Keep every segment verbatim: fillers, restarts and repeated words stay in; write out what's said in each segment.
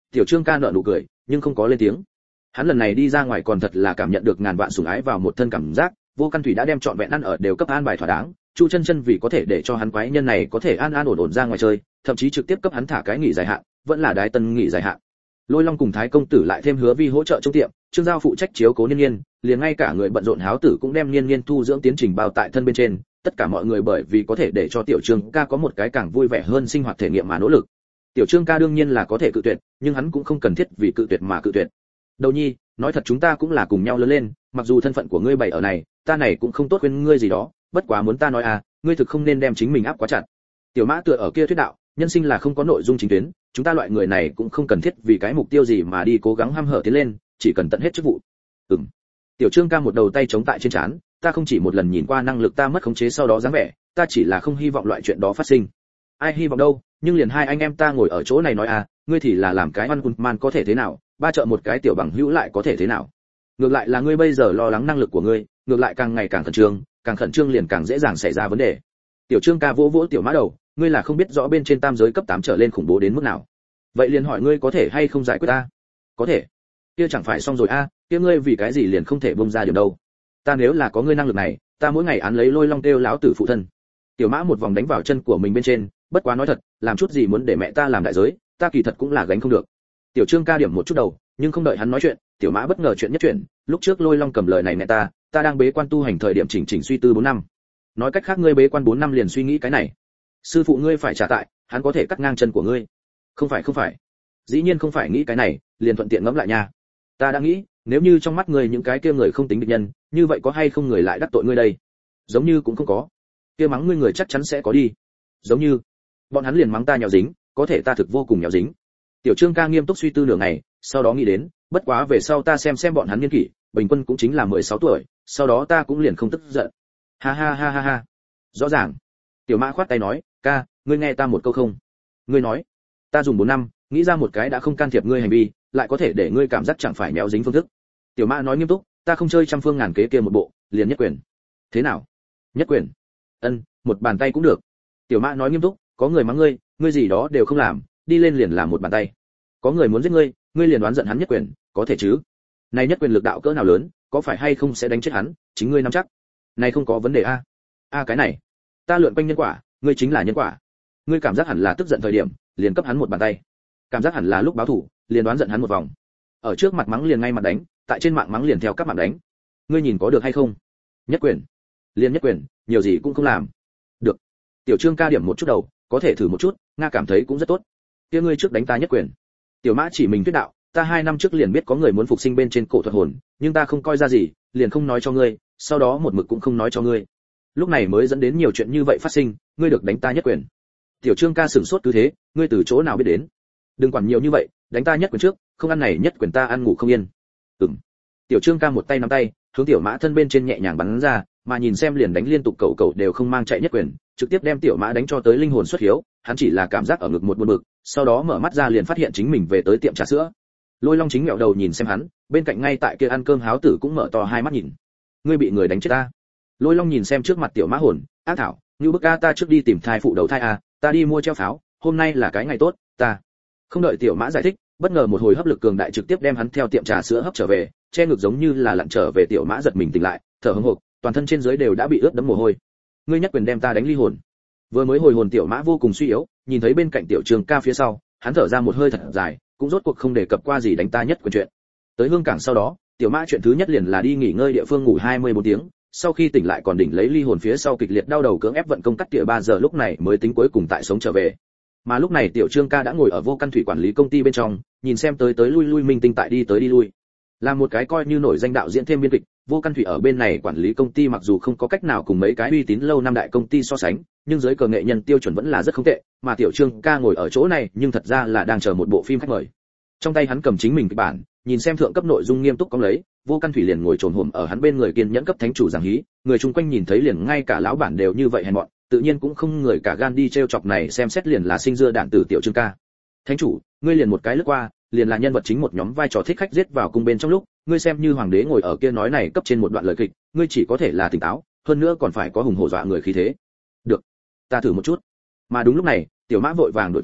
Tiểu Trương ca nở nụ cười nhưng không có lên tiếng. Hắn lần này đi ra ngoài còn thật là cảm nhận được ngàn vạn sủng ái vào một thân cảm giác, Vô Căn Thủy đã đem trọn vẹn ăn ở đều cấp an bài thỏa đáng, Chu Chân Chân vì có thể để cho hắn quái nhân này có thể an an ổn ổn ra ngoài chơi, thậm chí trực tiếp cấp hắn thả cái nghỉ dài hạn, vẫn là đái tân nghỉ dài hạn. Lôi Long cùng Thái công tử lại thêm Hứa Vi hỗ trợ trong tiệm, Trương Giao phụ trách chiếu cố Niên Niên, liền ngay cả người bận rộn Háo tử cũng đem Niên Niên thu dưỡng tiến trình bao tại thân bên trên, tất cả mọi người bởi vì có thể để cho Tiểu Trương ca có một cái càng vui vẻ hơn sinh hoạt thể nghiệm mà nỗ lực. Tiểu Trương ca đương nhiên là có thể cự tuyệt, nhưng hắn cũng không cần thiết vì cự tuyệt mà cự tuyệt. Đầu nhi, nói thật chúng ta cũng là cùng nhau lớn lên, mặc dù thân phận của ngươi bày ở này, ta này cũng không tốt khuyên ngươi gì đó, bất quá muốn ta nói à, ngươi thực không nên đem chính mình áp quá chặt. Tiểu Mã tựa ở kia thuyết đạo, nhân sinh là không có nội dung chính tuyến, chúng ta loại người này cũng không cần thiết vì cái mục tiêu gì mà đi cố gắng hăm hở tiến lên, chỉ cần tận hết chức vụ. Ừm. Tiểu Trương ca một đầu tay chống tại trên trán, ta không chỉ một lần nhìn qua năng lực ta mất khống chế sau đó dáng vẻ, ta chỉ là không hy vọng loại chuyện đó phát sinh. Ai hy vọng đâu, nhưng liền hai anh em ta ngồi ở chỗ này nói à, ngươi thì là làm cái ăn quân man có thể thế nào, ba trợ một cái tiểu bằng hữu lại có thể thế nào? Ngược lại là ngươi bây giờ lo lắng năng lực của ngươi, ngược lại càng ngày càng khẩn trương, càng khẩn trương liền càng dễ dàng xảy ra vấn đề. Tiểu Trương ca vỗ vỗ Tiểu Mã đầu, ngươi là không biết rõ bên trên tam giới cấp tám trở lên khủng bố đến mức nào. Vậy liền hỏi ngươi có thể hay không giải quyết ta? Có thể. Kia chẳng phải xong rồi a, à, kia ngươi vì cái gì liền không thể bung ra điểm đâu? Ta nếu là có ngươi năng lực này, ta mỗi ngày án lấy Lôi Long kêu lão tử phụ thân. Tiểu Mã một vòng đánh vào chân của mình bên trên, bất quá nói thật, làm chút gì muốn để mẹ ta làm đại giới, ta kỳ thật cũng là gánh không được. Tiểu Trương ca điểm một chút đầu, nhưng không đợi hắn nói chuyện, Tiểu Mã bất ngờ chuyện nhất chuyện, lúc trước Lôi Long cầm lời này mẹ ta, ta đang bế quan tu hành thời điểm chỉnh chỉnh suy tư bốn năm. Nói cách khác ngươi bế quan bốn năm liền suy nghĩ cái này. Sư phụ ngươi phải trả tại, hắn có thể cắt ngang chân của ngươi. Không phải không phải. Dĩ nhiên không phải nghĩ cái này, liền thuận tiện ngẫm lại nha. Ta đã nghĩ, nếu như trong mắt ngươi những cái kia người không tính địch nhân, như vậy có hay không người lại đắc tội ngươi đây? Giống như cũng không có. Kia mắng ngươi người chắc chắn sẽ có đi. Giống như bọn hắn liền mắng ta nhào dính, có thể ta thực vô cùng nhào dính. Tiểu Trương ca nghiêm túc suy tư nửa ngày, sau đó nghĩ đến, bất quá về sau ta xem xem bọn hắn niên kỷ, bình quân cũng chính là mười sáu tuổi, sau đó ta cũng liền không tức giận. Ha ha ha ha ha. Rõ ràng. Tiểu Mã khoát tay nói, ca, ngươi nghe ta một câu không? Ngươi nói, ta dùng bốn năm, nghĩ ra một cái đã không can thiệp ngươi hành vi, lại có thể để ngươi cảm giác chẳng phải méo dính phương thức. Tiểu Mã nói nghiêm túc, ta không chơi trăm phương ngàn kế kia một bộ, liền nhất quyền. Thế nào? Nhất quyền? Ân, một bàn tay cũng được. Tiểu Mã nói nghiêm túc, có người mắng ngươi, ngươi gì đó đều không làm, đi lên liền làm một bàn tay. Có người muốn giết ngươi, ngươi liền đoán giận hắn nhất quyền, có thể chứ? Này nhất quyền lực đạo cỡ nào lớn, có phải hay không sẽ đánh chết hắn, chính ngươi nắm chắc. Này không có vấn đề a. A cái này, ta lượn quanh nhân quả, ngươi chính là nhân quả. Ngươi cảm giác hẳn là tức giận thời điểm, liền cấp hắn một bàn tay. Cảm giác hẳn là lúc báo thù, liền đoán giận hắn một vòng. Ở trước mặt mắng liền ngay mặt đánh, tại trên mạng mắng liền theo các mạng đánh. Ngươi nhìn có được hay không? Nhất quyền, liền nhất quyền, nhiều gì cũng không làm. Được. Tiểu Trương ca điểm một chút đầu, có thể thử một chút, nga cảm thấy cũng rất tốt. Kia ngươi trước đánh ta nhất quyền. Tiểu Mã chỉ mình thuyết đạo, ta hai năm trước liền biết có người muốn phục sinh bên trên cổ thuật hồn, nhưng ta không coi ra gì, liền không nói cho ngươi, sau đó một mực cũng không nói cho ngươi. Lúc này mới dẫn đến nhiều chuyện như vậy phát sinh, ngươi được đánh ta nhất quyền. Tiểu Trương ca sửng sốt cứ thế, ngươi từ chỗ nào biết đến? Đừng quản nhiều như vậy, đánh ta nhất quyền trước, không ăn này nhất quyền ta ăn ngủ không yên. Ừm. Tiểu Trương ca một tay nắm tay, hướng Tiểu Mã thân bên trên nhẹ nhàng bắn ra, mà nhìn xem liền đánh liên tục cậu cậu đều không mang chạy nhất quyền, trực tiếp đem Tiểu Mã đánh cho tới linh hồn xuất hiếu, hắn chỉ là cảm giác ở ngực một buồn bực, sau đó mở mắt ra liền phát hiện chính mình về tới tiệm trà sữa. Lôi Long chính mẹo đầu nhìn xem hắn, bên cạnh ngay tại kia ăn cơm Háo tử cũng mở to hai mắt nhìn. Ngươi bị người đánh chết ta? Lôi Long nhìn xem trước mặt Tiểu Mã hồn, ác thảo, như bức a ta trước đi tìm thai phụ đầu thai a, ta đi mua treo pháo, hôm nay là cái ngày tốt, ta. Không đợi Tiểu Mã giải thích, bất ngờ một hồi hấp lực cường đại trực tiếp đem hắn theo tiệm trà sữa hấp trở về, che ngực giống như là lặn trở về. Tiểu Mã giật mình tỉnh lại, thở hổn hộc, toàn thân trên dưới đều đã bị ướt đẫm mồ hôi. Ngươi nhất quyền đem ta đánh ly hồn. Vừa mới hồi hồn Tiểu Mã vô cùng suy yếu, nhìn thấy bên cạnh Tiểu Trương ca phía sau, hắn thở ra một hơi thật dài, cũng rốt cuộc không đề cập qua gì đánh ta nhất quyền chuyện. Tới Hương Cảng sau đó, Tiểu Mã chuyện thứ nhất liền là đi nghỉ ngơi địa phương ngủ hai mươi bốn tiếng, sau khi tỉnh lại còn đỉnh lấy ly hồn phía sau kịch liệt đau đầu cưỡng ép vận công cắt tỉa ba giờ lúc này mới tính cuối cùng tại sống trở về. Mà lúc này Tiểu Trương ca đã ngồi ở Vô Căn Thủy quản lý công ty bên trong, nhìn xem tới tới lui lui minh tinh tại đi tới đi lui. Là một cái coi như nổi danh đạo diễn thêm biên kịch, Vô Căn Thủy ở bên này quản lý công ty mặc dù không có cách nào cùng mấy cái uy tín lâu năm đại công ty so sánh, nhưng giới cờ nghệ nhân tiêu chuẩn vẫn là rất không tệ, mà Tiểu Trương ca ngồi ở chỗ này, nhưng thật ra là đang chờ một bộ phim khách mời. Trong tay hắn cầm chính mình kịch bản, nhìn xem thượng cấp nội dung nghiêm túc cóng lấy, Vô Căn Thủy liền ngồi trồn hổm ở hắn bên người kiên nhẫn cấp thánh chủ giảng hí, người chung quanh nhìn thấy liền ngay cả lão bản đều như vậy hèn mọn, tự nhiên cũng không người cả gan đi trêu chọc này xem xét liền là sinh dưa đạn tử Tiểu Trương ca. Thánh chủ, ngươi liền một cái lướt qua, liền là nhân vật chính một nhóm vai trò thích khách giết vào cung bên trong lúc, ngươi xem như hoàng đế ngồi ở kia nói này cấp trên một đoạn lời kịch, ngươi chỉ có thể là tỉnh táo, hơn nữa còn phải có hùng hổ dọa người khí thế. Được, ta thử một chút. Mà đúng lúc này, Tiểu Mã vội vàng đổi tới,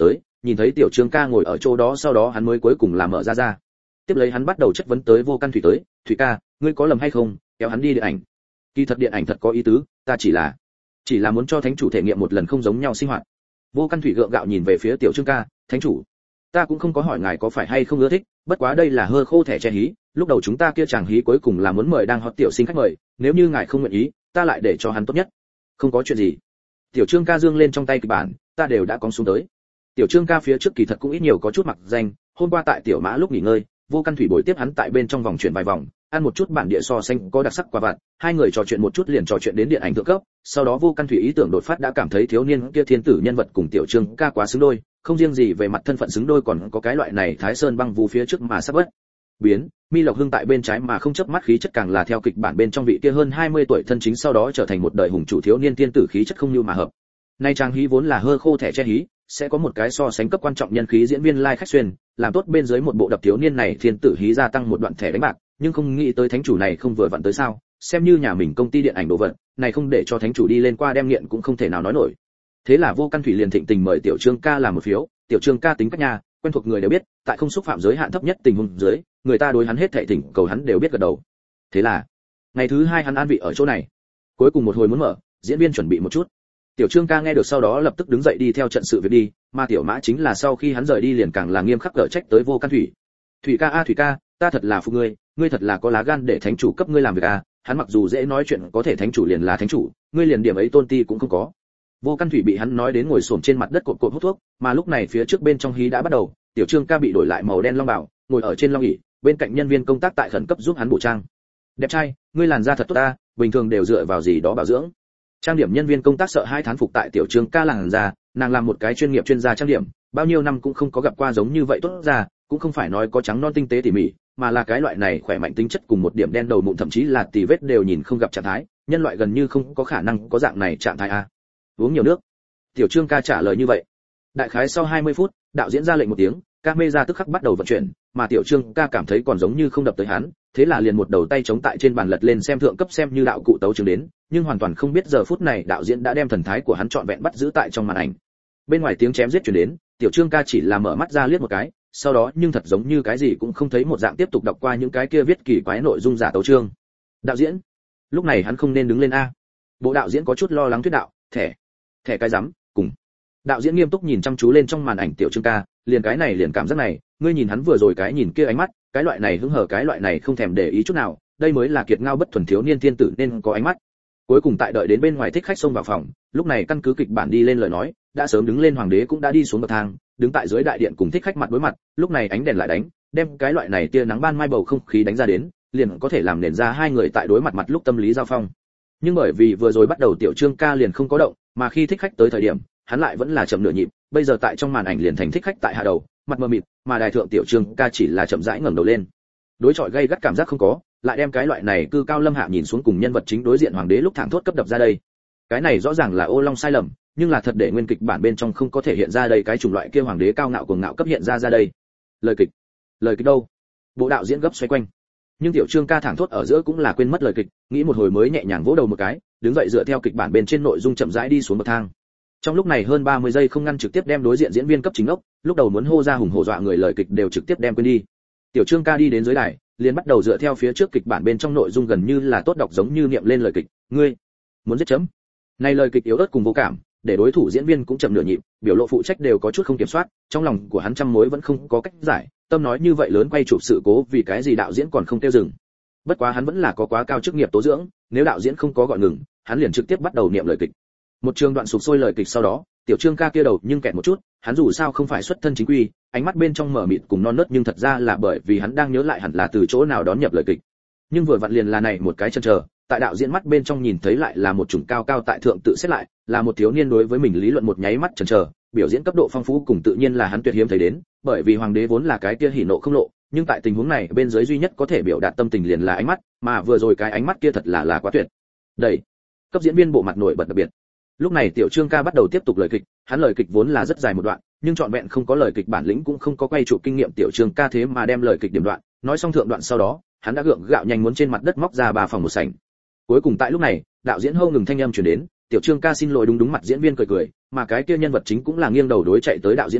nhìn thấy tiểu Trương ca ngồi ở chỗ đó, sau đó hắn mới cuối cùng là mở ra ra. Tiếp lấy hắn bắt đầu chất vấn tới Vô Căn Thủy tới, "Thủy ca, ngươi có lầm hay không, kéo hắn đi điện ảnh. Kỳ thật điện ảnh thật có ý tứ, ta chỉ là chỉ là muốn cho thánh chủ thể nghiệm một lần không giống nhau sinh hoạt." Vô Căn Thủy gượng gạo nhìn về phía tiểu Trương ca, "Thánh chủ, ta cũng không có hỏi ngài có phải hay không ưa thích, bất quá đây là hơ khô thẻ che hí, lúc đầu chúng ta kia chàng hí cuối cùng là muốn mời đang hot tiểu sinh khách mời, nếu như ngài không nguyện ý, ta lại để cho hắn tốt nhất." "Không có chuyện gì." Tiểu Trương ca dương lên trong tay kịch bản, "Ta đều đã cóng xuống tới." Tiểu Trương ca phía trước kỳ thật cũng ít nhiều có chút mặc danh, hôm qua tại tiểu mã lúc nghỉ ngơi, Vô Căn Thủy bồi tiếp hắn tại bên trong vòng chuyển vài vòng, ăn một chút bản địa so xanh có đặc sắc quả vặt, hai người trò chuyện một chút liền trò chuyện đến điện ảnh thượng cấp, sau đó Vô Căn Thủy ý tưởng đột phát đã cảm thấy thiếu niên kia thiên tử nhân vật cùng tiểu Trương ca quá xứng đôi, không riêng gì về mặt thân phận xứng đôi còn có cái loại này Thái Sơn băng vù phía trước mà sắp bất biến, Mi Lộc Hưng tại bên trái mà không chớp mắt khí chất càng là theo kịch bản bên trong vị kia hơn hai mươi tuổi thân chính sau đó trở thành một đời hùng chủ thiếu niên tiên tử khí chất không như mà hợp. Nay trang hí vốn là hơ khô thẻ che hí, sẽ có một cái so sánh cấp quan trọng nhân khí diễn viên lai khách xuyên, làm tốt bên dưới một bộ đập thiếu niên này thiên tử hí gia tăng một đoạn thẻ đánh bạc, nhưng không nghĩ tới thánh chủ này không vừa vặn tới sao, xem như nhà mình công ty điện ảnh đồ vật, này không để cho thánh chủ đi lên qua đem nghiện cũng không thể nào nói nổi. Thế là Vô Căn Thủy liền thịnh tình mời tiểu Trương ca làm một phiếu, tiểu Trương ca tính cách nhà, quen thuộc người đều biết, tại không xúc phạm giới hạn thấp nhất tình huống dưới, người ta đối hắn hết thảy thỉnh cầu hắn đều biết gật đầu. Thế là, ngày thứ hai hắn an vị ở chỗ này. Cuối cùng một hồi muốn mở, diễn viên chuẩn bị một chút. Tiểu Trương ca nghe được sau đó lập tức đứng dậy đi theo trận sự việc đi, mà tiểu Mã chính là sau khi hắn rời đi liền càng là nghiêm khắc cở trách tới Vô Căn Thủy. "Thủy ca a Thủy ca, ta thật là phục ngươi, ngươi thật là có lá gan để thánh chủ cấp ngươi làm việc a, hắn mặc dù dễ nói chuyện có thể thánh chủ liền là thánh chủ, ngươi liền điểm ấy tôn ti cũng không có." Vô Căn Thủy bị hắn nói đến ngồi xổm trên mặt đất cộp cộp hút thuốc, mà lúc này phía trước bên trong hí đã bắt đầu, tiểu Trương ca bị đổi lại màu đen long bào, ngồi ở trên long ỷ, bên cạnh nhân viên công tác tại khẩn cấp giúp hắn bổ trang. "Đẹp trai, ngươi làn da thật tốt ta, bình thường đều dựa vào gì đó bảo dưỡng?" Trang điểm nhân viên công tác sợ hai thán phục tại tiểu Trương ca làn da, nàng làm một cái chuyên nghiệp chuyên gia trang điểm, bao nhiêu năm cũng không có gặp qua giống như vậy tốt ra, cũng không phải nói có trắng non tinh tế tỉ mỉ, mà là cái loại này khỏe mạnh tính chất cùng một điểm đen đầu mụn thậm chí là tì vết đều nhìn không gặp trạng thái, nhân loại gần như không có khả năng có dạng này trạng thái a. "Uống nhiều nước." Tiểu Trương ca trả lời như vậy. Đại khái sau hai mươi phút, đạo diễn ra lệnh một tiếng, camera tức khắc bắt đầu vận chuyển, mà tiểu Trương ca cảm thấy còn giống như không đập tới hắn, thế là liền một đầu tay chống tại trên bàn lật lên xem thượng cấp xem như đạo cụ tấu chương đến, nhưng hoàn toàn không biết giờ phút này đạo diễn đã đem thần thái của hắn trọn vẹn bắt giữ tại trong màn ảnh. Bên ngoài tiếng chém giết truyền đến, tiểu Trương ca chỉ là mở mắt ra liếc một cái, sau đó nhưng thật giống như cái gì cũng không thấy một dạng tiếp tục đọc qua những cái kia viết kỳ quái nội dung giả tấu chương. "Đạo diễn, lúc này hắn không nên đứng lên a." Bộ đạo diễn có chút lo lắng thuyết đạo, "Thẻ, thẻ cái rắm, cùng." Đạo diễn nghiêm túc nhìn chăm chú lên trong màn ảnh tiểu Trương ca, liền cái này liền cảm giác này, ngươi nhìn hắn vừa rồi cái nhìn kia ánh mắt, cái loại này hứng hở cái loại này không thèm để ý chút nào, đây mới là kiệt ngao bất thuần thiếu niên thiên tử nên có ánh mắt. Cuối cùng tại đợi đến bên ngoài thích khách xông vào phòng, lúc này căn cứ kịch bản đi lên lời nói, đã sớm đứng lên hoàng đế cũng đã đi xuống bậc thang, đứng tại dưới đại điện cùng thích khách mặt đối mặt, lúc này ánh đèn lại đánh, đem cái loại này tia nắng ban mai bầu không khí đánh ra đến, liền có thể làm nền ra hai người tại đối mặt mặt lúc tâm lý giao phong. Nhưng bởi vì vừa rồi bắt đầu tiểu Trương ca liền không có động, mà khi thích khách tới thời điểm, hắn lại vẫn là chậm nửa nhịp, bây giờ tại trong màn ảnh liền thành thích khách tại hạ đầu, mặt mờ mịt, mà đài thượng tiểu Trương ca chỉ là chậm rãi ngẩng đầu lên. Đối chọi gây gắt cảm giác không có, lại đem cái loại này cư cao lâm hạ nhìn xuống cùng nhân vật chính đối diện hoàng đế lúc thẳng thốt cấp đập ra đây. Cái này rõ ràng là ô long sai lầm, nhưng là thật để nguyên kịch bản bên trong không có thể hiện ra đây cái chủng loại kia hoàng đế cao ngạo cuồng ngạo cấp hiện ra ra đây. Lời kịch, lời kịch đâu? Bộ đạo diễn gấp xoay quanh. Nhưng tiểu Trương ca thẳng thốt ở giữa cũng là quên mất lời kịch, nghĩ một hồi mới nhẹ nhàng vỗ đầu một cái, đứng dậy dựa theo kịch bản bên trên nội dung chậm rãi đi xuống bậc thang. Trong lúc này hơn ba mươi giây không ngăn trực tiếp đem đối diện diễn viên cấp chính ốc, lúc đầu muốn hô ra hùng hổ dọa người lời kịch đều trực tiếp đem quên đi. Tiểu Trương ca đi đến dưới đài, liền bắt đầu dựa theo phía trước kịch bản bên trong nội dung gần như là tốt đọc giống như niệm lên lời kịch, ngươi muốn giết chấm. Này lời kịch yếu ớt cùng vô cảm, để đối thủ diễn viên cũng chậm nửa nhịp, biểu lộ phụ trách đều có chút không kiểm soát, trong lòng của hắn trăm mối vẫn không có cách giải, tâm nói như vậy lớn quay chụp sự cố vì cái gì đạo diễn còn không tiêu dừng. Bất quá hắn vẫn là có quá cao chức nghiệp tố dưỡng, nếu đạo diễn không có gọi ngừng, hắn liền trực tiếp bắt đầu niệm lời kịch. Một trường đoạn sục sôi lời kịch sau đó, tiểu Trương ca kia đầu nhưng kẹt một chút, hắn dù sao không phải xuất thân chính quy, ánh mắt bên trong mở mịt cùng non nớt nhưng thật ra là bởi vì hắn đang nhớ lại hẳn là từ chỗ nào đón nhập lời kịch. Nhưng vừa vặn liền là này một cái chần chờ, tại đạo diễn mắt bên trong nhìn thấy lại là một chủng cao cao tại thượng tự xét lại, là một thiếu niên đối với mình lý luận một nháy mắt chần chờ, biểu diễn cấp độ phong phú cùng tự nhiên là hắn tuyệt hiếm thấy đến, bởi vì hoàng đế vốn là cái kia hỉ nộ không lộ, nhưng tại tình huống này bên dưới duy nhất có thể biểu đạt tâm tình liền là ánh mắt, mà vừa rồi cái ánh mắt kia thật là là quá tuyệt. Đây, cấp diễn viên bộ mặt nổi bật đặc biệt. Lúc này tiểu Trương ca bắt đầu tiếp tục lời kịch, hắn lời kịch vốn là rất dài một đoạn, nhưng trọn vẹn không có lời kịch bản lĩnh cũng không có quay trụ kinh nghiệm tiểu Trương ca thế mà đem lời kịch điểm đoạn, nói xong thượng đoạn sau đó, hắn đã gượng gạo nhanh muốn trên mặt đất móc ra ba phòng một sảnh. Cuối cùng tại lúc này, đạo diễn hô ngừng thanh âm truyền đến, tiểu Trương ca xin lỗi đúng đúng mặt diễn viên cười cười, mà cái kia nhân vật chính cũng là nghiêng đầu đối chạy tới đạo diễn hô,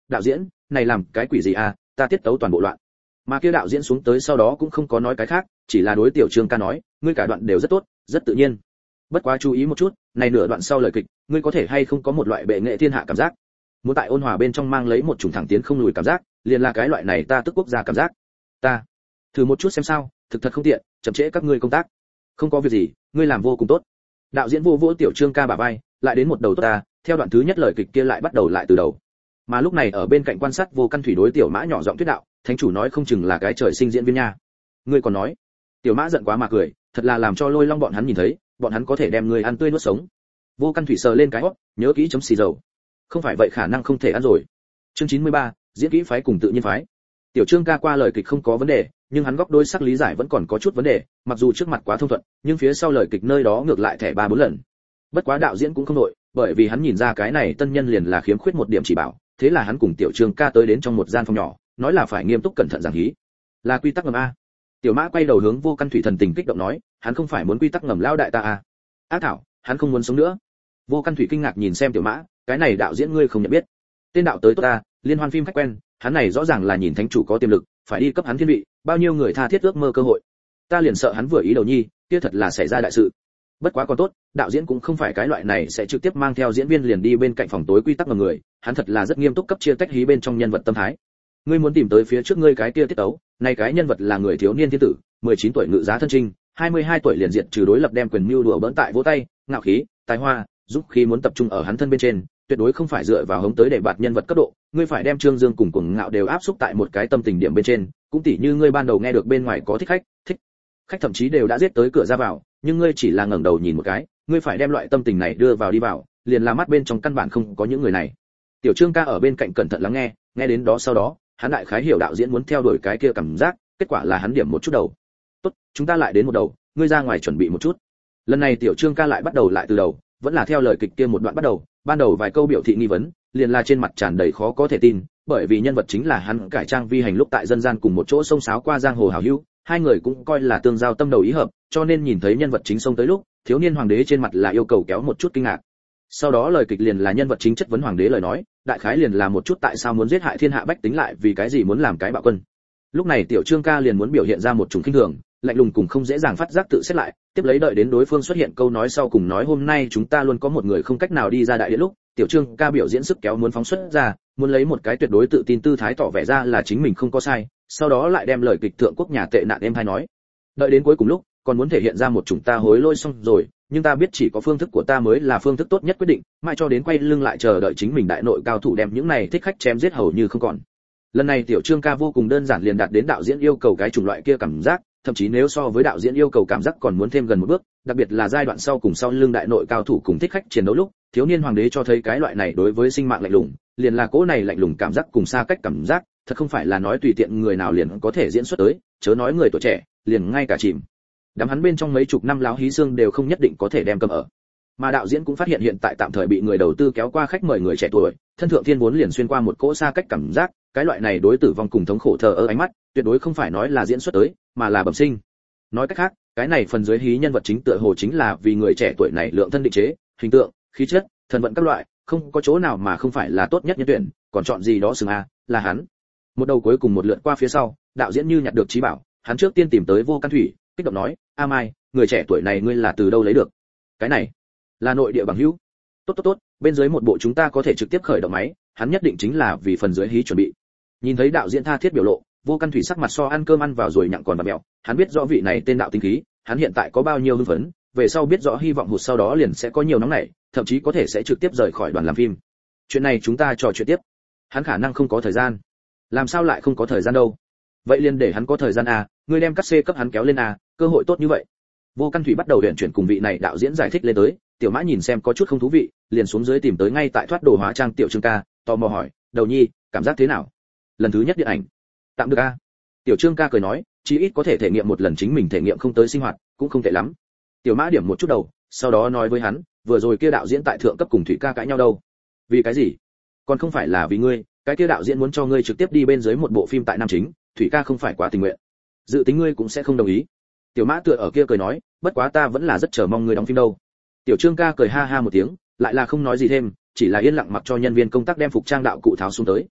đạo diễn, này làm cái quỷ gì à, ta tiết tấu toàn bộ loạn. Mà kia đạo diễn xuống tới sau đó cũng không có nói cái khác, chỉ là đối tiểu Trương ca nói, ngươi cả đoạn đều rất tốt, rất tự nhiên. Bất quá chú ý một chút, này nửa đoạn sau lời kịch, ngươi có thể hay không có một loại bệ nghệ thiên hạ cảm giác. Muốn tại ôn hòa bên trong mang lấy một chủng thẳng tiến không lùi cảm giác, liền là cái loại này ta tức quốc gia cảm giác. Ta thử một chút xem sao, thực thật không tiện, chậm trễ các ngươi công tác. Không có việc gì, ngươi làm vô cùng tốt. Đạo diễn vô vỗ tiểu Trương ca bả vai, lại đến một đầu tốt ta, theo đoạn thứ nhất lời kịch kia lại bắt đầu lại từ đầu. Mà lúc này ở bên cạnh quan sát Vô Căn Thủy đối tiểu Mã nhỏ giọng thuyết đạo, thánh chủ nói không chừng là cái trời sinh diễn viên nha. Ngươi còn nói. Tiểu Mã giận quá mà cười, thật là làm cho Lôi Long bọn hắn nhìn thấy, bọn hắn có thể đem ngươi ăn tươi nuốt sống. Vô Căn Thủy sờ lên cái hốc, nhớ kỹ chấm xì dầu. Không phải vậy khả năng không thể ăn rồi. Chương chín mươi ba, diễn kỹ phái cùng tự nhiên phái. Tiểu Trương ca qua lời kịch không có vấn đề, nhưng hắn góc đôi sắc lý giải vẫn còn có chút vấn đề, mặc dù trước mặt quá thông thuận, nhưng phía sau lời kịch nơi đó ngược lại thẻ ba bốn lần. Bất quá đạo diễn cũng không nội, bởi vì hắn nhìn ra cái này tân nhân liền là khiếm khuyết một điểm chỉ bảo, thế là hắn cùng tiểu Trương ca tới đến trong một gian phòng nhỏ, nói là phải nghiêm túc cẩn thận giảng hí. Là quy tắc ngầm a. Tiểu Mã quay đầu hướng Vô Căn Thủy thần tình kích động nói, hắn không phải muốn quy tắc ngầm lao đại ta a. Ác thảo, hắn không muốn sống nữa. Vô Căn Thủy kinh ngạc nhìn xem Tiểu Mã, cái này đạo diễn ngươi không nhận biết. Tên đạo tới tốt ta, liên hoan phim khách quen, hắn này rõ ràng là nhìn thánh chủ có tiềm lực, phải đi cấp hắn thiên vị, bao nhiêu người tha thiết ước mơ cơ hội. Ta liền sợ hắn vừa ý đầu nhi, kia thật là xảy ra đại sự. Bất quá còn tốt, đạo diễn cũng không phải cái loại này sẽ trực tiếp mang theo diễn viên liền đi bên cạnh phòng tối quy tắc ngầm người, hắn thật là rất nghiêm túc cấp chia tách hí bên trong nhân vật tâm thái. Ngươi muốn tìm tới phía trước ngươi cái kia tiết tấu, này cái nhân vật là người thiếu niên thiên tử, mười chín tuổi ngự giá thân trinh, hai mươi hai tuổi liền diệt trừ đối lập đem quyền mưu đùa bỡn tại vỗ tay, ngạo khí, tài hoa, giúp khi muốn tập trung ở hắn thân bên trên, tuyệt đối không phải dựa vào hống tới để bạt nhân vật cấp độ, ngươi phải đem Trương Dương cùng cuồng ngạo đều áp xúc tại một cái tâm tình điểm bên trên, cũng tỉ như ngươi ban đầu nghe được bên ngoài có thích khách, thích khách thậm chí đều đã giết tới cửa ra vào, nhưng ngươi chỉ là ngẩng đầu nhìn một cái, ngươi phải đem loại tâm tình này đưa vào đi vào, liền là mắt bên trong căn bản không có những người này. Tiểu Trương ca ở bên cạnh cẩn thận lắng nghe, nghe đến đó sau đó, hắn đại khái hiểu đạo diễn muốn theo đuổi cái kia cảm giác, kết quả là hắn điểm một chút đầu. Tốt, chúng ta lại đến một đầu, ngươi ra ngoài chuẩn bị một chút. Lần này Tiểu Trương ca lại bắt đầu lại từ đầu, vẫn là theo lời kịch kia một đoạn bắt đầu, ban đầu vài câu biểu thị nghi vấn, liền là trên mặt tràn đầy khó có thể tin, bởi vì nhân vật chính là hắn cải trang vi hành lúc tại dân gian cùng một chỗ sông sáo qua giang hồ hảo hữu, hai người cũng coi là tương giao tâm đầu ý hợp, cho nên nhìn thấy nhân vật chính xông tới lúc, thiếu niên hoàng đế trên mặt là yêu cầu kéo một chút kinh ngạc. Sau đó lời kịch liền là nhân vật chính chất vấn hoàng đế lời nói, đại khái liền là một chút tại sao muốn giết hại thiên hạ bách tính lại vì cái gì muốn làm cái bạo quân. Lúc này Tiểu Trương ca liền muốn biểu hiện ra một chủng khinh thường, lạnh lùng cùng không dễ dàng phát giác tự xét lại, tiếp lấy đợi đến đối phương xuất hiện câu nói sau cùng nói hôm nay chúng ta luôn có một người không cách nào đi ra đại điện lúc, Tiểu Trương ca biểu diễn sức kéo muốn phóng xuất ra, muốn lấy một cái tuyệt đối tự tin tư thái tỏ vẻ ra là chính mình không có sai, sau đó lại đem lời kịch thượng quốc nhà tệ nạn em hay nói. Đợi đến cuối cùng lúc, còn muốn thể hiện ra một chủng ta hối lỗi xong rồi, nhưng ta biết chỉ có phương thức của ta mới là phương thức tốt nhất quyết định, mãi cho đến quay lưng lại chờ đợi chính mình đại nội cao thủ đem những này thích khách chém giết hầu như không còn. Lần này Tiểu Trương ca vô cùng đơn giản liền đạt đến đạo diễn yêu cầu cái chủng loại kia cảm giác, thậm chí nếu so với đạo diễn yêu cầu cảm giác còn muốn thêm gần một bước, đặc biệt là giai đoạn sau cùng sau lưng đại nội cao thủ cùng thích khách chiến đấu lúc, thiếu niên hoàng đế cho thấy cái loại này đối với sinh mạng lạnh lùng, liền là cỗ này lạnh lùng cảm giác cùng xa cách cảm giác, thật không phải là nói tùy tiện người nào liền có thể diễn xuất tới, chớ nói người tuổi trẻ, liền ngay cả chìm đám hắn bên trong mấy chục năm láo hí xương đều không nhất định có thể đem cầm ở. Mà đạo diễn cũng phát hiện hiện tại tạm thời bị người đầu tư kéo qua khách mời người trẻ tuổi, thân thượng thiên vốn liền xuyên qua một cỗ xa cách cảm giác, cái loại này đối tử vong cùng thống khổ thờ ơ ánh mắt, tuyệt đối không phải nói là diễn xuất tới, mà là bẩm sinh. Nói cách khác, cái này phần dưới hí nhân vật chính tựa hồ chính là vì người trẻ tuổi này lượng thân định chế, hình tượng, khí chất, thần vận các loại, không có chỗ nào mà không phải là tốt nhất nhân tuyển, còn chọn gì đó xứng a, là hắn. Một đầu cuối cùng một lượt qua phía sau, đạo diễn như nhặt được trí bảo, hắn trước tiên tìm tới Vô Căn Thủy, kích động nói, a Mai, người trẻ tuổi này ngươi là từ đâu lấy được? Cái này là nội địa bằng hữu. Tốt tốt tốt, bên dưới một bộ chúng ta có thể trực tiếp khởi động máy, hắn nhất định chính là vì phần dưới hí chuẩn bị. Nhìn thấy đạo diễn tha thiết biểu lộ, Vô Căn Thủy sắc mặt so ăn cơm ăn vào rồi nhặng còn bạt mẹo, hắn biết rõ vị này tên đạo tinh khí, hắn hiện tại có bao nhiêu hưng phấn, về sau biết rõ hy vọng hụt sau đó liền sẽ có nhiều nóng nảy, thậm chí có thể sẽ trực tiếp rời khỏi đoàn làm phim. Chuyện này chúng ta trò chuyện tiếp. Hắn khả năng không có thời gian. Làm sao lại không có thời gian đâu? Vậy liền để hắn có thời gian à, ngươi đem cắt xê cấp hắn kéo lên à, cơ hội tốt như vậy. Vô Căn Thủy bắt đầu luyện chuyển cùng vị này đạo diễn giải thích lên tới, Tiểu Mã nhìn xem có chút không thú vị, liền xuống dưới tìm tới ngay tại thoát đồ hóa trang Tiểu Trương ca, tò mò hỏi, đầu nhi, cảm giác thế nào? Lần thứ nhất điện ảnh. Tạm được a. Tiểu Trương ca cười nói, chí ít có thể thể nghiệm một lần chính mình thể nghiệm không tới sinh hoạt, cũng không tệ lắm. Tiểu Mã điểm một chút đầu, sau đó nói với hắn, vừa rồi kia đạo diễn tại thượng cấp cùng Thủy ca cãi nhau đâu? Vì cái gì? Còn không phải là vì ngươi, cái kia đạo diễn muốn cho ngươi trực tiếp đi bên dưới một bộ phim tại nam chính, Thủy ca không phải quá tình nguyện. Dự tính ngươi cũng sẽ không đồng ý. Tiểu Mã tựa ở kia cười nói, bất quá ta vẫn là rất chờ mong ngươi đóng phim đâu. Tiểu Trương ca cười ha ha một tiếng, lại là không nói gì thêm, chỉ là yên lặng mặc cho nhân viên công tác đem phục trang đạo cụ tháo xuống tới.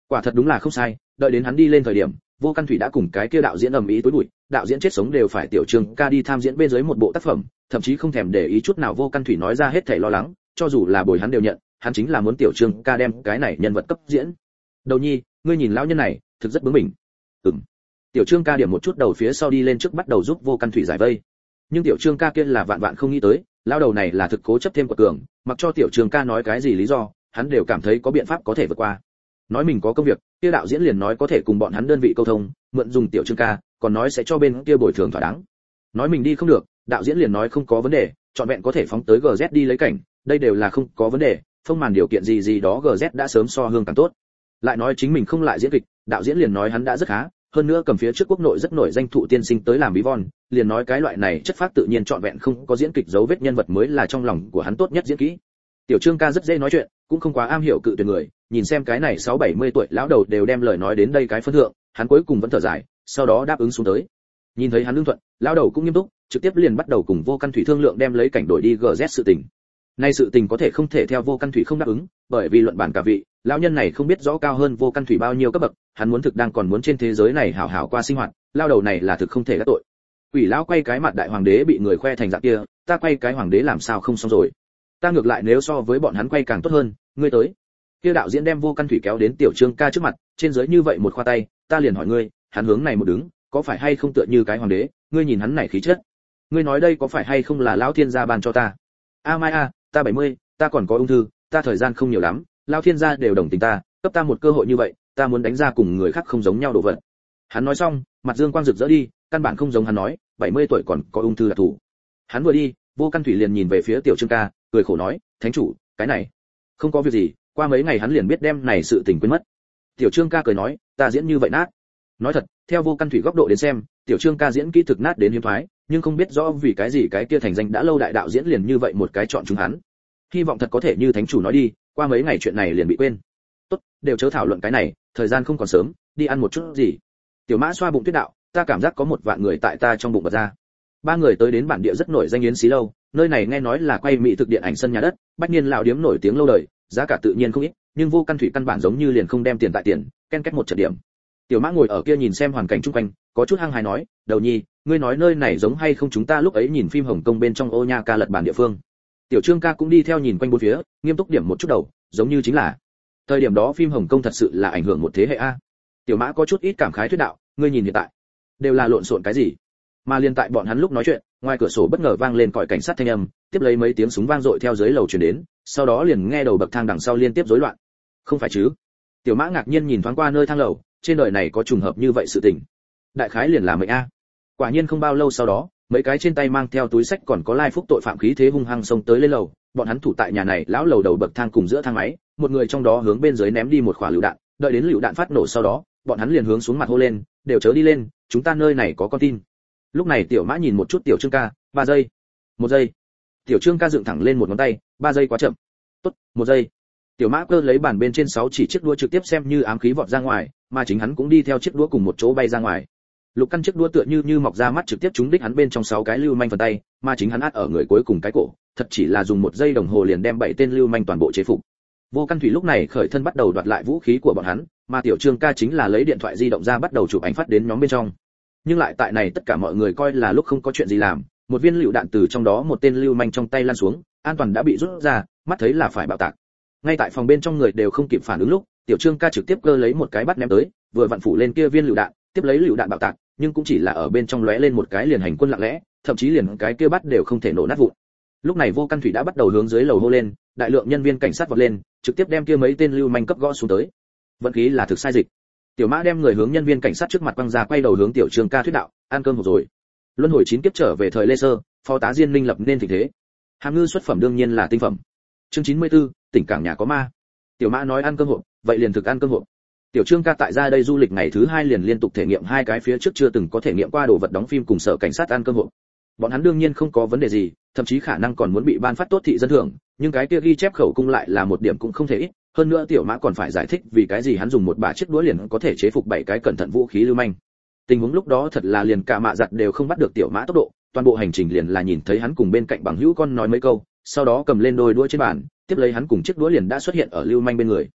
Quả thật đúng là không sai, đợi đến hắn đi lên thời điểm, Vô Căn Thủy đã cùng cái kia đạo diễn ầm ĩ tối bụi, đạo diễn chết sống đều phải tiểu Trương ca đi tham diễn bên dưới một bộ tác phẩm, thậm chí không thèm để ý chút nào Vô Căn Thủy nói ra hết thảy lo lắng, cho dù là bồi hắn đều nhận, hắn chính là muốn tiểu Trương ca đem cái này nhân vật cấp diễn. Đầu nhi, ngươi nhìn lão nhân này, thực rất bướng bỉnh. Ừm. Tiểu Trương ca điểm một chút đầu phía sau đi lên trước bắt đầu giúp Vô Căn Thủy giải vây. Nhưng tiểu Trương ca kia là vạn vạn không nghĩ tới, lão đầu này là thực cố chấp thêm của cường, mặc cho tiểu Trương ca nói cái gì lý do, hắn đều cảm thấy có biện pháp có thể vượt qua. Nói mình có công việc, kia đạo diễn liền nói có thể cùng bọn hắn đơn vị câu thông, mượn dùng tiểu Trương ca, còn nói sẽ cho bên kia bồi thường thỏa đáng. Nói mình đi không được, đạo diễn liền nói không có vấn đề, chọn vẹn có thể phóng tới giê dét đi lấy cảnh, đây đều là không có vấn đề, phong màn điều kiện gì gì đó giê dét đã sớm so hương càng tốt. Lại nói chính mình không lại diễn kịch, đạo diễn liền nói hắn đã rất khá, hơn nữa cầm phía trước quốc nội rất nổi danh thụ tiên sinh tới làm ví von, liền nói cái loại này chất phác tự nhiên trọn vẹn không có diễn kịch dấu vết nhân vật mới là trong lòng của hắn tốt nhất diễn kỹ. Tiểu Trương ca rất dễ nói chuyện, cũng không quá am hiểu cự tuyệt người, nhìn xem cái này sáu bảy mươi tuổi lão đầu đều đem lời nói đến đây cái phân thượng, hắn cuối cùng vẫn thở dài, sau đó đáp ứng xuống tới. Nhìn thấy hắn lương thuận, lão đầu cũng nghiêm túc, trực tiếp liền bắt đầu cùng Vô Căn Thủy thương lượng đem lấy cảnh đổi đi giê dét sự tình. Nay sự tình có thể không thể theo Vô Căn Thủy không đáp ứng, bởi vì luận bản cả vị, lão nhân này không biết rõ cao hơn Vô Căn Thủy bao nhiêu cấp bậc, hắn muốn thực đang còn muốn trên thế giới này hảo hảo qua sinh hoạt, lão đầu này là thực không thể đắc tội. Quỷ lão quay cái mặt đại hoàng đế bị người khoe thành dạng kia, ta quay cái hoàng đế làm sao không xong rồi. Ta ngược lại nếu so với bọn hắn quay càng tốt hơn, ngươi tới. Kia đạo diễn đem Vô Căn Thủy kéo đến tiểu Trương ca trước mặt, trên dưới như vậy một khoa tay, ta liền hỏi ngươi, hắn hướng này một đứng, có phải hay không tựa như cái hoàng đế, ngươi nhìn hắn này khí chất. Ngươi nói đây có phải hay không là lão thiên gia ban cho ta? A Mai a, ta bảy mươi, ta còn có ung thư, ta thời gian không nhiều lắm, lão thiên gia đều đồng tình ta, cấp ta một cơ hội như vậy, ta muốn đánh ra cùng người khác không giống nhau đồ vật. Hắn nói xong, mặt dương quang rực rỡ đi, căn bản không giống hắn nói, bảy mươi tuổi còn có ung thư là thủ. Hắn vừa đi, Vô Căn Thủy liền nhìn về phía tiểu Trương ca, cười khổ nói, thánh chủ, cái này không có việc gì, qua mấy ngày hắn liền biết đem này sự tình quên mất. Tiểu Trương ca cười nói, ta diễn như vậy nát. Nói thật, theo Vô Căn Thủy góc độ đến xem, tiểu Trương ca diễn kỹ thực nát đến hiếm thoái, nhưng không biết rõ vì cái gì cái kia thành danh đã lâu đại đạo diễn liền như vậy một cái chọn chúng hắn. Hy vọng thật có thể như thánh chủ nói đi, qua mấy ngày chuyện này liền bị quên. Tốt, đều chớ thảo luận cái này, thời gian không còn sớm, đi ăn một chút gì. Tiểu Mã xoa bụng tuyết đạo, ta cảm giác có một vạn người tại ta trong bụng bật ra. Ba người tới đến bản địa rất nổi danh Yến Xí lâu, nơi này nghe nói là quay mỹ thực điện ảnh sân nhà đất, bách niên lão điếm nổi tiếng lâu đời, giá cả tự nhiên không ít, nhưng Vô Căn Thủy căn bản giống như liền không đem tiền tại tiền, ken kết một trận điểm. Tiểu Mã ngồi ở kia nhìn xem hoàn cảnh xung quanh, có chút hăng hái nói, đầu nhi, ngươi nói nơi này giống hay không chúng ta lúc ấy nhìn phim Hồng Kông bên trong ô nha ca lật bản địa phương. Tiểu Trương ca cũng đi theo nhìn quanh bốn phía, nghiêm túc điểm một chút đầu, giống như chính là. Thời điểm đó phim Hồng Kông thật sự là ảnh hưởng một thế hệ a. Tiểu Mã có chút ít cảm khái thuyết đạo, ngươi nhìn hiện tại, đều là lộn xộn cái gì? Mà liên tại bọn hắn lúc nói chuyện, ngoài cửa sổ bất ngờ vang lên còi cảnh sát thanh âm, tiếp lấy mấy tiếng súng vang dội theo dưới lầu truyền đến, sau đó liền nghe đầu bậc thang đằng sau liên tiếp rối loạn. Không phải chứ? Tiểu Mã ngạc nhiên nhìn thoáng qua nơi thang lầu, trên đời này có trùng hợp như vậy sự tình. Đại khái liền là mệnh a. Quả nhiên không bao lâu sau đó, mấy cái trên tay mang theo túi sách còn có lai phúc tội phạm khí thế hung hăng xông tới lên lầu, bọn hắn thủ tại nhà này lão lầu đầu bậc thang cùng giữa thang máy, một người trong đó hướng bên dưới ném đi một quả lựu đạn, đợi đến lựu đạn phát nổ sau đó, bọn hắn liền hướng xuống mặt hô lên, đều chớ đi lên, chúng ta nơi này có con tin. Lúc này Tiểu Mã nhìn một chút Tiểu Trương ca, ba giây, một giây. Tiểu Trương ca dựng thẳng lên một ngón tay, ba giây quá chậm. Tốt, một giây. Tiểu Mã cơ lấy bàn bên trên sáu chỉ chiếc đũa trực tiếp xem như ám khí vọt ra ngoài, mà chính hắn cũng đi theo chiếc đũa cùng một chỗ bay ra ngoài. Lục căn chiếc đũa tựa như như mọc ra mắt trực tiếp trúng đích hắn bên trong sáu cái lưu manh phần tay, mà chính hắn át ở người cuối cùng cái cổ, thật chỉ là dùng một giây đồng hồ liền đem bảy tên lưu manh toàn bộ chế phục. Vô Căn Thủy lúc này khởi thân bắt đầu đoạt lại vũ khí của bọn hắn, mà Tiểu Trương ca chính là lấy điện thoại di động ra bắt đầu chụp ảnh phát đến nhóm bên trong. Nhưng lại tại này tất cả mọi người coi là lúc không có chuyện gì làm, một viên lựu đạn từ trong đó một tên lưu manh trong tay lăn xuống, an toàn đã bị rút ra, mắt thấy là phải bạo tạc. Ngay tại phòng bên trong người đều không kịp phản ứng lúc, Tiểu Trương ca trực tiếp cơ lấy một cái bắt ném tới, vừa vặn phủ lên kia viên lựu đạn, tiếp lấy lựu đạn bạo tạc, nhưng cũng chỉ là ở bên trong lóe lên một cái liền hành quân lặng lẽ, thậm chí liền cái kia bắt đều không thể nổ nát vụn. Lúc này Vô Căn Thủy đã bắt đầu hướng dưới lầu hô lên, đại lượng nhân viên cảnh sát vọt lên, trực tiếp đem kia mấy tên lưu manh cấp gõ xuống tới. Vận khí là thực sai dịch. Tiểu Mã đem người hướng nhân viên cảnh sát trước mặt quăng ra, quay đầu hướng Tiểu Trương ca thuyết đạo, ăn cơm hộp rồi. Luân hồi chín kiếp trở về thời Lê Sơ, phó tá Diên Linh lập nên tình thế. Hàm ngư xuất phẩm đương nhiên là tinh phẩm. Chương chín mươi tư, tỉnh cảng nhà có ma. Tiểu Mã nói ăn cơm hộp, vậy liền thực ăn cơm hộp. Tiểu Trương ca tại ra đây du lịch ngày thứ hai liền liên tục thể nghiệm hai cái phía trước chưa từng có thể nghiệm qua đồ vật đóng phim cùng sở cảnh sát ăn cơm hộp. Bọn hắn đương nhiên không có vấn đề gì, thậm chí khả năng còn muốn bị ban phát tốt thị dân thưởng, nhưng cái kia ghi chép khẩu cung lại là một điểm cũng không thể ít. Hơn nữa Tiểu Mã còn phải giải thích vì cái gì hắn dùng một bả chiếc đũa liền có thể chế phục bảy cái cẩn thận vũ khí lưu manh. Tình huống lúc đó thật là liền cả mạ giặt đều không bắt được Tiểu Mã tốc độ, toàn bộ hành trình liền là nhìn thấy hắn cùng bên cạnh bằng hữu con nói mấy câu, sau đó cầm lên đôi đũa trên bàn, tiếp lấy hắn cùng chiếc đũa liền đã xuất hiện ở lưu manh bên người.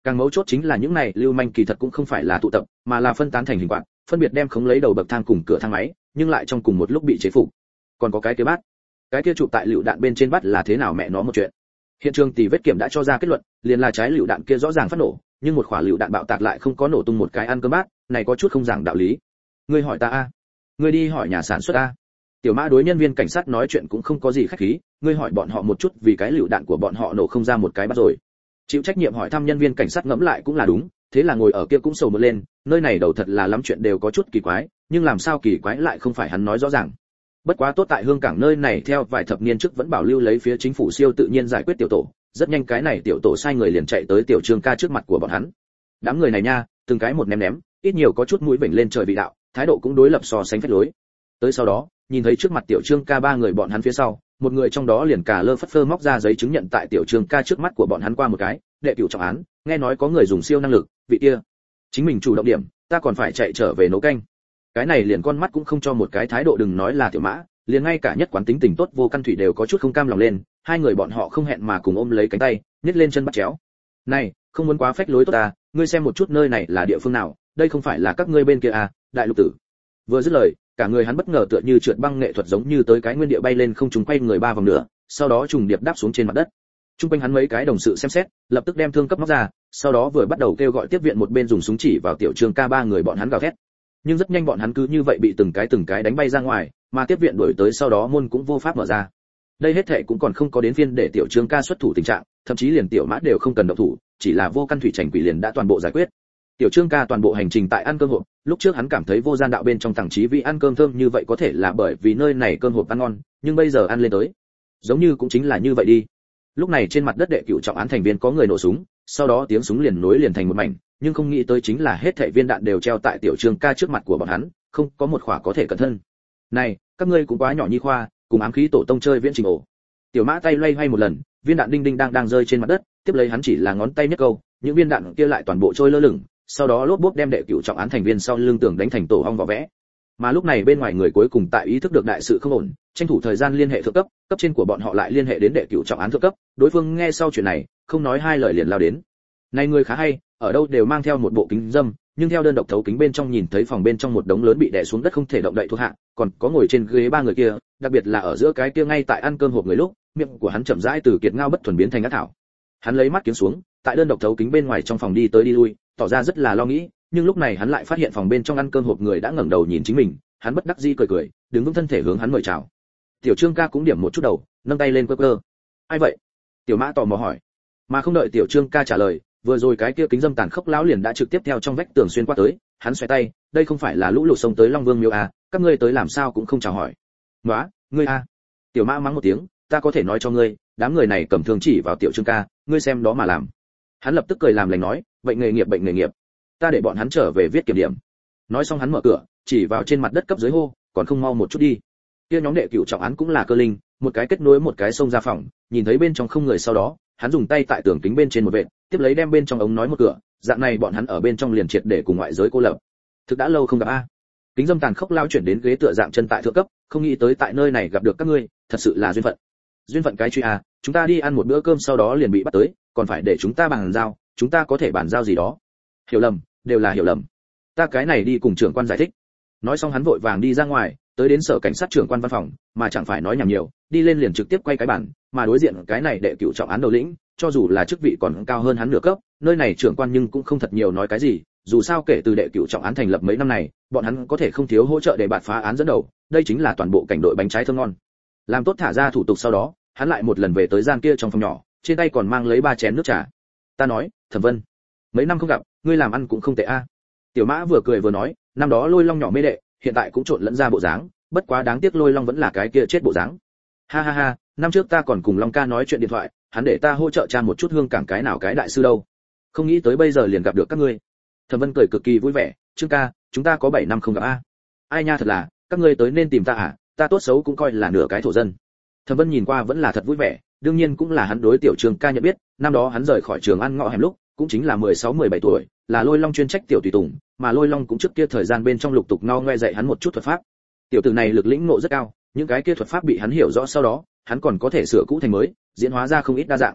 Càng mấu chốt chính là những này lưu manh kỳ thật cũng không phải là tụ tập, mà là phân tán thành hình quạt, phân biệt đem khống lấy đầu bậc thang cùng cửa thang máy, nhưng lại trong cùng một lúc bị chế phục. Còn có cái kia bát, cái kia chụp tại lựu đạn bên trên bát là thế nào mẹ nó một chuyện. Hiện trường tỷ vết kiểm đã cho ra kết luận, liền là trái lựu đạn kia rõ ràng phát nổ, nhưng một quả lựu đạn bạo tạc lại không có nổ tung một cái ăn cơm bát, này có chút không giảng đạo lý. Ngươi hỏi ta a, ngươi đi hỏi nhà sản xuất a. Tiểu Mã đối nhân viên cảnh sát nói chuyện cũng không có gì khách khí, ngươi hỏi bọn họ một chút vì cái lựu đạn của bọn họ nổ không ra một cái bát rồi. Chịu trách nhiệm hỏi thăm nhân viên cảnh sát ngẫm lại cũng là đúng, thế là ngồi ở kia cũng sầu một lên, nơi này đầu thật là lắm chuyện đều có chút kỳ quái, nhưng làm sao kỳ quái lại không phải hắn nói rõ ràng. Bất quá tốt tại Hương Cảng nơi này theo vài thập niên trước vẫn bảo lưu lấy phía chính phủ siêu tự nhiên giải quyết tiểu tổ, rất nhanh cái này tiểu tổ sai người liền chạy tới tiểu Trương ca trước mặt của bọn hắn. Đám người này nha, từng cái một ném ném, ít nhiều có chút mũi vểnh lên trời vị đạo, thái độ cũng đối lập so sánh phách lối. Tới sau đó, nhìn thấy trước mặt tiểu Trương ca ba người bọn hắn phía sau, một người trong đó liền cả lơ phất phơ móc ra giấy chứng nhận tại tiểu Trương ca trước mắt của bọn hắn qua một cái, đệ cửu trọng án, nghe nói có người dùng siêu năng lực, vị kia chính mình chủ động điểm, ta còn phải chạy trở về nấu canh. Cái này liền con mắt cũng không cho một cái thái độ, đừng nói là Tiểu Mã, liền ngay cả nhất quán tính tình tốt Vô Căn Thủy đều có chút không cam lòng lên, hai người bọn họ không hẹn mà cùng ôm lấy cánh tay, nhét lên chân bắt chéo. Này, không muốn quá phách lối tốt ta, ngươi xem một chút nơi này là địa phương nào, đây không phải là các ngươi bên kia à, đại lục tử. Vừa dứt lời, cả người hắn bất ngờ tựa như trượt băng nghệ thuật giống như tới cái nguyên địa bay lên không trùng quay người ba vòng nữa, sau đó trùng điệp đáp xuống trên mặt đất. Trung quanh hắn mấy cái đồng sự xem xét, lập tức đem thương cấp móc ra, sau đó vừa bắt đầu kêu gọi tiếp viện, một bên dùng súng chỉ vào tiểu Trương ca ba người bọn hắn gào thét. Nhưng rất nhanh bọn hắn cứ như vậy bị từng cái từng cái đánh bay ra ngoài, mà tiếp viện đuổi tới sau đó môn cũng vô pháp mở ra. Đây hết thệ cũng còn không có đến phiên để tiểu Trương ca xuất thủ tình trạng, thậm chí liền Tiểu Mã đều không cần động thủ, chỉ là Vô Căn Thủy Trành Quỷ liền đã toàn bộ giải quyết. Tiểu Trương ca toàn bộ hành trình tại ăn cơm hộp, lúc trước hắn cảm thấy Vô Gian đạo bên trong Tằng Chí Vĩ ăn cơm thơm như vậy có thể là bởi vì nơi này cơm hộp ăn ngon, nhưng bây giờ ăn lên tới, giống như cũng chính là như vậy đi. Lúc này trên mặt đất đệ cửu trọng án thành viên có người nổ súng, sau đó tiếng súng liền nối liền thành một mảnh, nhưng không nghĩ tới chính là hết thảy viên đạn đều treo tại tiểu Trương ca trước mặt của bọn hắn, không có một khỏa có thể cẩn thân. Này, các ngươi cũng quá nhỏ nhi khoa, cùng ám khí tổ tông chơi viễn trình ổ. Tiểu Mã tay loay hoay một lần, viên đạn đinh đinh đang đang rơi trên mặt đất, tiếp lấy hắn chỉ là ngón tay nhất câu, những viên đạn kia lại toàn bộ trôi lơ lửng, sau đó lốp bốp đem đệ cửu trọng án thành viên sau lưng tường đánh thành tổ ong vỏ vẽ. Mà lúc này bên ngoài người cuối cùng tại ý thức được đại sự không ổn, tranh thủ thời gian liên hệ thượng cấp, cấp trên của bọn họ lại liên hệ đến đệ cửu trọng án thượng cấp, đối phương nghe sau chuyện này, không nói hai lời liền lao đến. Này người khá hay, ở đâu đều mang theo một bộ kính dâm, nhưng theo đơn độc thấu kính bên trong nhìn thấy phòng bên trong một đống lớn bị đè xuống đất không thể động đậy thuộc hạ, còn có ngồi trên ghế ba người kia, đặc biệt là ở giữa cái kia ngay tại ăn cơm hộp người lúc, miệng của hắn chậm rãi từ kiệt ngao bất thuần biến thành ác thảo. Hắn lấy mắt kiếm xuống, tại đơn độc thấu kính bên ngoài trong phòng đi tới đi lui, tỏ ra rất là lo nghĩ, nhưng lúc này hắn lại phát hiện phòng bên trong ăn cơm hộp người đã ngẩng đầu nhìn chính mình, hắn bất đắc dĩ cười cười, đứng vững thân thể hướng hắn mời chào. Tiểu Trương ca cũng điểm một chút đầu, nâng tay lên cơ cơ. Ai vậy? Tiểu Mã tò mò hỏi. Mà không đợi Tiểu Trương ca trả lời, vừa rồi cái kia kính dâm tàn khốc lão liền đã trực tiếp theo trong vách tường xuyên qua tới, hắn xoay tay, đây không phải là lũ lụt sông tới Long Vương miếu à, các ngươi tới làm sao cũng không chào hỏi. Nóa, ngươi a. Tiểu Mã mắng một tiếng, ta có thể nói cho ngươi, đám người này cầm thương chỉ vào Tiểu Trương ca, ngươi xem đó mà làm. Hắn lập tức cười làm lành nói, bệnh nghề nghiệp bệnh nghề nghiệp, ta để bọn hắn trở về viết kiểm điểm. Nói xong hắn mở cửa, chỉ vào trên mặt đất cấp dưới hô, còn không mau một chút đi. Kia nhóm đệ cửu trọng án cũng là cơ linh, một cái kết nối một cái xông ra phòng, nhìn thấy bên trong không người sau đó, hắn dùng tay tại tường kính bên trên một vệt, tiếp lấy đem bên trong ống nói một cửa, dạng này bọn hắn ở bên trong liền triệt để cùng ngoại giới cô lập. Thực đã lâu không gặp a. Kính dâm tàn khốc lao chuyển đến ghế tựa dạng chân tại thượng cấp, không nghĩ tới tại nơi này gặp được các ngươi, thật sự là duyên phận. Duyên phận cái truy a, chúng ta đi ăn một bữa cơm sau đó liền bị bắt tới, còn phải để chúng ta bàn giao, chúng ta có thể bàn giao gì đó. Hiểu lầm, đều là hiểu lầm. Ta cái này đi cùng trưởng quan giải thích. Nói xong hắn vội vàng đi ra ngoài, tới đến sở cảnh sát trưởng quan văn phòng, mà chẳng phải nói nhảm nhiều, đi lên liền trực tiếp quay cái bản, mà đối diện cái này đệ cửu trọng án đầu lĩnh, cho dù là chức vị còn cao hơn hắn nửa cấp, nơi này trưởng quan nhưng cũng không thật nhiều nói cái gì, dù sao kể từ đệ cửu trọng án thành lập mấy năm này, bọn hắn có thể không thiếu hỗ trợ để bạt phá án dẫn đầu, đây chính là toàn bộ cảnh đội bánh trái thơm ngon. Làm tốt thả ra thủ tục sau đó, hắn lại một lần về tới gian kia trong phòng nhỏ, trên tay còn mang lấy ba chén nước trà. Ta nói, Thẩm Vân, mấy năm không gặp, ngươi làm ăn cũng không tệ a. Tiểu Mã vừa cười vừa nói, năm đó Lôi Long nhỏ mê đệ, hiện tại cũng trộn lẫn ra bộ dáng, bất quá đáng tiếc Lôi Long vẫn là cái kia chết bộ dáng. Ha ha ha, năm trước ta còn cùng Long ca nói chuyện điện thoại, hắn để ta hỗ trợ tra một chút Hương Cảng cái nào cái đại sư đâu. Không nghĩ tới bây giờ liền gặp được các ngươi. Thẩm Vân cười cực kỳ vui vẻ, Trương ca, chúng ta có bảy năm không gặp a. Ai nha, thật là, các ngươi tới nên tìm ta à, ta tốt xấu cũng coi là nửa cái thổ dân. Thẩm Vân nhìn qua vẫn là thật vui vẻ, đương nhiên cũng là hắn đối tiểu Trương ca nhận biết, năm đó hắn rời khỏi trường ăn ngõ hẻm lúc, cũng chính là mười sáu mười bảy tuổi, là Lôi Long chuyên trách tiểu tùy tùng, mà Lôi Long cũng trước kia thời gian bên trong lục tục no ngoe dạy hắn một chút thuật pháp. Tiểu tử này lực lĩnh ngộ rất cao, những cái kia thuật pháp bị hắn hiểu rõ sau đó, hắn còn có thể sửa cũ thành mới, diễn hóa ra không ít đa dạng.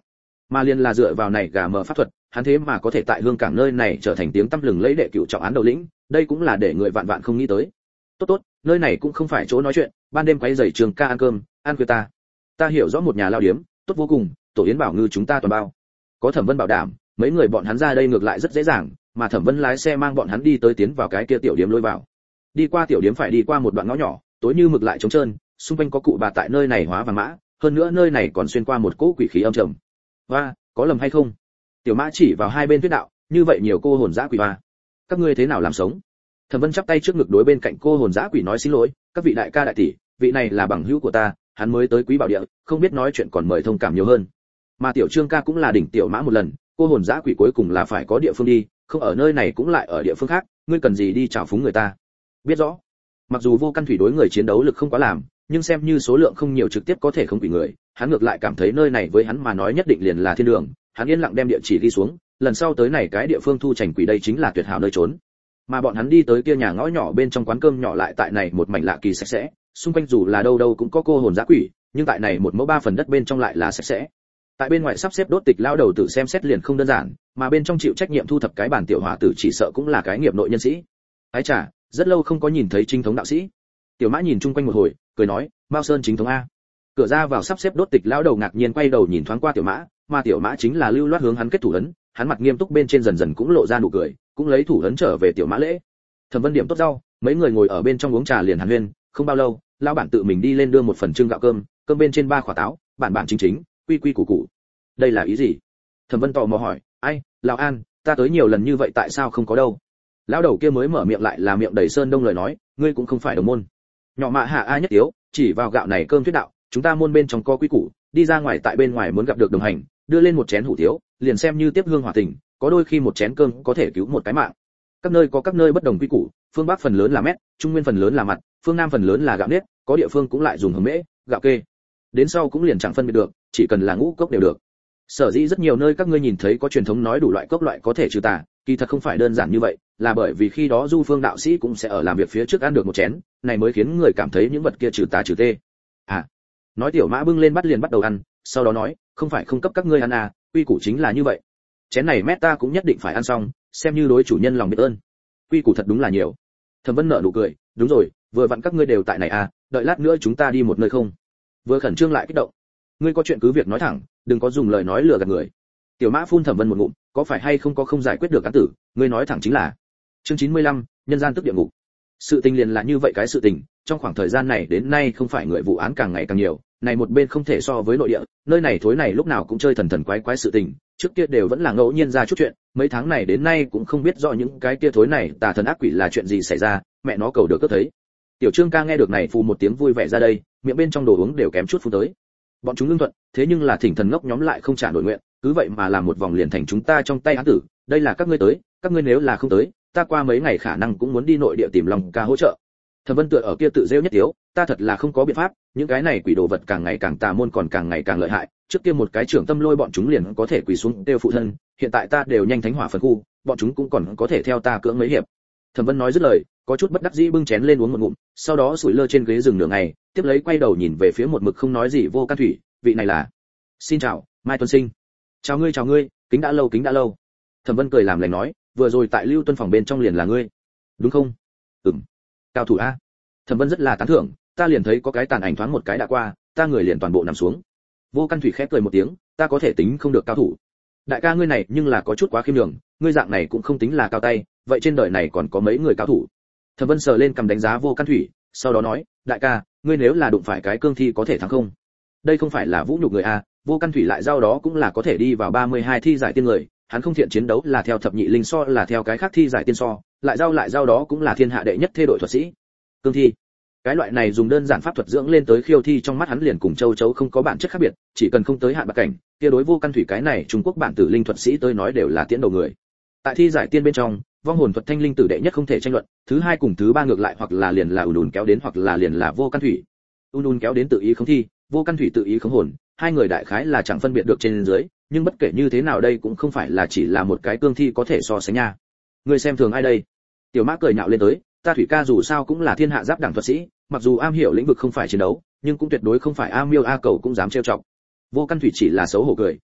Mà liền là dựa vào này gà mờ pháp thuật, hắn thế mà có thể tại hương cảng nơi này trở thành tiếng tăm lừng lẫy đệ cửu trọng án đầu lĩnh, đây cũng là để người vạn vạn không nghĩ tới. Tốt tốt, nơi này cũng không phải chỗ nói chuyện, ban đêm quấy rầy Trường ca ăn cơm, ăn khuya ta. Ta hiểu rõ một nhà lao điếm, tốt vô cùng, tổ yến bảo ngư chúng ta toàn bao. Có Thẩm Vân bảo đảm, mấy người bọn hắn ra đây ngược lại rất dễ dàng, mà Thẩm Vân lái xe mang bọn hắn đi tới tiến vào cái kia tiểu điếm lôi vào. Đi qua tiểu điếm phải đi qua một đoạn ngõ nhỏ, tối như mực lại trống trơn, xung quanh có cụ bà tại nơi này hóa vàng mã, hơn nữa nơi này còn xuyên qua một cỗ quỷ khí âm trầm. Và, có lầm hay không? Tiểu Mã chỉ vào hai bên tuyết đạo, như vậy nhiều cô hồn dã quỷ hoa, các ngươi thế nào làm sống? Thẩm Vân chắp tay trước ngực đối bên cạnh cô hồn dã quỷ nói xin lỗi, các vị đại ca đại tỷ, vị này là bằng hữu của ta, hắn mới tới Quý Bảo Địa, không biết nói chuyện còn mời thông cảm nhiều hơn. Mà tiểu Trương ca cũng là đỉnh tiểu Mã một lần, cô hồn dã quỷ cuối cùng là phải có địa phương đi, không ở nơi này cũng lại ở địa phương khác, ngươi cần gì đi chào phúng người ta? Biết rõ. Mặc dù Vô Căn Thủy đối người chiến đấu lực không quá làm, nhưng xem như số lượng không nhiều trực tiếp có thể không quỷ người, hắn ngược lại cảm thấy nơi này với hắn mà nói nhất định liền là thiên đường, hắn yên lặng đem địa chỉ ghi xuống, lần sau tới này cái địa phương thu trành quỷ đây chính là tuyệt hảo nơi trốn. Mà bọn hắn đi tới kia nhà ngõ nhỏ bên trong quán cơm nhỏ lại tại này một mảnh lạ kỳ sạch sẽ, xung quanh dù là đâu đâu cũng có cô hồn dã quỷ, nhưng tại này một mẫu ba phần đất bên trong lại là sạch sẽ. Tại bên ngoài sắp xếp đốt tịch lao đầu tử xem xét liền không đơn giản, mà bên trong chịu trách nhiệm thu thập cái bản tiểu hỏa tử chỉ sợ cũng là cái nghiệp nội nhân sĩ. Ái chà, rất lâu không có nhìn thấy chính thống đạo sĩ. Tiểu Mã nhìn chung quanh một hồi, cười nói, Mao Sơn chính thống a. Cửa ra vào sắp xếp đốt tịch lão đầu ngạc nhiên quay đầu nhìn thoáng qua Tiểu Mã, mà Tiểu Mã chính là lưu loát hướng hắn kết thủ ấn, hắn mặt nghiêm túc bên trên dần dần cũng lộ ra nụ cười, cũng lấy thủ ấn trở về Tiểu Mã lễ. Thẩm Vân điểm tốt rau, mấy người ngồi ở bên trong uống trà liền hàn huyên, không bao lâu, lão bản tự mình đi lên đưa một phần trưng gạo cơm, cơm bên trên ba quả táo, bản bản chính chính, quy quy củ củ. Đây là ý gì? Thẩm Vân tò mò hỏi, ai, lão An, ta tới nhiều lần như vậy tại sao không có đâu? Lão đầu kia mới mở miệng lại là miệng đầy sơn đông lời nói, ngươi cũng không phải đồng môn. Nhỏ mạ hạ a nhất yếu, chỉ vào gạo này cơm thuyết đạo, chúng ta môn bên trong có quy củ, đi ra ngoài tại bên ngoài muốn gặp được đồng hành, đưa lên một chén hủ tiếu, liền xem như tiếp hương hòa tình, có đôi khi một chén cơm có thể cứu một cái mạng. Các nơi có các nơi bất đồng quy củ, phương bắc phần lớn là mét, trung nguyên phần lớn là mặt, phương nam phần lớn là gạo nếp, có địa phương cũng lại dùng hầm mễ, gạo kê. Đến sau cũng liền chẳng phân biệt được, chỉ cần là ngũ cốc đều được. Sở dĩ rất nhiều nơi các ngươi nhìn thấy có truyền thống nói đủ loại cốc loại có thể trừ tà, kỳ thật không phải đơn giản như vậy, là bởi vì khi đó Du Phương đạo sĩ cũng sẽ ở làm việc phía trước ăn được một chén, này mới khiến người cảm thấy những vật kia trừ tà trừ tê. À, nói Tiểu Mã bưng lên bắt liền bắt đầu ăn, sau đó nói, không phải không cấp các ngươi ăn à, quy củ chính là như vậy. Chén này mét ta cũng nhất định phải ăn xong, xem như đối chủ nhân lòng biết ơn. Quy củ thật đúng là nhiều. Thẩm Vân nở nụ cười, đúng rồi, vừa vặn các ngươi đều tại này à, đợi lát nữa chúng ta đi một nơi không? Vừa khẩn trương lại kích động. Ngươi có chuyện cứ việc nói thẳng, đừng có dùng lời nói lừa gạt người. Tiểu Mã phun Thẩm Vân một ngụm, có phải hay không có không giải quyết được án tử, ngươi nói thẳng chính là. Chương chín mươi lăm, nhân gian tức địa ngục. Sự tình liền là như vậy cái sự tình, trong khoảng thời gian này đến nay không phải người vụ án càng ngày càng nhiều, này một bên không thể so với nội địa, nơi này thối này lúc nào cũng chơi thần thần quái quái sự tình, trước kia đều vẫn là ngẫu nhiên ra chút chuyện, mấy tháng này đến nay cũng không biết rõ những cái kia thối này tà thần ác quỷ là chuyện gì xảy ra, mẹ nó cầu được cất thấy. Tiểu Trương ca nghe được này phù một tiếng vui vẻ ra đây, miệng bên trong đồ uống đều kém chút phun tới. Bọn chúng lương thuận, thế nhưng là thỉnh thần ngốc nhóm lại không trả nổi nguyện, cứ vậy mà làm một vòng liền thành chúng ta trong tay án tử, đây là các ngươi tới, các ngươi nếu là không tới, ta qua mấy ngày khả năng cũng muốn đi nội địa tìm lòng ca hỗ trợ. Thẩm Vân tựa ở kia tự rêu nhất tiếu, ta thật là không có biện pháp, những cái này quỷ đồ vật càng ngày càng tà môn còn càng ngày càng lợi hại, trước kia một cái trưởng tâm lôi bọn chúng liền có thể quỳ xuống tiêu phụ thân, hiện tại ta đều nhanh thánh hỏa phần khu, bọn chúng cũng còn có thể theo ta cưỡng mấy hiệp. Thẩm Vân nói dứt lời, có chút bất đắc dĩ bưng chén lên uống một ngụm, sau đó sủi lơ trên ghế dừng nửa ngày, tiếp lấy quay đầu nhìn về phía một mực không nói gì Vô Căn Thủy, vị này là. Xin chào, Mai Tuân Sinh. Chào ngươi chào ngươi, kính đã lâu kính đã lâu. Thẩm Vân cười làm lành nói, vừa rồi tại Lưu Tuân phòng bên trong liền là ngươi, đúng không? Ừm. Cao thủ a. Thẩm Vân rất là tán thưởng, ta liền thấy có cái tàn ảnh thoáng một cái đã qua, ta người liền toàn bộ nằm xuống. Vô Căn Thủy khép cười một tiếng, ta có thể tính không được cao thủ. Đại ca ngươi này nhưng là có chút quá khiêm nhường, ngươi dạng này cũng không tính là cao tay, vậy trên đời này còn có mấy người cao thủ? Thẩm Vân sờ lên cầm đánh giá Vô Căn Thủy, sau đó nói, đại ca, ngươi nếu là đụng phải cái cương thi có thể thắng không? Đây không phải là vũ nhục người a, Vô Căn Thủy lại giao đó cũng là có thể đi vào ba mươi hai thi giải tiên người, hắn không thiện chiến đấu là theo thập nhị linh so là theo cái khác thi giải tiên so, lại giao lại giao đó cũng là thiên hạ đệ nhất thê đội thuật sĩ. Cương thi, cái loại này dùng đơn giản pháp thuật dưỡng lên tới khiêu thi trong mắt hắn liền cùng châu chấu không có bản chất khác biệt, chỉ cần không tới hạn bạc cảnh, kia đối Vô Căn Thủy cái này Trung Quốc bản tử linh thuật sĩ tới nói đều là tiễn đầu người. Tại thi giải tiên bên trong, vong hồn thuật thanh linh tử đệ nhất không thể tranh luận, thứ hai cùng thứ ba ngược lại hoặc là liền là ùn ùn kéo đến hoặc là liền là Vô Căn Thủy. Ùn ùn kéo đến tự ý không thi, Vô Căn Thủy tự ý không hồn, hai người đại khái là chẳng phân biệt được trên dưới, nhưng bất kể như thế nào đây cũng không phải là chỉ là một cái cương thi có thể so sánh nha. Người xem thường ai đây? Tiểu Mã cười nhạo lên tới, ta Thủy ca dù sao cũng là thiên hạ giáp đẳng thuật sĩ, mặc dù am hiểu lĩnh vực không phải chiến đấu, nhưng cũng tuyệt đối không phải a miêu a cầu cũng dám trêu chọc. Vô Căn Thủy chỉ là xấu hổ cười,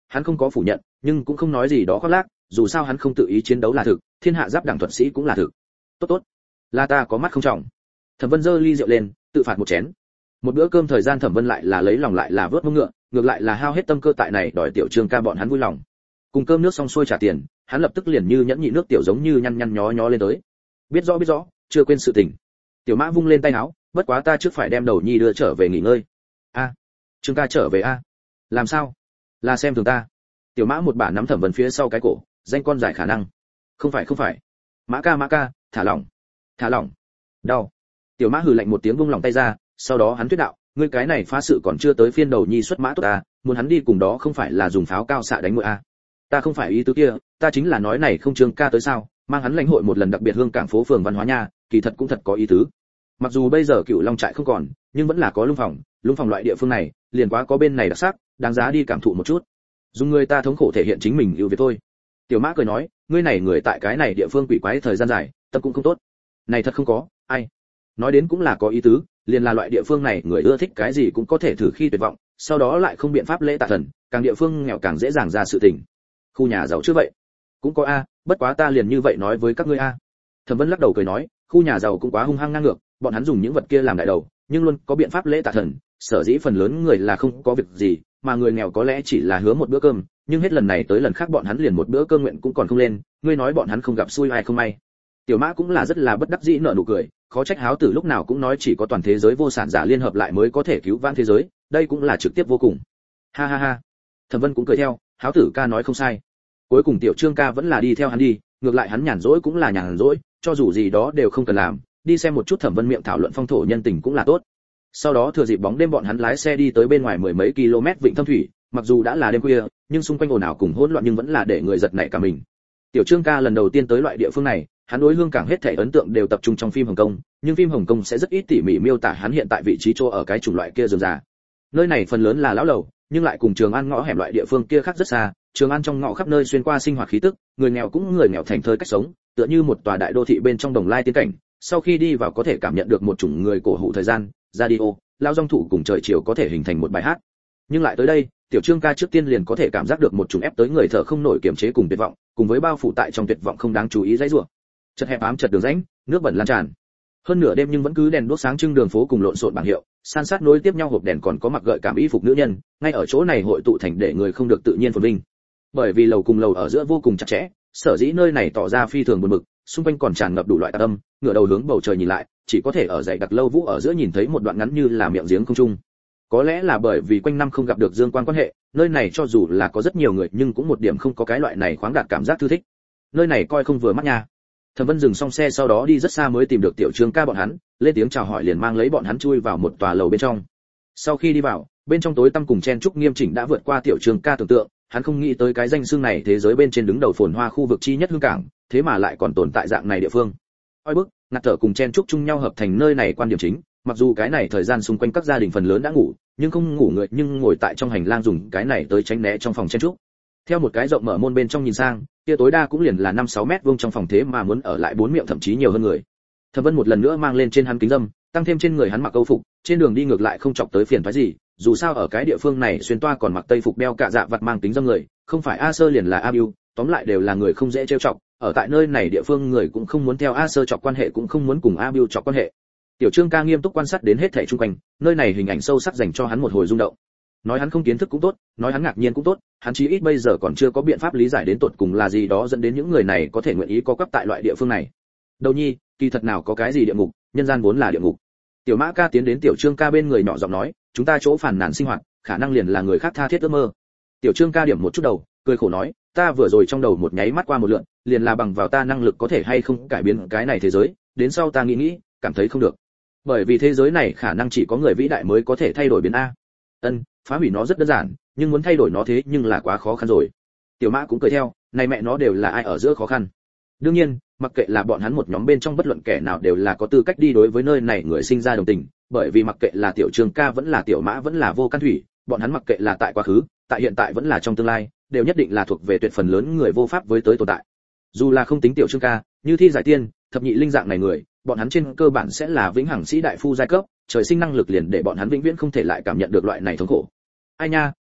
hắn không có phủ nhận, nhưng cũng không nói gì đó khoác lác, dù sao hắn không tự ý chiến đấu là thực, thiên hạ giáp đẳng thuật sĩ cũng là thực. Tốt tốt, là ta có mắt không trọng. Thẩm Vân giơ ly rượu lên, tự phạt một chén. Một bữa cơm thời gian Thẩm Vân lại là lấy lòng lại là vớt mông ngựa, ngược lại là hao hết tâm cơ tại này đòi tiểu Trương ca bọn hắn vui lòng. Cùng cơm nước xong xuôi trả tiền, hắn lập tức liền như nhẫn nhị nước tiểu giống như nhăn nhăn nhó nhó lên tới. Biết rõ biết rõ, chưa quên sự tình. Tiểu Mã vung lên tay áo, bất quá ta trước phải đem đầu nhi đưa trở về nghỉ ngơi. A, Trương ca trở về a? Làm sao? Là xem thường ta? Tiểu Mã một bà nắm Thẩm Vân phía sau cái cổ, danh con giải khả năng. Không phải không phải. Mã ca Mã ca, thả lỏng. Thả lỏng. Đau. Tiểu Mã hừ lạnh một tiếng vung lòng tay ra, sau đó hắn thuyết đạo, ngươi cái này phá sự còn chưa tới phiên đầu nhi xuất mã tốt ta, muốn hắn đi cùng đó không phải là dùng pháo cao xạ đánh muội a. Ta không phải ý tứ kia, ta chính là nói này không Trương ca tới sao, mang hắn lãnh hội một lần đặc biệt hương cảng phố phường văn hóa nha, kỳ thật cũng thật có ý tứ. Mặc dù bây giờ Cửu Long trại không còn, nhưng vẫn là có lung phòng, lung phòng loại địa phương này, liền quá có bên này đặc sắc, đáng giá đi cảm thụ một chút. Dùng người ta thống khổ thể hiện chính mình ưu việt thôi. Tiểu Mã cười nói, ngươi này người tại cái này địa phương quỷ quái thời gian dài, tâm cũng không tốt. Này thật không có, ai. Nói đến cũng là có ý tứ, liền là loại địa phương này người ưa thích cái gì cũng có thể thử khi tuyệt vọng, sau đó lại không biện pháp lễ tạ thần, càng địa phương nghèo càng dễ dàng ra sự tình. Khu nhà giàu chứ vậy? Cũng có a, bất quá ta liền như vậy nói với các ngươi a. Thẩm Vân lắc đầu cười nói, khu nhà giàu cũng quá hung hăng ngang ngược, bọn hắn dùng những vật kia làm đại đầu, nhưng luôn có biện pháp lễ tạ thần, sở dĩ phần lớn người là không có việc gì, mà người nghèo có lẽ chỉ là hứa một bữa cơm, nhưng hết lần này tới lần khác bọn hắn liền một bữa cơm nguyện cũng còn không lên, ngươi nói bọn hắn không gặp xui ai không may. Tiểu Mã cũng là rất là bất đắc dĩ nở nụ cười, khó trách Háo Tử lúc nào cũng nói chỉ có toàn thế giới vô sản giả liên hợp lại mới có thể cứu vãn thế giới, đây cũng là trực tiếp vô cùng. Ha ha ha. Thẩm Vân cũng cười theo, Háo Tử ca nói không sai. Cuối cùng tiểu Trương ca vẫn là đi theo hắn đi, ngược lại hắn nhàn rỗi cũng là nhàn rỗi, cho dù gì đó đều không cần làm, đi xem một chút Thẩm Vân miệng thảo luận phong thổ nhân tình cũng là tốt. Sau đó thừa dịp bóng đêm bọn hắn lái xe đi tới bên ngoài mười mấy km vịnh Thâm Thủy, mặc dù đã là đêm khuya, nhưng xung quanh ồn ào cùng hỗn loạn nhưng vẫn là để người giật nảy cả mình. Tiểu Trương ca lần đầu tiên tới loại địa phương này, hắn đối hương cảng hết thảy ấn tượng đều tập trung trong phim Hồng Kông, nhưng phim Hồng Kông sẽ rất ít tỉ mỉ miêu tả hắn hiện tại vị trí chỗ ở cái chủng loại kia rườm rà. Nơi này phần lớn là lão lầu, nhưng lại cùng Trường An ngõ hẻm loại địa phương kia khác rất xa, Trường An trong ngõ khắp nơi xuyên qua sinh hoạt khí tức, người nghèo cũng người nghèo thành thơi cách sống, tựa như một tòa đại đô thị bên trong đồng lai tiên cảnh, sau khi đi vào có thể cảm nhận được một chủng người cổ hủ thời gian, radio, lao dòng thủ cùng trời chiều có thể hình thành một bài hát. Nhưng lại tới đây, tiểu Trương ca trước tiên liền có thể cảm giác được một chủng ép tới người thở không nổi kiềm chế cùng tuyệt vọng, cùng với bao phủ tại trong tuyệt vọng không đáng chú ý dãy rủa. Chật hẹp ám chật đường rãnh, nước bẩn lan tràn. Hơn nửa đêm nhưng vẫn cứ đèn đuốc sáng trưng đường phố cùng lộn xộn bảng hiệu, san sát nối tiếp nhau hộp đèn còn có mặc gợi cảm y phục nữ nhân, ngay ở chỗ này hội tụ thành để người không được tự nhiên phồn vinh. Bởi vì lầu cùng lầu ở giữa vô cùng chặt chẽ, sở dĩ nơi này tỏ ra phi thường buồn bực, xung quanh còn tràn ngập đủ loại tạp âm, ngửa đầu hướng bầu trời nhìn lại, chỉ có thể ở dãy đặc lâu vũ ở giữa nhìn thấy một đoạn ngắn như là miệng giếng không trung. Có lẽ là bởi vì quanh năm không gặp được dương quan quan hệ, nơi này cho dù là có rất nhiều người nhưng cũng một điểm không có cái loại này khoáng đạt cảm giác thư thích. Nơi này coi không vừa mắt nha. Thẩm Vân dừng xong xe sau đó đi rất xa mới tìm được tiểu Trương ca bọn hắn, lên tiếng chào hỏi liền mang lấy bọn hắn chui vào một tòa lầu bên trong. Sau khi đi vào, bên trong tối tăm cùng chen trúc nghiêm chỉnh đã vượt qua tiểu Trương ca tưởng tượng, hắn không nghĩ tới cái danh xưng này thế giới bên trên đứng đầu phồn hoa khu vực chi nhất hương cảng, thế mà lại còn tồn tại dạng này địa phương. Oi bức, ngạt thở cùng chen trúc chung nhau hợp thành nơi này quan điểm chính, mặc dù cái này thời gian xung quanh các gia đình phần lớn đã ngủ, nhưng không ngủ người nhưng ngồi tại trong hành lang dùng cái này tới tránh né trong phòng chen trúc. Theo một cái rộng mở môn bên trong nhìn sang, kia tối đa cũng liền là năm sáu mét vuông trong phòng thế mà muốn ở lại bốn miệng thậm chí nhiều hơn người. Thẩm Vân một lần nữa mang lên trên hắn kính dâm, tăng thêm trên người hắn mặc câu phục, trên đường đi ngược lại không chọc tới phiền toái gì, dù sao ở cái địa phương này xuyên toa còn mặc tây phục đeo cạ dạ vặt mang kính dâm người, không phải A Sơ liền là A Bưu, tóm lại đều là người không dễ trêu chọc, ở tại nơi này địa phương người cũng không muốn theo A Sơ chọc quan hệ cũng không muốn cùng A Bưu chọc quan hệ. Tiểu Trương ca nghiêm túc quan sát đến hết thảy xung quanh, nơi này hình ảnh sâu sắc dành cho hắn một hồi rung động. Nói hắn không kiến thức cũng tốt, nói hắn ngạc nhiên cũng tốt, hắn chí ít bây giờ còn chưa có biện pháp lý giải đến tột cùng là gì đó dẫn đến những người này có thể nguyện ý có cấp tại loại địa phương này. Đầu nhi, kỳ thật nào có cái gì địa ngục, nhân gian vốn là địa ngục. Tiểu Mã ca tiến đến tiểu Trương ca bên người nhỏ giọng nói, chúng ta chỗ phản nàn sinh hoạt, khả năng liền là người khác tha thiết ước mơ. Tiểu Trương ca điểm một chút đầu, cười khổ nói, ta vừa rồi trong đầu một nháy mắt qua một lượn, liền là bằng vào ta năng lực có thể hay không cải biến cái này thế giới, đến sau ta nghĩ nghĩ, cảm thấy không được. Bởi vì thế giới này khả năng chỉ có người vĩ đại mới có thể thay đổi biến a. Ân, phá hủy nó rất đơn giản, nhưng muốn thay đổi nó thế nhưng là quá khó khăn rồi. Tiểu Mã cũng cười theo, này mẹ nó đều là ai ở giữa khó khăn. Đương nhiên, mặc kệ là bọn hắn một nhóm bên trong bất luận kẻ nào đều là có tư cách đi đối với nơi này người sinh ra đồng tình, bởi vì mặc kệ là tiểu Trương ca vẫn là tiểu Mã vẫn là Vô Căn Thủy, bọn hắn mặc kệ là tại quá khứ, tại hiện tại vẫn là trong tương lai, đều nhất định là thuộc về tuyệt phần lớn người vô pháp với tới tồn tại. Dù là không tính tiểu Trương ca, như Thi Giải Tiên, thập nhị linh dạng này người, bọn hắn trên cơ bản sẽ là vĩnh hằng sĩ đại phu giai cấp, trời sinh năng lực liền để bọn hắn vĩnh viễn không thể lại cảm nhận được loại này thống khổ. Ai nha, các vị,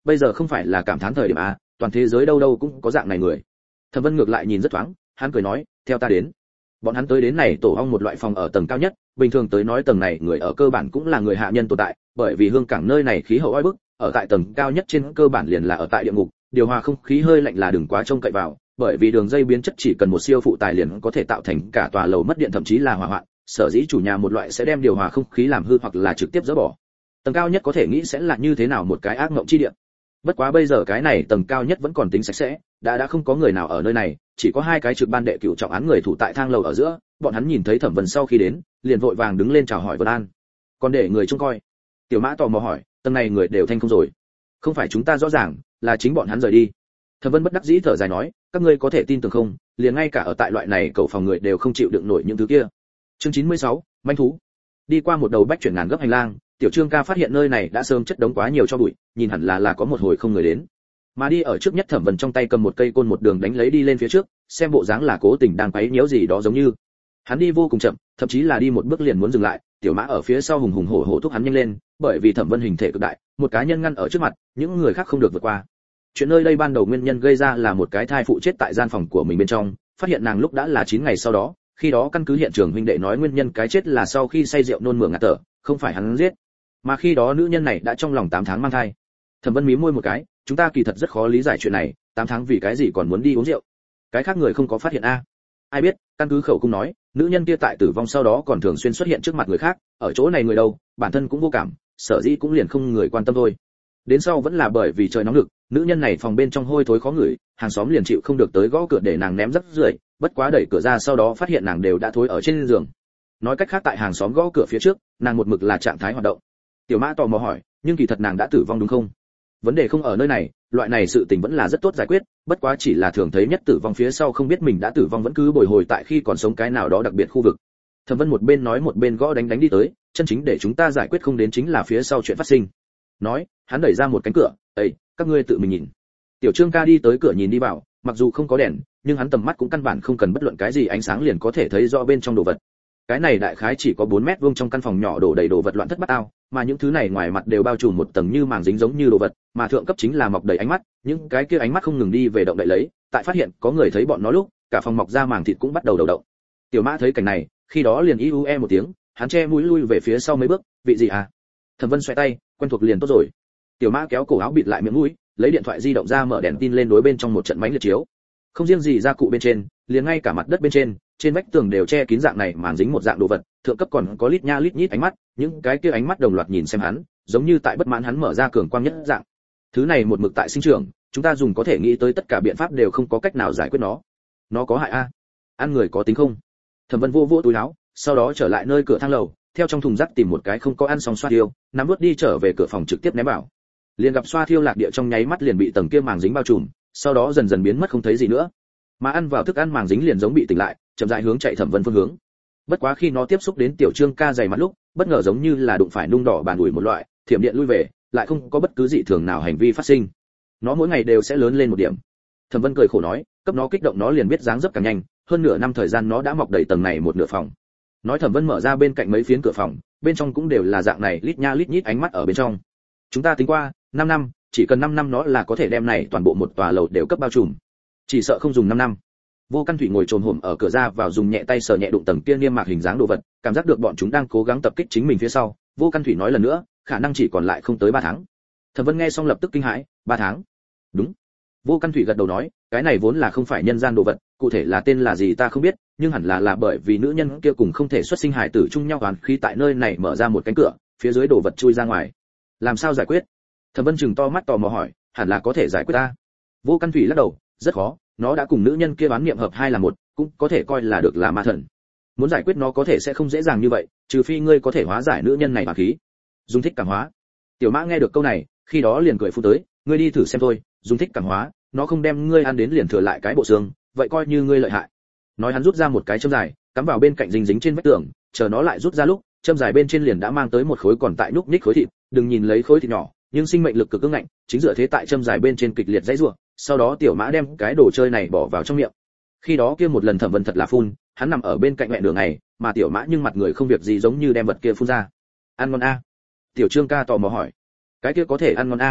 bây giờ không phải là cảm thán thời điểm à, toàn thế giới đâu đâu cũng có dạng này người. Thẩm Vân ngược lại nhìn rất thoáng, hắn cười nói, theo ta đến. Bọn hắn tới đến này tổ ong một loại phòng ở tầng cao nhất, bình thường tới nói tầng này người ở cơ bản cũng là người hạ nhân tồn tại, bởi vì hương cảng nơi này khí hậu oi bức, ở tại tầng cao nhất trên cơ bản liền là ở tại địa ngục, điều hòa không khí hơi lạnh là đừng quá trông cậy vào, bởi vì đường dây biến chất chỉ cần một siêu phụ tài liền có thể tạo thành cả tòa lầu mất điện thậm chí là hỏa hoạn, sở dĩ chủ nhà một loại sẽ đem điều hòa không khí làm hư hoặc là trực tiếp dỡ bỏ. Tầng cao nhất có thể nghĩ sẽ là như thế nào một cái ác mộng chi địa. Bất quá bây giờ cái này tầng cao nhất vẫn còn tính sạch sẽ, đã đã không có người nào ở nơi này, chỉ có hai cái trực ban đệ cửu trọng án người thủ tại thang lầu ở giữa, bọn hắn nhìn thấy Thẩm Vân sau khi đến, liền vội vàng đứng lên chào hỏi Vân An. Còn để người trông coi. Tiểu Mã tò mò hỏi, tầng này người đều thanh không rồi? Không phải chúng ta rõ ràng, là chính bọn hắn rời đi. Thẩm Vân bất đắc dĩ thở dài nói, các ngươi có thể tin tưởng không, liền ngay cả ở tại loại này cầu phòng người đều không chịu đựng nổi những thứ kia. Chương chín mươi sáu, manh thú. Đi qua một đầu bách chuyển ngàn gấp hành lang, Tiểu Trương ca phát hiện nơi này đã sớm chất đống quá nhiều cho bụi, nhìn hẳn là là có một hồi không người đến. Mà đi ở trước nhất Thẩm Vân trong tay cầm một cây côn một đường đánh lấy đi lên phía trước, xem bộ dáng là cố tình đang quấy nhiễu gì đó giống như. Hắn đi vô cùng chậm, thậm chí là đi một bước liền muốn dừng lại, Tiểu Mã ở phía sau hùng hùng hổ hổ thúc hắn nhanh lên, bởi vì Thẩm Vân hình thể cực đại, một cá nhân ngăn ở trước mặt, những người khác không được vượt qua. Chuyện nơi đây ban đầu nguyên nhân gây ra là một cái thai phụ chết tại gian phòng của mình bên trong, phát hiện nàng lúc đã là chín ngày sau đó, khi đó căn cứ hiện trường huynh đệ nói nguyên nhân cái chết là sau khi say rượu nôn mửa ngạt thở, không phải hắn giết. Mà khi đó nữ nhân này đã trong lòng tám tháng mang thai. Thẩm Vân mím môi một cái, chúng ta kỳ thật rất khó lý giải chuyện này, tám tháng vì cái gì còn muốn đi uống rượu? Cái khác người không có phát hiện a? Ai biết, căn cứ khẩu cung nói, nữ nhân kia tại tử vong sau đó còn thường xuyên xuất hiện trước mặt người khác, ở chỗ này người đâu, bản thân cũng vô cảm, sở dĩ cũng liền không người quan tâm thôi. Đến sau vẫn là bởi vì trời nóng lực, nữ nhân này phòng bên trong hôi thối khó ngửi, hàng xóm liền chịu không được tới gõ cửa để nàng ném rác rưởi, bất quá đẩy cửa ra sau đó phát hiện nàng đều đã thối ở trên giường. Nói cách khác tại hàng xóm gõ cửa phía trước, nàng một mực là trạng thái hoạt động. Tiểu Mã tò mò hỏi, nhưng kỳ thật nàng đã tử vong đúng không? Vấn đề không ở nơi này, loại này sự tình vẫn là rất tốt giải quyết, bất quá chỉ là thường thấy nhất tử vong phía sau không biết mình đã tử vong vẫn cứ bồi hồi tại khi còn sống cái nào đó đặc biệt khu vực. Thẩm Vân một bên nói một bên gõ đánh đánh đi tới, chân chính để chúng ta giải quyết không đến chính là phía sau chuyện phát sinh. Nói, hắn đẩy ra một cánh cửa, "Ê, các ngươi tự mình nhìn." Tiểu Trương ca đi tới cửa nhìn đi vào, mặc dù không có đèn, nhưng hắn tầm mắt cũng căn bản không cần bất luận cái gì ánh sáng liền có thể thấy rõ bên trong đồ vật. Cái này đại khái chỉ có bốn mét vuông trong căn phòng nhỏ đổ đầy đồ vật loạn thất bát ao, mà những thứ này ngoài mặt đều bao trùm một tầng như màng dính giống như đồ vật, mà thượng cấp chính là mọc đầy ánh mắt, những cái kia ánh mắt không ngừng đi về động đậy lấy, tại phát hiện có người thấy bọn nó lúc, cả phòng mọc ra màng thịt cũng bắt đầu đầu động. Tiểu Mã thấy cảnh này, khi đó liền iu e một tiếng, hắn che mũi lui về phía sau mấy bước, "Vị gì à?" Thẩm Vân xoay tay, quen thuộc liền tốt rồi. Tiểu Mã kéo cổ áo bịt lại miệng mũi, lấy điện thoại di động ra mở đèn tin lên đối bên trong một trận máy liệt chiếu. Không riêng gì gia cụ bên trên, liền ngay cả mặt đất bên trên, trên vách tường đều che kín dạng này màn dính một dạng đồ vật, thượng cấp còn có lít nha lít nhít ánh mắt, những cái kia ánh mắt đồng loạt nhìn xem hắn, giống như tại bất mãn hắn mở ra cường quang nhất dạng. Thứ này một mực tại sinh trưởng, chúng ta dùng có thể nghĩ tới tất cả biện pháp đều không có cách nào giải quyết nó. Nó có hại a? Ăn người có tính không? Thẩm Vân vô vô túi áo, sau đó trở lại nơi cửa thang lầu, theo trong thùng rác tìm một cái không có ăn xong xoa thiêu, nắm vớt đi trở về cửa phòng trực tiếp ném vào. Liền gặp xoa thiêu lạc địa trong nháy mắt liền bị tầng kia màng dính bao trùm, sau đó dần dần biến mất không thấy gì nữa. Mà ăn vào thức ăn màng dính liền giống bị tỉnh lại, chậm rãi hướng chạy Thẩm Vân phương hướng. Bất quá khi nó tiếp xúc đến Tiểu Trương ca dày mặt lúc, bất ngờ giống như là đụng phải nung đỏ bàn ủi một loại, thiểm điện lui về, lại không có bất cứ dị thường nào hành vi phát sinh. Nó mỗi ngày đều sẽ lớn lên một điểm. Thẩm Vân cười khổ nói, cấp nó kích động nó liền biết dáng dấp càng nhanh, hơn nửa năm thời gian nó đã mọc đầy tầng này một nửa phòng. Nói Thẩm Vân mở ra bên cạnh mấy phiến cửa phòng, bên trong cũng đều là dạng này lít nha lít nhít ánh mắt ở bên trong. Chúng ta tính qua, năm năm, chỉ cần năm năm nó là có thể đem này toàn bộ một tòa lầu đều cấp bao trùm. Chỉ sợ không dùng năm năm. Vô Căn Thủy ngồi trồm hổm ở cửa ra vào dùng nhẹ tay sờ nhẹ đụng tầng kia niêm mạc hình dáng đồ vật, cảm giác được bọn chúng đang cố gắng tập kích chính mình phía sau. Vô Căn Thủy nói lần nữa, khả năng chỉ còn lại không tới ba tháng. Thẩm Vân nghe xong lập tức kinh hãi, ba tháng? Đúng. Vô Căn Thủy gật đầu nói, cái này vốn là không phải nhân gian đồ vật, cụ thể là tên là gì ta không biết, nhưng hẳn là là bởi vì nữ nhân kia cùng không thể xuất sinh hài tử chung nhau hoàn khi tại nơi này mở ra một cánh cửa, phía dưới đồ vật chui ra ngoài. Làm sao giải quyết? Thẩm Vân chừng to mắt tò mò hỏi, hẳn là có thể giải quyết ta. Vô Căn Thủy lắc đầu, rất khó, nó đã cùng nữ nhân kia bán niệm hợp hai là một, cũng có thể coi là được là ma thần. Muốn giải quyết nó có thể sẽ không dễ dàng như vậy, trừ phi ngươi có thể hóa giải nữ nhân này bằng khí. Dùng thích cảm hóa. Tiểu Mã nghe được câu này, khi đó liền cười phu tới, ngươi đi thử xem thôi, dùng thích cảm hóa, nó không đem ngươi ăn đến liền thừa lại cái bộ xương, vậy coi như ngươi lợi hại. Nói hắn rút ra một cái châm dài, cắm vào bên cạnh dính dính trên vách tường, chờ nó lại rút ra lúc, châm dài bên trên liền đã mang tới một khối còn tại nhúc nhích khối thịt, đừng nhìn lấy khối thịt nhỏ, nhưng sinh mệnh lực cực cứng ngạnh, chính dựa thế tại châm dài bên trên kịch liệt dãy rủa, sau đó Tiểu Mã đem cái đồ chơi này bỏ vào trong miệng. Khi đó kia một lần Thẩm Vân thật là phun, hắn nằm ở bên cạnh mẹ đường này, mà Tiểu Mã nhưng mặt người không việc gì giống như đem vật kia phun ra. Ăn ngon a? Tiểu Trương ca tò mò hỏi. Cái kia có thể ăn ngon a?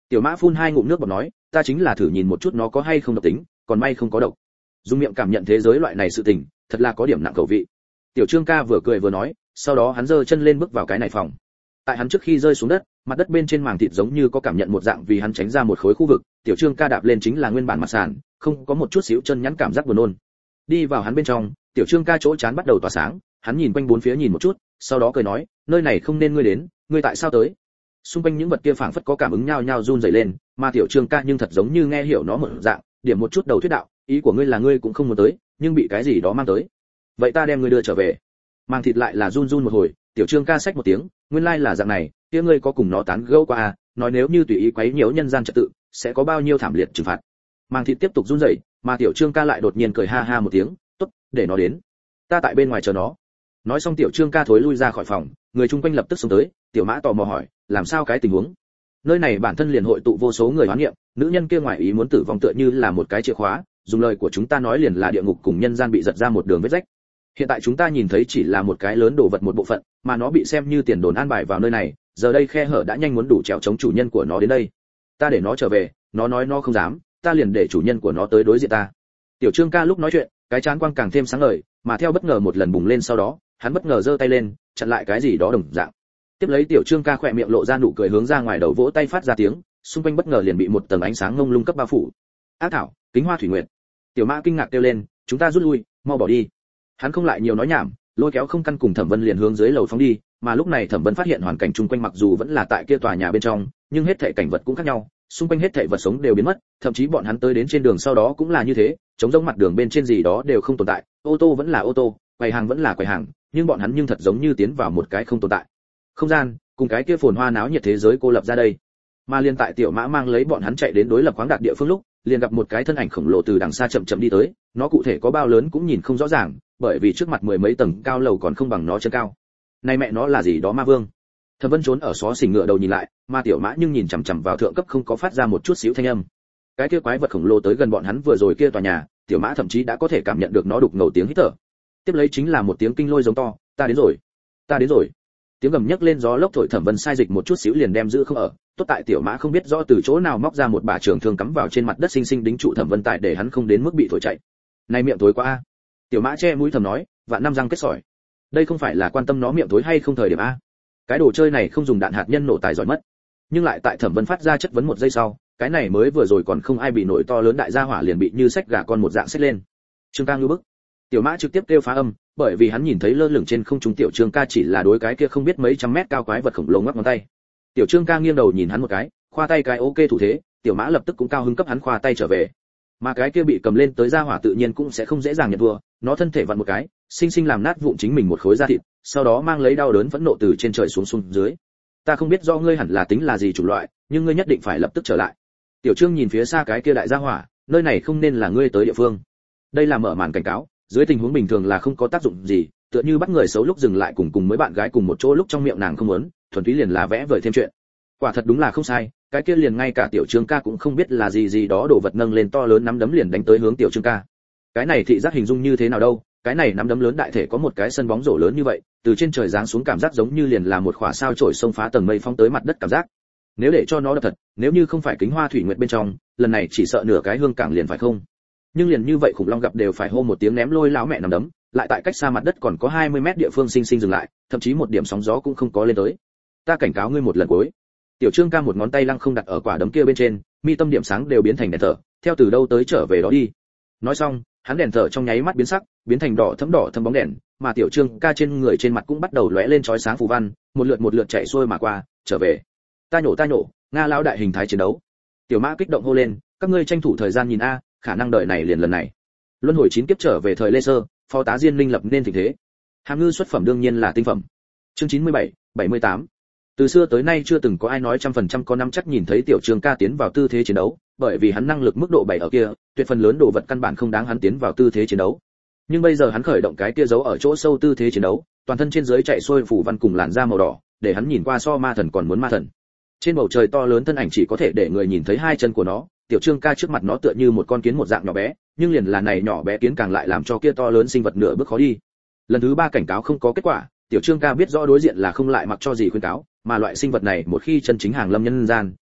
Tiểu Mã phun hai ngụm nước bọt nói, ta chính là thử nhìn một chút nó có hay không độc tính, còn may không có độc. Dùng miệng cảm nhận thế giới loại này sự tình, thật là có điểm nặng khẩu vị. Tiểu Trương ca vừa cười vừa nói, sau đó hắn giơ chân lên bước vào cái này phòng. Tại hắn trước khi rơi xuống đất, mặt đất bên trên màng thịt giống như có cảm nhận một dạng vì hắn tránh ra một khối khu vực, Tiểu Trương ca đạp lên chính là nguyên bản mặt sàn, không có một chút xíu chân nhắn cảm giác buồn nôn. Đi vào hắn bên trong, Tiểu Trương ca chỗ chán bắt đầu tỏa sáng, hắn nhìn quanh bốn phía nhìn một chút, sau đó cười nói, nơi này không nên ngươi đến, ngươi tại sao tới? Xung quanh những vật kia phảng phất có cảm ứng nhao nhao run rẩy lên, mà Tiểu Trương ca nhưng thật giống như nghe hiểu nó một dạng, điểm một chút đầu thuyết đạo, ý của ngươi là ngươi cũng không muốn tới, nhưng bị cái gì đó mang tới. Vậy ta đem ngươi đưa trở về. Mang thịt lại là run run một hồi, Tiểu Trương ca xách một tiếng, nguyên lai là dạng này, kia ngươi có cùng nó tán gẫu qua à, nói nếu như tùy ý quấy nhiễu nhân gian trật tự, sẽ có bao nhiêu thảm liệt trừng phạt. Mang thịt tiếp tục run rẩy, mà Tiểu Trương ca lại đột nhiên cười ha ha một tiếng, tốt, để nó đến, ta tại bên ngoài chờ nó. Nói xong Tiểu Trương ca thối lui ra khỏi phòng, người chung quanh lập tức xông tới, Tiểu Mã tò mò hỏi, làm sao cái tình huống? Nơi này bản thân liền hội tụ vô số người hoán niệm, nữ nhân kia ngoài ý muốn tử vong tựa như là một cái chìa khóa, dùng lời của chúng ta nói liền là địa ngục cùng nhân gian bị giật ra một đường vết rách. Hiện tại chúng ta nhìn thấy chỉ là một cái lớn đồ vật một bộ phận, mà nó bị xem như tiền đồn an bài vào nơi này, giờ đây khe hở đã nhanh muốn đủ trèo chống chủ nhân của nó đến đây. Ta để nó trở về, nó nói nó không dám, ta liền để chủ nhân của nó tới đối diện ta. Tiểu Trương ca lúc nói chuyện, cái chán quang càng thêm sáng ngời, mà theo bất ngờ một lần bùng lên sau đó, hắn bất ngờ giơ tay lên, chặn lại cái gì đó đồng dạng. Tiếp lấy Tiểu Trương ca khỏe miệng lộ ra nụ cười hướng ra ngoài đầu vỗ tay phát ra tiếng, xung quanh bất ngờ liền bị một tầng ánh sáng ngông lung cấp bao phủ. Ác thảo, kính hoa thủy nguyệt. Tiểu Mã kinh ngạc kêu lên, chúng ta rút lui, mau bỏ đi. Hắn không lại nhiều nói nhảm, lôi kéo không căn cùng Thẩm Vân liền hướng dưới lầu phóng đi, mà lúc này Thẩm Vân phát hiện hoàn cảnh chung quanh mặc dù vẫn là tại kia tòa nhà bên trong, nhưng hết thảy cảnh vật cũng khác nhau, xung quanh hết thảy vật sống đều biến mất, thậm chí bọn hắn tới đến trên đường sau đó cũng là như thế, trống rỗng mặt đường bên trên gì đó đều không tồn tại, ô tô vẫn là ô tô, quầy hàng vẫn là quầy hàng, nhưng bọn hắn nhưng thật giống như tiến vào một cái không tồn tại không gian, cùng cái kia phồn hoa náo nhiệt thế giới cô lập ra đây. Mà liên tại Tiểu Mã mang lấy bọn hắn chạy đến đối lập khoáng đạt địa phương lúc, liền gặp một cái thân ảnh khổng lồ từ đằng xa chậm chậm đi tới, nó cụ thể có bao lớn cũng nhìn không rõ ràng, bởi vì trước mặt mười mấy tầng cao lầu còn không bằng nó chân cao. Này mẹ nó là gì đó ma vương? Thẩm Vân trốn ở xó xỉnh ngựa đầu nhìn lại, mà Tiểu Mã nhưng nhìn chằm chằm vào thượng cấp không có phát ra một chút xíu thanh âm. Cái kia quái vật khổng lồ tới gần bọn hắn vừa rồi kia tòa nhà, Tiểu Mã thậm chí đã có thể cảm nhận được nó đục ngầu tiếng hít thở. Tiếp lấy chính là một tiếng kinh lôi giống to, ta đến rồi, ta đến rồi. Tiếng gầm nhấc lên gió lốc thổi, Thẩm Vân sai dịch một chút xíu liền đem giữ không ở, tốt tại Tiểu Mã không biết rõ từ chỗ nào móc ra một bả trường thương cắm vào trên mặt đất xinh xinh đính trụ Thẩm Vân tại để hắn không đến mức bị thổi chạy. Này miệng thối quá a. Tiểu Mã che mũi thầm nói, vạn năm răng kết sỏi. Đây không phải là quan tâm nó miệng thối hay không thời điểm a. Cái đồ chơi này không dùng đạn hạt nhân nổ tài giỏi mất. Nhưng lại tại Thẩm Vân phát ra chất vấn một giây sau, cái này mới vừa rồi còn không ai bị nổi to lớn đại gia hỏa liền bị như sách gà con một dạng xách lên. Trương ca ngưu bức. Tiểu Mã trực tiếp kêu phá âm, bởi vì hắn nhìn thấy lơ lửng trên không trung Tiểu Trương ca chỉ là đối cái kia không biết mấy trăm mét cao quái vật khổng lồ ngoắc ngón tay. Tiểu Trương ca nghiêng đầu nhìn hắn một cái, khoa tay cái ok thủ thế, Tiểu Mã lập tức cũng cao hứng cấp hắn khoa tay trở về. Mà cái kia bị cầm lên tới gia hỏa tự nhiên cũng sẽ không dễ dàng nhận thua, nó thân thể vặn một cái, sinh sinh làm nát vụn chính mình một khối da thịt, sau đó mang lấy đau đớn phẫn nộ từ trên trời xuống xuống dưới. Ta không biết do ngươi hẳn là tính là gì chủng loại, nhưng ngươi nhất định phải lập tức trở lại. Tiểu Trương nhìn phía xa cái kia đại gia hỏa, nơi này không nên là ngươi tới địa phương. Đây là mở màn cảnh cáo, dưới tình huống bình thường là không có tác dụng gì, tựa như bắt người xấu lúc dừng lại cùng cùng mấy bạn gái cùng một chỗ lúc trong miệng nàng không muốn, thuần túy liền là vẽ vời thêm chuyện. Quả thật đúng là không sai, cái kia liền ngay cả Tiểu Trương ca cũng không biết là gì gì đó, đồ vật nâng lên to lớn nắm đấm liền đánh tới hướng Tiểu Trương ca. Cái này thị giác hình dung như thế nào đâu, cái này nắm đấm lớn đại thể có một cái sân bóng rổ lớn như vậy, từ trên trời giáng xuống cảm giác giống như liền là một khỏa sao chổi xông phá tầng mây phóng tới mặt đất cảm giác. Nếu để cho nó đập thật, nếu như không phải kính hoa thủy nguyệt bên trong, lần này chỉ sợ nửa cái hương cảng liền phải không. Nhưng liền như vậy khủng long gặp đều phải hô một tiếng ném lôi lão mẹ nằm đấm, lại tại cách xa mặt đất còn có hai mươi mét địa phương sinh sinh dừng lại, thậm chí một điểm sóng gió cũng không có lên tới. Ta cảnh cáo ngươi một lần cuối. Tiểu Trương ca một ngón tay lăng không đặt ở quả đấm kia bên trên, mi tâm điểm sáng đều biến thành đèn thở, theo từ đâu tới trở về đó đi. Nói xong, hắn đèn thở trong nháy mắt biến sắc, biến thành đỏ thẫm đỏ thâm bóng đèn, mà Tiểu Trương ca trên người trên mặt cũng bắt đầu lóe lên chói sáng phù văn, một lượt một lượt chạy xuôi mà qua, trở về. Ta nhổ ta nhổ, Nga lão đại hình thái chiến đấu. Tiểu Mã kích động hô lên, các ngươi tranh thủ thời gian nhìn a, khả năng đợi này liền lần này. Luân hồi chín kiếp trở về thời Lê Sơ, phó tá Diên Linh lập nên tình thế. Hàm ngư xuất phẩm đương nhiên là tinh phẩm. Chương chín mươi bảy, bảy mươi tám. Từ xưa tới nay chưa từng có ai nói trăm phần trăm có nắm chắc nhìn thấy Tiểu Trương ca tiến vào tư thế chiến đấu, bởi vì hắn năng lực mức độ bảy ở kia, tuyệt phần lớn đồ vật căn bản không đáng hắn tiến vào tư thế chiến đấu. Nhưng bây giờ hắn khởi động cái kia giấu ở chỗ sâu tư thế chiến đấu, toàn thân trên dưới chạy xuôi phủ văn cùng làn da màu đỏ, để hắn nhìn qua so ma thần còn muốn ma thần. Trên bầu trời to lớn thân ảnh chỉ có thể để người nhìn thấy hai chân của nó, Tiểu Trương ca trước mặt nó tựa như một con kiến một dạng nhỏ bé, nhưng liền là này nhỏ bé kiến càng lại làm cho kia to lớn sinh vật nửa bước khó đi. Lần thứ ba cảnh cáo không có kết quả, Tiểu Trương ca biết rõ đối diện là không lại mặc cho gì khuyên cáo, mà loại sinh vật này một khi chân chính hàng lâm nhân gian,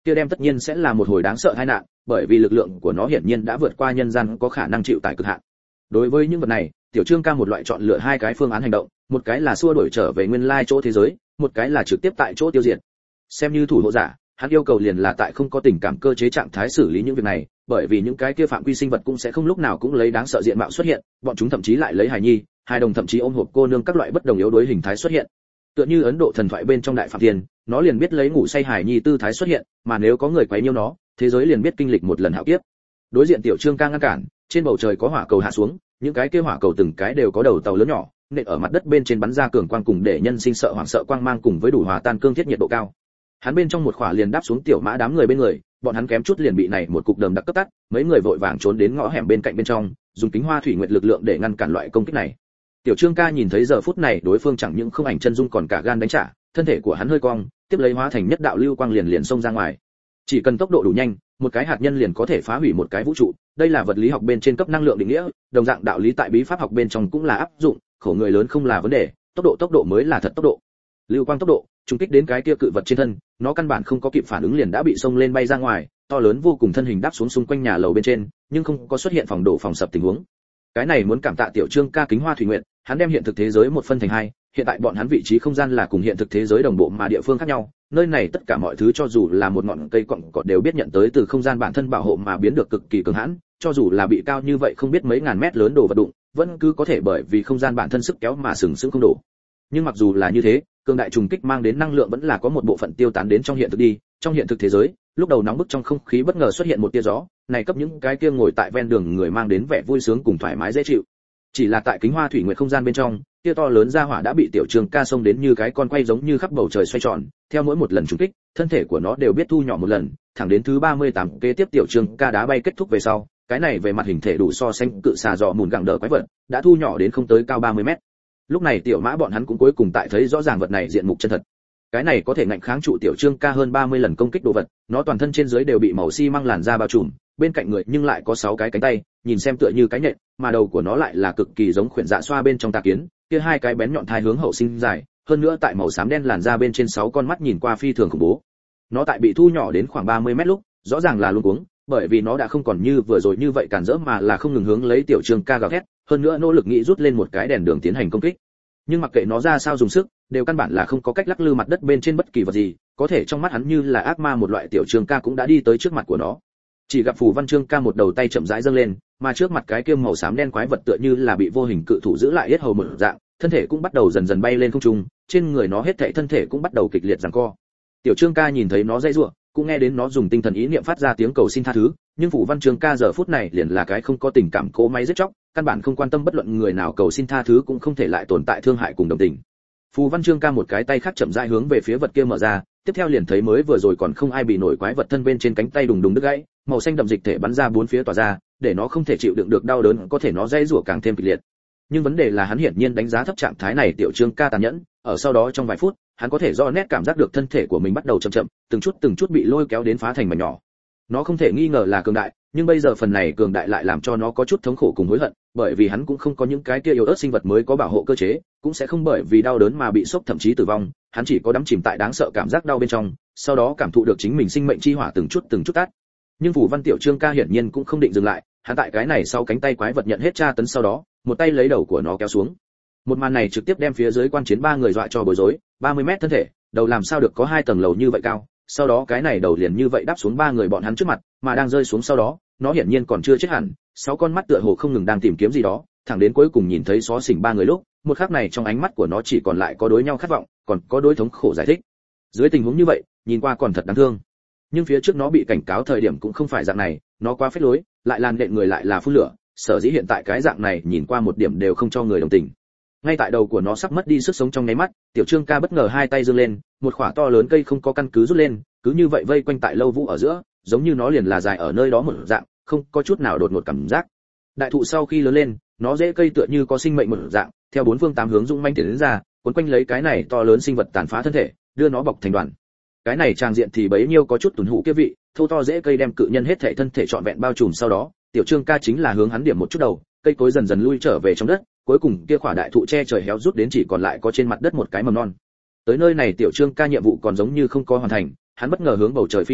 kia đem tất nhiên sẽ là một hồi đáng sợ tai nạn, bởi vì lực lượng của nó hiển nhiên đã vượt qua nhân gian có khả năng chịu tải cực hạn. Đối với những vật này, Tiểu Trương ca một loại chọn lựa hai cái phương án hành động, một cái là xua đuổi trở về nguyên lai chỗ thế giới, một cái là trực tiếp tại chỗ tiêu diệt. Xem như thủ hộ giả, hắn yêu cầu liền là tại không có tình cảm cơ chế trạng thái xử lý những việc này, bởi vì những cái kia phạm quy sinh vật cũng sẽ không lúc nào cũng lấy đáng sợ diện mạo xuất hiện, bọn chúng thậm chí lại lấy hài nhi, hài đồng thậm chí ôm hộp cô nương các loại bất đồng yếu đuối hình thái xuất hiện. Tựa như Ấn Độ thần thoại bên trong Đại Phạm Thiên, nó liền biết lấy ngủ say hài nhi tư thái xuất hiện, mà nếu có người quấy nhiễu nó, thế giới liền biết kinh lịch một lần hạo kiếp. Đối diện Tiểu Trương ca ngăn cản, trên bầu trời có hỏa cầu hạ xuống, những cái kia hỏa cầu từng cái đều có đầu tàu lớn nhỏ, nện ở mặt đất bên trên bắn ra cường quang cùng để nhân sinh sợ hoảng sợ quang mang cùng với đủ hòa tan cương thiết nhiệt độ cao. Hắn bên trong một khỏa liền đáp xuống Tiểu Mã đám người bên người, bọn hắn kém chút liền bị này một cục đờm đặc cấp tắt, mấy người vội vàng trốn đến ngõ hẻm bên cạnh bên trong, dùng kính hoa thủy nguyệt lực lượng để ngăn cản loại công kích này. Tiểu Trương ca nhìn thấy giờ phút này đối phương chẳng những không ảnh chân dung còn cả gan đánh trả, thân thể của hắn hơi cong, tiếp lấy hóa thành nhất đạo lưu quang liền liền xông ra ngoài. Chỉ cần tốc độ đủ nhanh, một cái hạt nhân liền có thể phá hủy một cái vũ trụ, đây là vật lý học bên trên cấp năng lượng định nghĩa, đồng dạng đạo lý tại bí pháp học bên trong cũng là áp dụng, khổ người lớn không là vấn đề, tốc độ tốc độ mới là thật tốc độ. Lưu quang tốc độ, trùng kích đến cái kia cự vật trên thân, nó căn bản không có kịp phản ứng liền đã bị xông lên bay ra ngoài, to lớn vô cùng thân hình đáp xuống xung quanh nhà lầu bên trên, nhưng không có xuất hiện phòng đổ phòng sập tình huống. Cái này muốn cảm tạ Tiểu Trương ca kính hoa thủy nguyện, hắn đem hiện thực thế giới một phân thành hai, hiện tại bọn hắn vị trí không gian là cùng hiện thực thế giới đồng bộ mà địa phương khác nhau, nơi này tất cả mọi thứ cho dù là một ngọn cây cọng cỏ đều biết nhận tới từ không gian bản thân bảo hộ mà biến được cực kỳ cường hãn, cho dù là bị cao như vậy không biết mấy ngàn mét lớn đồ vật đụng, vẫn cứ có thể bởi vì không gian bản thân sức kéo mà sừng sững không đổ. Nhưng mặc dù là như thế, cường đại trùng kích mang đến năng lượng vẫn là có một bộ phận tiêu tán đến trong hiện thực đi, trong hiện thực thế giới, lúc đầu nóng bức trong không khí bất ngờ xuất hiện một tia gió, này cấp những cái kia ngồi tại ven đường người mang đến vẻ vui sướng cùng thoải mái dễ chịu. Chỉ là tại kính hoa thủy nguyệt không gian bên trong, tia to lớn ra hỏa đã bị Tiểu Trương ca xông đến như cái con quay giống như khắp bầu trời xoay tròn, theo mỗi một lần trùng kích, thân thể của nó đều biết thu nhỏ một lần, thẳng đến thứ ba mươi tám kế tiếp Tiểu Trương ca đá bay kết thúc về sau, cái này về mặt hình thể đủ so sánh cự xà dọ mùn gặng đỡ quái vật, đã thu nhỏ đến không tới cao ba mươi mét. Lúc này Tiểu Mã bọn hắn cũng cuối cùng tại thấy rõ ràng vật này diện mục chân thật. Cái này có thể ngạnh kháng trụ Tiểu Trương ca hơn ba mươi lần công kích đồ vật, nó toàn thân trên dưới đều bị màu xi măng làn da bao trùm, bên cạnh người nhưng lại có sáu cái cánh tay, nhìn xem tựa như cái nhện, mà đầu của nó lại là cực kỳ giống khuyển dạ xoa bên trong tà kiến, kia hai cái bén nhọn thai hướng hậu sinh dài, hơn nữa tại màu xám đen làn da bên trên sáu con mắt nhìn qua phi thường khủng bố. Nó tại bị thu nhỏ đến khoảng ba mươi mét lúc, rõ ràng là luống cuống, bởi vì nó đã không còn như vừa rồi như vậy cản rỡ mà là không ngừng hướng lấy Tiểu Trương ca gào thét, hơn nữa nỗ lực nghĩ rút lên một cái đèn đường tiến hành công kích. Nhưng mặc kệ nó ra sao dùng sức, đều căn bản là không có cách lắc lư mặt đất bên trên bất kỳ vật gì, có thể trong mắt hắn như là ác ma một loại Tiểu Trương ca cũng đã đi tới trước mặt của nó. Chỉ gặp Phù Văn Trương ca một đầu tay chậm rãi dâng lên, mà trước mặt cái kia màu xám đen quái vật tựa như là bị vô hình cự thủ giữ lại yết hầu một dạng, thân thể cũng bắt đầu dần dần bay lên không trung, trên người nó hết thảy thân thể cũng bắt đầu kịch liệt giằng co. Tiểu Trương ca nhìn thấy nó dãy rủa, cũng nghe đến nó dùng tinh thần ý niệm phát ra tiếng cầu xin tha thứ, nhưng Phù Văn Trương ca giờ phút này liền là cái không có tình cảm cố máy giết chóc, căn bản không quan tâm bất luận người nào cầu xin tha thứ cũng không thể lại tồn tại thương hại cùng đồng tình. Phù Văn Trương ca một cái tay khác chậm rãi hướng về phía vật kia mở ra, tiếp theo liền thấy mới vừa rồi còn không ai bị nổi quái vật thân bên trên cánh tay đùng đùng đứt gãy, màu xanh đậm dịch thể bắn ra bốn phía tỏa ra, để nó không thể chịu đựng được đau đớn, có thể nó dây rủa càng thêm kịch liệt. Nhưng vấn đề là hắn hiển nhiên đánh giá thấp trạng thái này Tiểu Trương ca tàn nhẫn, ở sau đó trong vài phút, hắn có thể do nét cảm giác được thân thể của mình bắt đầu chậm chậm, từng chút từng chút bị lôi kéo đến phá thành mảnh nhỏ. Nó không thể nghi ngờ là cường đại, nhưng bây giờ phần này cường đại lại làm cho nó có chút thống khổ cùng hối hận, bởi vì hắn cũng không có những cái kia yếu ớt sinh vật mới có bảo hộ cơ chế, cũng sẽ không bởi vì đau đớn mà bị sốc thậm chí tử vong, hắn chỉ có đắm chìm tại đáng sợ cảm giác đau bên trong, sau đó cảm thụ được chính mình sinh mệnh chi hỏa từng chút từng chút tắt. Nhưng Phù Văn Tiểu Trương ca hiển nhiên cũng không định dừng lại, hắn tại cái này sau cánh tay quái vật nhận hết tra tấn sau đó, một tay lấy đầu của nó kéo xuống. Một màn này trực tiếp đem phía dưới quan chiến ba người dọa cho bối rối, ba mươi mét thân thể, đầu làm sao được có hai tầng lầu như vậy cao, sau đó cái này đầu liền như vậy đáp xuống ba người bọn hắn trước mặt, mà đang rơi xuống sau đó, nó hiển nhiên còn chưa chết hẳn, sáu con mắt tựa hồ không ngừng đang tìm kiếm gì đó, thẳng đến cuối cùng nhìn thấy xó xỉnh ba người lúc, một khắc này trong ánh mắt của nó chỉ còn lại có đối nhau khát vọng, còn có đối thống khổ giải thích. Dưới tình huống như vậy, nhìn qua còn thật đáng thương. Nhưng phía trước nó bị cảnh cáo thời điểm cũng không phải dạng này, nó quá phết lối, lại làn đện người lại là phun lửa, sở dĩ hiện tại cái dạng này nhìn qua một điểm đều không cho người đồng tình. Ngay tại đầu của nó sắp mất đi sức sống trong nháy mắt, Tiểu Trương ca bất ngờ hai tay giương lên, một khỏa to lớn cây không có căn cứ rút lên, cứ như vậy vây quanh tại lâu vũ ở giữa, giống như nó liền là dài ở nơi đó một dạng, không có chút nào đột ngột cảm giác. Đại thụ sau khi lớn lên, nó rễ cây tựa như có sinh mệnh một dạng, theo bốn phương tám hướng dũng manh tiến đến ra, cuốn quanh lấy cái này to lớn sinh vật tàn phá thân thể, đưa nó bọc thành đoàn. Cái này trang diện thì bấy nhiêu có chút tuần hủ kia vị, thô to rễ cây đem cự nhân hết thể thân thể trọn vẹn bao trùm, sau đó, Tiểu Trương ca chính là hướng hắn điểm một chút đầu, cây cối dần dần lui trở về trong đất, cuối cùng kia khỏa đại thụ che trời héo rút đến chỉ còn lại có trên mặt đất một cái mầm non. Tới nơi này Tiểu Trương ca nhiệm vụ còn giống như không có hoàn thành, hắn bất ngờ hướng bầu trời phi đi,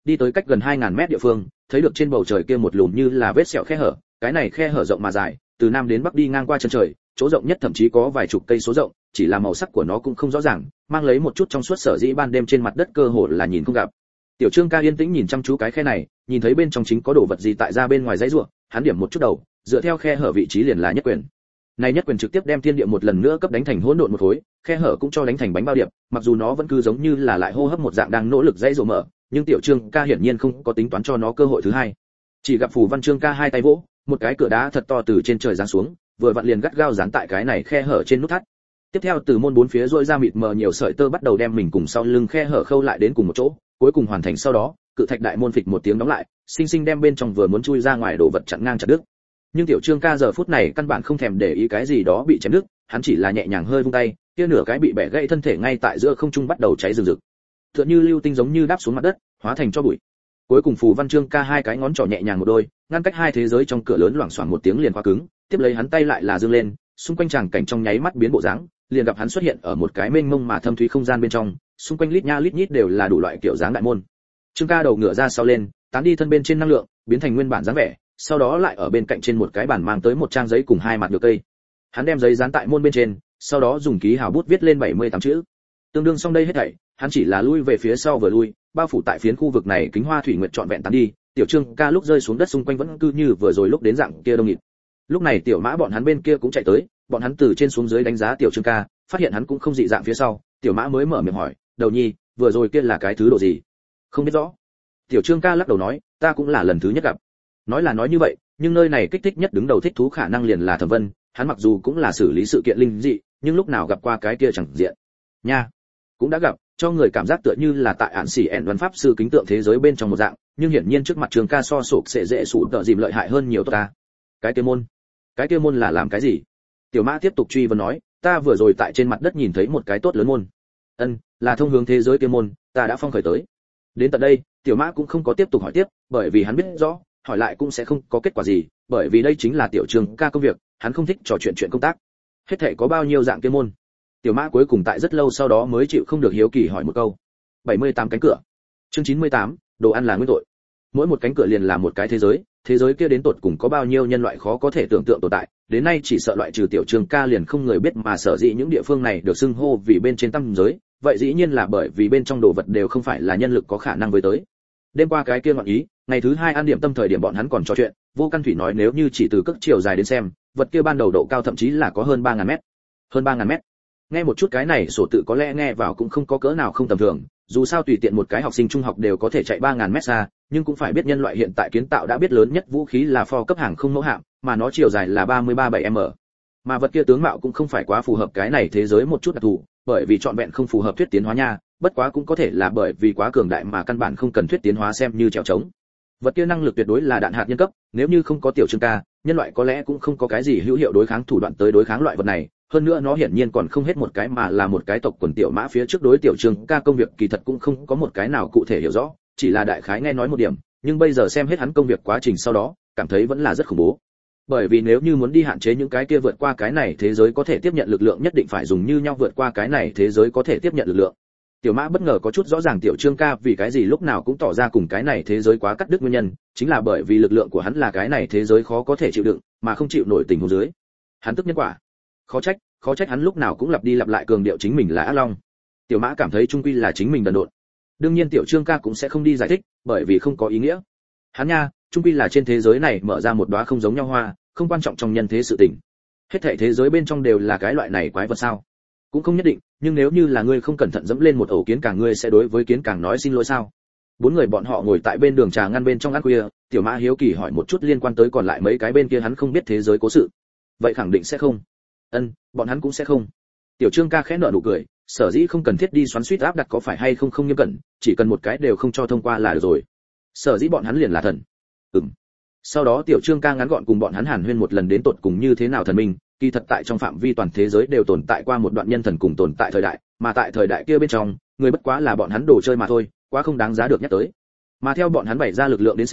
đi tới cách gần hai ngàn mét địa phương, thấy được trên bầu trời kia một lùm như là vết sẹo khe hở, cái này khe hở rộng mà dài, từ nam đến bắc đi ngang qua chân trời, chỗ rộng nhất thậm chí có vài chục cây số rộng, chỉ là màu sắc của nó cũng không rõ ràng, mang lấy một chút trong suốt, sở dĩ ban đêm trên mặt đất cơ hồ là nhìn không gặp. Tiểu Trương Ca yên tĩnh nhìn chăm chú cái khe này, nhìn thấy bên trong chính có đồ vật gì tại ra bên ngoài dãy rủa, hắn điểm một chút đầu, dựa theo khe hở vị trí liền là nhất quyền. Này nhất quyền trực tiếp đem thiên địa một lần nữa cấp đánh thành hỗn độn một khối, khe hở cũng cho đánh thành bánh bao điệp, mặc dù nó vẫn cứ giống như là lại hô hấp một dạng đang nỗ lực dãy rủa mở, nhưng Tiểu Trương Ca hiển nhiên không có tính toán cho nó cơ hội thứ hai. Chỉ gặp Phù Văn Trương Ca hai tay vỗ, một cái cửa đá thật to từ trên trời giáng xuống, vừa vặn liền gắt gao dán tại cái này khe hở trên nút thắt. Tiếp theo từ môn bốn phía rỗi ra mịt mờ nhiều sợi tơ bắt đầu đem mình cùng sau lưng khe hở khâu lại đến cùng một chỗ, cuối cùng hoàn thành sau đó, cự thạch đại môn phịch một tiếng đóng lại, sinh sinh đem bên trong vừa muốn chui ra ngoài đồ vật chặn ngang chặt đứt. Nhưng Tiểu Trương Ca giờ phút này căn bản không thèm để ý cái gì đó bị chém đứt, hắn chỉ là nhẹ nhàng hơi vung tay, kia nửa cái bị bẻ gãy thân thể ngay tại giữa không trung bắt đầu cháy rừng rực. Tựa như lưu tinh giống như đáp xuống mặt đất, hóa thành tro bụi. Cuối cùng Phù Văn Trương Ca hai cái ngón trỏ nhẹ nhàng một đôi, ngăn cách hai thế giới trong cửa lớn loảng xoảng một tiếng liền khóa cứng, tiếp lấy hắn tay lại là dương lên, xung quanh tràng cảnh trong nháy mắt biến bộ dáng, liền gặp hắn xuất hiện ở một cái mênh mông mà thâm thúy không gian bên trong, xung quanh lít nha lít nhít đều là đủ loại kiểu dáng đại môn. Trương Ca đầu ngửa ra sau lên, tán đi thân bên trên năng lượng, biến thành nguyên bản dáng vẻ, sau đó lại ở bên cạnh trên một cái bàn mang tới một trang giấy cùng hai mặt nhựa cây. Hắn đem giấy dán tại môn bên trên, sau đó dùng ký hào bút viết lên bảy mươi tám chữ. Tương đương xong đây hết thảy, hắn chỉ là lui về phía sau vừa lui, bao phủ tại phiến khu vực này kính hoa thủy nguyệt trọn vẹn tán đi, Tiểu Trương Ca lúc rơi xuống đất xung quanh vẫn cứ như vừa rồi lúc đến dạng kia đông nghịt. Lúc này Tiểu Mã bọn hắn bên kia cũng chạy tới, bọn hắn từ trên xuống dưới đánh giá Tiểu Trương Ca, phát hiện hắn cũng không dị dạng phía sau, Tiểu Mã mới mở miệng hỏi, "Đầu nhi, vừa rồi kia là cái thứ độ gì?" "Không biết rõ." Tiểu Trương Ca lắc đầu nói, "Ta cũng là lần thứ nhất gặp." Nói là nói như vậy, nhưng nơi này kích thích nhất đứng đầu thích thú khả năng liền là Thẩm Vân, hắn mặc dù cũng là xử lý sự kiện linh dị, nhưng lúc nào gặp qua cái kia chẳng diện. Nha, cũng đã gặp, cho người cảm giác tựa như là tại án xỉ ẻn văn pháp sư kính tượng thế giới bên trong một dạng, nhưng hiển nhiên trước mặt Trương Ca so sổ sẽ dễ sụ tợ dìm lợi hại hơn nhiều ta. Cái kia môn, cái kia môn là làm cái gì? Tiểu Mã tiếp tục truy vấn nói, ta vừa rồi tại trên mặt đất nhìn thấy một cái tốt lớn môn. Ân, là thông hướng thế giới kia môn, ta đã phong khởi tới. Đến tận đây, Tiểu Mã cũng không có tiếp tục hỏi tiếp, bởi vì hắn biết rõ, hỏi lại cũng sẽ không có kết quả gì, bởi vì đây chính là Tiểu Trương Ca công việc, hắn không thích trò chuyện chuyện công tác. Hết thảy có bao nhiêu dạng kia môn? Tiểu Mã cuối cùng tại rất lâu sau đó mới chịu không được hiếu kỳ hỏi một câu. bảy mươi tám cánh cửa. Chương chín mươi tám, đồ ăn là nguyên tội. Mỗi một cánh cửa liền là một cái thế giới, thế giới kia đến tột cùng có bao nhiêu nhân loại khó có thể tưởng tượng tồn tại, đến nay chỉ sợ loại trừ Tiểu Trương Ca liền không người biết, mà sở dĩ những địa phương này được xưng hô vì bên trên tam giới, vậy dĩ nhiên là bởi vì bên trong đồ vật đều không phải là nhân lực có khả năng với tới. Đêm qua cái kia ngọn ý, ngày thứ hai ăn điểm tâm thời điểm bọn hắn còn trò chuyện, Vô Căn Thủy nói nếu như chỉ từ cước chiều dài đến xem, vật kia ban đầu độ cao thậm chí là có hơn ba ngàn mét. Hơn ba ngàn mét. Nghe một chút cái này sổ tự có lẽ nghe vào cũng không có cỡ nào không tầm thường, dù sao tùy tiện một cái học sinh trung học đều có thể chạy ba ngàn mét xa, nhưng cũng phải biết nhân loại hiện tại kiến tạo đã biết lớn nhất vũ khí là pho cấp hàng không mẫu hạm, mà nó chiều dài là ba mươi ba phẩy bảy m. Mà vật kia tướng mạo cũng không phải quá phù hợp cái này thế giới một chút đặc thù, bởi vì trọn vẹn không phù hợp thuyết tiến hóa nha, bất quá cũng có thể là bởi vì quá cường đại mà căn bản không cần thuyết tiến hóa xem như trèo trống. Vật kia năng lực tuyệt đối là đạn hạt nhân cấp, nếu như không có Tiểu Trương Ca, nhân loại có lẽ cũng không có cái gì hữu hiệu đối kháng thủ đoạn tới đối kháng loại vật này, hơn nữa nó hiển nhiên còn không hết một cái mà là một cái tộc quần Tiểu Mã phía trước đối Tiểu Trương Ca công việc kỳ thật cũng không có một cái nào cụ thể hiểu rõ, chỉ là đại khái nghe nói một điểm, nhưng bây giờ xem hết hắn công việc quá trình sau đó, cảm thấy vẫn là rất khủng bố. Bởi vì nếu như muốn đi hạn chế những cái kia vượt qua cái này thế giới có thể tiếp nhận lực lượng nhất định phải dùng như nhau vượt qua cái này thế giới có thể tiếp nhận lực lượng. Tiểu Mã bất ngờ có chút rõ ràng Tiểu Trương Ca vì cái gì lúc nào cũng tỏ ra cùng cái này thế giới quá cắt đứt nguyên nhân, chính là bởi vì lực lượng của hắn là cái này thế giới khó có thể chịu đựng, mà không chịu nổi tình huống dưới. Hắn tức nhân quả. Khó trách, khó trách hắn lúc nào cũng lặp đi lặp lại cường điệu chính mình là ác long. Tiểu Mã cảm thấy trung quy là chính mình đần độn. Đương nhiên Tiểu Trương Ca cũng sẽ không đi giải thích, bởi vì không có ý nghĩa. Hắn nha, trung quy là trên thế giới này mở ra một đóa không giống nhau hoa, không quan trọng trong nhân thế sự tình. Hết thảy thế giới bên trong đều là cái loại này quái vật sao? Cũng không nhất định, nhưng nếu như là ngươi không cẩn thận dẫm lên một ổ kiến càng ngươi sẽ đối với kiến càng nói xin lỗi sao? Bốn người bọn họ ngồi tại bên đường trà ngăn bên trong ăn khuya, Tiểu Mã hiếu kỳ hỏi một chút liên quan tới còn lại mấy cái bên kia hắn không biết thế giới cố sự. Vậy khẳng định sẽ không. Ân, bọn hắn cũng sẽ không. Tiểu Trương Ca khẽ nở nụ cười, sở dĩ không cần thiết đi xoắn xuýt áp đặt có phải hay không không nghiêm cẩn, chỉ cần một cái đều không cho thông qua là được rồi. Sở dĩ bọn hắn liền là thần. Ừm. Sau đó Tiểu Trương Ca ngắn gọn cùng bọn hắn hàn huyên một lần đến tột cùng như thế nào thần minh, kỳ thật tại trong phạm vi toàn thế giới đều tồn tại qua một đoạn nhân thần cùng tồn tại thời đại, mà tại thời đại kia bên trong, người bất quá là bọn hắn đồ chơi mà thôi, quá không đáng giá được nhắc tới. Mà theo bọn hắn bày ra lực lượng đến xem,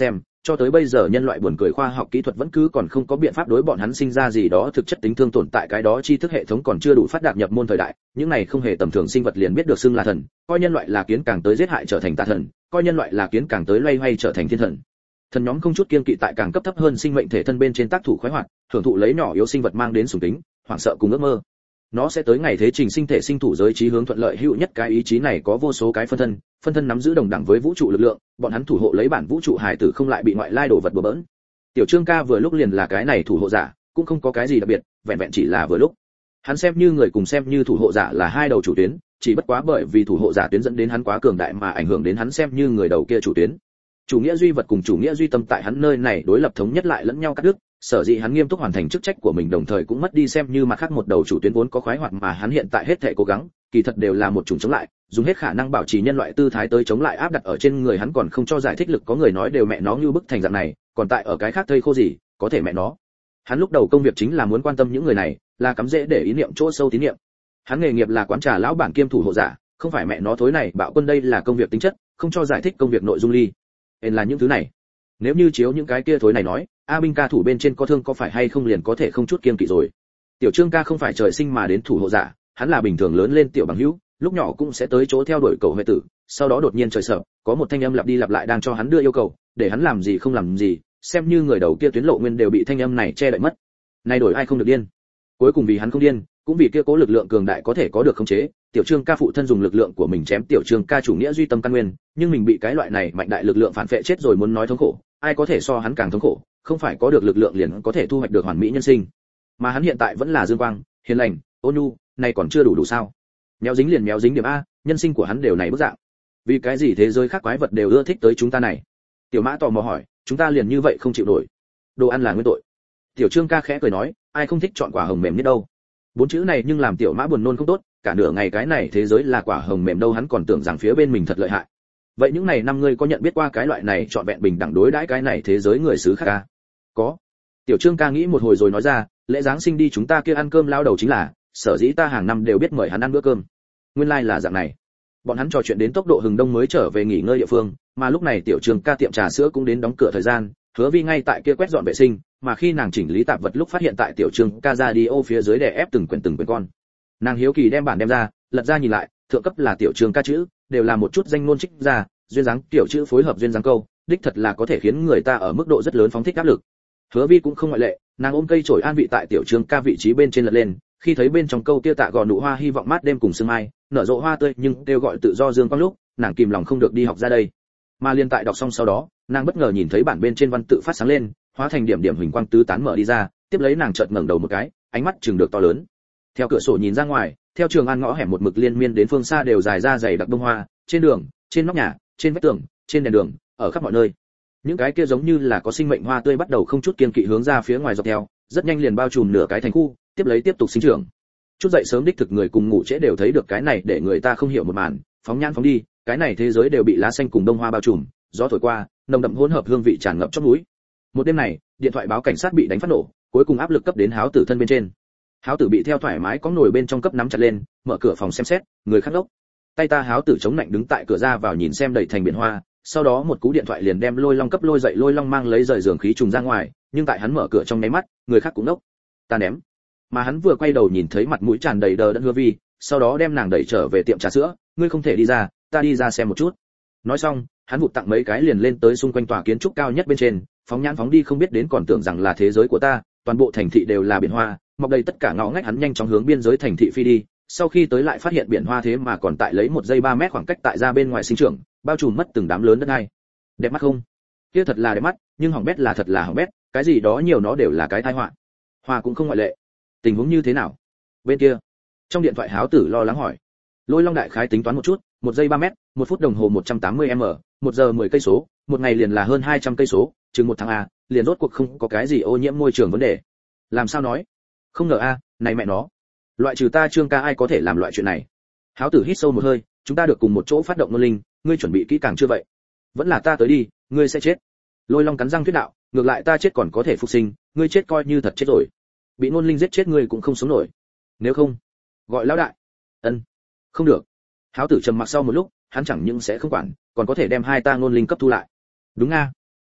cho tới bây giờ nhân loại buồn cười khoa học kỹ thuật vẫn cứ còn không có biện pháp đối bọn hắn sinh ra gì đó thực chất tính thương tổn, tại cái đó tri thức hệ thống còn chưa đủ phát đạt nhập môn thời đại, những này không hề tầm thường sinh vật liền biết được xưng là thần, coi nhân loại là kiến càng tới giết hại trở thành tà thần, coi nhân loại là kiến càng tới loay hoay trở thành thiên thần. Thần nhóm không chút kiêng kỵ tại càng cấp thấp hơn sinh mệnh thể thân bên trên tác thủ khoái hoạt, hưởng thụ lấy nhỏ yếu sinh vật mang đến sủng tính, hoảng sợ cùng ước mơ. Nó sẽ tới ngày thế trình sinh thể sinh thủ giới trí hướng thuận lợi hữu nhất, cái ý chí này có vô số cái phân thân, phân thân nắm giữ đồng đẳng với vũ trụ lực lượng, bọn hắn thủ hộ lấy bản vũ trụ hài tử không lại bị ngoại lai đồ vật bừa bỡn. Tiểu Trương ca vừa lúc liền là cái này thủ hộ giả, cũng không có cái gì đặc biệt, vẹn vẹn chỉ là vừa lúc. Hắn xem như người cùng xem như thủ hộ giả là hai đầu chủ tuyến, chỉ bất quá bởi vì thủ hộ giả tuyến dẫn đến hắn quá cường đại mà ảnh hưởng đến hắn xem như người đầu kia chủ tuyến. Chủ nghĩa duy vật cùng chủ nghĩa duy tâm tại hắn nơi này đối lập thống nhất lại lẫn nhau cắt đứt, sở dĩ hắn nghiêm túc hoàn thành chức trách của mình, đồng thời cũng mất đi xem như mặt khác một đầu chủ tuyến vốn có khoái hoạt mà hắn hiện tại hết thảy cố gắng, kỳ thật đều là một chủng chống lại, dùng hết khả năng bảo trì nhân loại tư thái tới chống lại áp đặt ở trên người hắn còn không cho giải thích lực. Có người nói đều mẹ nó như bức thành dạng này, còn tại ở cái khác thây khô gì, có thể mẹ nó. Hắn lúc đầu công việc chính là muốn quan tâm những người này, là cắm rễ để ý niệm chỗ sâu tín niệm. Hắn nghề nghiệp là quán trà lão bản kiêm thủ hộ giả, không phải mẹ nó thối này bạo quân, đây là công việc tính chất, không cho giải thích công việc nội dung ly. Hên là những thứ này. Nếu như chiếu những cái kia thối này nói, A binh ca thủ bên trên có thương có phải hay không liền có thể không chút kiêng kỵ rồi. Tiểu Trương ca không phải trời sinh mà đến thủ hộ giả, hắn là bình thường lớn lên tiểu bằng hữu, lúc nhỏ cũng sẽ tới chỗ theo đuổi cầu huệ tử, sau đó đột nhiên trời sợ, có một thanh âm lặp đi lặp lại đang cho hắn đưa yêu cầu, để hắn làm gì không làm gì, xem như người đầu kia tuyến lộ nguyên đều bị thanh âm này che đậy mất. Này đổi ai không được điên. Cuối cùng vì hắn không điên, cũng vì kia cố lực lượng cường đại có thể có được khống chế, Tiểu Trương ca phụ thân dùng lực lượng của mình chém Tiểu Trương ca chủ nghĩa duy tâm căn nguyên, nhưng mình bị cái loại này mạnh đại lực lượng phản phệ chết rồi, muốn nói thống khổ, ai có thể so hắn càng thống khổ, không phải có được lực lượng liền có thể thu hoạch được hoàn mỹ nhân sinh. Mà hắn hiện tại vẫn là dương quang, hiền lành, ôn nhu, này còn chưa đủ đủ sao? Méo dính liền méo dính điểm a, nhân sinh của hắn đều này bức dạng. Vì cái gì thế giới khác quái vật đều ưa thích tới chúng ta này? Tiểu Mã tò mò hỏi, chúng ta liền như vậy không chịu nổi. Đồ ăn là nguyên tội. Tiểu Trương ca khẽ cười nói, ai không thích chọn quả hồng mềm nhất đâu. Bốn chữ này nhưng làm Tiểu Mã buồn nôn không tốt, cả nửa ngày cái này thế giới là quả hồng mềm đâu, hắn còn tưởng rằng phía bên mình thật lợi hại. Vậy những này năm ngươi có nhận biết qua cái loại này chọn vẹn bình đẳng đối đãi cái này thế giới người xứ khác à? Có. Tiểu Trương ca nghĩ một hồi rồi nói ra, lễ giáng sinh đi chúng ta kia ăn cơm lao đầu chính là, sở dĩ ta hàng năm đều biết mời hắn ăn bữa cơm. Nguyên lai like là dạng này. Bọn hắn trò chuyện đến tốc độ hừng đông mới trở về nghỉ ngơi địa phương, mà lúc này Tiểu Trương ca tiệm trà sữa cũng đến đóng cửa thời gian, Hứa Vi ngay tại kia quét dọn vệ sinh, mà khi nàng chỉnh lý tạp vật lúc phát hiện tại Tiểu Trương ca ra đi ô phía dưới đè ép từng quyển từng quyển con. Nàng hiếu kỳ đem bản đem ra, lật ra nhìn lại, thượng cấp là Tiểu Trương ca chữ, đều là một chút danh ngôn trích ra, duyên dáng tiểu chữ phối hợp duyên dáng câu, đích thật là có thể khiến người ta ở mức độ rất lớn phóng thích áp lực. Hứa Vi cũng không ngoại lệ, nàng ôm cây chổi an vị tại Tiểu Trương ca vị trí bên trên lật lên, khi thấy bên trong câu kia tạ gò nụ hoa hy vọng mát đêm cùng sương mai, nở rộ hoa tươi nhưng kêu gọi tự do dương quang lúc, nàng kìm lòng không được đi học ra đây. Mà liên tại đọc xong sau đó, nàng bất ngờ nhìn thấy bản bên trên văn tự phát sáng lên, hóa thành điểm điểm huỳnh quang tứ tán mở đi ra, tiếp lấy nàng chợt ngẩng đầu một cái, ánh mắt trừng được to lớn. Theo cửa sổ nhìn ra ngoài, theo Trường An ngõ hẻm một mực liên miên đến phương xa đều dài ra dày đặc bông hoa, trên đường, trên nóc nhà, trên vách tường, trên đèn đường, ở khắp mọi nơi. Những cái kia giống như là có sinh mệnh hoa tươi bắt đầu không chút kiêng kỵ hướng ra phía ngoài dọc theo, rất nhanh liền bao trùm nửa cái thành khu, tiếp lấy tiếp tục sinh trưởng. Chút dậy sớm đích thực người cùng ngủ trễ đều thấy được cái này để người ta không hiểu một màn, phóng nhãn phóng đi, cái này thế giới đều bị lá xanh cùng đông hoa bao trùm, gió thổi qua, nồng đậm hỗn hợp hương vị tràn ngập trong núi. Một đêm này, điện thoại báo cảnh sát bị đánh phát nổ, cuối cùng áp lực cấp đến Háo Tử thân bên trên. Háo Tử bị theo thoải mái có nổi bên trong cấp nắm chặt lên, mở cửa phòng xem xét, người khác đốc. Tay ta Háo Tử chống lạnh đứng tại cửa ra vào nhìn xem đầy thành biển hoa, sau đó một cú điện thoại liền đem Lôi Long cấp lôi dậy, Lôi Long mang lấy rời giường khí trùng ra ngoài, nhưng tại hắn mở cửa trong nháy mắt, người khác cũng đốc. Ta ném. Mà hắn vừa quay đầu nhìn thấy mặt mũi tràn đầy đờ đẫn Hứa Vi, sau đó đem nàng đẩy trở về tiệm trà sữa, ngươi không thể đi ra, ta đi ra xem một chút. Nói xong, hắn vụt tặng mấy cái liền lên tới xung quanh tòa kiến trúc cao nhất bên trên, phóng nhãn phóng đi không biết đến còn tưởng rằng là thế giới của ta, toàn bộ thành thị đều là biển hoa, mọc đầy tất cả ngõ ngách, hắn nhanh chóng hướng biên giới thành thị phi đi, sau khi tới lại phát hiện biển hoa thế mà còn tại lấy một giây ba mét khoảng cách tại ra bên ngoài sinh trưởng, bao trùm mất từng đám lớn đất ngay. Đẹp mắt không? Kia thật là đẹp mắt, nhưng hỏng bét là thật là hỏng bét, cái gì đó nhiều nó đều là cái tai họa. Hoa cũng không ngoại lệ. Tình huống như thế nào? Bên kia. Trong điện thoại Háo Tử lo lắng hỏi. Lôi Long đại khái tính toán một chút, một giây ba mét, một phút đồng hồ một trăm tám mươi m, một giờ mười cây số, một ngày liền là hơn hai trăm cây số, chừng một tháng a, liền rốt cuộc không có cái gì ô nhiễm môi trường vấn đề. Làm sao nói? Không ngờ a, này mẹ nó. Loại trừ ta Trương ca ai có thể làm loại chuyện này. Háo Tử hít sâu một hơi, chúng ta được cùng một chỗ phát động nôn linh, ngươi chuẩn bị kỹ càng chưa vậy? Vẫn là ta tới đi, ngươi sẽ chết. Lôi Long cắn răng thuyết đạo, ngược lại ta chết còn có thể phục sinh, ngươi chết coi như thật chết rồi. Bị nôn linh giết chết ngươi cũng không sống nổi. Nếu không, gọi lão đại. Ân. Không được. Háo Tử trầm mặc sau một lúc, hắn chẳng những sẽ không quản, còn có thể đem hai ta nôn linh cấp thu lại. Đúng a.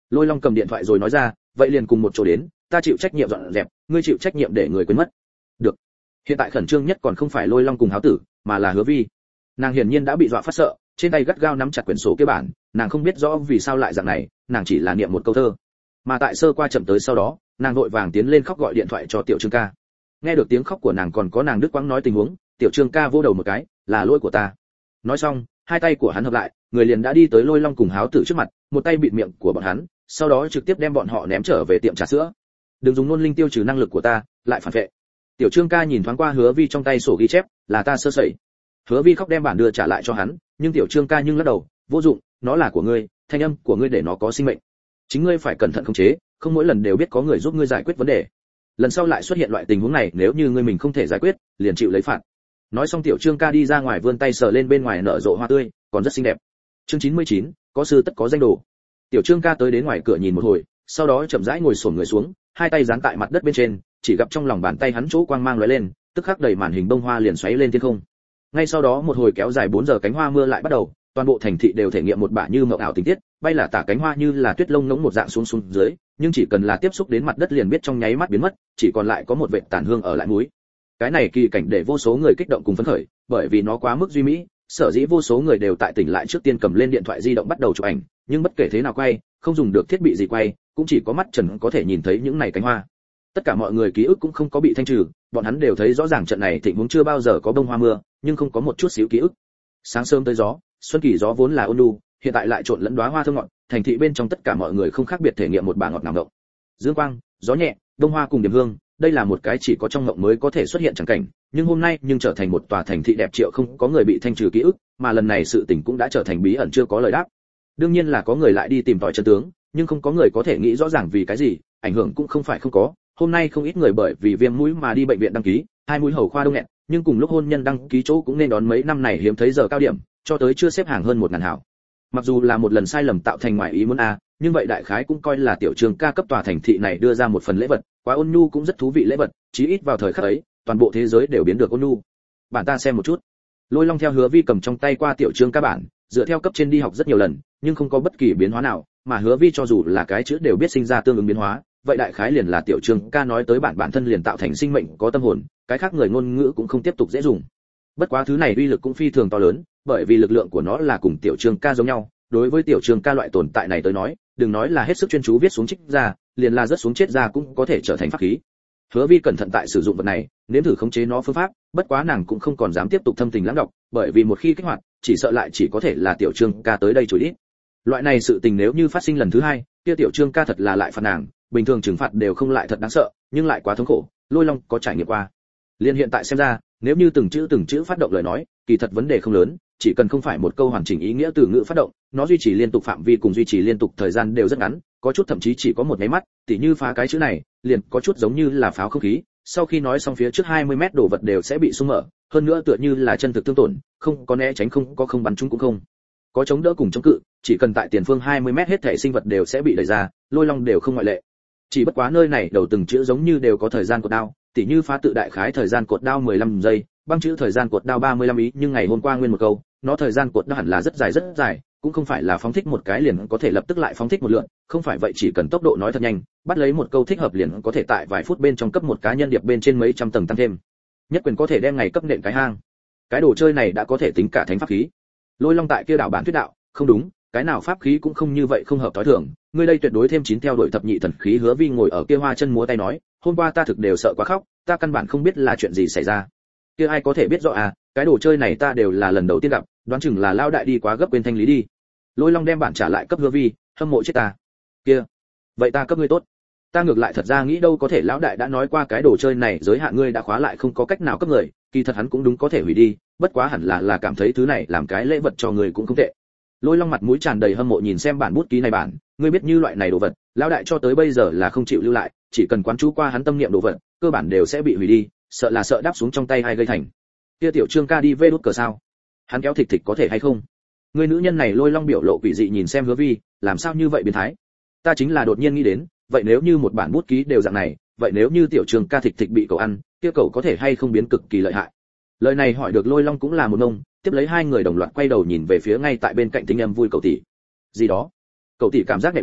Lôi Long cầm điện thoại rồi nói ra, vậy liền cùng một chỗ đến, ta chịu trách nhiệm dọn dẹp, ngươi chịu trách nhiệm để người quên mất. Được. Hiện tại khẩn trương nhất còn không phải Lôi Long cùng Háo Tử, mà là Hứa Vi. Nàng hiển nhiên đã bị dọa phát sợ, trên tay gắt gao nắm chặt quyển sổ kia bản, nàng không biết rõ vì sao lại dạng này, nàng chỉ là niệm một câu thơ. Mà tại sơ qua chậm tới sau đó, nàng vội vàng tiến lên khóc gọi điện thoại cho Tiểu Trương ca. Nghe được tiếng khóc của nàng còn có nàng đứt quãng nói tình huống, Tiểu Trương ca vô đầu một cái, là lỗi của ta. Nói xong, hai tay của hắn hợp lại, người liền đã đi tới Lôi Long cùng Háo Tử trước mặt, một tay bịt miệng của bọn hắn, sau đó trực tiếp đem bọn họ ném trở về tiệm trà sữa. Đừng dùng ngôn linh tiêu trừ năng lực của ta, lại phản vệ. Tiểu Trương ca nhìn thoáng qua Hứa Vi trong tay sổ ghi chép, là ta sơ sẩy. Hứa Vi khóc đem bản đưa trả lại cho hắn, nhưng Tiểu Trương ca nhưng lắc đầu, vô dụng, nó là của ngươi, thanh âm của ngươi để nó có sinh mệnh. Chính ngươi phải cẩn thận khống chế, không mỗi lần đều biết có người giúp ngươi giải quyết vấn đề. Lần sau lại xuất hiện loại tình huống này, nếu như ngươi mình không thể giải quyết, liền chịu lấy phạt. Nói xong Tiểu Trương ca đi ra ngoài vươn tay sờ lên bên ngoài nở rộ hoa tươi, còn rất xinh đẹp. Chương chín mươi chín, có sư tất có danh đồ. Tiểu Trương ca tới đến ngoài cửa nhìn một hồi, sau đó chậm rãi ngồi xổm người xuống, hai tay dán tại mặt đất bên trên, chỉ gặp trong lòng bàn tay hắn chỗ quang mang lóe lên, tức khắc đầy màn hình bông hoa liền xoáy lên thiên không. Ngay sau đó một hồi kéo dài bốn giờ cánh hoa mưa lại bắt đầu, toàn bộ thành thị đều thể nghiệm một bả như mộng ảo tình tiết, bay là tả cánh hoa như là tuyết lông ngỗng một dạng xuống xuống dưới, nhưng chỉ cần là tiếp xúc đến mặt đất liền biết trong nháy mắt biến mất, chỉ còn lại có một vệt tàn hương ở lại mũi. Cái này kỳ cảnh để vô số người kích động cùng phấn khởi, bởi vì nó quá mức duy mỹ, sở dĩ vô số người đều tại tỉnh lại trước tiên cầm lên điện thoại di động bắt đầu chụp ảnh, nhưng bất kể thế nào quay, không dùng được thiết bị gì quay, cũng chỉ có mắt trần có thể nhìn thấy những này cánh hoa. Tất cả mọi người ký ức cũng không có bị thanh trừ, bọn hắn đều thấy rõ ràng trận này thịnh vốn chưa bao giờ có bông hoa mưa, nhưng không có một chút xíu ký ức. Sáng sớm tới gió, xuân kỳ gió vốn là ôn nhu, hiện tại lại trộn lẫn đóa hoa thơm ngọt, thành thị bên trong tất cả mọi người không khác biệt thể nghiệm một bả ngọt ngào ngộng. Dương quang, gió nhẹ, bông hoa cùng điểm hương, đây là một cái chỉ có trong ngộng mới có thể xuất hiện chẳng cảnh, nhưng hôm nay nhưng trở thành một tòa thành thị đẹp triệu không có người bị thanh trừ ký ức, mà lần này sự tình cũng đã trở thành bí ẩn chưa có lời đáp. Đương nhiên là có người lại đi tìm tòi chân tướng, nhưng không có người có thể nghĩ rõ ràng vì cái gì, ảnh hưởng cũng không phải không có. Hôm nay không ít người bởi vì viêm mũi mà đi bệnh viện đăng ký, hai mũi hầu khoa đông nghẹt, nhưng cùng lúc hôn nhân đăng ký chỗ cũng nên đón mấy năm này hiếm thấy giờ cao điểm, cho tới chưa xếp hàng hơn một ngàn hảo. Mặc dù là một lần sai lầm tạo thành ngoại ý muốn a, nhưng vậy đại khái cũng coi là Tiểu Trương ca cấp tòa thành thị này đưa ra một phần lễ vật, quá ôn nhu cũng rất thú vị lễ vật, chí ít vào thời khắc ấy, toàn bộ thế giới đều biến được ôn nhu. Bản ta xem một chút. Lôi Long theo Hứa Vi cầm trong tay qua Tiểu Trương ca bản, dựa theo cấp trên đi học rất nhiều lần, nhưng không có bất kỳ biến hóa nào, mà Hứa Vi cho dù là cái chữ đều biết sinh ra tương ứng biến hóa, vậy đại khái liền là Tiểu Trương ca nói tới bản bản thân liền tạo thành sinh mệnh có tâm hồn, cái khác người ngôn ngữ cũng không tiếp tục dễ dùng. Bất quá thứ này uy lực cũng phi thường to lớn, bởi vì lực lượng của nó là cùng Tiểu Trương ca giống nhau, đối với Tiểu Trương ca loại tồn tại này tới nói, đừng nói là hết sức chuyên chú viết xuống trích ra, liền là rất xuống chết ra cũng có thể trở thành pháp khí. Hứa Vi cẩn thận tại sử dụng vật này, nếm thử khống chế nó phương pháp, bất quá nàng cũng không còn dám tiếp tục thâm tình lãng đọc, bởi vì một khi kích hoạt, chỉ sợ lại chỉ có thể là Tiểu Trương ca tới đây chối ít. Loại này sự tình nếu như phát sinh lần thứ hai, kia Tiểu Trương ca thật là lại phạt nàng, bình thường trừng phạt đều không lại thật đáng sợ, nhưng lại quá thống khổ, Lôi Long có trải nghiệm qua. Liên hiện tại xem ra, nếu như từng chữ từng chữ phát động lời nói, kỳ thật vấn đề không lớn, chỉ cần không phải một câu hoàn chỉnh ý nghĩa từ ngữ phát động, nó duy trì liên tục phạm vi cùng duy trì liên tục thời gian đều rất ngắn, có chút thậm chí chỉ có một cái mắt, tỉ như phá cái chữ này, liền có chút giống như là pháo không khí, sau khi nói xong phía trước hai mươi mét đồ vật đều sẽ bị xung mở, hơn nữa tựa như là chân thực tương tổn, không có né tránh không có không bắn trúng cũng không có chống đỡ cùng chống cự, chỉ cần tại tiền phương hai mươi mét hết thể sinh vật đều sẽ bị đẩy ra, Lôi Long đều không ngoại lệ. Chỉ bất quá nơi này đầu từng chữ giống như đều có thời gian cột đao, tỉ như phá tự đại khái thời gian cột đao mười lăm giây, băng chữ thời gian cột đao ba mươi lăm ý, nhưng ngày hôm qua nguyên một câu, nó thời gian cột đao hẳn là rất dài rất dài, cũng không phải là phóng thích một cái liền có thể lập tức lại phóng thích một lượt, không phải vậy chỉ cần tốc độ nói thật nhanh, bắt lấy một câu thích hợp liền có thể tại vài phút bên trong cấp một cá nhân điệp bên trên mấy trăm tầng tăng thêm. Nhất quyền có thể đem ngày cấp nện cái hang. Cái đồ chơi này đã có thể tính cả thánh pháp khí. Lôi Long tại kia đảo bản thuyết đạo, không đúng, cái nào pháp khí cũng không như vậy không hợp tối thường, ngươi đây tuyệt đối thêm chín theo đuổi thập nhị thần khí. Hứa Vi ngồi ở kia hoa chân múa tay nói, hôm qua ta thực đều sợ quá khóc, ta căn bản không biết là chuyện gì xảy ra. Kia ai có thể biết rõ à, cái đồ chơi này ta đều là lần đầu tiên gặp, đoán chừng là lao đại đi quá gấp quên thanh lý đi. Lôi Long đem bản trả lại cấp Hứa Vi, hâm mộ chết ta. Kia, vậy ta cấp ngươi tốt. Ta ngược lại thật ra nghĩ đâu có thể lão đại đã nói qua cái đồ chơi này giới hạn ngươi đã khóa lại không có cách nào cấp người, kỳ thật hắn cũng đúng có thể hủy đi, bất quá hẳn là là cảm thấy thứ này làm cái lễ vật cho người cũng không tệ. Lôi Long mặt mũi tràn đầy hâm mộ nhìn xem bản bút ký này bản, ngươi biết như loại này đồ vật, lão đại cho tới bây giờ là không chịu lưu lại, chỉ cần quán chú qua hắn tâm niệm đồ vật, cơ bản đều sẽ bị hủy đi, sợ là sợ đáp xuống trong tay hay gây thành. Kia Tiểu Trương ca đi vê đút cờ sao? Hắn kéo thịt thịt có thể hay không? Người nữ nhân này Lôi Long biểu lộ quỷ dị nhìn xem Hứa Vi, làm sao như vậy biến thái? Ta chính là đột nhiên nghĩ đến, vậy nếu như một bản bút ký đều dạng này, vậy nếu như Tiểu Trương ca thịt thịt bị cậu ăn, kia cậu có thể hay không biến cực kỳ lợi hại? Lời này hỏi được Lôi Long cũng là một ngông, tiếp lấy hai người đồng loạt quay đầu nhìn về phía ngay tại bên cạnh tính âm vui cậu tỷ. Gì đó? Cậu tỷ cảm giác nhạy bén,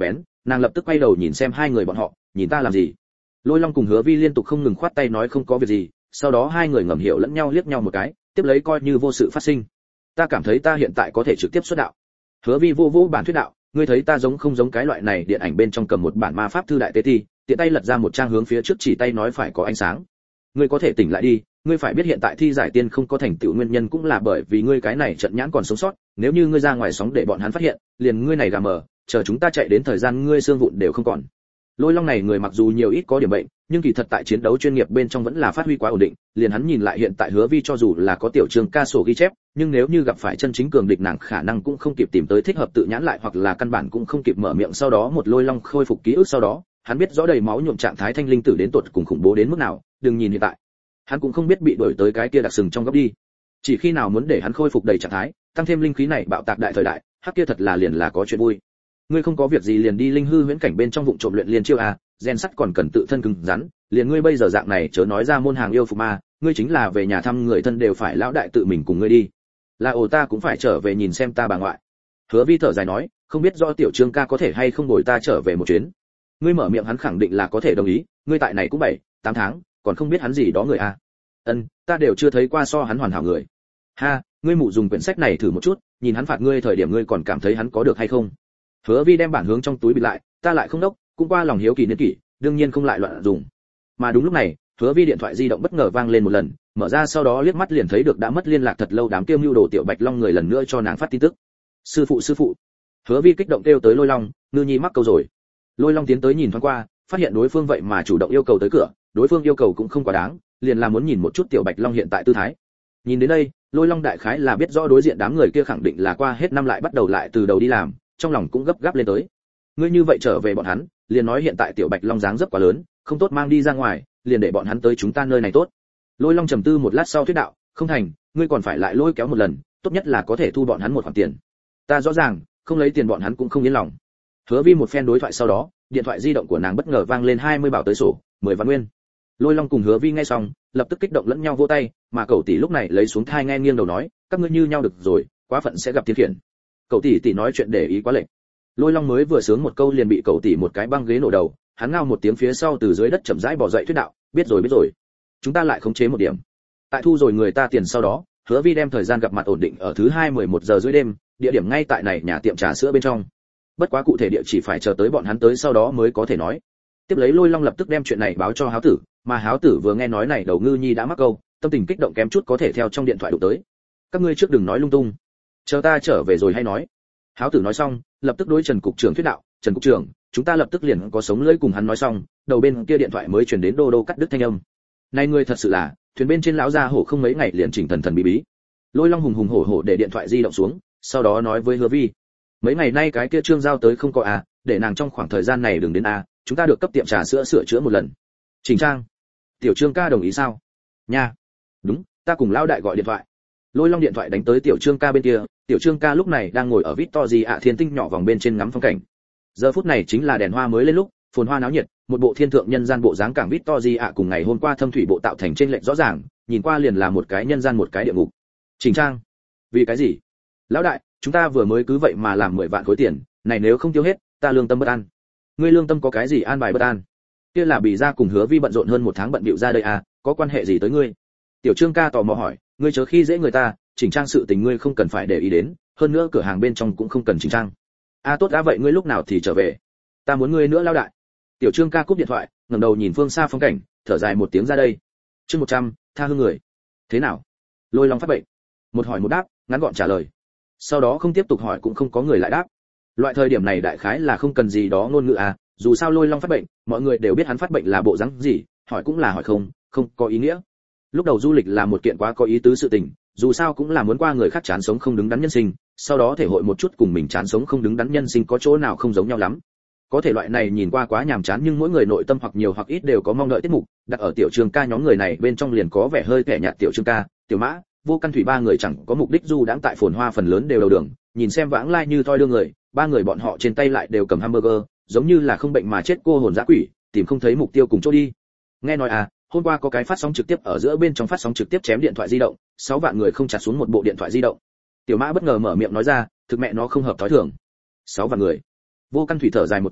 nàng lập tức quay đầu nhìn xem hai người bọn họ, nhìn ta làm gì? Lôi Long cùng Hứa Vi liên tục không ngừng khoát tay nói không có việc gì, sau đó hai người ngầm hiểu lẫn nhau liếc nhau một cái, tiếp lấy coi như vô sự phát sinh. Ta cảm thấy ta hiện tại có thể trực tiếp xuất đạo. Hứa Vi vô vô bản thuyết đạo, ngươi thấy ta giống không giống cái loại này điện ảnh bên trong cầm một bản ma pháp thư đại tế ti, tiện tay lật ra một trang hướng phía trước chỉ tay nói phải có ánh sáng. Ngươi có thể tỉnh lại đi, ngươi phải biết hiện tại thi giải tiên không có thành tựu nguyên nhân cũng là bởi vì ngươi cái này trận nhãn còn sống sót, nếu như ngươi ra ngoài sóng để bọn hắn phát hiện, liền ngươi này gà mờ, chờ chúng ta chạy đến thời gian ngươi xương vụn đều không còn. Lôi Long này người mặc dù nhiều ít có điểm bệnh, nhưng kỳ thật tại chiến đấu chuyên nghiệp bên trong vẫn là phát huy quá ổn định, liền hắn nhìn lại hiện tại Hứa Vi cho dù là có tiểu trường ca sổ ghi chép, nhưng nếu như gặp phải chân chính cường địch nàng khả năng cũng không kịp tìm tới thích hợp tự nhãn lại hoặc là căn bản cũng không kịp mở miệng. Sau đó một Lôi Long khôi phục ký ức sau đó, hắn biết rõ đầy máu nhuộm trạng thái thanh linh tử đến tột cùng khủng bố đến mức nào, đừng nhìn hiện tại, hắn cũng không biết bị đuổi tới cái kia đặc sừng trong góc đi. Chỉ khi nào muốn để hắn khôi phục đầy trạng thái, tăng thêm linh khí này bạo tạc đại thời đại, hắc kia thật là liền là có chuyện vui. Ngươi không có việc gì liền đi linh hư huyễn cảnh bên trong vụng trộm luyện liên chiêu a, gen sắt còn cần tự thân cứng rắn, liền ngươi bây giờ dạng này chớ nói ra môn hàng yêu phục ma, ngươi chính là về nhà thăm người thân đều phải lão đại tự mình cùng ngươi đi. Là ồ ta cũng phải trở về nhìn xem ta bà ngoại. Hứa Vi thở dài nói, không biết do tiểu Trương ca có thể hay không bồi ta trở về một chuyến. Ngươi mở miệng hắn khẳng định là có thể đồng ý, ngươi tại này cũng bảy, tám tháng, còn không biết hắn gì đó người a. Ân, ta đều chưa thấy qua so hắn hoàn hảo người. Ha, ngươi mụ dùng quyển sách này thử một chút, nhìn hắn phạt ngươi thời điểm ngươi còn cảm thấy hắn có được hay không? Hứa Vi đem bản hướng trong túi bịt lại, ta lại không đốc, cũng qua lòng hiếu kỳ niên kỷ, đương nhiên không lại loạn dùng. Mà đúng lúc này, Hứa Vi điện thoại di động bất ngờ vang lên một lần, mở ra sau đó liếc mắt liền thấy được đã mất liên lạc thật lâu đám kiêu mưu đồ tiểu Bạch Long người lần nữa cho nàng phát tin tức. Sư phụ sư phụ. Hứa Vi kích động kêu tới Lôi Long, Ngư Nhi mắc câu rồi. Lôi Long tiến tới nhìn thoáng qua, phát hiện đối phương vậy mà chủ động yêu cầu tới cửa, đối phương yêu cầu cũng không quá đáng, liền là muốn nhìn một chút tiểu Bạch Long hiện tại tư thái. Nhìn đến đây, Lôi Long đại khái là biết rõ đối diện đám người kia khẳng định là qua hết năm lại bắt đầu lại từ đầu đi làm, trong lòng cũng gấp gáp lên tới. Ngươi như vậy trở về bọn hắn, liền nói hiện tại tiểu Bạch Long dáng dấp quá lớn, không tốt mang đi ra ngoài, liền để bọn hắn tới chúng ta nơi này tốt. Lôi Long trầm tư một lát sau thuyết đạo, không thành, ngươi còn phải lại lôi kéo một lần, tốt nhất là có thể thu bọn hắn một khoản tiền. Ta rõ ràng, không lấy tiền bọn hắn cũng không yên lòng. Hứa Vi một phen đối thoại sau đó, điện thoại di động của nàng bất ngờ vang lên hai mươi bảo tới sổ, mười vạn nguyên. Lôi Long cùng Hứa Vi nghe xong, lập tức kích động lẫn nhau vỗ tay, mà cậu tỷ lúc này lấy xuống thai nghe nghiêng đầu nói, các ngươi như nhau được rồi, quá phận sẽ gặp thiên khiển. Cậu tỷ tỷ nói chuyện để ý quá lệnh. Lôi Long mới vừa sướng một câu liền bị cậu tỷ một cái băng ghế nổ đầu, hắn ngao một tiếng phía sau từ dưới đất chậm rãi bò dậy thuyết đạo, biết rồi biết rồi. Chúng ta lại khống chế một điểm. Tại thu rồi người ta tiền sau đó, Hứa Vi đem thời gian gặp mặt ổn định ở thứ hai mười một giờ rưỡi đêm, địa điểm ngay tại này nhà tiệm trà sữa bên trong. Bất quá cụ thể địa chỉ phải chờ tới bọn hắn tới sau đó mới có thể nói. Tiếp lấy Lôi Long lập tức đem chuyện này báo cho Háo Tử, mà Háo Tử vừa nghe nói này đầu Ngư Nhi đã mắc câu, tâm tình kích động kém chút có thể theo trong điện thoại đụng tới. Các ngươi trước đừng nói lung tung, chờ ta trở về rồi hay nói. Háo Tử nói xong, lập tức đối Trần cục trưởng thuyết đạo, Trần cục trưởng, chúng ta lập tức liền có sống lưỡi cùng hắn nói xong, đầu bên kia điện thoại mới truyền đến đô đô cắt đứt thanh âm. Này ngươi thật sự là, thuyền bên trên lão gia hổ không mấy ngày liền chỉnh thần thần bí bí. Lôi Long hùng hùng hổ hổ để điện thoại di động xuống, sau đó nói với Hứa Vi, mấy ngày nay cái kia Trương giao tới không có à, để nàng trong khoảng thời gian này đừng đến à, chúng ta được cấp tiệm trà sữa sửa chữa một lần. Chỉnh trang. Tiểu Trương ca đồng ý sao? Nha. Đúng, ta cùng lão đại gọi điện thoại. Lôi Long điện thoại đánh tới tiểu Trương ca bên kia, tiểu Trương ca lúc này đang ngồi ở Victory ạ thiên tinh nhỏ vòng bên trên ngắm phong cảnh. Giờ phút này chính là đèn hoa mới lên lúc, phồn hoa náo nhiệt, một bộ thiên thượng nhân gian bộ dáng cảng Victory ạ cùng ngày hôm qua thâm thủy bộ tạo thành trên lệch rõ ràng, nhìn qua liền là một cái nhân gian một cái địa ngục. Chỉnh trang? Vì cái gì? Lão đại, chúng ta vừa mới cứ vậy mà làm mười vạn khối tiền, này nếu không tiêu hết, ta lương tâm bất an. Ngươi lương tâm có cái gì an bài bất an? Kia là bị ra cùng Hứa Vi bận rộn hơn một tháng bận bịu ra đây à, có quan hệ gì tới ngươi? Tiểu Trương ca tò mò hỏi, ngươi chớ khi dễ người ta, chỉnh trang sự tình ngươi không cần phải để ý đến, hơn nữa cửa hàng bên trong cũng không cần chỉnh trang. A à, tốt đã vậy ngươi lúc nào thì trở về? Ta muốn ngươi nữa lão đại. Tiểu Trương ca cúp điện thoại, ngẩng đầu nhìn phương xa phong cảnh, thở dài một tiếng ra đây. Chương một trăm, tha hương người. Thế nào? Lôi Long phát bệnh. Một hỏi một đáp, ngắn gọn trả lời. Sau đó không tiếp tục hỏi cũng không có người lại đáp. Loại thời điểm này đại khái là không cần gì đó ngôn ngữ à, dù sao Lôi Long phát bệnh, mọi người đều biết hắn phát bệnh là bộ dáng gì, hỏi cũng là hỏi không, không có ý nghĩa. Lúc đầu du lịch là một kiện quá có ý tứ sự tình, dù sao cũng là muốn qua người khác chán sống không đứng đắn nhân sinh, sau đó thể hội một chút cùng mình chán sống không đứng đắn nhân sinh có chỗ nào không giống nhau lắm. Có thể loại này nhìn qua quá nhàm chán nhưng mỗi người nội tâm hoặc nhiều hoặc ít đều có mong đợi tiết mục, đặt ở tiểu Trương ca nhóm người này bên trong liền có vẻ hơi kẻ nhạt tiểu Trương ca, tiểu Mã, Vô Căn Thủy ba người chẳng có mục đích du đãng tại phồn hoa phần lớn đều đầu đường, nhìn xem vãng lai như thoi đưa người, ba người bọn họ trên tay lại đều cầm hamburger, giống như là không bệnh mà chết cô hồn dã quỷ, tìm không thấy mục tiêu cùng chỗ đi. Nghe nói à, hôm qua có cái phát sóng trực tiếp ở giữa bên trong phát sóng trực tiếp chém điện thoại di động, sáu vạn người không chặt xuống một bộ điện thoại di động. Tiểu Mã bất ngờ mở miệng nói ra, thực mẹ nó không hợp thói thường. Sáu vạn người. Vô Căn Thủy thở dài một tiếng,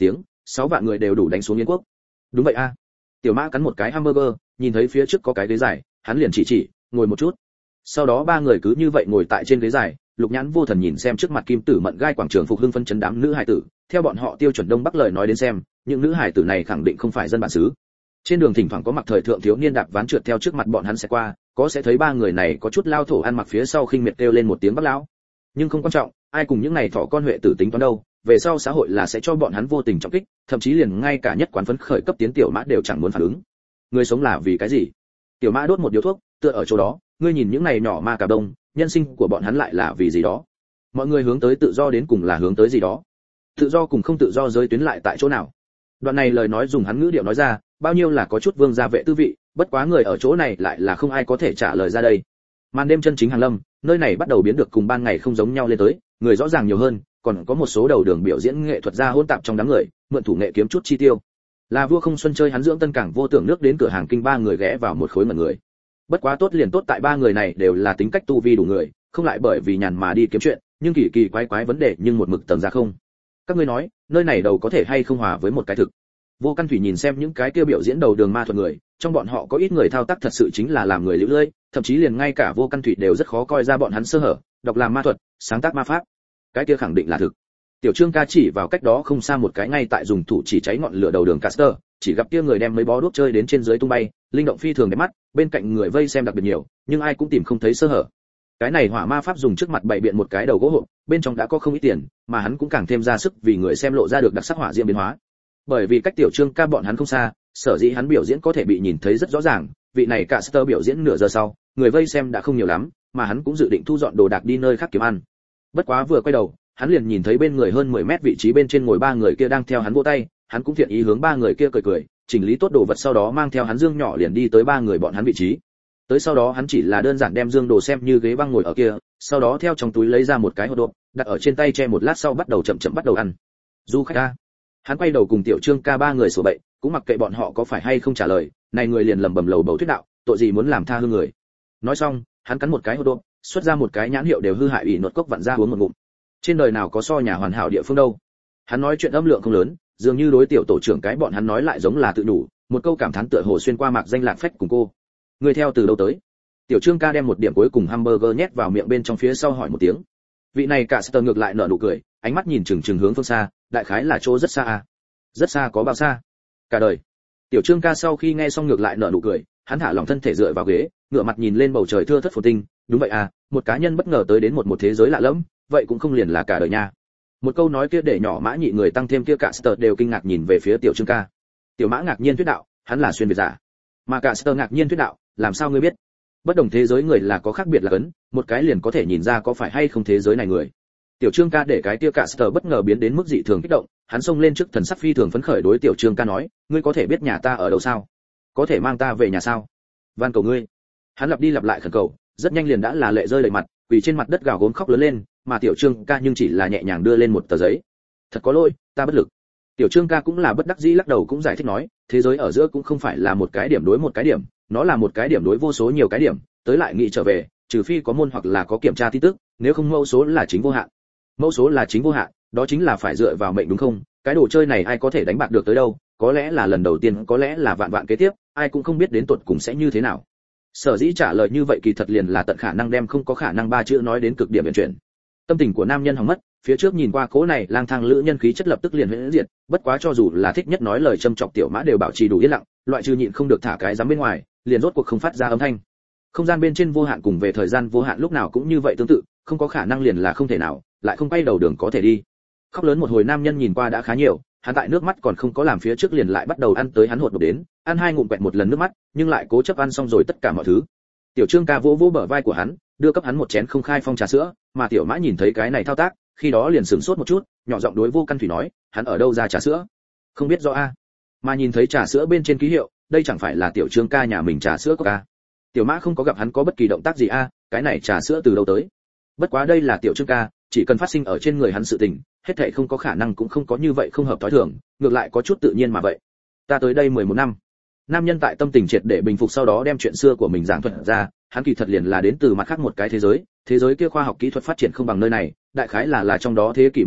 sáu vạn người đều đủ đánh xuống Yến quốc. Đúng vậy a. Tiểu Mã cắn một cái hamburger, nhìn thấy phía trước có cái ghế dài, hắn liền chỉ chỉ, ngồi một chút. Sau đó ba người cứ như vậy ngồi tại trên ghế dài, Lục Nhãn vô thần nhìn xem trước mặt kim tử mận gai quảng trường phục hưng phân chấn đám nữ hải tử, theo bọn họ tiêu chuẩn đông bắc lời nói đến xem, những nữ hải tử này khẳng định không phải dân bản xứ. Trên đường thỉnh thoảng có mặc thời thượng thiếu niên đạp ván trượt theo trước mặt bọn hắn sẽ qua, có sẽ thấy ba người này có chút lao thổ ăn mặc phía sau khinh miệt kêu lên một tiếng Bắc lão. Nhưng không quan trọng, ai cùng những này thỏ con huệ tử tính toán đâu, về sau xã hội là sẽ cho bọn hắn vô tình trọng kích, thậm chí liền ngay cả nhất quán phấn khởi cấp tiến Tiểu Mã đều chẳng muốn phản ứng. Người sống là vì cái gì? Tiểu Mã đốt một điếu thuốc, tựa ở chỗ đó, ngươi nhìn những này nhỏ ma cà đông, nhân sinh của bọn hắn lại là vì gì đó? Mọi người hướng tới tự do đến cùng là hướng tới gì đó? Tự do cùng không tự do giới tuyến lại tại chỗ nào? Đoạn này lời nói dùng hắn ngữ điệu nói ra, bao nhiêu là có chút vương gia vệ tư vị, bất quá người ở chỗ này lại là không ai có thể trả lời ra đây. Màn đêm chân chính hàng lâm, nơi này bắt đầu biến được cùng ban ngày không giống nhau lên tới, người rõ ràng nhiều hơn, còn có một số đầu đường biểu diễn nghệ thuật gia hỗn tạp trong đám người, mượn thủ nghệ kiếm chút chi tiêu. Là vua không xuân chơi hắn dưỡng tân cảng vô tưởng nước đến cửa hàng kinh ba người ghé vào một khối mật người. Bất quá tốt liền tốt tại ba người này đều là tính cách tu vi đủ người, không lại bởi vì nhàn mà đi kiếm chuyện, nhưng kỳ kỳ quái quái vấn đề nhưng một mực tầng ra không. Các ngươi nói, nơi này đầu có thể hay không hòa với một cái thực. Vô Căn Thủy nhìn xem những cái kia biểu diễn đầu đường ma thuật người, trong bọn họ có ít người thao tác thật sự chính là làm người liễu lơi, thậm chí liền ngay cả Vô Căn Thủy đều rất khó coi ra bọn hắn sơ hở, đọc làm ma thuật, sáng tác ma pháp. Cái kia khẳng định là thực. Tiểu Trương ca chỉ vào cách đó không xa một cái ngay tại dùng thủ chỉ cháy ngọn lửa đầu đường Caster, chỉ gặp kia người đem mấy bó đuốc chơi đến trên dưới tung bay, linh động phi thường đẹp mắt, bên cạnh người vây xem đặc biệt nhiều, nhưng ai cũng tìm không thấy sơ hở. Cái này hỏa ma pháp dùng trước mặt bày biện một cái đầu gỗ hộp, bên trong đã có không ít tiền, mà hắn cũng càng thêm ra sức vì người xem lộ ra được đặc sắc hỏa diễm biến hóa. Bởi vì cách Tiểu Trương ca bọn hắn không xa, sở dĩ hắn biểu diễn có thể bị nhìn thấy rất rõ ràng, vị này Caster biểu diễn nửa giờ sau, người vây xem đã không nhiều lắm, mà hắn cũng dự định thu dọn đồ đạc đi nơi khác kiếm ăn. Bất quá vừa quay đầu, hắn liền nhìn thấy bên người hơn mười mét vị trí bên trên ngồi ba người kia đang theo hắn vỗ tay, hắn cũng thiện ý hướng ba người kia cười cười, chỉnh lý tốt đồ vật sau đó mang theo hắn dương nhỏ liền đi tới ba người bọn hắn vị trí. Tới sau đó hắn chỉ là đơn giản đem dương đồ xem như ghế băng ngồi ở kia, sau đó theo trong túi lấy ra một cái hộp độp, đặt ở trên tay che một lát sau bắt đầu chậm chậm bắt đầu ăn. Du khách ca. Hắn quay đầu cùng Tiểu Trương ca ba người sổ bậy, cũng mặc kệ bọn họ có phải hay không trả lời, này người liền lẩm bẩm lầu bầu thuyết đạo, tội gì muốn làm tha hương người. Nói xong, hắn cắn một cái hộp độp, xuất ra một cái nhãn hiệu đều hư hại ủy nốt cốc vặn ra uống một ngụm. Trên đời nào có so nhà hoàn hảo địa phương đâu. Hắn nói chuyện âm lượng không lớn, dường như đối tiểu tổ trưởng cái bọn hắn nói lại giống là tự đủ, một câu cảm thán tựa hồ xuyên qua mạc danh lạc phách cùng cô. Người theo từ đâu tới? Tiểu Trương ca đem một điểm cuối cùng hamburger nhét vào miệng bên trong phía sau hỏi một tiếng. Vị này cả Caster ngược lại nở nụ cười, ánh mắt nhìn chừng chừng hướng phương xa, đại khái là chỗ rất xa à? Rất xa có bao xa? Cả đời. Tiểu Trương ca sau khi nghe xong ngược lại nở nụ cười, hắn thả lỏng thân thể dựa vào ghế, ngửa mặt nhìn lên bầu trời thưa thớt phồn tinh, đúng vậy à, một cá nhân bất ngờ tới đến một một thế giới lạ lẫm, vậy cũng không liền là cả đời nha. Một câu nói kia để nhỏ Mã Nhị người tăng thêm kia cả Caster đều kinh ngạc nhìn về phía Tiểu Trương ca. Tiểu Mã ngạc nhiên thuyết đạo, hắn là xuyên việt giả. Mà cả Caster ngạc nhiên thuyết đạo, làm sao ngươi biết? Bất đồng thế giới người là có khác biệt là cấn, một cái liền có thể nhìn ra có phải hay không thế giới này người. Tiểu Trương ca để cái kia cả Caster bất ngờ biến đến mức dị thường kích động, hắn xông lên trước thần sắc phi thường phấn khởi đối Tiểu Trương ca nói, ngươi có thể biết nhà ta ở đâu sao? Có thể mang ta về nhà sao? Van cầu ngươi. Hắn lặp đi lặp lại khẩn cầu, rất nhanh liền đã là lệ rơi đầy mặt, quỳ trên mặt đất gào gốm khóc lớn lên, mà Tiểu Trương ca nhưng chỉ là nhẹ nhàng đưa lên một tờ giấy. Thật có lỗi, ta bất lực. Tiểu Trương ca cũng là bất đắc dĩ lắc đầu cũng giải thích nói, thế giới ở giữa cũng không phải là một cái điểm đối một cái điểm, nó là một cái điểm đối vô số nhiều cái điểm, tới lại nghĩ trở về, trừ phi có môn hoặc là có kiểm tra tin tức, nếu không mẫu số là chính vô hạn. Mẫu số là chính vô hạn, đó chính là phải dựa vào mệnh đúng không? Cái đồ chơi này ai có thể đánh bạc được tới đâu, có lẽ là lần đầu tiên, có lẽ là vạn vạn kế tiếp, ai cũng không biết đến tuột cùng sẽ như thế nào. Sở dĩ trả lời như vậy kỳ thật liền là tận khả năng đem không có khả năng ba chữ nói đến cực điểm biến chuyển. Tâm tình của nam nhân hỏng mất, phía trước nhìn qua cố này lang thang lữ nhân khí chất lập tức liền huyễn diệt, bất quá cho dù là thích nhất nói lời châm chọc Tiểu Mã đều bảo trì đủ yên lặng, loại trừ nhịn không được thả cái dám bên ngoài, liền rốt cuộc không phát ra âm thanh. Không gian bên trên vô hạn cùng về thời gian vô hạn lúc nào cũng như vậy tương tự, không có khả năng liền là không thể nào, lại không quay đầu đường có thể đi. Khóc lớn một hồi nam nhân nhìn qua đã khá nhiều, hắn tại nước mắt còn không có làm phía trước liền lại bắt đầu ăn tới hắn hột đột đến, ăn hai ngụm quẹt một lần nước mắt, nhưng lại cố chấp ăn xong rồi tất cả mọi thứ. Tiểu Trương ca vỗ vỗ bờ vai của hắn, đưa cấp hắn một chén không khai phong trà sữa, mà Tiểu Mã nhìn thấy cái này thao tác, khi đó liền sửng sốt một chút, nhỏ giọng đối Vô Căn Thủy nói, hắn ở đâu ra trà sữa? Không biết rõ a. Mà nhìn thấy trà sữa bên trên ký hiệu, đây chẳng phải là Tiểu Trương ca nhà mình trà sữa Coca. Tiểu Mã không có gặp hắn có bất kỳ động tác gì a, cái này trà sữa từ đâu tới? Bất quá đây là Tiểu Trương ca, chỉ cần phát sinh ở trên người hắn sự tình, hết thảy không có khả năng cũng không có như vậy không hợp thói thường, ngược lại có chút tự nhiên mà vậy. Ta tới đây mười một năm. Nam nhân tại tâm tình triệt để bình phục sau đó đem chuyện xưa của mình giảng thuật ra, hắn kỳ thật liền là đến từ mặt khác một cái thế giới, thế giới kia khoa học kỹ thuật phát triển không bằng nơi này, đại khái là là trong đó thế kỷ mức độ,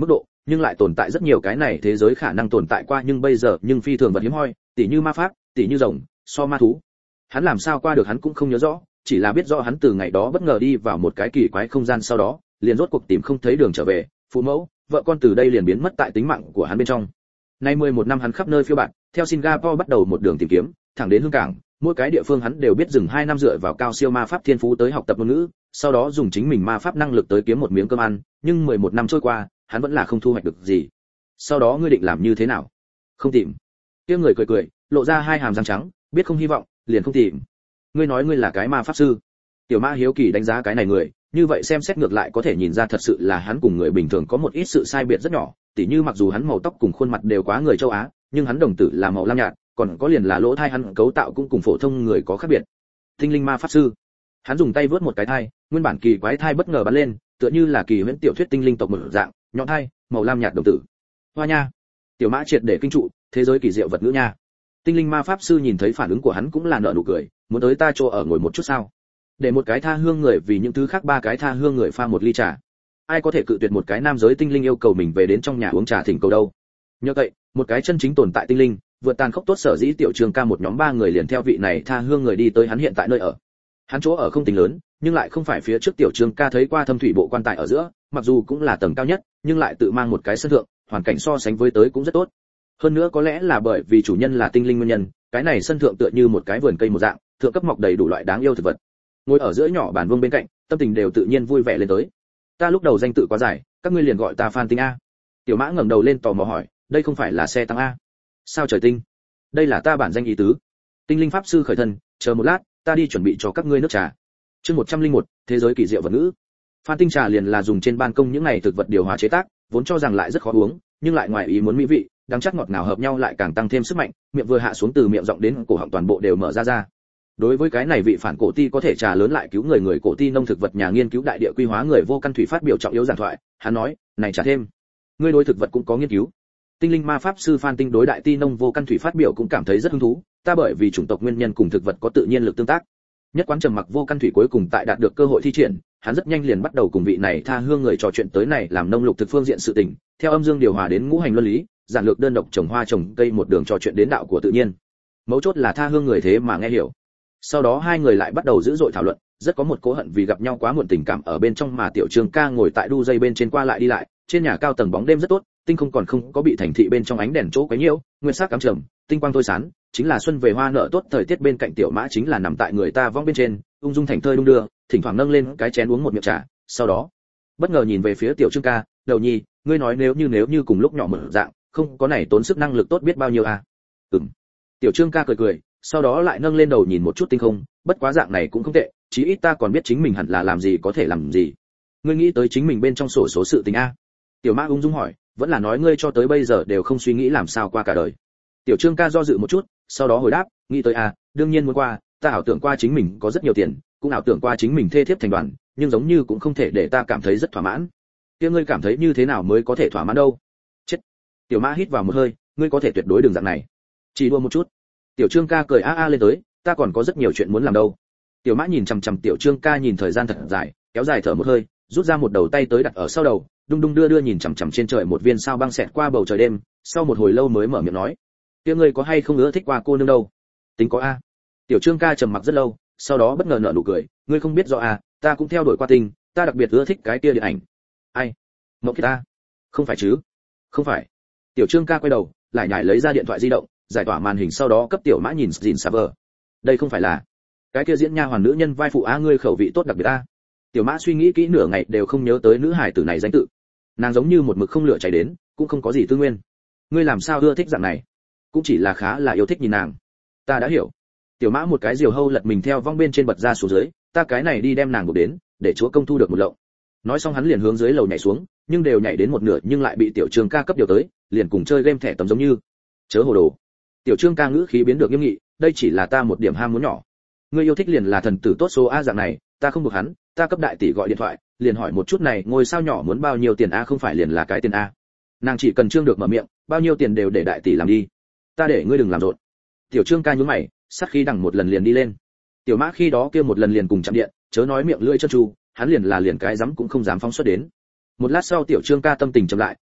nhưng lại tồn tại rất nhiều cái này thế giới khả năng tồn tại qua nhưng bây giờ nhưng phi thường vật hiếm hoi, tỷ như ma pháp, tỷ như rồng, so ma thú. Hắn làm sao qua được hắn cũng không nhớ rõ, chỉ là biết rõ hắn từ ngày đó bất ngờ đi vào một cái kỳ quái không gian, sau đó liền rốt cuộc tìm không thấy đường trở về, phụ mẫu, vợ con từ đây liền biến mất tại tính mạng của hắn bên trong. Nay mười một năm hắn khắp nơi phiêu bạt, theo Singapore bắt đầu một đường tìm kiếm, thẳng đến Hương Cảng, mỗi cái địa phương hắn đều biết dừng hai năm dựa vào cao siêu ma pháp thiên phú tới học tập ngôn ngữ, sau đó dùng chính mình ma pháp năng lực tới kiếm một miếng cơm ăn, nhưng mười một năm trôi qua, hắn vẫn là không thu hoạch được gì. Sau đó ngươi định làm như thế nào? Không tìm. Kia người cười cười, lộ ra hai hàm răng trắng, biết không hy vọng, liền không tìm. Ngươi nói ngươi là cái ma pháp sư? Tiểu Mã hiếu kỳ đánh giá cái này người, như vậy xem xét ngược lại có thể nhìn ra thật sự là hắn cùng người bình thường có một ít sự sai biệt rất nhỏ, tỉ như mặc dù hắn màu tóc cùng khuôn mặt đều quá người châu Á, nhưng hắn đồng tử là màu lam nhạt, còn có liền là lỗ thai hắn cấu tạo cũng cùng phổ thông người có khác biệt. Tinh linh ma pháp sư. Hắn dùng tay vớt một cái thai, nguyên bản kỳ quái thai bất ngờ bắn lên, tựa như là kỳ huyễn tiểu thuyết tinh linh tộc một dạng, nhọn thai, màu lam nhạt đồng tử. Hoa nha. Tiểu Mã triệt để kinh trụ, thế giới kỳ diệu vật ngữ nha. Tinh linh ma pháp sư nhìn thấy phản ứng của hắn cũng là nở nụ cười, muốn tới ta chỗ ở ngồi một chút sao? Để một cái tha hương người vì những thứ khác ba cái tha hương người pha một ly trà. Ai có thể cự tuyệt một cái nam giới tinh linh yêu cầu mình về đến trong nhà uống trà thỉnh cầu đâu? Nhờ vậy, một cái chân chính tồn tại tinh linh, vượt tàn khốc tốt sở dĩ tiểu trường ca một nhóm ba người liền theo vị này tha hương người đi tới hắn hiện tại nơi ở. Hắn chỗ ở không tính lớn, nhưng lại không phải phía trước tiểu trường ca thấy qua thâm thủy bộ quan tài ở giữa, mặc dù cũng là tầng cao nhất, nhưng lại tự mang một cái sân thượng, hoàn cảnh so sánh với tới cũng rất tốt. Hơn nữa có lẽ là bởi vì chủ nhân là tinh linh nguyên nhân, cái này sân thượng tựa như một cái vườn cây một dạng, thượng cấp mọc đầy đủ loại đáng yêu thực vật. Ngồi ở giữa nhỏ bàn vuông bên cạnh, tâm tình đều tự nhiên vui vẻ lên tới. Ta lúc đầu danh tự quá dài, các ngươi liền gọi ta Phan Tinh a. Tiểu Mã ngẩng đầu lên tò mò hỏi, đây không phải là xe tăng a? Sao trời tinh? Đây là ta bản danh ý tứ. Tinh linh pháp sư khởi thân, chờ một lát, ta đi chuẩn bị cho các ngươi nước trà. Chương một trăm lẻ một, thế giới kỳ diệu vật ngữ. Phan Tinh trà liền là dùng trên ban công những ngày thực vật điều hòa chế tác, vốn cho rằng lại rất khó uống, nhưng lại ngoài ý muốn mỹ vị, đắng chắc ngọt ngào hợp nhau lại càng tăng thêm sức mạnh, miệng vừa hạ xuống từ miệng giọng đến cổ họng toàn bộ đều mở ra ra. Đối với cái này vị phản cổ ti có thể trà lớn lại cứu người người cổ ti nông thực vật nhà nghiên cứu đại địa quy hóa người vô căn thủy phát biểu trọng yếu giảng thoại, hắn nói, này trà thêm, ngươi đối thực vật cũng có nghiên cứu. Tinh linh ma pháp sư Phan Tinh đối đại ti nông vô căn thủy phát biểu cũng cảm thấy rất hứng thú, ta bởi vì chủng tộc nguyên nhân cùng thực vật có tự nhiên lực tương tác. Nhất quán trầm mặc vô căn thủy cuối cùng tại đạt được cơ hội thi triển, hắn rất nhanh liền bắt đầu cùng vị này tha hương người trò chuyện tới này làm nông lục thực phương diện sự tình, theo âm dương điều hòa đến ngũ hành luân lý, giản lược đơn độc trồng hoa trồng cây một đường trò chuyện đến đạo của tự nhiên. Mấu chốt là tha hương người thế mà nghe hiểu. Sau đó hai người lại bắt đầu dữ dội thảo luận, rất có một cố hận vì gặp nhau quá muộn tình cảm ở bên trong mà tiểu Trương ca ngồi tại đu dây bên trên qua lại đi lại, trên nhà cao tầng bóng đêm rất tốt, tinh không còn không có bị thành thị bên trong ánh đèn chỗ quấy nhiễu, nguyên sắc cắm trầm, tinh quang thôi sán, chính là xuân về hoa nở tốt thời tiết bên cạnh tiểu Mã chính là nằm tại người ta vong bên trên, ung dung thành thơi đung đưa, thỉnh thoảng nâng lên cái chén uống một miệng trà, sau đó bất ngờ nhìn về phía tiểu Trương ca, đầu nhi, ngươi nói nếu như nếu như cùng lúc nhỏ mở dạng, không có này tốn sức năng lực tốt biết bao nhiêu à? Ừm. Tiểu Trương ca cười cười, sau đó lại nâng lên đầu nhìn một chút tinh không, bất quá dạng này cũng không tệ, chí ít ta còn biết chính mình hẳn là làm gì có thể làm gì. Ngươi nghĩ tới chính mình bên trong sổ số sự tình a? Tiểu Mã ung dung hỏi, vẫn là nói ngươi cho tới bây giờ đều không suy nghĩ làm sao qua cả đời. Tiểu Trương ca do dự một chút, sau đó hồi đáp, nghĩ tới a, đương nhiên muốn qua, ta ảo tưởng qua chính mình có rất nhiều tiền, cũng ảo tưởng qua chính mình thê thiếp thành đoàn, nhưng giống như cũng không thể để ta cảm thấy rất thỏa mãn. Kia ngươi cảm thấy như thế nào mới có thể thỏa mãn đâu? Chết. Tiểu Mã hít vào một hơi, ngươi có thể tuyệt đối đừng dạng này. Chỉ đua một chút. Tiểu Trương ca cười a a lên tới, ta còn có rất nhiều chuyện muốn làm đâu. Tiểu Mã nhìn chằm chằm Tiểu Trương ca nhìn thời gian thật dài, kéo dài thở một hơi, rút ra một đầu tay tới đặt ở sau đầu, đung đung đưa đưa nhìn chằm chằm trên trời một viên sao băng xẹt qua bầu trời đêm, sau một hồi lâu mới mở miệng nói, kia ngươi có hay không ưa thích qua cô nương đâu? Tính có a. Tiểu Trương ca trầm mặc rất lâu, sau đó bất ngờ nở nụ cười, ngươi không biết rõ a, ta cũng theo đuổi qua tình, ta đặc biệt ưa thích cái kia điện ảnh. Ai? Mộng Kiệt ta? Không phải chứ? Không phải. Tiểu Trương ca quay đầu, lại nhảy lấy ra điện thoại di động, giải tỏa màn hình sau đó cấp Tiểu Mã nhìn Jin Saver. Đây không phải là cái kia diễn nha hoàn nữ nhân vai phụ a, ngươi khẩu vị tốt đặc biệt a. Tiểu Mã suy nghĩ kỹ nửa ngày đều không nhớ tới nữ hài tử này danh tự. Nàng giống như một mực không lửa cháy đến, cũng không có gì tư nguyên. Ngươi làm sao ưa thích dạng này? Cũng chỉ là khá là yêu thích nhìn nàng. Ta đã hiểu. Tiểu Mã một cái diều hâu lật mình theo vong bên trên bật ra xuống dưới, ta cái này đi đem nàng buộc đến, để chúa công thu được một lậu. Nói xong hắn liền hướng dưới lầu nhảy xuống, nhưng đều nhảy đến một nửa nhưng lại bị Tiểu Trương ca cấp điều tới, liền cùng chơi game thẻ tấm giống như. Chớ hồ đồ. Tiểu Trương ca ngữ khí biến được nghiêm nghị, đây chỉ là ta một điểm ham muốn nhỏ. Ngươi yêu thích liền là thần tử tốt số a dạng này, ta không buộc hắn, ta cấp đại tỷ gọi điện thoại, liền hỏi một chút này, ngôi sao nhỏ muốn bao nhiêu tiền a, không phải liền là cái tiền a. Nàng chỉ cần Trương được mở miệng, bao nhiêu tiền đều để đại tỷ làm đi. Ta để ngươi đừng làm rộn. Tiểu Trương ca nhướng mày, sát khí đằng một lần liền đi lên. Tiểu Mã khi đó kia một lần liền cùng chạm điện, chớ nói miệng lưỡi chân tru, hắn liền là liền cái dám cũng không dám phóng xuất đến. Một lát sau Tiểu Trương ca tâm tình chậm lại,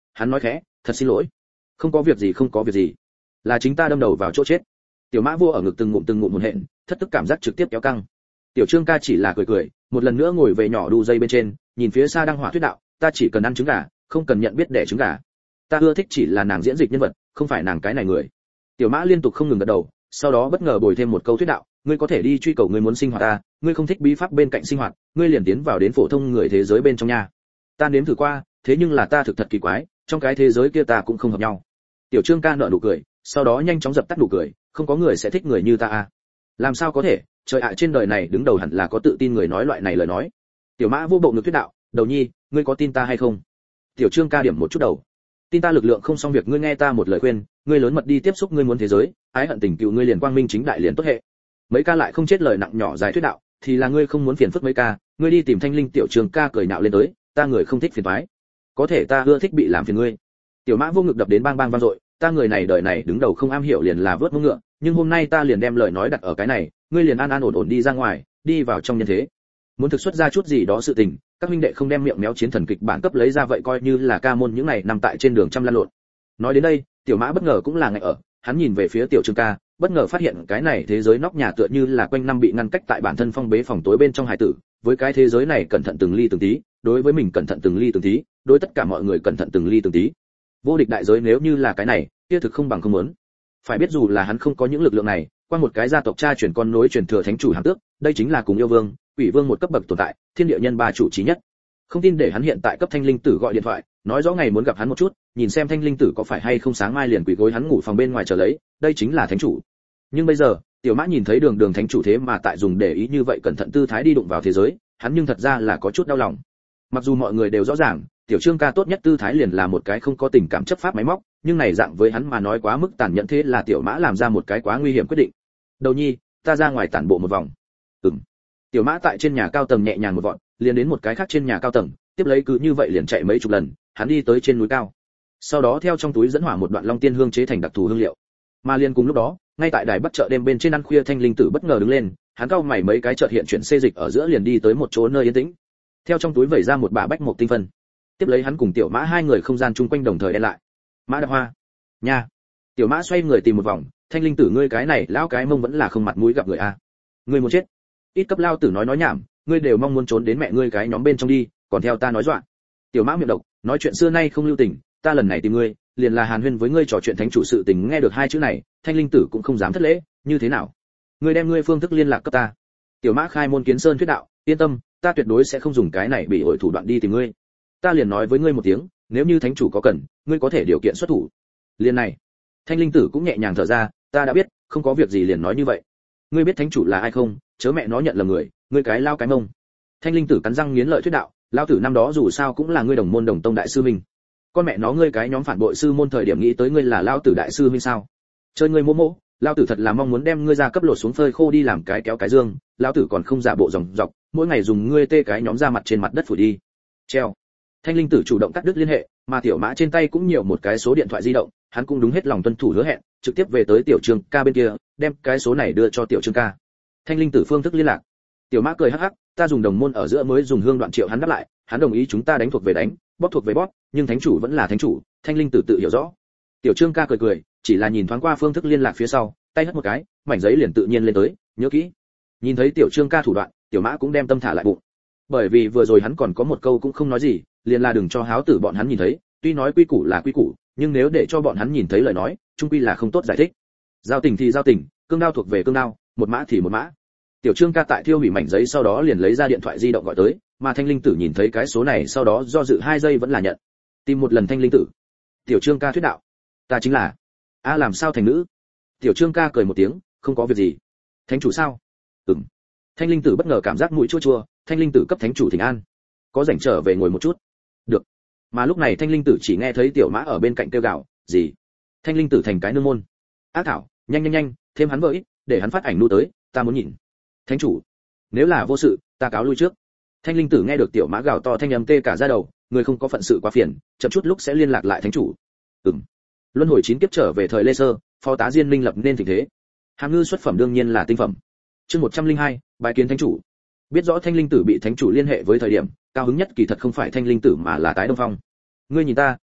hắn nói khẽ, thật xin lỗi. Không có việc gì, không có việc gì, là chính ta đâm đầu vào chỗ chết. Tiểu Mã vua ở ngực từng ngụm từng ngụm hổn hển, thất tức cảm giác trực tiếp kéo căng. Tiểu Trương ca chỉ là cười cười, một lần nữa ngồi về nhỏ đu dây bên trên, nhìn phía xa Đăng Hỏa thuyết đạo, ta chỉ cần ăn trứng gà, không cần nhận biết đẻ trứng gà. Ta ưa thích chỉ là nàng diễn dịch nhân vật, không phải nàng cái này người. Tiểu Mã liên tục không ngừng gật đầu, sau đó bất ngờ bồi thêm một câu thuyết đạo, ngươi có thể đi truy cầu ngươi muốn sinh hoạt ta, ngươi không thích bí pháp bên cạnh sinh hoạt, ngươi liền tiến vào đến phổ thông người thế giới bên trong nha. Ta nếm thử qua, thế nhưng là ta thực thật kỳ quái, trong cái thế giới kia ta cũng không hợp nhau. Tiểu Trương ca nở nụ cười, sau đó nhanh chóng dập tắt nụ cười, không có người sẽ thích người như ta à? Làm sao có thể, trời ạ, trên đời này đứng đầu hẳn là có tự tin người nói loại này lời nói. Tiểu Mã vô bộ ngực thuyết đạo, đầu nhi, ngươi có tin ta hay không? Tiểu Trương ca điểm một chút đầu. Tin ta lực lượng không xong việc, ngươi nghe ta một lời khuyên, ngươi lớn mật đi tiếp xúc ngươi muốn thế giới, ái hận tình cựu ngươi liền quang minh chính đại liền tốt hệ. Mấy ca lại không chết lời nặng nhỏ dài thuyết đạo, thì là ngươi không muốn phiền phức mấy ca, ngươi đi tìm Thanh Linh. Tiểu Trương ca cười nhạo lên tới, ta người không thích phiền toái, có thể ta ưa thích bị làm phiền ngươi. Tiểu Mã vô ngực đập đến bang bang vang dội, ta người này đời này đứng đầu không am hiểu liền là vớt mông ngựa, nhưng hôm nay ta liền đem lời nói đặt ở cái này, ngươi liền an an ổn ổn đi ra ngoài, đi vào trong nhân thế. Muốn thực xuất ra chút gì đó sự tình, các huynh đệ không đem miệng méo chiến thần kịch bản cấp lấy ra vậy coi như là ca môn những này nằm tại trên đường trăm lăn lộn. Nói đến đây, Tiểu Mã bất ngờ cũng là ngại ở, hắn nhìn về phía Tiểu Trương ca, bất ngờ phát hiện cái này thế giới nóc nhà tựa như là quanh năm bị ngăn cách tại bản thân phong bế phòng tối bên trong hải tử, với cái thế giới này cẩn thận từng ly từng tí, đối với mình cẩn thận từng ly từng tí, đối tất cả mọi người cẩn thận từng ly từng tí. Vô địch đại giới nếu như là cái này, kia thực không bằng không muốn. Phải biết dù là hắn không có những lực lượng này, qua một cái gia tộc cha truyền con nối truyền thừa thánh chủ hàm tước, đây chính là cùng yêu vương, quỷ vương một cấp bậc tồn tại, thiên địa nhân ba chủ trí nhất. Không tin để hắn hiện tại cấp Thanh Linh Tử gọi điện thoại, nói rõ ngày muốn gặp hắn một chút, nhìn xem Thanh Linh Tử có phải hay không sáng mai liền quỳ gối hắn ngủ phòng bên ngoài chờ lấy, đây chính là thánh chủ. Nhưng bây giờ, Tiểu Mã nhìn thấy đường đường thánh chủ thế mà tại dùng để ý như vậy cẩn thận tư thái đi đụng vào thế giới, hắn nhưng thật ra là có chút đau lòng. Mặc dù mọi người đều rõ ràng, Tiểu Trương ca tốt nhất tư thái liền là một cái không có tình cảm chấp pháp máy móc, nhưng này dạng với hắn mà nói quá mức tàn nhẫn, thế là Tiểu Mã làm ra một cái quá nguy hiểm quyết định. Đầu nhi, ta ra ngoài tản bộ một vòng. Ừm. Tiểu Mã tại trên nhà cao tầng nhẹ nhàng một vọt, liền đến một cái khác trên nhà cao tầng, tiếp lấy cứ như vậy liền chạy mấy chục lần, hắn đi tới trên núi cao. Sau đó theo trong túi dẫn hỏa một đoạn long tiên hương chế thành đặc thù hương liệu. Mà liền cùng lúc đó, ngay tại đài bắc chợ đêm bên trên ăn khuya, Thanh Linh Tử bất ngờ đứng lên, hắn cau mày mấy cái chợt hiện chuyển xê dịch ở giữa liền đi tới một chỗ nơi yên tĩnh. Theo trong túi vẩy ra một bả bách mộc tinh phân. Tiếp lấy hắn cùng Tiểu Mã hai người không gian chung quanh đồng thời đen lại. Mã Đạp Hoa. Nha. Tiểu Mã xoay người tìm một vòng, Thanh Linh Tử ngươi cái này lão cái mông vẫn là không mặt mũi gặp người a. Ngươi muốn chết. Ít cấp lao tử nói nói nhảm, ngươi đều mong muốn trốn đến mẹ ngươi cái nhóm bên trong đi, còn theo ta nói dọa. Tiểu Mã miệng độc, nói chuyện xưa nay không lưu tình, ta lần này tìm ngươi, liền là hàn huyên với ngươi trò chuyện thánh chủ sự tình. Nghe được hai chữ này, Thanh Linh Tử cũng không dám thất lễ, như thế nào? Ngươi đem ngươi phương thức liên lạc cấp ta. Tiểu Mã khai môn kiến sơn thuyết đạo, yên tâm, ta tuyệt đối sẽ không dùng cái này bị ổi thủ đoạn đi tìm ngươi. Ta liền nói với ngươi một tiếng, nếu như thánh chủ có cần, ngươi có thể điều kiện xuất thủ. Liền này. Thanh Linh Tử cũng nhẹ nhàng thở ra, ta đã biết, không có việc gì liền nói như vậy. Ngươi biết thánh chủ là ai không? Chớ mẹ nó nhận lầm người, ngươi cái lao cái mông. Thanh Linh Tử cắn răng nghiến lợi thuyết đạo, lao tử năm đó dù sao cũng là ngươi đồng môn đồng tông đại sư minh. Con mẹ nó ngươi cái nhóm phản bội sư môn thời điểm nghĩ tới ngươi là lao tử đại sư minh sao? Chơi ngươi mô mô, lao tử thật là mong muốn đem ngươi ra cấp lột xuống phơi khô đi làm cái kéo cái dương, lao tử còn không giả bộ dòng dọc, mỗi ngày dùng ngươi tê cái nhóm ra mặt trên mặt đất phủ đi. Treo. Thanh Linh Tử chủ động cắt đứt liên hệ, mà Tiểu Mã trên tay cũng nhiều một cái số điện thoại di động, hắn cũng đúng hết lòng tuân thủ hứa hẹn, trực tiếp về tới Tiểu Trương ca bên kia, đem cái số này đưa cho Tiểu Trương ca. Thanh Linh Tử phương thức liên lạc. Tiểu Mã cười hắc hắc, ta dùng đồng môn ở giữa mới dùng hương đoạn triệu hắn đáp lại, hắn đồng ý chúng ta đánh thuộc về đánh, bóp thuộc về bóp, nhưng thánh chủ vẫn là thánh chủ, Thanh Linh Tử tự hiểu rõ. Tiểu Trương ca cười cười, chỉ là nhìn thoáng qua phương thức liên lạc phía sau, tay hất một cái, mảnh giấy liền tự nhiên lên tới, nhớ kỹ. Nhìn thấy Tiểu Trương ca thủ đoạn, Tiểu Mã cũng đem tâm thả lại bụng. Bởi vì vừa rồi hắn còn có một câu cũng không nói gì, liền là đừng cho háo tử bọn hắn nhìn thấy, tuy nói quy củ là quy củ, nhưng nếu để cho bọn hắn nhìn thấy lời nói, chung quy là không tốt giải thích. Giao tình thì giao tình, cương đao thuộc về cương đao, một mã thì một mã. Tiểu Trương ca tại thiêu hủy mảnh giấy sau đó liền lấy ra điện thoại di động gọi tới, mà Thanh Linh Tử nhìn thấy cái số này sau đó do dự hai giây vẫn là nhận. Tìm một lần Thanh Linh Tử. Tiểu Trương ca thuyết đạo, ta chính là. A làm sao thành nữ? Tiểu Trương ca cười một tiếng, không có việc gì. Thánh chủ sao? Ừm. Thanh Linh Tử bất ngờ cảm giác mũi chua chua, Thanh Linh Tử cấp thánh chủ thỉnh an. Có rảnh trở về ngồi một chút. Được. Mà lúc này Thanh Linh Tử chỉ nghe thấy Tiểu Mã ở bên cạnh kêu gào, gì? Thanh Linh Tử thành cái nương môn. Ác thảo, nhanh nhanh nhanh, thêm hắn với, để hắn phát ảnh nu tới, ta muốn nhìn. Thánh chủ, nếu là vô sự, ta cáo lui trước. Thanh Linh Tử nghe được Tiểu Mã gào to thanh âm tê cả da đầu, người không có phận sự quá phiền, chậm chút lúc sẽ liên lạc lại thánh chủ. Ừm. Luân hồi chín kiếp trở về thời Lê Sơ, phó tá Diên Minh lập nên tình thế. Hàm ngư xuất phẩm đương nhiên là tinh phẩm. Chương một trăm linh hai, bài kiến thánh chủ. Biết rõ Thanh Linh Tử bị thánh chủ liên hệ với thời điểm, cao hứng nhất kỳ thật không phải Thanh Linh Tử mà là Tái Đông Phong. Ngươi nhìn ta,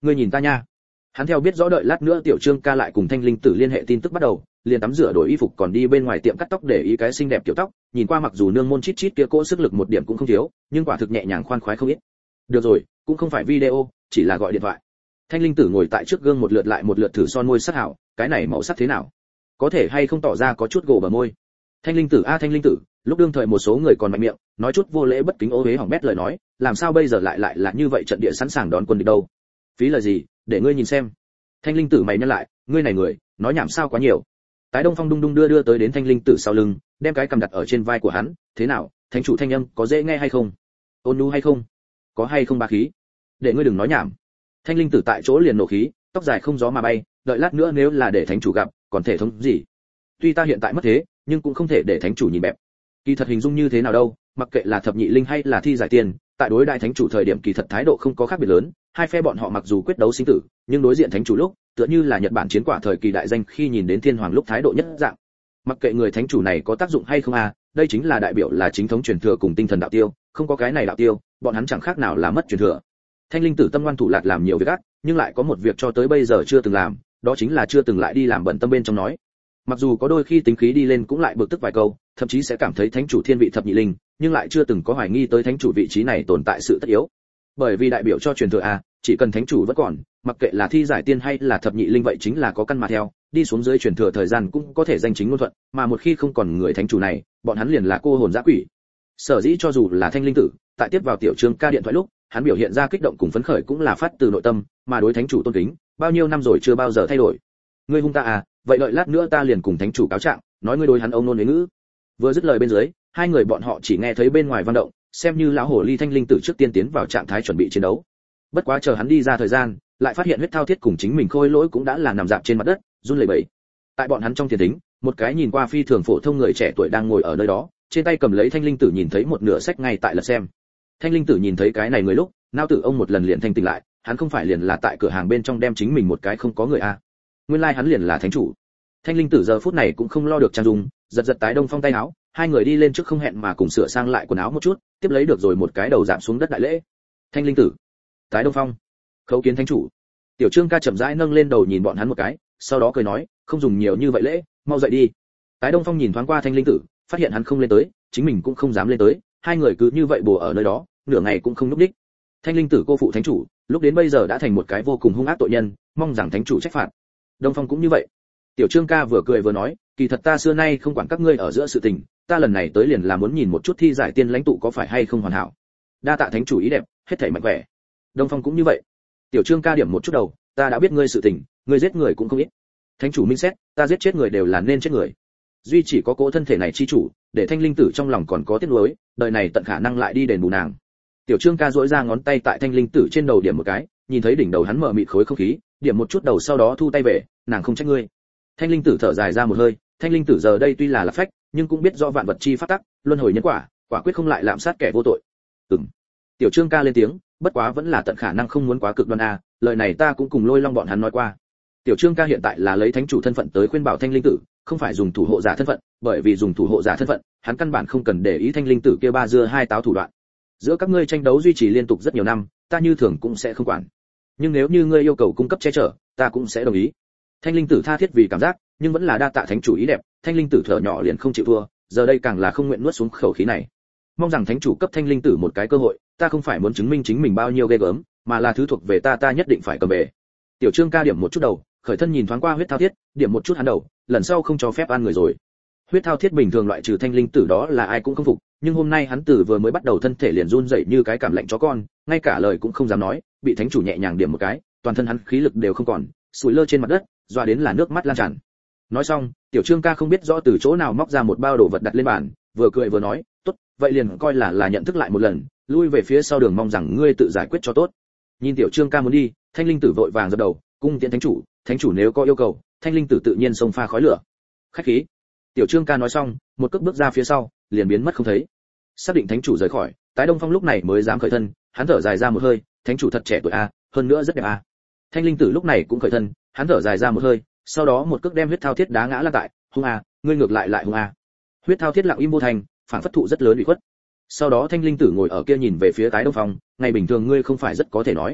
ngươi nhìn ta nha. Hắn theo biết rõ đợi lát nữa Tiểu Trương ca lại cùng Thanh Linh Tử liên hệ tin tức bắt đầu, liền tắm rửa đổi y phục còn đi bên ngoài tiệm cắt tóc để ý cái xinh đẹp kiểu tóc, nhìn qua mặc dù nương môn chít chít kia cỗ sức lực một điểm cũng không thiếu, nhưng quả thực nhẹ nhàng khoan khoái không ít. Được rồi, cũng không phải video, chỉ là gọi điện thoại. Thanh Linh Tử ngồi tại trước gương một lượt lại một lượt thử son môi sắc hảo, cái này màu sắc thế nào? Có thể hay không tỏ ra có chút gỗ bờ môi. Thanh Linh Tử a Thanh Linh Tử, lúc đương thời một số người còn mạnh miệng, nói chút vô lễ bất kính ô uế hỏng bét lời nói, làm sao bây giờ lại lại là như vậy trận địa sẵn sàng đón quân địch đâu? Phí lời gì, để ngươi nhìn xem. Thanh Linh Tử mày nhăn lại, ngươi này người, nói nhảm sao quá nhiều. Tái Đông Phong đung đung đưa đưa tới đến Thanh Linh Tử sau lưng, đem cái cầm đặt ở trên vai của hắn, thế nào, thánh chủ thanh âm có dễ nghe hay không? Ôn nhu hay không? Có hay không bá khí? Để ngươi đừng nói nhảm. Thanh Linh Tử tại chỗ liền nổ khí, tóc dài không gió mà bay, đợi lát nữa nếu là để thánh chủ gặp, còn thể thống gì? Tuy ta hiện tại mất thế, nhưng cũng không thể để thánh chủ nhìn bẹp. Kỳ thật hình dung như thế nào đâu, mặc kệ là thập nhị linh hay là thi giải tiền, tại đối đại thánh chủ thời điểm kỳ thật thái độ không có khác biệt lớn, hai phe bọn họ mặc dù quyết đấu sinh tử, nhưng đối diện thánh chủ lúc, tựa như là Nhật Bản chiến quả thời kỳ đại danh khi nhìn đến thiên hoàng lúc thái độ nhất dạng. Mặc kệ người thánh chủ này có tác dụng hay không à, đây chính là đại biểu là chính thống truyền thừa cùng tinh thần đạo tiêu, không có cái này đạo tiêu, bọn hắn chẳng khác nào là mất truyền thừa. Thanh Linh Tử tâm ngoan thủ lạt làm nhiều việc ác, nhưng lại có một việc cho tới bây giờ chưa từng làm, đó chính là chưa từng lại đi làm bận tâm bên trong nói. Mặc dù có đôi khi tính khí đi lên cũng lại bực tức vài câu, thậm chí sẽ cảm thấy thánh chủ thiên vị thập nhị linh, nhưng lại chưa từng có hoài nghi tới thánh chủ vị trí này tồn tại sự tất yếu. Bởi vì đại biểu cho truyền thừa à, chỉ cần thánh chủ vẫn còn, mặc kệ là thi giải tiên hay là thập nhị linh vậy chính là có căn mà theo, đi xuống dưới truyền thừa thời gian cũng có thể danh chính ngôn thuận, mà một khi không còn người thánh chủ này, bọn hắn liền là cô hồn dã quỷ. Sở dĩ cho dù là Thanh Linh Tử, tại tiếp vào Tiểu Trương ca điện thoại lúc, hắn biểu hiện ra kích động cùng phấn khởi cũng là phát từ nội tâm, mà đối thánh chủ tôn kính, bao nhiêu năm rồi chưa bao giờ thay đổi. Ngươi hung ta à, vậy đợi lát nữa ta liền cùng thánh chủ cáo trạng, nói ngươi đối hắn ông nôn huế ngữ. Vừa dứt lời bên dưới, hai người bọn họ chỉ nghe thấy bên ngoài vang động, xem như lão hồ ly Thanh Linh Tử trước tiên tiến vào trạng thái chuẩn bị chiến đấu. Bất quá chờ hắn đi ra thời gian, lại phát hiện huyết thao thiết cùng chính mình khôi lỗi cũng đã là nằm dạp trên mặt đất, run lẩy bẩy. Tại bọn hắn trong tiền thính, một cái nhìn qua phi thường phổ thông người trẻ tuổi đang ngồi ở nơi đó, trên tay cầm lấy Thanh Linh Tử nhìn thấy một nửa sách ngay tại lật xem. Thanh Linh Tử nhìn thấy cái này người lúc, nao tử ông một lần liền thanh tỉnh lại, hắn không phải liền là tại cửa hàng bên trong đem chính mình một cái không có người a. À. Nguyên lai like hắn liền là thánh chủ. Thanh Linh Tử giờ phút này cũng không lo được trang dung, giật giật Tái Đông Phong tay áo, hai người đi lên trước không hẹn mà cùng sửa sang lại quần áo một chút, tiếp lấy được rồi một cái đầu giảm xuống đất đại lễ. Thanh Linh Tử, Tái Đông Phong, khấu kiến thánh chủ. Tiểu Trương ca chậm rãi nâng lên đầu nhìn bọn hắn một cái, sau đó cười nói, không dùng nhiều như vậy lễ, mau dậy đi. Tái Đông Phong nhìn thoáng qua Thanh Linh Tử, phát hiện hắn không lên tới, chính mình cũng không dám lên tới, hai người cứ như vậy bồ ở nơi đó, nửa ngày cũng không núp đích. Thanh Linh Tử cô phụ thánh chủ, lúc đến bây giờ đã thành một cái vô cùng hung ác tội nhân, mong rằng thánh chủ trách phạt. Đông Phong cũng như vậy. Tiểu Trương ca vừa cười vừa nói, kỳ thật ta xưa nay không quản các ngươi ở giữa sự tình, ta lần này tới liền là muốn nhìn một chút thi giải tiên lãnh tụ có phải hay không hoàn hảo. Đa tạ thánh chủ ý đẹp, hết thảy mạnh khỏe. Đông Phong cũng như vậy. Tiểu Trương ca điểm một chút đầu, ta đã biết ngươi sự tình, ngươi giết người cũng không ít. Thánh chủ minh xét, ta giết chết người đều là nên chết người. Duy chỉ có cỗ thân thể này chi chủ, để Thanh Linh Tử trong lòng còn có tiếc nuối, đời này tận khả năng lại đi đền bù nàng. Tiểu Trương ca duỗi ra ngón tay tại Thanh Linh Tử trên đầu điểm một cái, nhìn thấy đỉnh đầu hắn mở mịt khối không khí, điểm một chút đầu sau đó thu tay về, nàng không trách ngươi. Thanh Linh Tử thở dài ra một hơi, Thanh Linh Tử giờ đây tuy là là phách, nhưng cũng biết rõ vạn vật chi pháp tắc, luân hồi nhân quả, quả quyết không lại lạm sát kẻ vô tội. Ừm. Tiểu Trương ca lên tiếng, bất quá vẫn là tận khả năng không muốn quá cực đoan a, lời này ta cũng cùng Lôi Long bọn hắn nói qua. Tiểu Trương ca hiện tại là lấy thánh chủ thân phận tới khuyên bảo Thanh Linh Tử, không phải dùng thủ hộ giả thân phận, bởi vì dùng thủ hộ giả thân phận, hắn căn bản không cần để ý Thanh Linh Tử kia ba dưa hai táo thủ đoạn. Giữa các ngươi tranh đấu duy trì liên tục rất nhiều năm, ta như thường cũng sẽ không quản. Nhưng nếu như ngươi yêu cầu cung cấp che chở, ta cũng sẽ đồng ý. Thanh Linh Tử tha thiết vì cảm giác, nhưng vẫn là đa tạ thánh chủ ý đẹp, Thanh Linh Tử thở nhỏ liền không chịu thua, giờ đây càng là không nguyện nuốt xuống khẩu khí này. Mong rằng thánh chủ cấp Thanh Linh Tử một cái cơ hội, ta không phải muốn chứng minh chính mình bao nhiêu ghê gớm, mà là thứ thuộc về ta ta nhất định phải cầm về. Tiểu Trương ca điểm một chút đầu, khởi thân nhìn thoáng qua huyết thao thiết, điểm một chút hắn đầu, lần sau không cho phép ăn người rồi. Huyết thao thiết bình thường loại trừ Thanh Linh Tử đó là ai cũng không phục, nhưng hôm nay hắn tử vừa mới bắt đầu thân thể liền run rẩy như cái cảm lạnh chó con, ngay cả lời cũng không dám nói, bị thánh chủ nhẹ nhàng điểm một cái, toàn thân hắn khí lực đều không còn, sủi lơ trên mặt đất, doa đến là nước mắt lan tràn. Nói xong, Tiểu Trương ca không biết rõ từ chỗ nào móc ra một bao đồ vật đặt lên bàn, vừa cười vừa nói, tốt, vậy liền coi là là nhận thức lại một lần, lui về phía sau đường mong rằng ngươi tự giải quyết cho tốt. Nhìn Tiểu Trương ca muốn đi, Thanh Linh Tử vội vàng dập đầu, cung tiễn thánh chủ, thánh chủ nếu có yêu cầu, Thanh Linh Tử tự nhiên xông pha khói lửa. Khách khí. Tiểu Trương ca nói xong, một cước bước ra phía sau, liền biến mất không thấy. Xác định thánh chủ rời khỏi, Tái Đông Phong lúc này mới dám khởi thân, hắn thở dài ra một hơi, thánh chủ thật trẻ tuổi a, hơn nữa rất đẹp a. Thanh Linh Tử lúc này cũng khởi thân, hắn thở dài ra một hơi, sau đó một cước đem huyết thao thiết đá ngã la tại, hung a, ngươi ngược lại lại hung a. Huyết thao thiết lặng im vô thành, phản phất thụ rất lớn ủy khuất. Sau đó Thanh Linh Tử ngồi ở kia nhìn về phía Tái Đông Phong, ngày bình thường ngươi không phải rất có thể nói.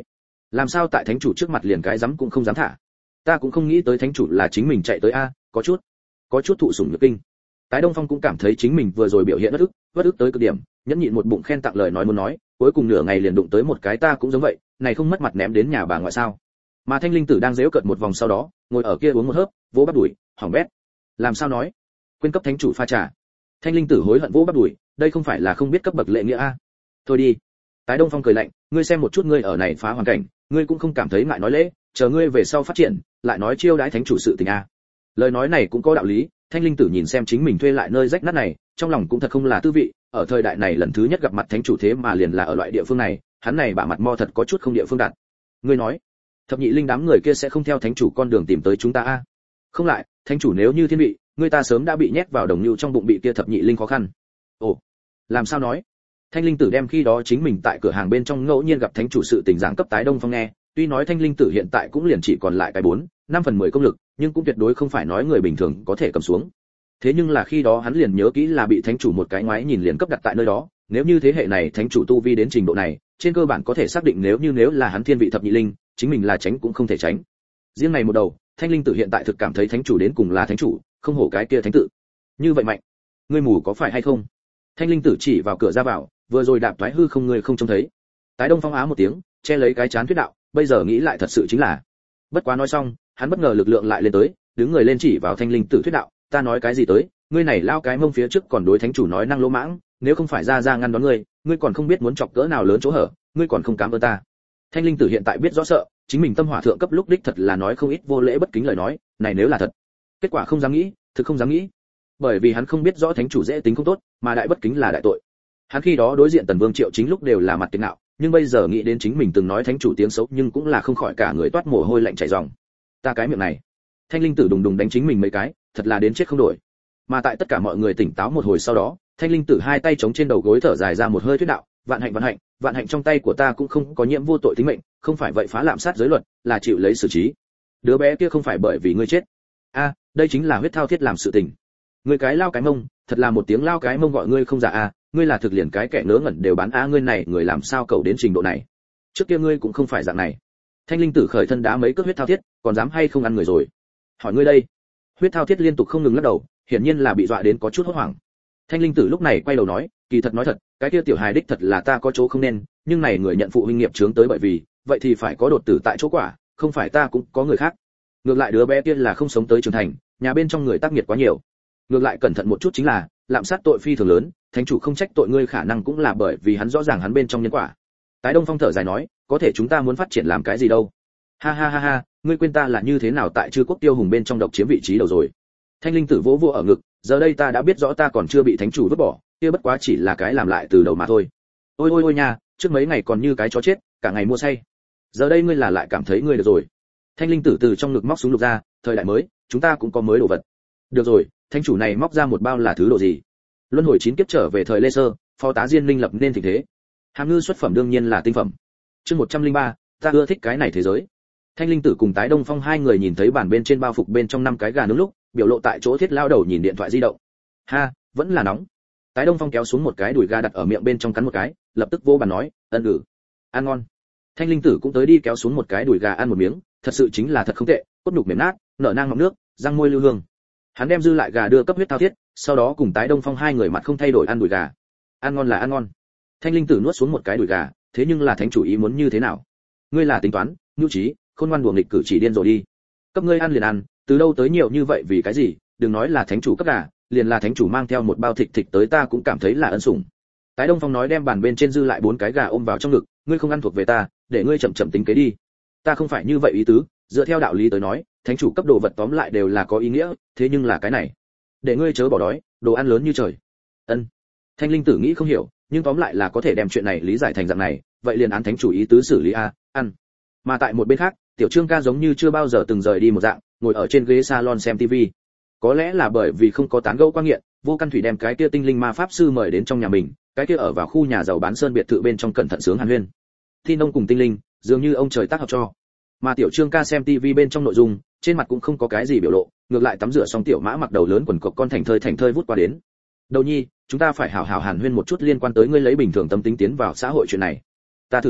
làm sao tại thánh chủ trước mặt liền cái dám cũng không dám thả. Ta cũng không nghĩ tới thánh chủ là chính mình chạy tới a, có chút có chút thụ sủng nhược kinh. Tái Đông Phong cũng cảm thấy chính mình vừa rồi biểu hiện bất ức, bất ức tới cực điểm, nhẫn nhịn một bụng khen tặng lời nói muốn nói, cuối cùng nửa ngày liền đụng tới một cái ta cũng giống vậy, này không mất mặt ném đến nhà bà ngoại sao? Mà Thanh Linh Tử đang giễu cợt một vòng sau đó, ngồi ở kia uống một hớp, vỗ bắp đùi, hỏng bét. Làm sao nói? Quên cấp thánh chủ pha trà. Thanh Linh Tử hối hận vỗ bắp đùi, đây không phải là không biết cấp bậc lễ nghĩa a. Thôi đi. Tái Đông Phong cười lạnh, ngươi xem một chút ngươi ở này phá hoàn cảnh, ngươi cũng không cảm thấy ngại nói lễ, chờ ngươi về sau phát triển, lại nói chiêu đãi thánh chủ sự tình a. Lời nói này cũng có đạo lý, Thanh Linh Tử nhìn xem chính mình thuê lại nơi rách nát này, trong lòng cũng thật không là tư vị, ở thời đại này lần thứ nhất gặp mặt thánh chủ thế mà liền là ở loại địa phương này, hắn này bả mặt mo thật có chút không địa phương đặt. Ngươi nói, thập nhị linh đám người kia sẽ không theo thánh chủ con đường tìm tới chúng ta a? Không lại, thánh chủ nếu như thiên vị, người ta sớm đã bị nhét vào đồng nưu trong bụng bị kia thập nhị linh khó khăn. Ồ, làm sao nói? Thanh Linh Tử đem khi đó chính mình tại cửa hàng bên trong ngẫu nhiên gặp thánh chủ sự tình giảng cấp Tái Đông Phong nghe, tuy nói Thanh Linh Tử hiện tại cũng liền chỉ còn lại cái bốn, năm phần mười công lực, nhưng cũng tuyệt đối không phải nói người bình thường có thể cầm xuống. Thế nhưng là khi đó hắn liền nhớ kỹ là bị thánh chủ một cái ngoái nhìn liền cấp đặt tại nơi đó, nếu như thế hệ này thánh chủ tu vi đến trình độ này, trên cơ bản có thể xác định nếu như nếu là hắn thiên vị thập nhị linh, chính mình là tránh cũng không thể tránh. Riêng này một đầu, Thanh Linh Tử hiện tại thực cảm thấy thánh chủ đến cùng là thánh chủ, không hổ cái kia thánh tự. Như vậy mạnh, ngươi mù có phải hay không? Thanh Linh Tử chỉ vào cửa ra vào, vừa rồi đạp thoái hư không người không trông thấy. Tái Đông Phong á một tiếng, che lấy cái chán thuyết đạo, bây giờ nghĩ lại thật sự chính là. Bất quá nói xong, hắn bất ngờ lực lượng lại lên tới, đứng người lên chỉ vào Thanh Linh Tử thuyết đạo, ta nói cái gì tới, ngươi này lao cái mông phía trước còn đối thánh chủ nói năng lỗ mãng, nếu không phải ra ra ngăn đón ngươi, ngươi còn không biết muốn chọc cỡ nào lớn chỗ hở, ngươi còn không cám ơn ta. Thanh Linh Tử hiện tại biết rõ sợ, chính mình tâm hỏa thượng cấp lúc đích thật là nói không ít vô lễ bất kính lời nói, này nếu là thật, kết quả không dám nghĩ, thực không dám nghĩ. Bởi vì hắn không biết rõ thánh chủ dễ tính không tốt, mà đại bất kính là đại tội. Hắn khi đó đối diện Tần Vương Triệu Chính lúc đều là mặt tiếng nạo, nhưng bây giờ nghĩ đến chính mình từng nói thánh chủ tiếng xấu, nhưng cũng là không khỏi cả người toát mồ hôi lạnh chảy ròng. Ta cái miệng này. Thanh Linh Tử đùng đùng đánh chính mình mấy cái, thật là đến chết không đổi. Mà tại tất cả mọi người tỉnh táo một hồi sau đó, Thanh Linh Tử hai tay chống trên đầu gối thở dài ra một hơi thuyết đạo, vạn hạnh vạn hạnh, vạn hạnh trong tay của ta cũng không có nhiễm vô tội tính mệnh, không phải vậy phá lạm sát giới luật, là chịu lấy xử trí. Đứa bé kia không phải bởi vì ngươi chết. A, đây chính là huyết thao thiết làm sự tình. Ngươi cái lao cái mông, thật là một tiếng lao cái mông gọi ngươi không dạ a, ngươi là thực liền cái kẻ ngớ ngẩn đều bán a, ngươi này người làm sao cậu đến trình độ này? Trước kia ngươi cũng không phải dạng này. Thanh Linh Tử khởi thân đá mấy cước huyết thao thiết, còn dám hay không ăn người rồi? Hỏi ngươi đây. Huyết thao thiết liên tục không ngừng lắc đầu, hiển nhiên là bị dọa đến có chút hốt hoảng. Thanh Linh Tử lúc này quay đầu nói, kỳ thật nói thật, cái kia tiểu hài đích thật là ta có chỗ không nên, nhưng này người nhận phụ huynh nghiệp chướng tới bởi vì, vậy thì phải có đột tử tại chỗ quả, không phải ta cũng có người khác. Ngược lại đứa bé kia là không sống tới trưởng thành, nhà bên trong người tác nghiệt quá nhiều. Ngược lại cẩn thận một chút chính là, lạm sát tội phi thường lớn, thánh chủ không trách tội ngươi khả năng cũng là bởi vì hắn rõ ràng hắn bên trong nhân quả. Tái Đông Phong thở dài nói, có thể chúng ta muốn phát triển làm cái gì đâu? Ha ha ha ha, ngươi quên ta là như thế nào tại Chư Quốc Tiêu Hùng bên trong độc chiếm vị trí đầu rồi. Thanh Linh Tử vỗ vỗ ở ngực, giờ đây ta đã biết rõ ta còn chưa bị thánh chủ vứt bỏ, kia bất quá chỉ là cái làm lại từ đầu mà thôi. Ôi ôi ôi nha, trước mấy ngày còn như cái chó chết, cả ngày mua say. Giờ đây ngươi là lại cảm thấy ngươi được rồi. Thanh Linh Tử từ trong ngực móc súng lục ra, thời đại mới, chúng ta cũng có mới đồ vật. Được rồi, thánh chủ này móc ra một bao là thứ đồ gì? Luân hồi chín kiếp trở về thời Lê Sơ, phó tá Diên Linh lập nên tình thế. Hàm ngư xuất phẩm đương nhiên là tinh phẩm. Chương một trăm lẻ ba, ta ưa thích cái này thế giới. Thanh Linh Tử cùng Tái Đông Phong hai người nhìn thấy bàn bên trên bao phục bên trong năm cái gà nướng lúc, biểu lộ tại chỗ thiết lao đầu nhìn điện thoại di động. Ha, vẫn là nóng. Tái Đông Phong kéo xuống một cái đùi gà đặt ở miệng bên trong cắn một cái, lập tức vô bàn nói, ân ừ, ăn ngon. Thanh Linh Tử cũng tới đi kéo xuống một cái đùi gà ăn một miếng, thật sự chính là thật không tệ, cốt nhục mềm nát, nở nang ngậm nước, răng môi lưu hương. Hắn đem dư lại gà đưa cấp huyết thao thiết, sau đó cùng Tái Đông Phong hai người mặt không thay đổi ăn đùi gà. Ăn ngon là ăn ngon. Thanh Linh Tử nuốt xuống một cái đùi gà, thế nhưng là thánh chủ ý muốn như thế nào? Ngươi là tính toán, nhu trí, khôn ngoan đùa nghịch cử chỉ điên rồi đi. Cấp ngươi ăn liền ăn, từ đâu tới nhiều như vậy vì cái gì? Đừng nói là thánh chủ cấp gà, liền là thánh chủ mang theo một bao thịt thịt tới ta cũng cảm thấy là ân sủng. Tái Đông Phong nói đem bàn bên trên dư lại bốn cái gà ôm vào trong ngực, ngươi không ăn thuộc về ta, để ngươi chậm chậm tính kế đi. Ta không phải như vậy ý tứ, dựa theo đạo lý tới nói, thánh chủ cấp đồ vật tóm lại đều là có ý nghĩa, thế nhưng là cái này, để ngươi chớ bỏ đói, đồ ăn lớn như trời. Ân. Thanh Linh Tử nghĩ không hiểu, nhưng tóm lại là có thể đem chuyện này lý giải thành dạng này, vậy liền án thánh chủ ý tứ xử lý a, ăn. Mà tại một bên khác, Tiểu Trương ca giống như chưa bao giờ từng rời đi một dạng, ngồi ở trên ghế salon xem tivi. Có lẽ là bởi vì không có tán gẫu quan nghiện, Vô Căn Thủy đem cái kia tinh linh ma pháp sư mời đến trong nhà mình, cái kia ở vào khu nhà giàu bán sơn biệt thự bên trong cẩn thận sướng hàn huyên. Thi nông cùng tinh linh, dường như ông trời tác hợp cho. Mà Tiểu Trương ca xem tivi bên trong nội dung, trên mặt cũng không có cái gì biểu lộ, ngược lại tắm rửa xong Tiểu Mã mặc đầu lớn quần cộc con thành thơi thành thơi vút qua đến. Đầu nhi, chúng ta phải hảo hảo hàn huyên một chút liên quan tới ngươi lấy bình thường tâm tính tiến vào xã hội chuyện này. Ta thử qua,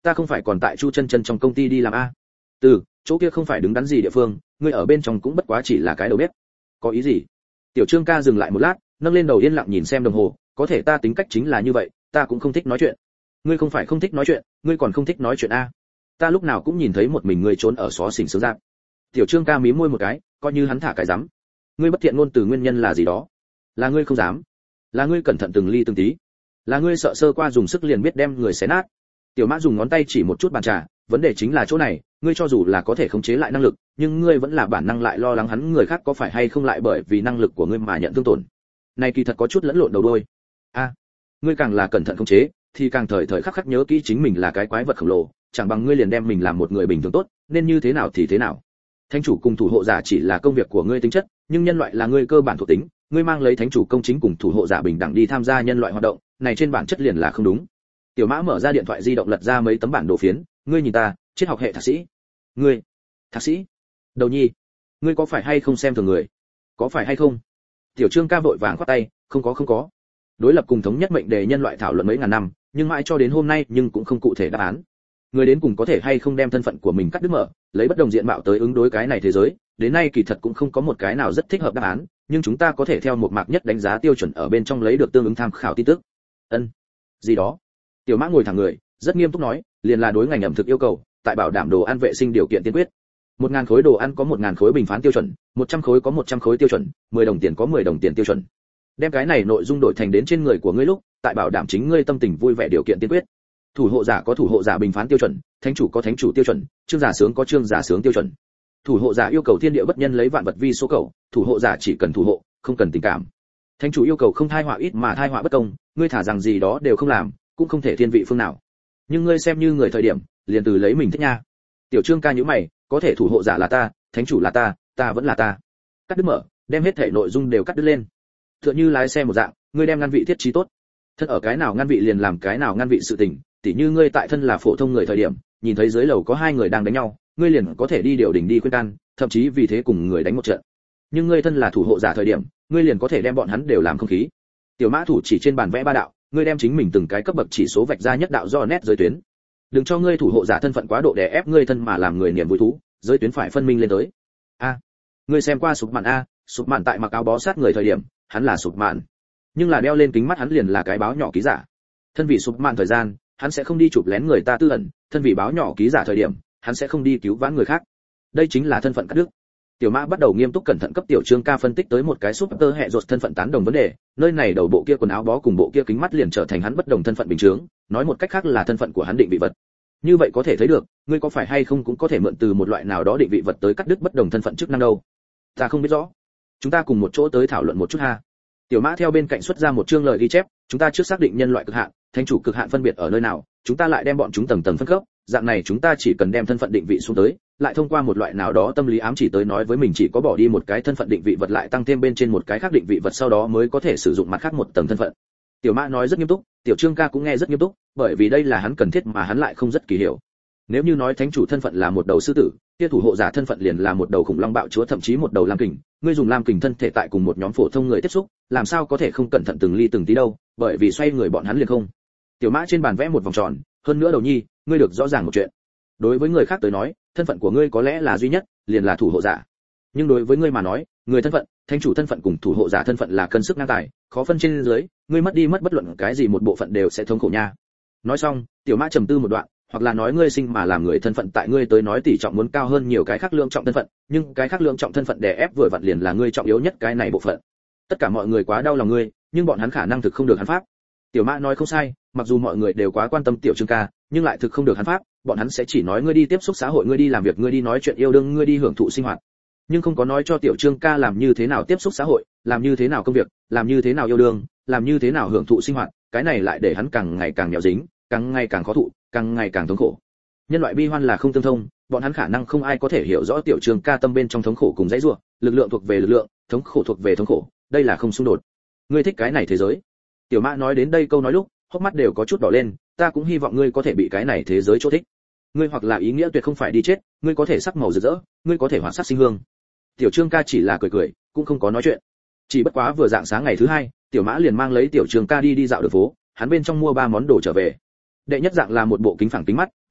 ta không phải còn tại Chu Chân Chân trong công ty đi làm a? Từ, chỗ kia không phải đứng đắn gì địa phương, ngươi ở bên trong cũng bất quá chỉ là cái đầu bếp. Có ý gì? Tiểu Trương ca dừng lại một lát, nâng lên đầu yên lặng nhìn xem đồng hồ, có thể ta tính cách chính là như vậy, ta cũng không thích nói chuyện. Ngươi không phải không thích nói chuyện, ngươi còn không thích nói chuyện a? Ta lúc nào cũng nhìn thấy một mình ngươi trốn ở xó xỉnh sướng giáp. Tiểu Trương ca mím môi một cái, coi như hắn thả cái rắm. Ngươi bất thiện ngôn từ nguyên nhân là gì đó? Là ngươi không dám, là ngươi cẩn thận từng ly từng tí, là ngươi sợ sơ qua dùng sức liền biết đem người xé nát. Tiểu Mã dùng ngón tay chỉ một chút bàn trà, vấn đề chính là chỗ này, ngươi cho dù là có thể khống chế lại năng lực, nhưng ngươi vẫn là bản năng lại lo lắng hắn người khác có phải hay không lại bởi vì năng lực của ngươi mà nhận thương tổn. Này kỳ thật có chút lẫn lộn đầu đuôi. A, à, ngươi càng là cẩn thận khống chế, thì càng thời thời khắc khắc nhớ kỹ chính mình là cái quái vật khổng lồ, chẳng bằng ngươi liền đem mình làm một người bình thường tốt, nên như thế nào thì thế nào. Thánh chủ cùng thủ hộ giả chỉ là công việc của ngươi tính chất, nhưng nhân loại là ngươi cơ bản thuộc tính, ngươi mang lấy thánh chủ công chính cùng thủ hộ giả bình đẳng đi tham gia nhân loại hoạt động, này trên bản chất liền là không đúng. Tiểu Mã mở ra điện thoại di động lật ra mấy tấm bản đồ phiến, ngươi nhìn ta, triết học hệ thạc sĩ. Ngươi, thạc sĩ? Đầu nhi, ngươi có phải hay không xem thường người? Có phải hay không? Tiểu Trương ca vội vàng khoát tay, không có không có. Đối lập cùng thống nhất mệnh đề nhân loại thảo luận mấy ngàn năm, nhưng mãi cho đến hôm nay nhưng cũng không cụ thể đáp án. Người đến cùng có thể hay không đem thân phận của mình cắt đứt mở, lấy bất đồng diện mạo tới ứng đối cái này thế giới, đến nay kỳ thật cũng không có một cái nào rất thích hợp đáp án, nhưng chúng ta có thể theo một mạc nhất đánh giá tiêu chuẩn ở bên trong lấy được tương ứng tham khảo tin tức. Ân, gì đó? Tiểu Mã ngồi thẳng người, rất nghiêm túc nói, liền là đối ngành ẩm thực yêu cầu, tại bảo đảm đồ ăn vệ sinh điều kiện tiên quyết. Một ngàn khối đồ ăn có một ngàn khối bình phán tiêu chuẩn, một trăm khối có một trăm khối tiêu chuẩn, mười đồng tiền có mười đồng tiền tiêu chuẩn. Đem cái này nội dung đổi thành đến trên người của ngươi lúc, tại bảo đảm chính ngươi tâm tình vui vẻ điều kiện tiên quyết. Thủ hộ giả có thủ hộ giả bình phán tiêu chuẩn, thánh chủ có thánh chủ tiêu chuẩn, chương giả sướng có chương giả sướng tiêu chuẩn. Thủ hộ giả yêu cầu thiên địa bất nhân lấy vạn vật vi số cầu, thủ hộ giả chỉ cần thủ hộ, không cần tình cảm. Thánh chủ yêu cầu không thai họa ít mà thai họa bất công, ngươi thả rằng gì đó đều không làm, cũng không thể thiên vị phương nào. Nhưng ngươi xem như người thời điểm, liền từ lấy mình thích nha. Tiểu Trương ca nhíu mày, có thể thủ hộ giả là ta, thánh chủ là ta, ta vẫn là ta. Cắt đứt mở, đem hết thể nội dung đều cắt đứt lên. Tựa như lái xe một dạng, ngươi đem ngăn vị thiết trí tốt. Thân ở cái nào ngăn vị liền làm cái nào ngăn vị sự tình, tỉ như ngươi tại thân là phổ thông người thời điểm, nhìn thấy dưới lầu có hai người đang đánh nhau, ngươi liền có thể đi điều đình đi khuyên can, thậm chí vì thế cùng người đánh một trận. Nhưng ngươi thân là thủ hộ giả thời điểm, ngươi liền có thể đem bọn hắn đều làm không khí. Tiểu Mã thủ chỉ trên bàn vẽ ba đạo, ngươi đem chính mình từng cái cấp bậc chỉ số vạch ra nhất đạo do nét giới tuyến. Đừng cho ngươi thủ hộ giả thân phận quá độ đè ép ngươi thân mà làm người niềm vui thú, giới tuyến phải phân minh lên tới. A, à, ngươi xem qua sụp mạn a, sụp mạn tại mặc áo bó sát người thời điểm, hắn là sụp mạn, nhưng là đeo lên kính mắt hắn liền là cái báo nhỏ ký giả. Thân vị sụp mạn thời gian, hắn sẽ không đi chụp lén người ta tư ẩn, thân vị báo nhỏ ký giả thời điểm, hắn sẽ không đi cứu vãn người khác. Đây chính là thân phận cắt đứt. Tiểu Mã bắt đầu nghiêm túc cẩn thận cấp Tiểu Trương ca phân tích tới một cái súp tơ hệ ruột thân phận tán đồng vấn đề, nơi này đầu bộ kia quần áo bó cùng bộ kia kính mắt liền trở thành hắn bất đồng thân phận bình thường, nói một cách khác là thân phận của hắn định vị vật. Như vậy có thể thấy được, ngươi có phải hay không cũng có thể mượn từ một loại nào đó định vị vật tới cắt đứt bất đồng thân phận chức năng đâu. Ta không biết rõ. Chúng ta cùng một chỗ tới thảo luận một chút ha. Tiểu Mã theo bên cạnh xuất ra một chương lời ghi chép, chúng ta trước xác định nhân loại cực hạn, thánh chủ cực hạn phân biệt ở nơi nào, chúng ta lại đem bọn chúng tầng tầng phân cấp, dạng này chúng ta chỉ cần đem thân phận định vị xuống tới, lại thông qua một loại nào đó tâm lý ám chỉ tới nói với mình chỉ có bỏ đi một cái thân phận định vị vật lại tăng thêm bên trên một cái khác định vị vật sau đó mới có thể sử dụng mặt khác một tầng thân phận. Tiểu Mã nói rất nghiêm túc, Tiểu Trương ca cũng nghe rất nghiêm túc, bởi vì đây là hắn cần thiết mà hắn lại không rất kỳ hiểu. Nếu như nói thánh chủ thân phận là một đầu sư tử, kia thủ hộ giả thân phận liền là một đầu khủng long bạo chúa thậm chí một đầu lam kình, ngươi dùng lam kình thân thể tại cùng một nhóm phổ thông người tiếp xúc, làm sao có thể không cẩn thận từng ly từng tí đâu, bởi vì xoay người bọn hắn liền không. Tiểu Mã trên bàn vẽ một vòng tròn, hơn nữa đầu nhi, ngươi được rõ ràng một chuyện. Đối với người khác tới nói, thân phận của ngươi có lẽ là duy nhất, liền là thủ hộ giả. Nhưng đối với ngươi mà nói, người thân phận, thánh chủ thân phận cùng thủ hộ giả thân phận là cân sức ngang tài, khó phân trên dưới, ngươi mất đi mất bất luận cái gì một bộ phận đều sẽ thống khổ nha. Nói xong, Tiểu Mã trầm tư một đoạn, hoặc là nói ngươi sinh mà làm người thân phận tại ngươi tới nói tỷ trọng muốn cao hơn nhiều cái khác lượng trọng thân phận, nhưng cái khác lượng trọng thân phận đè ép vừa vặn liền là ngươi trọng yếu nhất cái này bộ phận. Tất cả mọi người quá đau lòng ngươi, nhưng bọn hắn khả năng thực không được hắn pháp. Tiểu Mã nói không sai, mặc dù mọi người đều quá quan tâm Tiểu Trương ca, nhưng lại thực không được hắn pháp, bọn hắn sẽ chỉ nói ngươi đi tiếp xúc xã hội, ngươi đi làm việc, ngươi đi nói chuyện yêu đương, ngươi đi hưởng thụ sinh hoạt, nhưng không có nói cho Tiểu Trương ca làm như thế nào tiếp xúc xã hội, làm như thế nào công việc, làm như thế nào yêu đương, làm như thế nào hưởng thụ sinh hoạt, cái này lại để hắn càng ngày càng nghèo dính, càng ngày càng khó thụ, càng ngày càng thống khổ. Nhân loại bi hoan là không tương thông, bọn hắn khả năng không ai có thể hiểu rõ Tiểu Trương ca tâm bên trong thống khổ cùng dãy rủa, lực lượng thuộc về lực lượng, thống khổ thuộc về thống khổ, đây là không xung đột. Ngươi thích cái này thế giới. Tiểu Mã nói đến đây câu nói lúc, hốc mắt đều có chút đỏ lên, ta cũng hy vọng ngươi có thể bị cái này thế giới chỗ thích. Ngươi hoặc là ý nghĩa tuyệt không phải đi chết, ngươi có thể sắc màu rực rỡ, ngươi có thể hóa sắc sinh hương. Tiểu Trương ca chỉ là cười cười, cũng không có nói chuyện. Chỉ bất quá vừa dạng sáng ngày thứ hai, Tiểu Mã liền mang lấy Tiểu Trương ca đi đi dạo đường phố, hắn bên trong mua ba món đồ trở về. Đệ nhất dạng là một bộ kính phẳng kính mắt,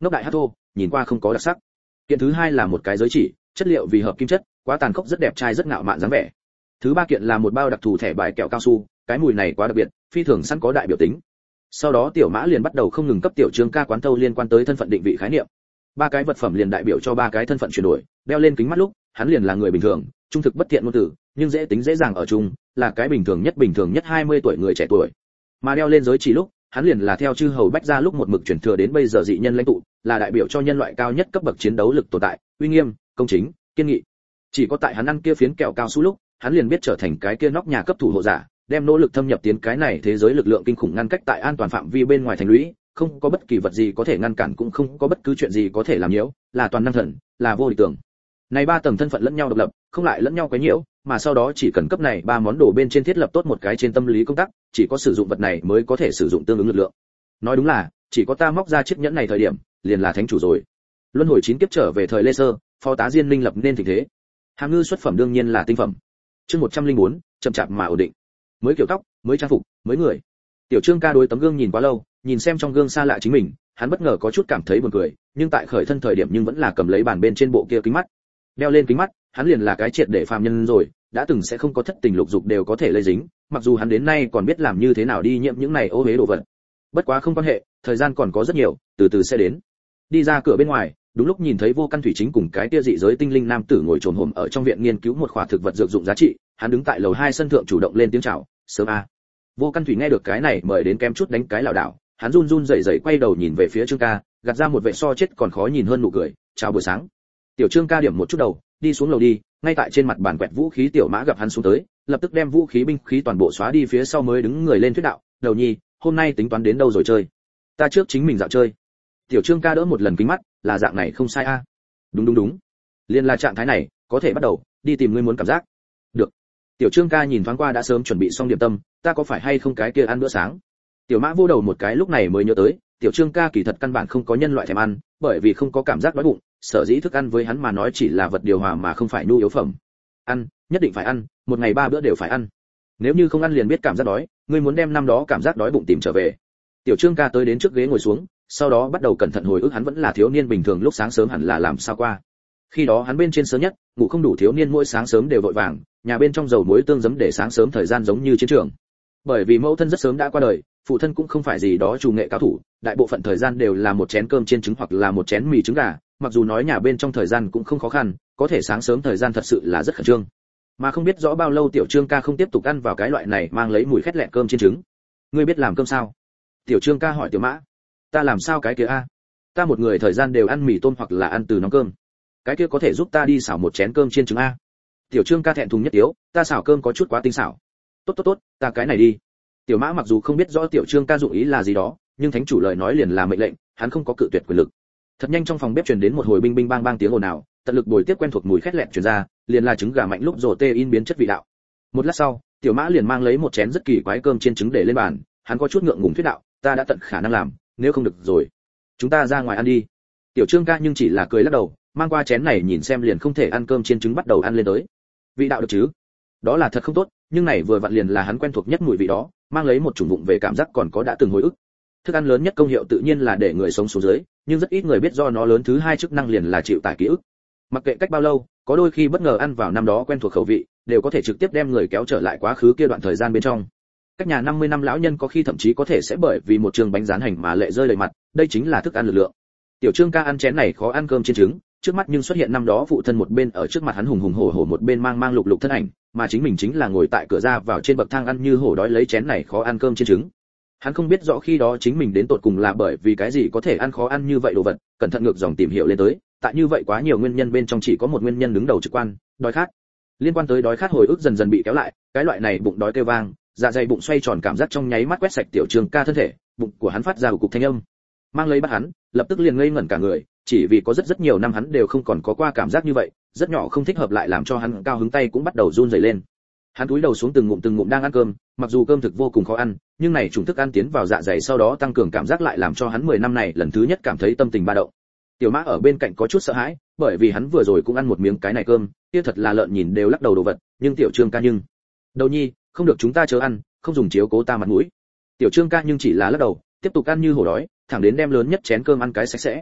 ngốc đại hát thô, nhìn qua không có đặc sắc. Kiện thứ hai là một cái giới chỉ, chất liệu vì hợp kim chất, quá tàn khốc rất đẹp trai rất ngạo mạn dáng vẻ. Thứ ba kiện là một bao đặc thù thẻ bài kẹo cao su, cái mùi này quá đặc biệt, phi thường sẵn có đại biểu tính. Sau đó tiểu mã liền bắt đầu không ngừng cấp tiểu trương ca quán thâu liên quan tới thân phận định vị khái niệm. Ba cái vật phẩm liền đại biểu cho ba cái thân phận chuyển đổi, đeo lên kính mắt lúc, hắn liền là người bình thường, trung thực bất thiện ngôn tử, nhưng dễ tính dễ dàng ở chung, là cái bình thường nhất bình thường nhất hai mươi tuổi người trẻ tuổi. Mà đeo lên giới chỉ lúc, hắn liền là theo chư hầu bách gia lúc một mực chuyển thừa đến bây giờ dị nhân lãnh tụ, là đại biểu cho nhân loại cao nhất cấp bậc chiến đấu lực tồn tại, uy nghiêm, công chính, kiên nghị. Chỉ có tại hắn ăn kia phiến kẹo cao su lúc, hắn liền biết trở thành cái kia nóc nhà cấp thủ hộ giả, đem nỗ lực thâm nhập tiến cái này thế giới lực lượng kinh khủng ngăn cách tại an toàn phạm vi bên ngoài thành lũy, không có bất kỳ vật gì có thể ngăn cản cũng không có bất cứ chuyện gì có thể làm nhiễu, là toàn năng thần, là vô địch tưởng. Này ba tầng thân phận lẫn nhau độc lập, không lại lẫn nhau quấy nhiễu, mà sau đó chỉ cần cấp này ba món đồ bên trên thiết lập tốt một cái trên tâm lý công tác, chỉ có sử dụng vật này mới có thể sử dụng tương ứng lực lượng. Nói đúng là, chỉ có ta móc ra chiếc nhẫn này thời điểm, liền là thánh chủ rồi. Luân hồi chín kiếp trở về thời Lê Sơ, phó tá Diên Linh lập nên tình thế. Hàm ngư xuất phẩm đương nhiên là tinh phẩm. Chương một trăm lẻ bốn, chậm chạp mà ổn định. Mới kiểu tóc, mới trang phục, mới người. Tiểu Trương ca đối tấm gương nhìn quá lâu, nhìn xem trong gương xa lạ chính mình, hắn bất ngờ có chút cảm thấy buồn cười, nhưng tại khởi thân thời điểm nhưng vẫn là cầm lấy bàn bên trên bộ kia kính mắt. Đeo lên kính mắt, hắn liền là cái triệt để phàm nhân rồi, đã từng sẽ không có thất tình lục dục đều có thể lây dính, mặc dù hắn đến nay còn biết làm như thế nào đi nhiễm những này ô uế đồ vật. Bất quá không quan hệ, thời gian còn có rất nhiều, từ từ sẽ đến. Đi ra cửa bên ngoài, đúng lúc nhìn thấy Vô Căn Thủy chính cùng cái kia dị giới tinh linh nam tử ngồi trồm hổm ở trong viện nghiên cứu một khóa thực vật dược dụng giá trị, hắn đứng tại lầu hai sân thượng chủ động lên tiếng chào, "Sớm a." Vô Căn Thủy nghe được cái này mời đến kém chút đánh cái lảo đảo, hắn run run rẩy rẩy quay đầu nhìn về phía Trương ca, gạt ra một vẻ so chết còn khó nhìn hơn nụ cười, "Chào buổi sáng." Tiểu Trương ca điểm một chút đầu, đi xuống lầu đi, ngay tại trên mặt bàn quẹt vũ khí tiểu mã gặp hắn xuống tới, lập tức đem vũ khí binh khí toàn bộ xóa đi phía sau mới đứng người lên thuyết đạo, "Đầu nhi, hôm nay tính toán đến đâu rồi chơi?" "Ta trước chính mình dạo chơi." Tiểu Trương ca đỡ một lần kính mắt, "Là dạng này không sai a." "Đúng đúng đúng. Liên là trạng thái này, có thể bắt đầu, đi tìm ngươi muốn cảm giác." "Được." Tiểu Trương ca nhìn thoáng qua đã sớm chuẩn bị xong điểm tâm, "Ta có phải hay không cái kia ăn bữa sáng?" Tiểu mã vô đầu một cái lúc này mới nhớ tới, Tiểu Trương ca kỳ thật căn bản không có nhân loại thèm ăn, bởi vì không có cảm giác đói bụng, sở dĩ thức ăn với hắn mà nói chỉ là vật điều hòa mà không phải nhu yếu phẩm. Ăn, nhất định phải ăn, một ngày ba bữa đều phải ăn. Nếu như không ăn liền biết cảm giác đói, ngươi muốn đem năm đó cảm giác đói bụng tìm trở về. Tiểu Trương ca tới đến trước ghế ngồi xuống, sau đó bắt đầu cẩn thận hồi ức hắn vẫn là thiếu niên bình thường lúc sáng sớm hẳn là làm sao qua. Khi đó hắn bên trên sớm nhất, ngủ không đủ thiếu niên mỗi sáng sớm đều vội vàng, nhà bên trong dầu muối tương giấm để sáng sớm thời gian giống như chiến trường. Bởi vì mẫu thân rất sớm đã qua đời, phụ thân cũng không phải gì đó chủ nghệ cao thủ, đại bộ phận thời gian đều là một chén cơm chiên trứng hoặc là một chén mì trứng gà, mặc dù nói nhà bên trong thời gian cũng không khó khăn, có thể sáng sớm thời gian thật sự là rất khẩn trương. Mà không biết rõ bao lâu Tiểu Trương ca không tiếp tục ăn vào cái loại này mang lấy mùi khét lẹt cơm chiên trứng. "Ngươi biết làm cơm sao?" Tiểu Trương ca hỏi Tiểu Mã. "Ta làm sao cái kia a? Ta một người thời gian đều ăn mì tôm hoặc là ăn từ nóng cơm. Cái kia có thể giúp ta đi xào một chén cơm chiên trứng a?" Tiểu Trương ca thẹn thùng nhất tiếu, "Ta xào cơm có chút quá tinh xảo." "Tốt tốt tốt, ta cái này đi." Tiểu Mã mặc dù không biết rõ Tiểu Trương ca dụng ý là gì đó, nhưng thánh chủ lời nói liền là mệnh lệnh, hắn không có cự tuyệt quyền lực. Thật nhanh trong phòng bếp truyền đến một hồi binh binh bang bang tiếng ồn ào, tận lực bồi tiếp quen thuộc mùi khét lẹt truyền ra, liền là trứng gà mạnh lúc rồ tê in biến chất vị đạo. Một lát sau, Tiểu Mã liền mang lấy một chén rất kỳ quái cơm chiên trứng để lên bàn, hắn có chút ngượng ngùng thuyết đạo, "Ta đã tận khả năng làm, nếu không được rồi, chúng ta ra ngoài ăn đi." Tiểu Trương ca nhưng chỉ là cười lắc đầu, mang qua chén này nhìn xem liền không thể ăn cơm chiên trứng bắt đầu ăn lên tới. Vị đạo được chứ? Đó là thật không tốt, nhưng này vừa vặn liền là hắn quen thuộc nhất mùi vị đó, mang lấy một chủng vụng về cảm giác còn có đã từng hồi ức. Thức ăn lớn nhất công hiệu tự nhiên là để người sống xuống dưới, nhưng rất ít người biết do nó lớn thứ hai chức năng liền là chịu tải ký ức. Mặc kệ cách bao lâu, có đôi khi bất ngờ ăn vào năm đó quen thuộc khẩu vị, đều có thể trực tiếp đem người kéo trở lại quá khứ kia đoạn thời gian bên trong. Các nhà năm mươi năm lão nhân có khi thậm chí có thể sẽ bởi vì một trường bánh rán hành mà lệ rơi đầy mặt, đây chính là thức ăn lực lượng. Tiểu Trương ca ăn chén này khó ăn cơm chiên trứng, trước mắt nhưng xuất hiện năm đó phụ thân một bên ở trước mặt hắn hùng hùng hổ hổ một bên mang mang lục lục thân ảnh, mà chính mình chính là ngồi tại cửa ra vào trên bậc thang ăn như hổ đói lấy chén này khó ăn cơm chiên trứng. Hắn không biết rõ khi đó chính mình đến tột cùng là bởi vì cái gì có thể ăn khó ăn như vậy đồ vật, cẩn thận ngược dòng tìm hiểu lên tới, tại như vậy quá nhiều nguyên nhân bên trong chỉ có một nguyên nhân đứng đầu trực quan, đói khát. Liên quan tới đói khát hồi ức dần dần bị kéo lại, cái loại này bụng đói kêu vang, dạ dày bụng xoay tròn cảm giác trong nháy mắt quét sạch Tiểu Trương ca thân thể, bụng của hắn phát ra một cục thanh âm. Mang lấy bắt hắn, lập tức liền ngây ngẩn cả người, chỉ vì có rất rất nhiều năm hắn đều không còn có qua cảm giác như vậy, rất nhỏ không thích hợp lại làm cho hắn cao hứng tay cũng bắt đầu run rẩy lên. Hắn cúi đầu xuống từng ngụm từng ngụm đang ăn cơm, mặc dù cơm thực vô cùng khó ăn, nhưng này chủng thức ăn tiến vào dạ dày sau đó tăng cường cảm giác lại làm cho hắn mười năm này lần thứ nhất cảm thấy tâm tình ba động. Tiểu Mã ở bên cạnh có chút sợ hãi, bởi vì hắn vừa rồi cũng ăn một miếng cái này cơm, kia thật là lợn nhìn đều lắc đầu đồ vật, nhưng Tiểu Trương ca nhưng, "Đầu nhi, không được chúng ta chớ ăn, không dùng chiếu cố ta mặt mũi." Tiểu Trương ca nhưng chỉ là lắc đầu, tiếp tục ăn như hổ đói, thẳng đến đem lớn nhất chén cơm ăn cái sạch sẽ.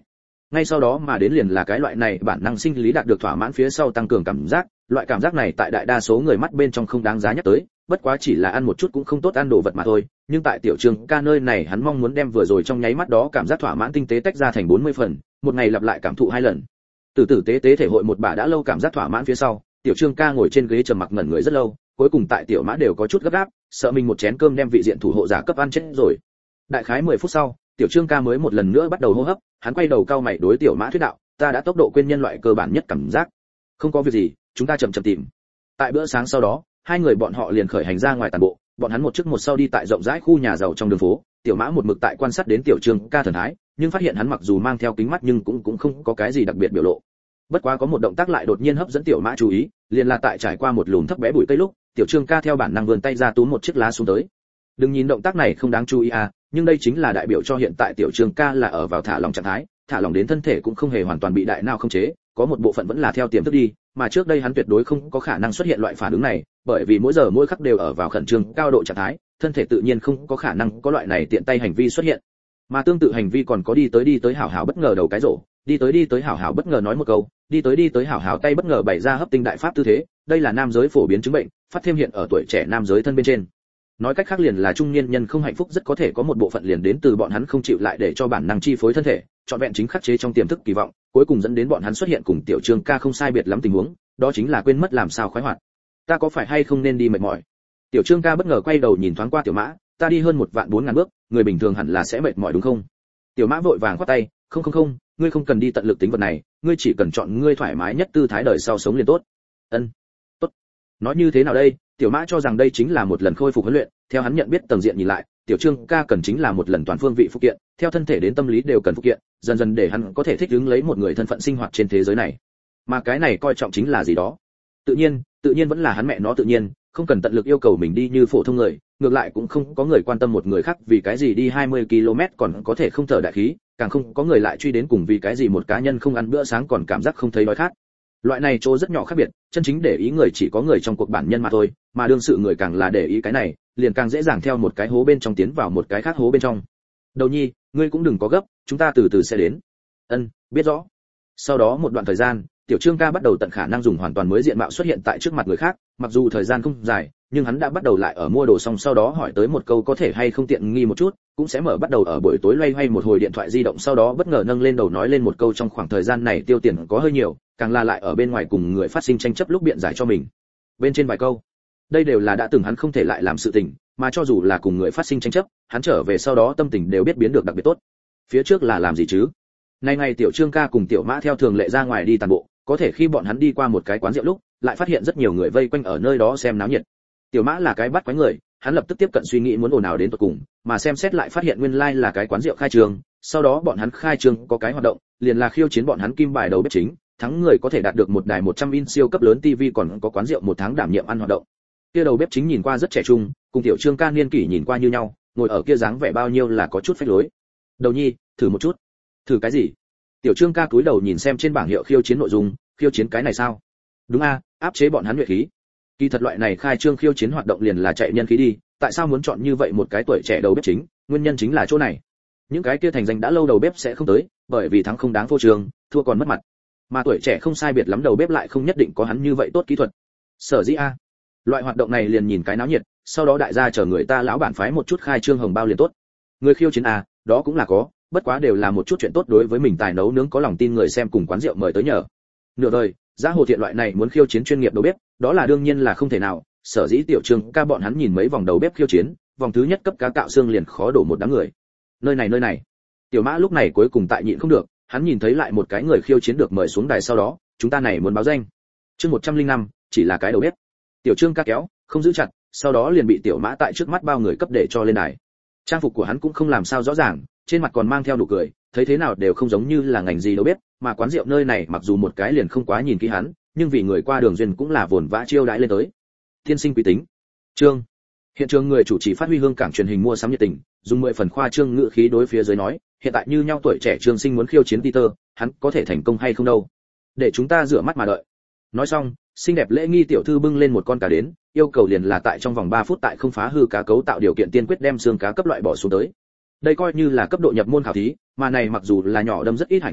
ngay sau đó mà đến liền là cái loại này bản năng sinh lý đạt được thỏa mãn phía sau tăng cường cảm giác, loại cảm giác này tại đại đa số người mắt bên trong không đáng giá nhắc tới, bất quá chỉ là ăn một chút cũng không tốt ăn đồ vật mà thôi, nhưng tại Tiểu Trương ca nơi này hắn mong muốn đem vừa rồi trong nháy mắt đó cảm giác thỏa mãn tinh tế tách ra thành bốn mươi phần, một ngày lặp lại cảm thụ hai lần. Từ từ tế tế thể hội một bà đã lâu cảm giác thỏa mãn phía sau, Tiểu Trương ca ngồi trên ghế trầm mặc ngẩn người rất lâu, cuối cùng tại Tiểu Mã đều có chút gấp gáp, sợ mình một chén cơm đem vị diện thủ hộ giả cấp ăn chết rồi. Đại khái mười phút sau, Tiểu Trương ca mới một lần nữa bắt đầu hô hấp, hắn quay đầu cau mày đối Tiểu Mã thuyết đạo, ta đã tốc độ quên nhân loại cơ bản nhất cảm giác. Không có việc gì, chúng ta chậm chậm tìm. Tại bữa sáng sau đó, hai người bọn họ liền khởi hành ra ngoài tàn bộ, bọn hắn một trước một sau đi tại rộng rãi khu nhà giàu trong đường phố, Tiểu Mã một mực tại quan sát đến Tiểu Trương ca thần thái, nhưng phát hiện hắn mặc dù mang theo kính mắt nhưng cũng cũng không có cái gì đặc biệt biểu lộ. Bất quá có một động tác lại đột nhiên hấp dẫn Tiểu Mã chú ý, liền là tại trải qua một lùm thấp bé bụi cây lúc, Tiểu Trương ca theo bản năng vươn tay ra túm một chiếc lá xuống tới. Đừng nhìn động tác này không đáng chú ý à, nhưng đây chính là đại biểu cho hiện tại Tiểu Trương ca là ở vào thả lỏng trạng thái, thả lỏng đến thân thể cũng không hề hoàn toàn bị đại não khống chế, có một bộ phận vẫn là theo tiềm thức đi, mà trước đây hắn tuyệt đối không có khả năng xuất hiện loại phản ứng này, bởi vì mỗi giờ mỗi khắc đều ở vào khẩn trương cao độ trạng thái, thân thể tự nhiên không có khả năng có loại này tiện tay hành vi xuất hiện. Mà tương tự hành vi còn có đi tới đi tới hảo hảo bất ngờ đầu cái rổ, đi tới đi tới hảo hảo bất ngờ nói một câu, đi tới đi tới hảo hảo tay bất ngờ bày ra hấp tinh đại pháp tư thế, đây là nam giới phổ biến chứng bệnh, phát thêm hiện ở tuổi trẻ nam giới thân bên trên. Nói cách khác liền là trung niên nhân không hạnh phúc rất có thể có một bộ phận liền đến từ bọn hắn không chịu lại để cho bản năng chi phối thân thể, chọn vẹn chính khắc chế trong tiềm thức kỳ vọng, cuối cùng dẫn đến bọn hắn xuất hiện cùng Tiểu Trương ca không sai biệt lắm tình huống, đó chính là quên mất làm sao khoái hoạt. Ta có phải hay không nên đi mệt mỏi? Tiểu Trương ca bất ngờ quay đầu nhìn thoáng qua Tiểu Mã, ta đi hơn một vạn bốn ngàn bước, người bình thường hẳn là sẽ mệt mỏi đúng không? Tiểu Mã vội vàng khoát tay, không không không, ngươi không cần đi tận lực tính vật này, ngươi chỉ cần chọn ngươi thoải mái nhất tư thái đời sau sống liền tốt. Ân, tốt. Nói như thế nào đây? Tiểu Mã cho rằng đây chính là một lần khôi phục huấn luyện, theo hắn nhận biết tầng diện nhìn lại, Tiểu Trương ca cần chính là một lần toàn phương vị phụ kiện, theo thân thể đến tâm lý đều cần phụ kiện, dần dần để hắn có thể thích ứng lấy một người thân phận sinh hoạt trên thế giới này. Mà cái này coi trọng chính là gì đó? Tự nhiên, tự nhiên vẫn là hắn mẹ nó tự nhiên, không cần tận lực yêu cầu mình đi như phổ thông người, ngược lại cũng không có người quan tâm một người khác vì cái gì đi hai mươi ki lô mét còn có thể không thở đại khí, càng không có người lại truy đến cùng vì cái gì một cá nhân không ăn bữa sáng còn cảm giác không thấy đói khát. Loại này chỗ rất nhỏ khác biệt, chân chính để ý người chỉ có người trong cuộc bản nhân mà thôi, mà đương sự người càng là để ý cái này, liền càng dễ dàng theo một cái hố bên trong tiến vào một cái khác hố bên trong. Đầu nhi, ngươi cũng đừng có gấp, chúng ta từ từ sẽ đến. Ân, biết rõ. Sau đó một đoạn thời gian, Tiểu Trương ca bắt đầu tận khả năng dùng hoàn toàn mới diện mạo xuất hiện tại trước mặt người khác, mặc dù thời gian không dài, nhưng hắn đã bắt đầu lại ở mua đồ xong sau đó hỏi tới một câu có thể hay không tiện nghi một chút, cũng sẽ mở bắt đầu ở buổi tối loay hoay một hồi điện thoại di động sau đó bất ngờ nâng lên đầu nói lên một câu trong khoảng thời gian này tiêu tiền có hơi nhiều, càng là lại ở bên ngoài cùng người phát sinh tranh chấp lúc biện giải cho mình. Bên trên vài câu, đây đều là đã từng hắn không thể lại làm sự tình, mà cho dù là cùng người phát sinh tranh chấp, hắn trở về sau đó tâm tình đều biết biến được đặc biệt tốt. Phía trước là làm gì chứ? Nay ngày Tiểu Trương ca cùng Tiểu Mã theo thường lệ ra ngoài đi tàn bộ, có thể khi bọn hắn đi qua một cái quán rượu lúc, lại phát hiện rất nhiều người vây quanh ở nơi đó xem náo nhiệt. Tiểu Mã là cái bắt quái người, hắn lập tức tiếp cận suy nghĩ muốn ồn nào đến tận cùng, mà xem xét lại phát hiện nguyên lai like là cái quán rượu khai trương, sau đó bọn hắn khai trương có cái hoạt động, liền là khiêu chiến bọn hắn kim bài đầu bếp chính, thắng người có thể đạt được một đài một trăm inch siêu cấp lớn ti vi còn có quán rượu một tháng đảm nhiệm ăn hoạt động. Kia đầu bếp chính nhìn qua rất trẻ trung, cùng Tiểu Trương ca niên kỷ nhìn qua như nhau, ngồi ở kia dáng vẻ bao nhiêu là có chút phách lối. Đầu nhi, thử một chút. Thử cái gì? Tiểu Trương ca cúi đầu nhìn xem trên bảng hiệu khiêu chiến nội dung, khiêu chiến cái này sao? Đúng a, áp chế bọn hắn nhuệ khí. Kỳ thật loại này khai trương khiêu chiến hoạt động liền là chạy nhân khí đi, tại sao muốn chọn như vậy một cái tuổi trẻ đầu bếp chính, nguyên nhân chính là chỗ này. Những cái kia thành danh đã lâu đầu bếp sẽ không tới, bởi vì thắng không đáng phô trương, thua còn mất mặt. Mà tuổi trẻ không sai biệt lắm đầu bếp lại không nhất định có hắn như vậy tốt kỹ thuật. Sở dĩ a, loại hoạt động này liền nhìn cái náo nhiệt, sau đó đại gia chờ người ta lão bản phái một chút khai trương hồng bao liền tốt. Người khiêu chiến a, đó cũng là có, bất quá đều là một chút chuyện tốt đối với mình tài nấu nướng có lòng tin người xem cùng quán rượu mời tới nhờ. Nửa đời, Giá Hồ Thiện loại này muốn khiêu chiến chuyên nghiệp đầu bếp, đó là đương nhiên là không thể nào, sở dĩ Tiểu Trương ca bọn hắn nhìn mấy vòng đầu bếp khiêu chiến, vòng thứ nhất cấp cá cạo xương liền khó đổ một đám người. Nơi này nơi này. Tiểu Mã lúc này cuối cùng tại nhịn không được, hắn nhìn thấy lại một cái người khiêu chiến được mời xuống đài sau đó, chúng ta này muốn báo danh. Chương một trăm lẻ năm, chỉ là cái đầu bếp. Tiểu Trương ca kéo, không giữ chặt, sau đó liền bị Tiểu Mã tại trước mắt bao người cấp để cho lên đài. Trang phục của hắn cũng không làm sao rõ ràng, trên mặt còn mang theo nụ cười, thấy thế nào đều không giống như là ngành gì đâu biết, mà quán rượu nơi này mặc dù một cái liền không quá nhìn kỹ hắn, nhưng vì người qua đường duyên cũng là vồn vã chiêu đãi lên tới. Tiên sinh quý tính. Trương. Hiện trường người chủ trì phát huy hương cảng truyền hình mua sắm nhiệt tình, dùng mười phần khoa trương ngữ khí đối phía dưới nói, hiện tại như nhau tuổi trẻ Trương sinh muốn khiêu chiến Peter, hắn có thể thành công hay không đâu. Để chúng ta rửa mắt mà đợi. Nói xong, xinh đẹp lễ nghi tiểu thư bưng lên một con cá đến, yêu cầu liền là tại trong vòng ba phút tại không phá hư cá cấu tạo điều kiện tiên quyết đem xương cá cấp loại bỏ xuống tới. Đây coi như là cấp độ nhập môn khảo thí, mà này mặc dù là nhỏ đâm rất ít hải ngư,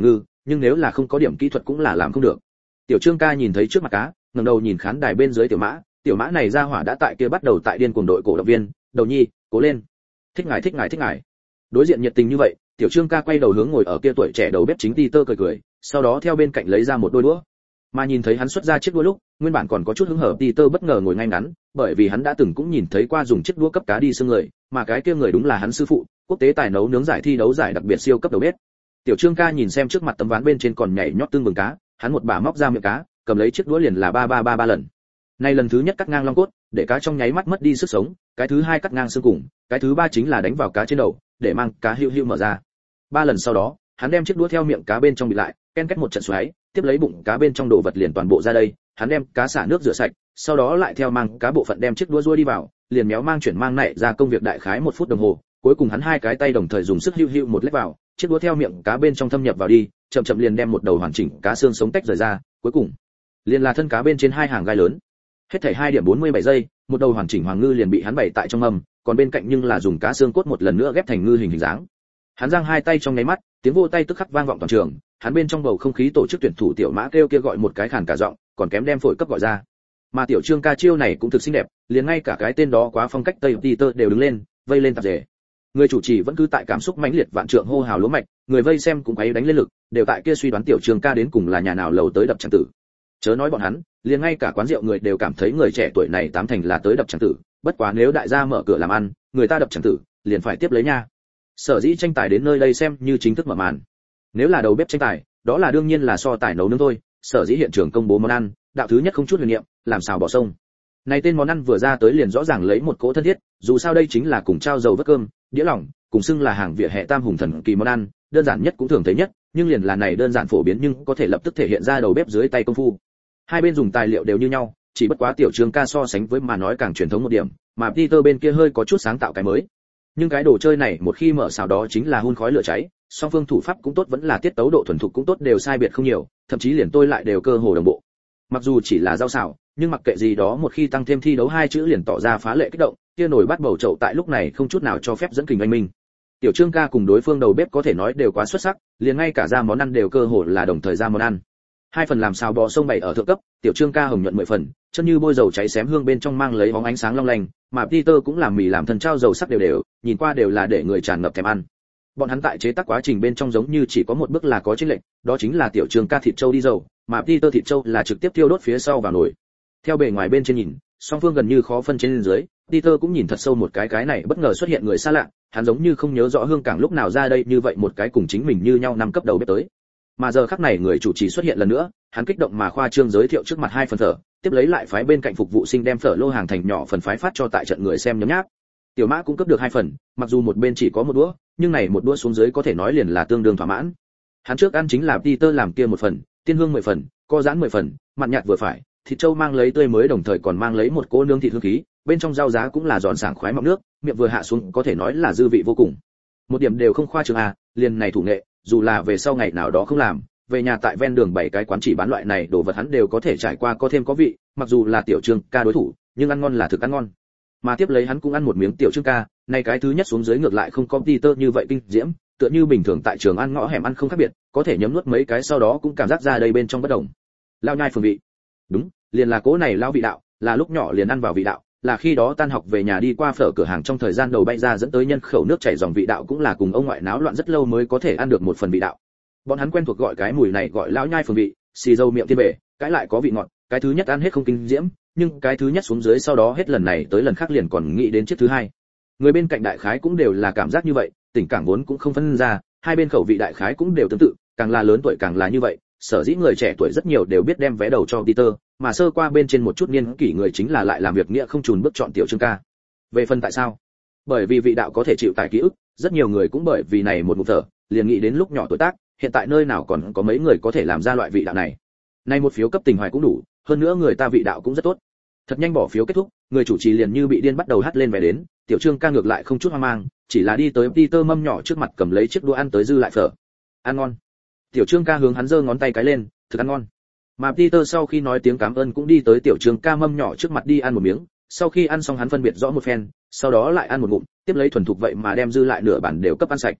nhưng nếu là không có điểm kỹ thuật cũng là làm không được. Tiểu Trương ca nhìn thấy trước mặt cá, ngẩng đầu nhìn khán đài bên dưới tiểu mã, tiểu mã này ra hỏa đã tại kia bắt đầu tại điên cuồng đội cổ động viên, đầu nhi, cố lên. Thích ngài thích ngài thích ngài. Đối diện nhiệt tình như vậy, Tiểu Trương ca quay đầu hướng ngồi ở kia tuổi trẻ đầu bếp chính Peter cười cười, sau đó theo bên cạnh lấy ra một đôi đũa. Mà nhìn thấy hắn xuất ra chiếc đũa lúc, nguyên bản còn có chút hứng hở Peter bất ngờ ngồi ngay ngắn, bởi vì hắn đã từng cũng nhìn thấy qua dùng chiếc đũa cấp cá đi xương người, mà cái kia người đúng là hắn sư phụ, quốc tế tài nấu nướng giải thi đấu giải đặc biệt siêu cấp đầu bếp. Tiểu Trương ca nhìn xem trước mặt tấm ván bên trên còn nhảy nhót tương bừng cá, hắn một bà móc ra miệng cá, cầm lấy chiếc đũa liền là ba ba ba ba lần. Này lần thứ nhất cắt ngang long cốt, để cá trong nháy mắt mất đi sức sống, cái thứ hai cắt ngang xương cùng, cái thứ ba chính là đánh vào cá trên đầu, để mang cá hữu hữu mở ra. Ba lần sau đó, hắn đem chiếc đũa theo miệng cá bên trong bị lại, ken két một trận xoáy, tiếp lấy bụng cá bên trong đồ vật liền toàn bộ ra đây, hắn đem cá xả nước rửa sạch, sau đó lại theo mang cá bộ phận đem chiếc đũa ruôi đi vào, liền méo mang chuyển mang nảy ra công việc đại khái một phút đồng hồ, cuối cùng hắn hai cái tay đồng thời dùng sức hữu hữu một lết vào, chiếc đũa theo miệng cá bên trong thâm nhập vào đi, chậm chậm liền đem một đầu hoàn chỉnh cá xương sống tách rời ra, cuối cùng liền là thân cá bên trên hai hàng gai lớn. Hết thảy hai điểm bốn mươi bảy giây, một đầu hoàn chỉnh hoàng ngư liền bị hắn bày tại trong mâm, còn bên cạnh nhưng là dùng cá xương cốt một lần nữa ghép thành ngư hình hình dáng. Hắn giang hai tay trong nháy mắt, tiếng vô tay tức khắc vang vọng toàn trường, hắn bên trong bầu không khí tổ chức tuyển thủ tiểu mã kêu kia gọi một cái khàn cả giọng, còn kém đem phổi cấp gọi ra. Mà tiểu Trương ca chiêu này cũng thực xinh đẹp, liền ngay cả cái tên đó quá phong cách Tây Peter đều đứng lên, vây lên tạp dề. Người chủ trì vẫn cứ tại cảm xúc mãnh liệt vạn trượng hô hào lúa mạch, người vây xem cũng quấy đánh lên lực, đều tại kia suy đoán tiểu Trương ca đến cùng là nhà nào lầu tới đập chẳng tử. Chớ nói bọn hắn, liền ngay cả quán rượu người đều cảm thấy người trẻ tuổi này tám thành là tới đập chẳng tử, bất quá nếu đại gia mở cửa làm ăn, người ta đập chẳng tử, liền phải tiếp lấy nha. Sở dĩ tranh tài đến nơi đây xem như chính thức mở màn. Nếu là đầu bếp tranh tài, đó là đương nhiên là so tài nấu nướng thôi, sở dĩ hiện trường công bố món ăn, đạo thứ nhất không chút huyền niệm, làm xào bò sông. Này tên món ăn vừa ra tới liền rõ ràng lấy một cỗ thân thiết, dù sao đây chính là cùng trao dầu vớt cơm, đĩa lỏng, cùng xưng là hàng vỉa hè tam hùng thần kỳ món ăn, đơn giản nhất cũng thường thấy nhất, nhưng liền là này đơn giản phổ biến nhưng có thể lập tức thể hiện ra đầu bếp dưới tay công phu. Hai bên dùng tài liệu đều như nhau, chỉ bất quá tiểu Trương ca so sánh với mà nói càng truyền thống một điểm, mà Peter bên kia hơi có chút sáng tạo cái mới. Nhưng cái đồ chơi này một khi mở xào đó chính là hun khói lửa cháy, song phương thủ pháp cũng tốt vẫn là tiết tấu độ thuần thục cũng tốt đều sai biệt không nhiều, thậm chí liền tôi lại đều cơ hồ đồng bộ. Mặc dù chỉ là rau xào, nhưng mặc kệ gì đó một khi tăng thêm thi đấu hai chữ liền tỏ ra phá lệ kích động, kia nổi bắt bầu chậu tại lúc này không chút nào cho phép dẫn kình anh minh. Tiểu Trương ca cùng đối phương đầu bếp có thể nói đều quá xuất sắc, liền ngay cả ra món ăn đều cơ hồ là đồng thời ra món ăn. Hai phần làm xào bò sông bày ở thượng cấp, tiểu Trương ca hồng nhuận mười phần, chân như bôi dầu cháy xém hương bên trong mang lấy bóng ánh sáng long lanh, mà Peter cũng làm mì làm thần trao dầu sắc đều đều, nhìn qua đều là để người tràn ngập thèm ăn. Bọn hắn tại chế tác quá trình bên trong giống như chỉ có một bước là có chênh lệch, đó chính là tiểu Trương ca thịt trâu đi dầu, mà Peter thịt trâu là trực tiếp thiêu đốt phía sau vào nồi. Theo bề ngoài bên trên nhìn, song phương gần như khó phân trên dưới, Peter cũng nhìn thật sâu một cái cái này bất ngờ xuất hiện người xa lạ, hắn giống như không nhớ rõ hương cảng lúc nào ra đây như vậy một cái cùng chính mình như nhau năm cấp đầu bếp tới. Mà giờ khắc này người chủ trì xuất hiện lần nữa, hắn kích động mà khoa trương giới thiệu trước mặt hai phần phở, tiếp lấy lại phái bên cạnh phục vụ sinh đem phở lô hàng thành nhỏ phần phái phát cho tại trận người xem nhấm nháp. Tiểu Mã cũng cấp được hai phần, mặc dù một bên chỉ có một đũa, nhưng này một đũa xuống dưới có thể nói liền là tương đương thỏa mãn. Hắn trước ăn chính là Peter làm kia một phần, tiên hương mười phần, co giãn mười phần, mặn nhạt vừa phải, thịt trâu mang lấy tươi mới đồng thời còn mang lấy một cỗ nướng thịt hương khí, bên trong rau giá cũng là giòn sảng khoái mọng nước, miệng vừa hạ xuống có thể nói là dư vị vô cùng. Một điểm đều không khoa trương à, liền này thủ nghệ, dù là về sau ngày nào đó không làm, về nhà tại ven đường bảy cái quán chỉ bán loại này đồ vật hắn đều có thể trải qua có thêm có vị, mặc dù là tiểu Trương ca đối thủ, nhưng ăn ngon là thực ăn ngon. Mà tiếp lấy hắn cũng ăn một miếng tiểu Trương ca, này cái thứ nhất xuống dưới ngược lại không có Peter như vậy kinh diễm, tựa như bình thường tại trường ăn ngõ hẻm ăn không khác biệt, có thể nhấm nuốt mấy cái sau đó cũng cảm giác ra đây bên trong bất đồng. Lao nhai phường vị. Đúng, liền là cố này lao vị đạo, là lúc nhỏ liền ăn vào vị đạo, là khi đó tan học về nhà đi qua phở cửa hàng trong thời gian đầu bay ra dẫn tới nhân khẩu nước chảy dòng vị đạo cũng là cùng ông ngoại náo loạn rất lâu mới có thể ăn được một phần vị đạo. Bọn hắn quen thuộc gọi cái mùi này gọi lão nhai phường vị, xì dâu miệng tiên bể, cái lại có vị ngọt, cái thứ nhất ăn hết không kinh diễm, nhưng cái thứ nhất xuống dưới sau đó hết lần này tới lần khác liền còn nghĩ đến chiếc thứ hai. Người bên cạnh đại khái cũng đều là cảm giác như vậy, tình cảm vốn cũng không phân ra, hai bên khẩu vị đại khái cũng đều tương tự, càng là lớn tuổi càng là như vậy, sở dĩ người trẻ tuổi rất nhiều đều biết đem vé đầu cho Peter, mà sơ qua bên trên một chút niên kỷ người chính là lại làm việc nghĩa không chùn bước chọn tiểu Trương ca. Về phần tại sao? Bởi vì vị đạo có thể chịu tải ký ức, rất nhiều người cũng bởi vì này một ngụm thở, liền nghĩ đến lúc nhỏ tuổi tác, hiện tại nơi nào còn có mấy người có thể làm ra loại vị đạo này. Nay một phiếu cấp tình hoài cũng đủ, hơn nữa người ta vị đạo cũng rất tốt. Thật nhanh bỏ phiếu kết thúc, người chủ trì liền như bị điên bắt đầu hát lên về đến, tiểu Trương ca ngược lại không chút hoang mang, chỉ là đi tới Peter mâm nhỏ trước mặt cầm lấy chiếc đũa ăn tới dư lại phở. Ăn ngon. Tiểu Trương ca hướng hắn giơ ngón tay cái lên, thực ăn ngon. Mà Peter sau khi nói tiếng cảm ơn cũng đi tới tiểu Trương ca mâm nhỏ trước mặt đi ăn một miếng, sau khi ăn xong hắn phân biệt rõ một phen, sau đó lại ăn một ngụm, tiếp lấy thuần thục vậy mà đem dư lại nửa bản đều cấp ăn sạch.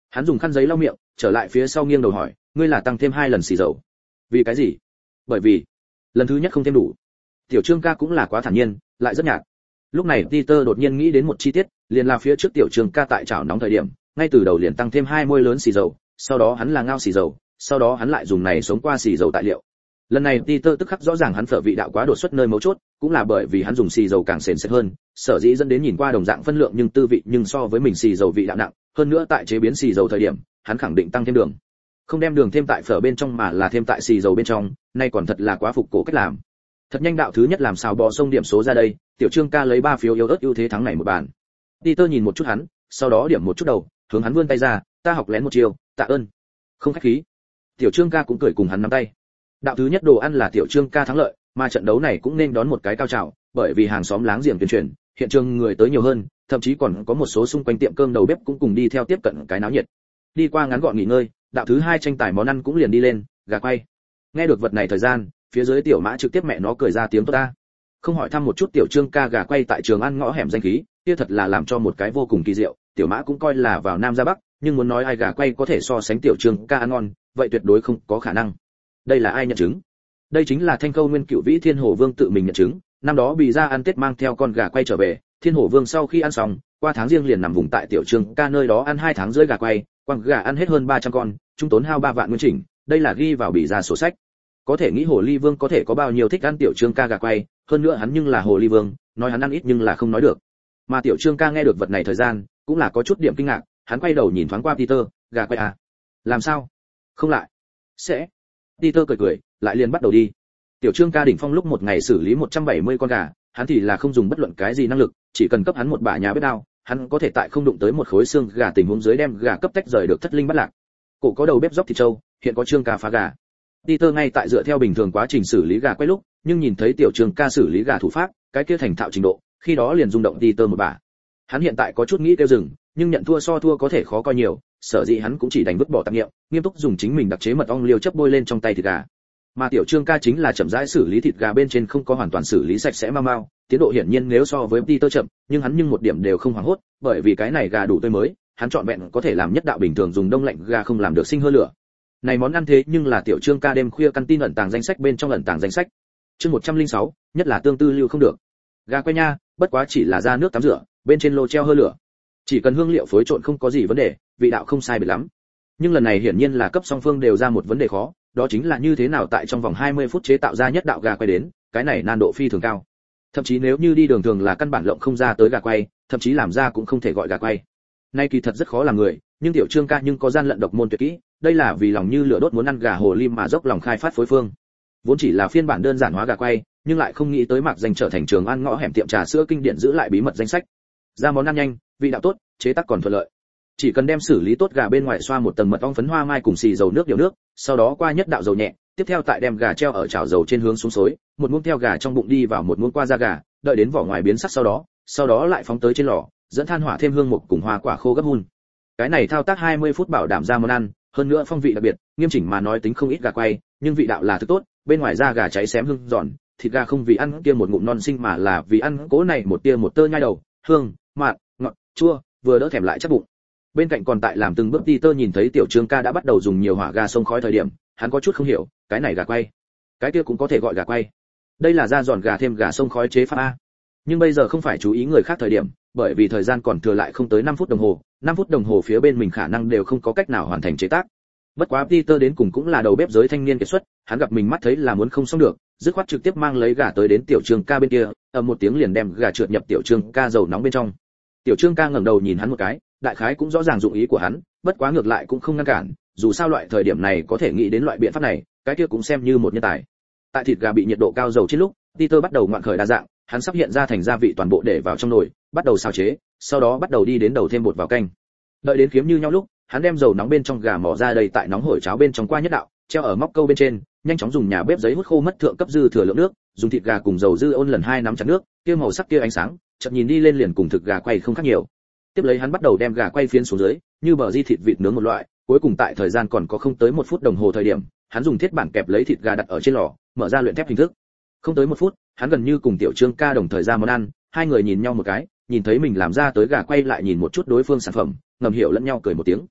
Hắn dùng khăn giấy lau miệng, trở lại phía sau nghiêng đầu hỏi, ngươi là tăng thêm hai lần xì dầu? Vì cái gì? Bởi vì lần thứ nhất không thêm đủ. Tiểu Trương ca cũng là quá thản nhiên, lại rất nhạt. Lúc này Peter đột nhiên nghĩ đến một chi tiết, liền là phía trước Tiểu Trương ca tại chảo nóng thời điểm, ngay từ đầu liền tăng thêm hai muôi lớn xì dầu, sau đó hắn là ngao xì dầu, sau đó hắn lại dùng này sống qua xì dầu tại liệu. Lần này Peter tức khắc rõ ràng hắn phở vị đạo quá đột xuất nơi mấu chốt, cũng là bởi vì hắn dùng xì dầu càng sền sệt hơn, sở dĩ dẫn đến nhìn qua đồng dạng phân lượng nhưng tư vị nhưng so với mình xì dầu vị đạo nặng, hơn nữa tại chế biến xì dầu thời điểm, hắn khẳng định tăng thêm đường. Không đem đường thêm tại phở bên trong mà là thêm tại xì dầu bên trong, nay còn thật là quá phục cổ cách làm. Thật nhanh đạo thứ nhất làm sao bò sông điểm số ra đây, Tiểu Trương ca lấy ba phiếu yếu ớt ưu thế thắng này một bàn. Peter nhìn một chút hắn, sau đó điểm một chút đầu, hướng hắn vươn tay ra, ta học lén một chiều, tạ ơn. Không khách khí. Tiểu Trương ca cũng cười cùng hắn nắm tay. Đạo thứ nhất đồ ăn là Tiểu Trương ca thắng lợi, mà trận đấu này cũng nên đón một cái cao trào, bởi vì hàng xóm láng giềng tuyên truyền, hiện trường người tới nhiều hơn, thậm chí còn có một số xung quanh tiệm cơm đầu bếp cũng cùng đi theo tiếp cận cái náo nhiệt. Đi qua ngắn gọn nghỉ ngơi, đạo thứ hai tranh tài món ăn cũng liền đi lên, gà quay. Nghe được vật này thời gian, phía dưới Tiểu Mã trực tiếp mẹ nó cười ra tiếng tốt ta. Không hỏi thăm một chút Tiểu Trương ca gà quay tại trường ăn ngõ hẻm danh khí, kia thật là làm cho một cái vô cùng kỳ diệu, Tiểu Mã cũng coi là vào Nam ra Bắc, nhưng muốn nói ai gà quay có thể so sánh Tiểu Trương ca ăn ngon, vậy tuyệt đối không có khả năng. Đây là ai nhận chứng? Đây chính là Thanh Câu Nguyên Cựu Vĩ Thiên Hổ Vương tự mình nhận chứng, năm đó bị ra ăn Tết mang theo con gà quay trở về, Thiên Hổ Vương sau khi ăn xong, qua tháng riêng liền nằm vùng tại Tiểu Trương ca nơi đó ăn hai tháng rưỡi gà quay, quăng gà ăn hết hơn ba trăm con, chúng tốn hao ba vạn nguyên chỉnh, đây là ghi vào bị ra sổ sách. Có thể nghĩ Hồ Ly Vương có thể có bao nhiêu thích ăn Tiểu Trương ca gà quay, hơn nữa hắn nhưng là Hồ Ly Vương, nói hắn ăn ít nhưng là không nói được. Mà Tiểu Trương ca nghe được vật này thời gian, cũng là có chút điểm kinh ngạc, hắn quay đầu nhìn thoáng qua Peter, gà quay à? Làm sao? Không lại. Sẽ. Peter cười cười, lại liền bắt đầu đi. Tiểu Trương ca đỉnh phong lúc một ngày xử lý một trăm bảy mươi con gà, hắn thì là không dùng bất luận cái gì năng lực, chỉ cần cấp hắn một bả nhà bếp đao, hắn có thể tại không đụng tới một khối xương gà tình huống dưới đem gà cấp tách rời được thất linh bất lạc. Cổ có đầu bếp dốc thịt trâu, hiện có Trương ca phá gà. Peter ngay tại dựa theo bình thường quá trình xử lý gà quay lúc, nhưng nhìn thấy Tiểu Trương ca xử lý gà thủ pháp, cái kia thành thạo trình độ, khi đó liền rung động Peter một bả. Hắn hiện tại có chút nghĩ kêu dừng, nhưng nhận thua so thua có thể khó coi nhiều, sở dĩ hắn cũng chỉ đành vứt bỏ tạp niệm, nghiêm túc dùng chính mình đặc chế mật ong liêu chấp bôi lên trong tay thịt gà. Mà Tiểu Trương ca chính là chậm rãi xử lý thịt gà bên trên không có hoàn toàn xử lý sạch sẽ mau mau, tiến độ hiển nhiên nếu so với Peter chậm, nhưng hắn nhưng một điểm đều không hoảng hốt, bởi vì cái này gà đủ tươi mới, hắn chọn vẹn có thể làm nhất đạo bình thường dùng đông lạnh gà không làm được sinh hơi lửa. Này món ăn thế nhưng là Tiểu Trương ca đêm khuya căn tin ẩn tàng danh sách bên trong ẩn tàng danh sách. Chương một trăm lẻ sáu, nhất là tương tư lưu không được. Gà quay nha, bất quá chỉ là ra nước tắm rửa, bên trên lô treo hơi lửa. Chỉ cần hương liệu phối trộn không có gì vấn đề, vị đạo không sai biệt lắm. Nhưng lần này hiển nhiên là cấp song phương đều ra một vấn đề khó, đó chính là như thế nào tại trong vòng hai mươi phút chế tạo ra nhất đạo gà quay đến, cái này nan độ phi thường cao. Thậm chí nếu như đi đường thường là căn bản lộng không ra tới gà quay, thậm chí làm ra cũng không thể gọi gà quay. Nay kỳ thật rất khó làm người, nhưng Tiểu Trương ca nhưng có gian lận độc môn tuyệt kỹ, đây là vì lòng như lửa đốt muốn ăn gà hồ lim mà dốc lòng khai phát phối phương. Vốn chỉ là phiên bản đơn giản hóa gà quay, nhưng lại không nghĩ tới mạc danh trở thành trường ăn ngõ hẻm tiệm trà sữa kinh điển giữ lại bí mật danh sách. Ra món ăn nhanh, vị đạo tốt, chế tác còn thuận lợi. Chỉ cần đem xử lý tốt gà bên ngoài xoa một tầng mật ong phấn hoa mai cùng xì dầu nước điều nước, sau đó qua nhất đạo dầu nhẹ, tiếp theo tại đem gà treo ở chảo dầu trên hướng xuống xối, một muỗng theo gà trong bụng đi vào một muỗng qua da gà, đợi đến vỏ ngoài biến sắc sau đó, sau đó lại phóng tới trên lò, dẫn than hỏa thêm hương mục cùng hoa quả khô gấp hun. Cái này thao tác hai mươi phút bảo đảm ra món ăn, hơn nữa phong vị đặc biệt, nghiêm chỉnh mà nói tính không ít gà quay, nhưng vị đạo là thực tốt, bên ngoài da gà cháy xém hương giòn, thịt gà không vì ăn kia một ngụm non sinh mà là vì ăn cố này một tia một tơ nhai đầu, hương, mặn, ngọt, chua, vừa đỡ thèm lại chắc bụng. Bên cạnh còn tại làm từng bước Peter nhìn thấy Tiểu Trương ca đã bắt đầu dùng nhiều hỏa gà sông khói thời điểm, hắn có chút không hiểu, cái này gà quay, cái kia cũng có thể gọi gà quay. Đây là da giòn gà thêm gà sông khói chế pháp a. Nhưng bây giờ không phải chú ý người khác thời điểm, bởi vì thời gian còn thừa lại không tới năm phút đồng hồ, năm phút đồng hồ phía bên mình khả năng đều không có cách nào hoàn thành chế tác. Bất quá Peter đến cùng cũng là đầu bếp giới thanh niên kiệt xuất, hắn gặp mình mắt thấy là muốn không xong được, dứt khoát trực tiếp mang lấy gà tới đến Tiểu Trương ca bên kia, ầm một tiếng liền đem gà trượt nhập Tiểu Trương ca dầu nóng bên trong. Tiểu Trương ca ngẩng đầu nhìn hắn một cái, đại khái cũng rõ ràng dụng ý của hắn, bất quá ngược lại cũng không ngăn cản, dù sao loại thời điểm này có thể nghĩ đến loại biện pháp này, cái kia cũng xem như một nhân tài. Tại thịt gà bị nhiệt độ cao dầu trên lúc, Peter bắt đầu ngoạn khởi đa dạng, hắn sắp hiện ra thành gia vị toàn bộ để vào trong nồi, bắt đầu xào chế, sau đó bắt đầu đi đến đầu thêm bột vào canh. Đợi đến kiếm như nhau lúc, hắn đem dầu nóng bên trong gà mỏ ra đầy tại nóng hổi cháo bên trong qua nhất đạo, treo ở móc câu bên trên, nhanh chóng dùng nhà bếp giấy hút khô mất thượng cấp dư thừa lượng nước, dùng thịt gà cùng dầu dư ôn lần hai nắm chặt nước, kia màu sắc kia ánh sáng, chợt nhìn đi lên liền cùng thực gà quay không khác nhiều. Tiếp lấy hắn bắt đầu đem gà quay phiến xuống dưới, như bờ di thịt vịt nướng một loại, cuối cùng tại thời gian còn có không tới một phút đồng hồ thời điểm, hắn dùng thiết bản kẹp lấy thịt gà đặt ở trên lò, mở ra luyện thép hình thức. Không tới một phút, hắn gần như cùng Tiểu Trương ca đồng thời ra món ăn, hai người nhìn nhau một cái, nhìn thấy mình làm ra tới gà quay lại nhìn một chút đối phương sản phẩm, ngầm hiểu lẫn nhau cười một tiếng.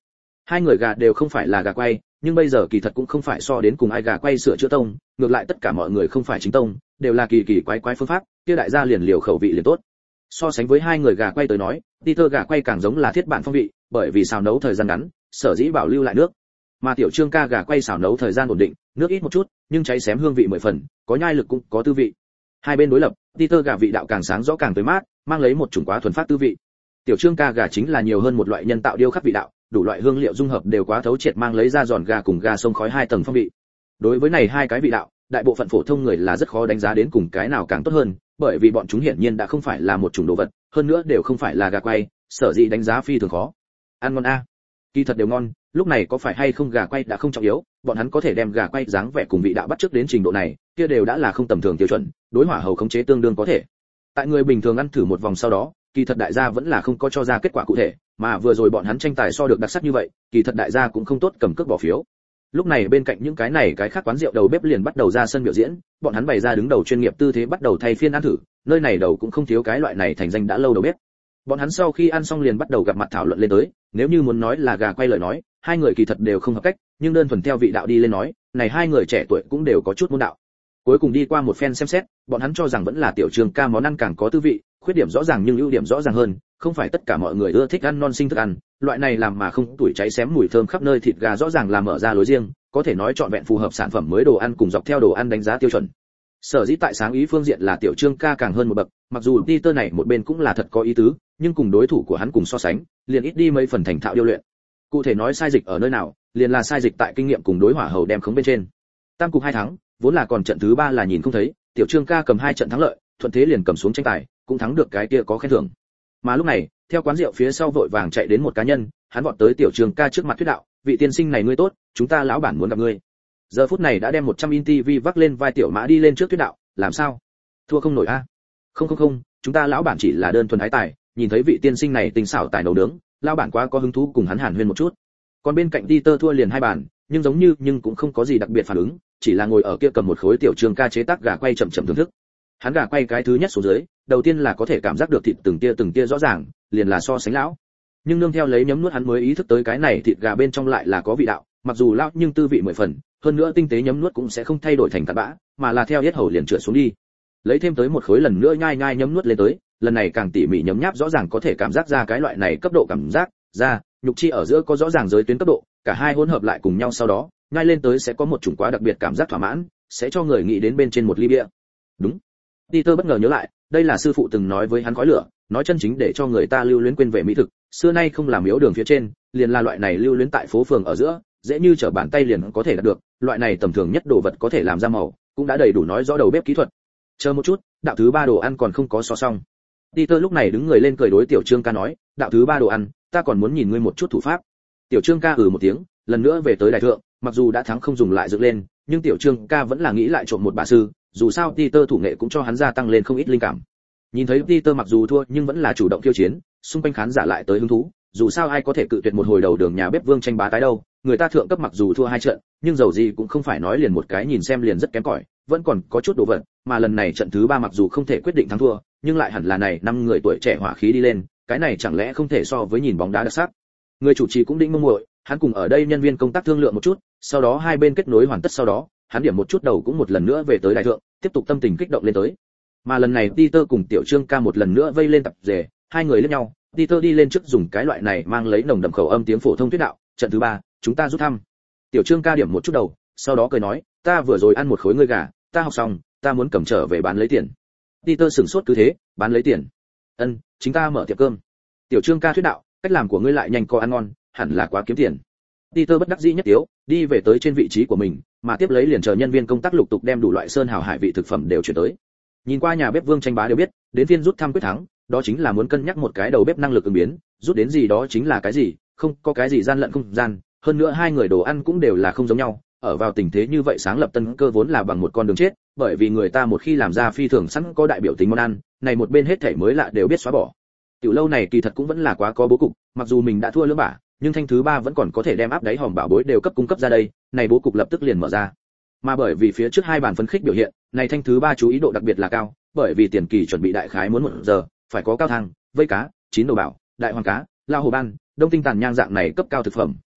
Hai người gà đều không phải là gà quay, nhưng bây giờ kỳ thật cũng không phải so đến cùng ai gà quay sửa chữa tông, ngược lại tất cả mọi người không phải chính tông, đều là kỳ kỳ quái quái phương pháp, kia đại gia liền liều khẩu vị liền tốt. So sánh với hai người gà quay tới nói, Peter gà quay càng giống là thiết bản phong vị, bởi vì xào nấu thời gian ngắn, sở dĩ bảo lưu lại nước. Mà tiểu Trương ca gà quay xào nấu thời gian ổn định, nước ít một chút, nhưng cháy xém hương vị mười phần, có nhai lực cũng có tư vị. Hai bên đối lập, Peter gà vị đạo càng sáng rõ càng tới mát, mang lấy một chủng quá thuần phát tư vị. Tiểu Trương ca gà chính là nhiều hơn một loại nhân tạo điêu khắc vị đạo, đủ loại hương liệu dung hợp đều quá thấu triệt, mang lấy ra giòn gà cùng gà sông khói hai tầng phong vị. Đối với này hai cái vị đạo, đại bộ phận phổ thông người là rất khó đánh giá đến cùng cái nào càng tốt hơn, bởi vì bọn chúng hiển nhiên đã không phải là một chủng đồ vật, hơn nữa đều không phải là gà quay, sở dĩ đánh giá phi thường khó. Ăn ngon a. Kỳ thật đều ngon, lúc này có phải hay không gà quay đã không trọng yếu, bọn hắn có thể đem gà quay dáng vẻ cùng vị đạo bắt chước đến trình độ này, kia đều đã là không tầm thường tiêu chuẩn, đối hỏa hầu khống chế tương đương có thể. Tại người bình thường ăn thử một vòng sau đó, kỳ thật đại gia vẫn là không có cho ra kết quả cụ thể, mà vừa rồi bọn hắn tranh tài so được đặc sắc như vậy, kỳ thật đại gia cũng không tốt cầm cước bỏ phiếu. Lúc này bên cạnh những cái này cái khác quán rượu đầu bếp liền bắt đầu ra sân biểu diễn, bọn hắn bày ra đứng đầu chuyên nghiệp tư thế bắt đầu thay phiên ăn thử, nơi này đầu cũng không thiếu cái loại này thành danh đã lâu đầu bếp. Bọn hắn sau khi ăn xong liền bắt đầu gặp mặt thảo luận lên tới, nếu như muốn nói là gà quay lời nói, hai người kỳ thật đều không hợp cách, nhưng đơn thuần theo vị đạo đi lên nói, này hai người trẻ tuổi cũng đều có chút môn đạo. Cuối cùng đi qua một phen xem xét, bọn hắn cho rằng vẫn là tiểu Trương ca món ăn càng có tư vị, khuyết điểm rõ ràng nhưng ưu điểm rõ ràng hơn, không phải tất cả mọi người ưa thích ăn non sinh thức ăn, loại này làm mà không tuổi cháy xém mùi thơm khắp nơi thịt gà rõ ràng là mở ra lối riêng, có thể nói trọn vẹn phù hợp sản phẩm mới đồ ăn cùng dọc theo đồ ăn đánh giá tiêu chuẩn. Sở dĩ tại sáng ý phương diện là tiểu Trương ca càng hơn một bậc, mặc dù Peter này một bên cũng là thật có ý tứ, nhưng cùng đối thủ của hắn cùng so sánh, liền ít đi mấy phần thành thạo điêu luyện. Cụ thể nói sai dịch ở nơi nào, liền là sai dịch tại kinh nghiệm cùng đối hỏa hầu đem khống bên trên. Tam cục hai thắng, vốn là còn trận thứ ba là nhìn không thấy, tiểu Trương ca cầm hai trận thắng lợi, thuận thế liền cầm xuống tranh tài, cũng thắng được cái kia có khen thưởng. Mà lúc này, theo quán rượu phía sau vội vàng chạy đến một cá nhân, hắn vọt tới tiểu Trương ca trước mặt thuyết đạo, vị tiên sinh này ngươi tốt, chúng ta lão bản muốn gặp ngươi. Giờ phút này đã đem một trăm in tivi vác lên vai tiểu mã đi lên trước thuyết đạo, làm sao? Thua không nổi a? À? Không không không, chúng ta lão bản chỉ là đơn thuần ái tài, nhìn thấy vị tiên sinh này tinh xảo tài nấu nướng, lão bản quá có hứng thú cùng hắn hàn huyên một chút. Còn bên cạnh Peter thua liền hai bàn, nhưng giống như nhưng cũng không có gì đặc biệt phản ứng, chỉ là ngồi ở kia cầm một khối tiểu Trương ca chế tác gà quay chậm chậm thưởng thức. Hắn gà quay cái thứ nhất xuống dưới, đầu tiên là có thể cảm giác được thịt từng tia từng tia rõ ràng, liền là so sánh lão. Nhưng nương theo lấy nhấm nuốt hắn mới ý thức tới cái này thịt gà bên trong lại là có vị đạo, mặc dù lão nhưng tư vị mười phần, hơn nữa tinh tế nhấm nuốt cũng sẽ không thay đổi thành cặn bã, mà là theo yết hầu liền trượt xuống đi. Lấy thêm tới một khối lần nữa nhai nhai nhấm nuốt lên tới, lần này càng tỉ mỉ nhấm nháp rõ ràng có thể cảm giác ra cái loại này cấp độ cảm giác, da, nhục chi ở giữa có rõ ràng giới tuyến cấp độ, cả hai hỗn hợp lại cùng nhau sau đó, nhai lên tới sẽ có một chủng quá đặc biệt cảm giác thỏa mãn, sẽ cho người nghĩ đến bên trên một ly bia. Đúng. Peter bất ngờ nhớ lại, đây là sư phụ từng nói với hắn khói lửa, nói chân chính để cho người ta lưu luyến quên về mỹ thực, xưa nay không làm yếu đường phía trên, liền là loại này lưu luyến tại phố phường ở giữa, dễ như trở bàn tay liền có thể đạt được, loại này tầm thường nhất đồ vật có thể làm ra màu, cũng đã đầy đủ nói rõ đầu bếp kỹ thuật. Chờ một chút, đạo thứ ba đồ ăn còn không có so xong. Peter lúc này đứng người lên cười đối tiểu Trương ca nói, đạo thứ ba đồ ăn, ta còn muốn nhìn ngươi một chút thủ pháp. Tiểu Trương ca ừ một tiếng, lần nữa về tới đại thượng, mặc dù đã thắng không dùng lại dựng lên, nhưng tiểu Trương ca vẫn là nghĩ lại trộm một bà sư, dù sao Peter thủ nghệ cũng cho hắn gia tăng lên không ít linh cảm. Nhìn thấy Peter mặc dù thua nhưng vẫn là chủ động khiêu chiến, xung quanh khán giả lại tới hứng thú, dù sao ai có thể cự tuyệt một hồi đầu đường nhà bếp vương tranh bá tái đâu, người ta thượng cấp mặc dù thua hai trận, nhưng dầu gì cũng không phải nói liền một cái nhìn xem liền rất kém cỏi, vẫn còn có chút đồ vật, mà lần này trận thứ ba mặc dù không thể quyết định thắng thua, nhưng lại hẳn là này năm người tuổi trẻ hỏa khí đi lên, cái này chẳng lẽ không thể so với nhìn bóng đá đặc sắc. Người chủ trì cũng định mong muội, hắn cùng ở đây nhân viên công tác thương lượng một chút, sau đó hai bên kết nối hoàn tất sau đó, hắn điểm một chút đầu cũng một lần nữa về tới đại thượng, tiếp tục tâm tình kích động lên tới. Mà lần này Peter cùng tiểu Trương ca một lần nữa vây lên tập rể, hai người liếc nhau, Peter đi lên trước dùng cái loại này mang lấy nồng đậm khẩu âm tiếng phổ thông thuyết đạo, trận thứ ba, chúng ta rút thăm. Tiểu Trương ca điểm một chút đầu, sau đó cười nói, ta vừa rồi ăn một khối ngươi gà, ta học xong, ta muốn cầm trở về bán lấy tiền. Peter sửng sốt cứ thế, bán lấy tiền. Ân, chính ta mở tiệm cơm. Tiểu Trương ca thuyết đạo, cách làm của ngươi lại nhanh co ăn ngon, hẳn là quá kiếm tiền. Peter bất đắc dĩ nhất tiếu, đi về tới trên vị trí của mình, mà tiếp lấy liền chờ nhân viên công tác lục tục đem đủ loại sơn hào hải vị thực phẩm đều chuyển tới. Nhìn qua nhà bếp vương tranh bá đều biết, đến phiên rút thăm quyết thắng, đó chính là muốn cân nhắc một cái đầu bếp năng lực ứng biến, rút đến gì đó chính là cái gì, không có cái gì gian lận không gian, hơn nữa hai người đồ ăn cũng đều là không giống nhau, ở vào tình thế như vậy sáng lập Tân Cơ vốn là bằng một con đường chết, bởi vì người ta một khi làm ra phi thường sẵn có đại biểu tính món ăn, này một bên hết thảy mới lạ đều biết xóa bỏ. Tiểu lâu này kỳ thật cũng vẫn là quá có bố cục, mặc dù mình đã thua lưỡng bả, nhưng thanh thứ ba vẫn còn có thể đem áp đáy hòm bảo bối đều cấp cung cấp ra đây, này bố cục lập tức liền mở ra. Mà bởi vì phía trước hai bàn phấn khích biểu hiện, này thanh thứ ba chú ý độ đặc biệt là cao, bởi vì tiền kỳ chuẩn bị đại khái muốn một giờ, phải có cao thang, vây cá, chín đầu bảo, đại hoàng cá, lao hồ ban, đông tinh tàn nhang dạng này cấp cao thực phẩm,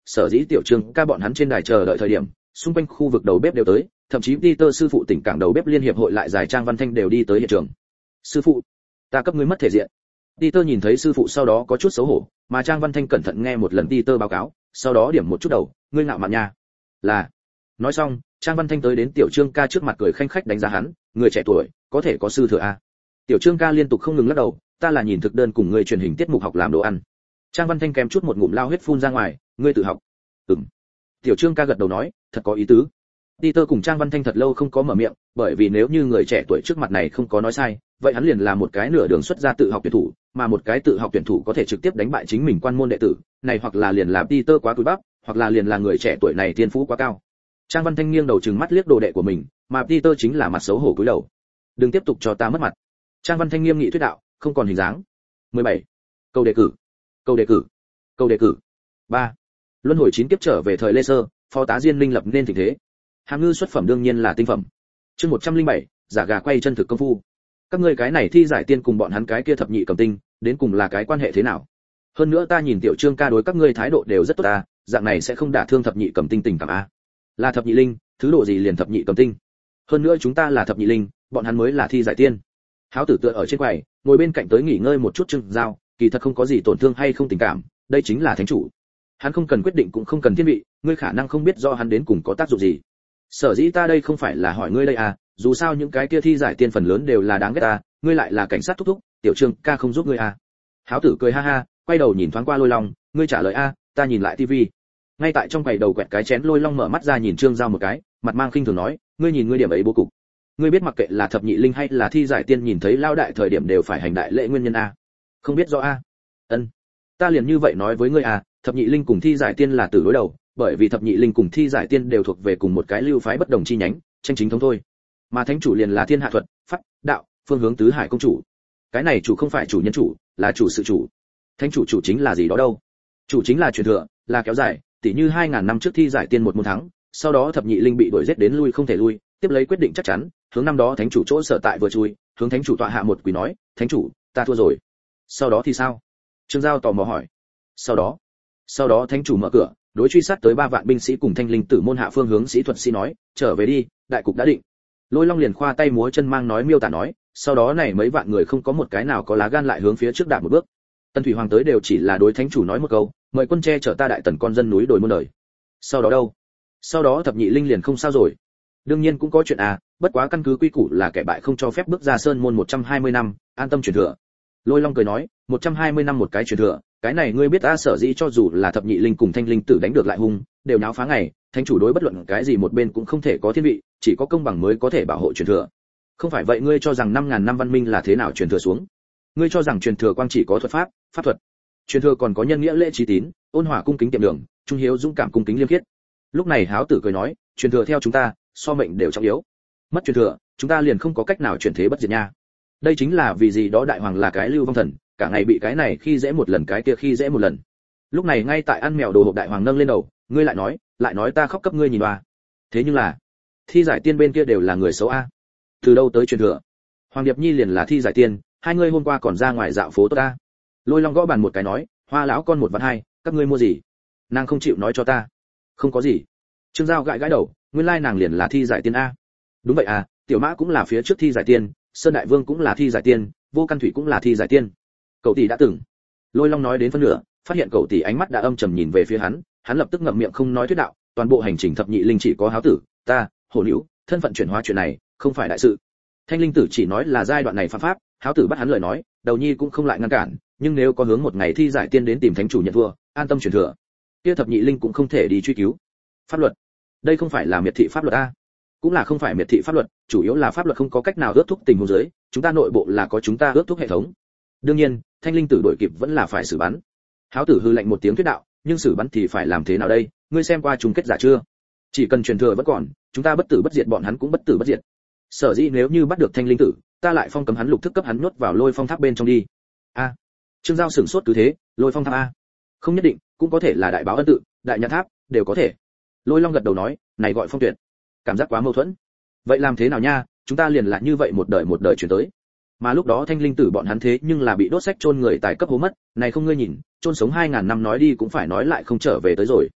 sở dĩ tiểu trương ca bọn hắn trên đài chờ đợi thời điểm, xung quanh khu vực đầu bếp đều tới, thậm chí Peter sư phụ tỉnh cảng đầu bếp liên hiệp hội lại giải Trang Văn Thanh đều đi tới hiện trường. Sư phụ, ta cấp ngươi mất thể diện. Peter nhìn thấy sư phụ sau đó có chút xấu hổ, mà Trang Văn Thanh cẩn thận nghe một lần Peter báo cáo, sau đó điểm một chút đầu, ngươi ngạo mạn nha. Là. Nói xong, Trang Văn Thanh tới đến tiểu trương ca trước mặt cười khanh khách đánh giá hắn, người trẻ tuổi, có thể có sư thừa a. Tiểu trương ca liên tục không ngừng lắc đầu, ta là nhìn thực đơn cùng người truyền hình tiết mục học làm đồ ăn. Trang Văn Thanh kèm chút một ngụm lao huyết phun ra ngoài, ngươi tự học. Ừm. Tiểu trương ca gật đầu nói, thật có ý tứ. Peter cùng Trang Văn Thanh thật lâu không có mở miệng, bởi vì nếu như người trẻ tuổi trước mặt này không có nói sai, vậy hắn liền là một cái nửa đường xuất ra tự học tuyển thủ, mà một cái tự học tuyển thủ có thể trực tiếp đánh bại chính mình quan môn đệ tử, này hoặc là liền là Peter quá cúi bắp, hoặc là liền là người trẻ tuổi này thiên phú quá cao. Trang Văn Thanh nghiêng đầu trừng mắt liếc đồ đệ của mình, mà Peter chính là mặt xấu hổ cúi đầu. Đừng tiếp tục cho ta mất mặt. Trang Văn Thanh nghiêm nghị thuyết đạo, không còn hình dáng. mười bảy. Câu đề cử. Câu đề cử. Câu đề cử. ba. Luân hồi chín kiếp trở về thời Lê Sơ, phó tá Diên Linh lập nên tình thế. Hàm ngư xuất phẩm đương nhiên là tinh phẩm. Chương một trăm lẻ bảy, giả gà quay chân thực công phu. Các ngươi cái này thi giải tiên cùng bọn hắn cái kia thập nhị cầm tinh, đến cùng là cái quan hệ thế nào? Hơn nữa ta nhìn tiểu trương ca đối các ngươi thái độ đều rất tốt ta, dạng này sẽ không đả thương thập nhị cầm tinh tình cảm a. Là thập nhị linh, thứ độ gì liền thập nhị cầm tinh. Hơn nữa chúng ta là thập nhị linh, bọn hắn mới là thi giải tiên. Háo tử tựa ở trên quầy, ngồi bên cạnh tới nghỉ ngơi một chút chừng dao, kỳ thật không có gì tổn thương hay không tình cảm, đây chính là thánh chủ. Hắn không cần quyết định cũng không cần thiên vị, ngươi khả năng không biết do hắn đến cùng có tác dụng gì. Sở dĩ ta đây không phải là hỏi ngươi đây à, dù sao những cái kia thi giải tiên phần lớn đều là đáng ghét ta, ngươi lại là cảnh sát thúc thúc, tiểu trương ca không giúp ngươi à. Háo tử cười ha ha, quay đầu nhìn thoáng qua Lôi Long, ngươi trả lời a, ta nhìn lại tivi. Ngay tại trong quầy đầu quẹt cái chén Lôi Long mở mắt ra nhìn Trương Giao một cái, mặt mang khinh thường nói, ngươi nhìn ngươi điểm ấy bố cục. Ngươi biết mặc kệ là thập nhị linh hay là thi giải tiên nhìn thấy lao đại thời điểm đều phải hành đại lễ nguyên nhân a. Không biết rõ a. Ân. Ta liền như vậy nói với ngươi a, thập nhị linh cùng thi giải tiên là từ đối đầu, bởi vì thập nhị linh cùng thi giải tiên đều thuộc về cùng một cái lưu phái bất đồng chi nhánh, tranh chính thống thôi. Mà thánh chủ liền là thiên hạ thuật, pháp, đạo, phương hướng tứ hải công chủ. Cái này chủ không phải chủ nhân chủ, là chủ sự chủ. Thánh chủ chủ chính là gì đó đâu? Chủ chính là truyền thừa, là kéo dài, tỉ như hai ngàn năm trước thi giải tiên một môn thắng, sau đó thập nhị linh bị đuổi giết đến lui không thể lui, tiếp lấy quyết định chắc chắn, hướng năm đó thánh chủ chỗ sở tại vừa chui, hướng thánh chủ tọa hạ một quỳ nói, thánh chủ, ta thua rồi. Sau đó thì sao? Trương Giao tò mò hỏi. Sau đó, sau đó thánh chủ mở cửa, đối truy sát tới ba vạn binh sĩ cùng thanh linh tử môn hạ phương hướng sĩ thuật sĩ nói, trở về đi, đại cục đã định. Lôi Long liền khoa tay múa chân mang nói miêu tả nói, sau đó này mấy vạn người không có một cái nào có lá gan lại hướng phía trước đạp một bước. Tần Thủy Hoàng tới đều chỉ là đối thánh chủ nói một câu, mời quân che chở ta đại tần con dân núi đồi muôn đời. Sau đó đâu? Sau đó thập nhị linh liền không sao rồi. Đương nhiên cũng có chuyện à, bất quá căn cứ quy củ là kẻ bại không cho phép bước ra sơn môn một trăm hai mươi năm, an tâm truyền thừa. Lôi Long cười nói, một trăm hai mươi năm một cái truyền thừa, cái này ngươi biết ta sở dĩ cho dù là thập nhị linh cùng thanh linh tử đánh được lại hung, đều náo phá ngày, thánh chủ đối bất luận cái gì một bên cũng không thể có thiên vị, chỉ có công bằng mới có thể bảo hộ truyền thừa. Không phải vậy ngươi cho rằng năm ngàn năm văn minh là thế nào truyền thừa xuống? Ngươi cho rằng truyền thừa quang chỉ có thuật pháp, pháp thuật. Truyền thừa còn có nhân nghĩa lễ trí tín, ôn hòa cung kính tiệm đường, trung hiếu dũng cảm cung kính liêm khiết. Lúc này Háo tử cười nói, truyền thừa theo chúng ta, so mệnh đều trọng yếu. Mất truyền thừa, chúng ta liền không có cách nào chuyển thế bất diệt nha. Đây chính là vì gì đó đại hoàng là cái lưu vong thần, cả ngày bị cái này khi dễ một lần cái kia khi dễ một lần. Lúc này ngay tại ăn mèo đồ hộp đại hoàng nâng lên đầu, ngươi lại nói, lại nói ta khóc cấp ngươi nhìn oa. Thế nhưng là, thi giải tiên bên kia đều là người xấu a. Từ đâu tới truyền thừa? Hoàng Điệp Nhi liền là thi giải tiên, hai ngươi hôm qua còn ra ngoài dạo phố tốt ta. Lôi Long gõ bàn một cái nói, hoa lão con một vạn hai, các ngươi mua gì? Nàng không chịu nói cho ta. Không có gì. Trương Giao gãi gãi đầu, nguyên lai nàng liền là thi giải tiên a. Đúng vậy à, tiểu mã cũng là phía trước thi giải tiên, sơn đại vương cũng là thi giải tiên, vô căn thủy cũng là thi giải tiên. Cậu tỷ đã từng. Lôi Long nói đến phân nửa, phát hiện cậu tỷ ánh mắt đã âm trầm nhìn về phía hắn, hắn lập tức ngậm miệng không nói thuyết đạo, toàn bộ hành trình thập nhị linh chỉ có Háo tử, ta, Hổ Nữu, thân phận chuyển hóa chuyện này, không phải đại sự. Thanh linh tử chỉ nói là giai đoạn này phạm pháp, Háo tử bắt hắn lời nói, đầu nhi cũng không lại ngăn cản, nhưng nếu có hướng một ngày thi giải tiên đến tìm thánh chủ nhận thua, an tâm truyền thừa, kia thập nhị linh cũng không thể đi truy cứu. Pháp luật, đây không phải là miệt thị pháp luật a, cũng là không phải miệt thị pháp luật, chủ yếu là pháp luật không có cách nào ước thúc tình huống dưới, chúng ta nội bộ là có chúng ta ước thúc hệ thống. Đương nhiên, thanh linh tử đổi kịp vẫn là phải xử bắn. Háo tử hư lạnh một tiếng thuyết đạo, nhưng xử bắn thì phải làm thế nào đây? Ngươi xem qua chung kết giả chưa? Chỉ cần truyền thừa vẫn còn, chúng ta bất tử bất diệt bọn hắn cũng bất tử bất diệt. Sở dĩ nếu như bắt được thanh linh tử, ta lại phong cấm hắn lục thức cấp hắn nuốt vào lôi phong tháp bên trong đi. A. Trương Giao sửng sốt cứ thế, lôi phong tháp a? Không nhất định, cũng có thể là đại báo ân tự, đại nhã tháp, đều có thể. Lôi Long gật đầu nói, này gọi phong tuyệt. Cảm giác quá mâu thuẫn. Vậy làm thế nào nha, chúng ta liền lại như vậy một đời một đời chuyển tới. Mà lúc đó thanh linh tử bọn hắn thế nhưng là bị đốt sách chôn người tài cấp hố mất, này không ngươi nhìn, chôn sống hai ngàn năm nói đi cũng phải nói lại không trở về tới rồi.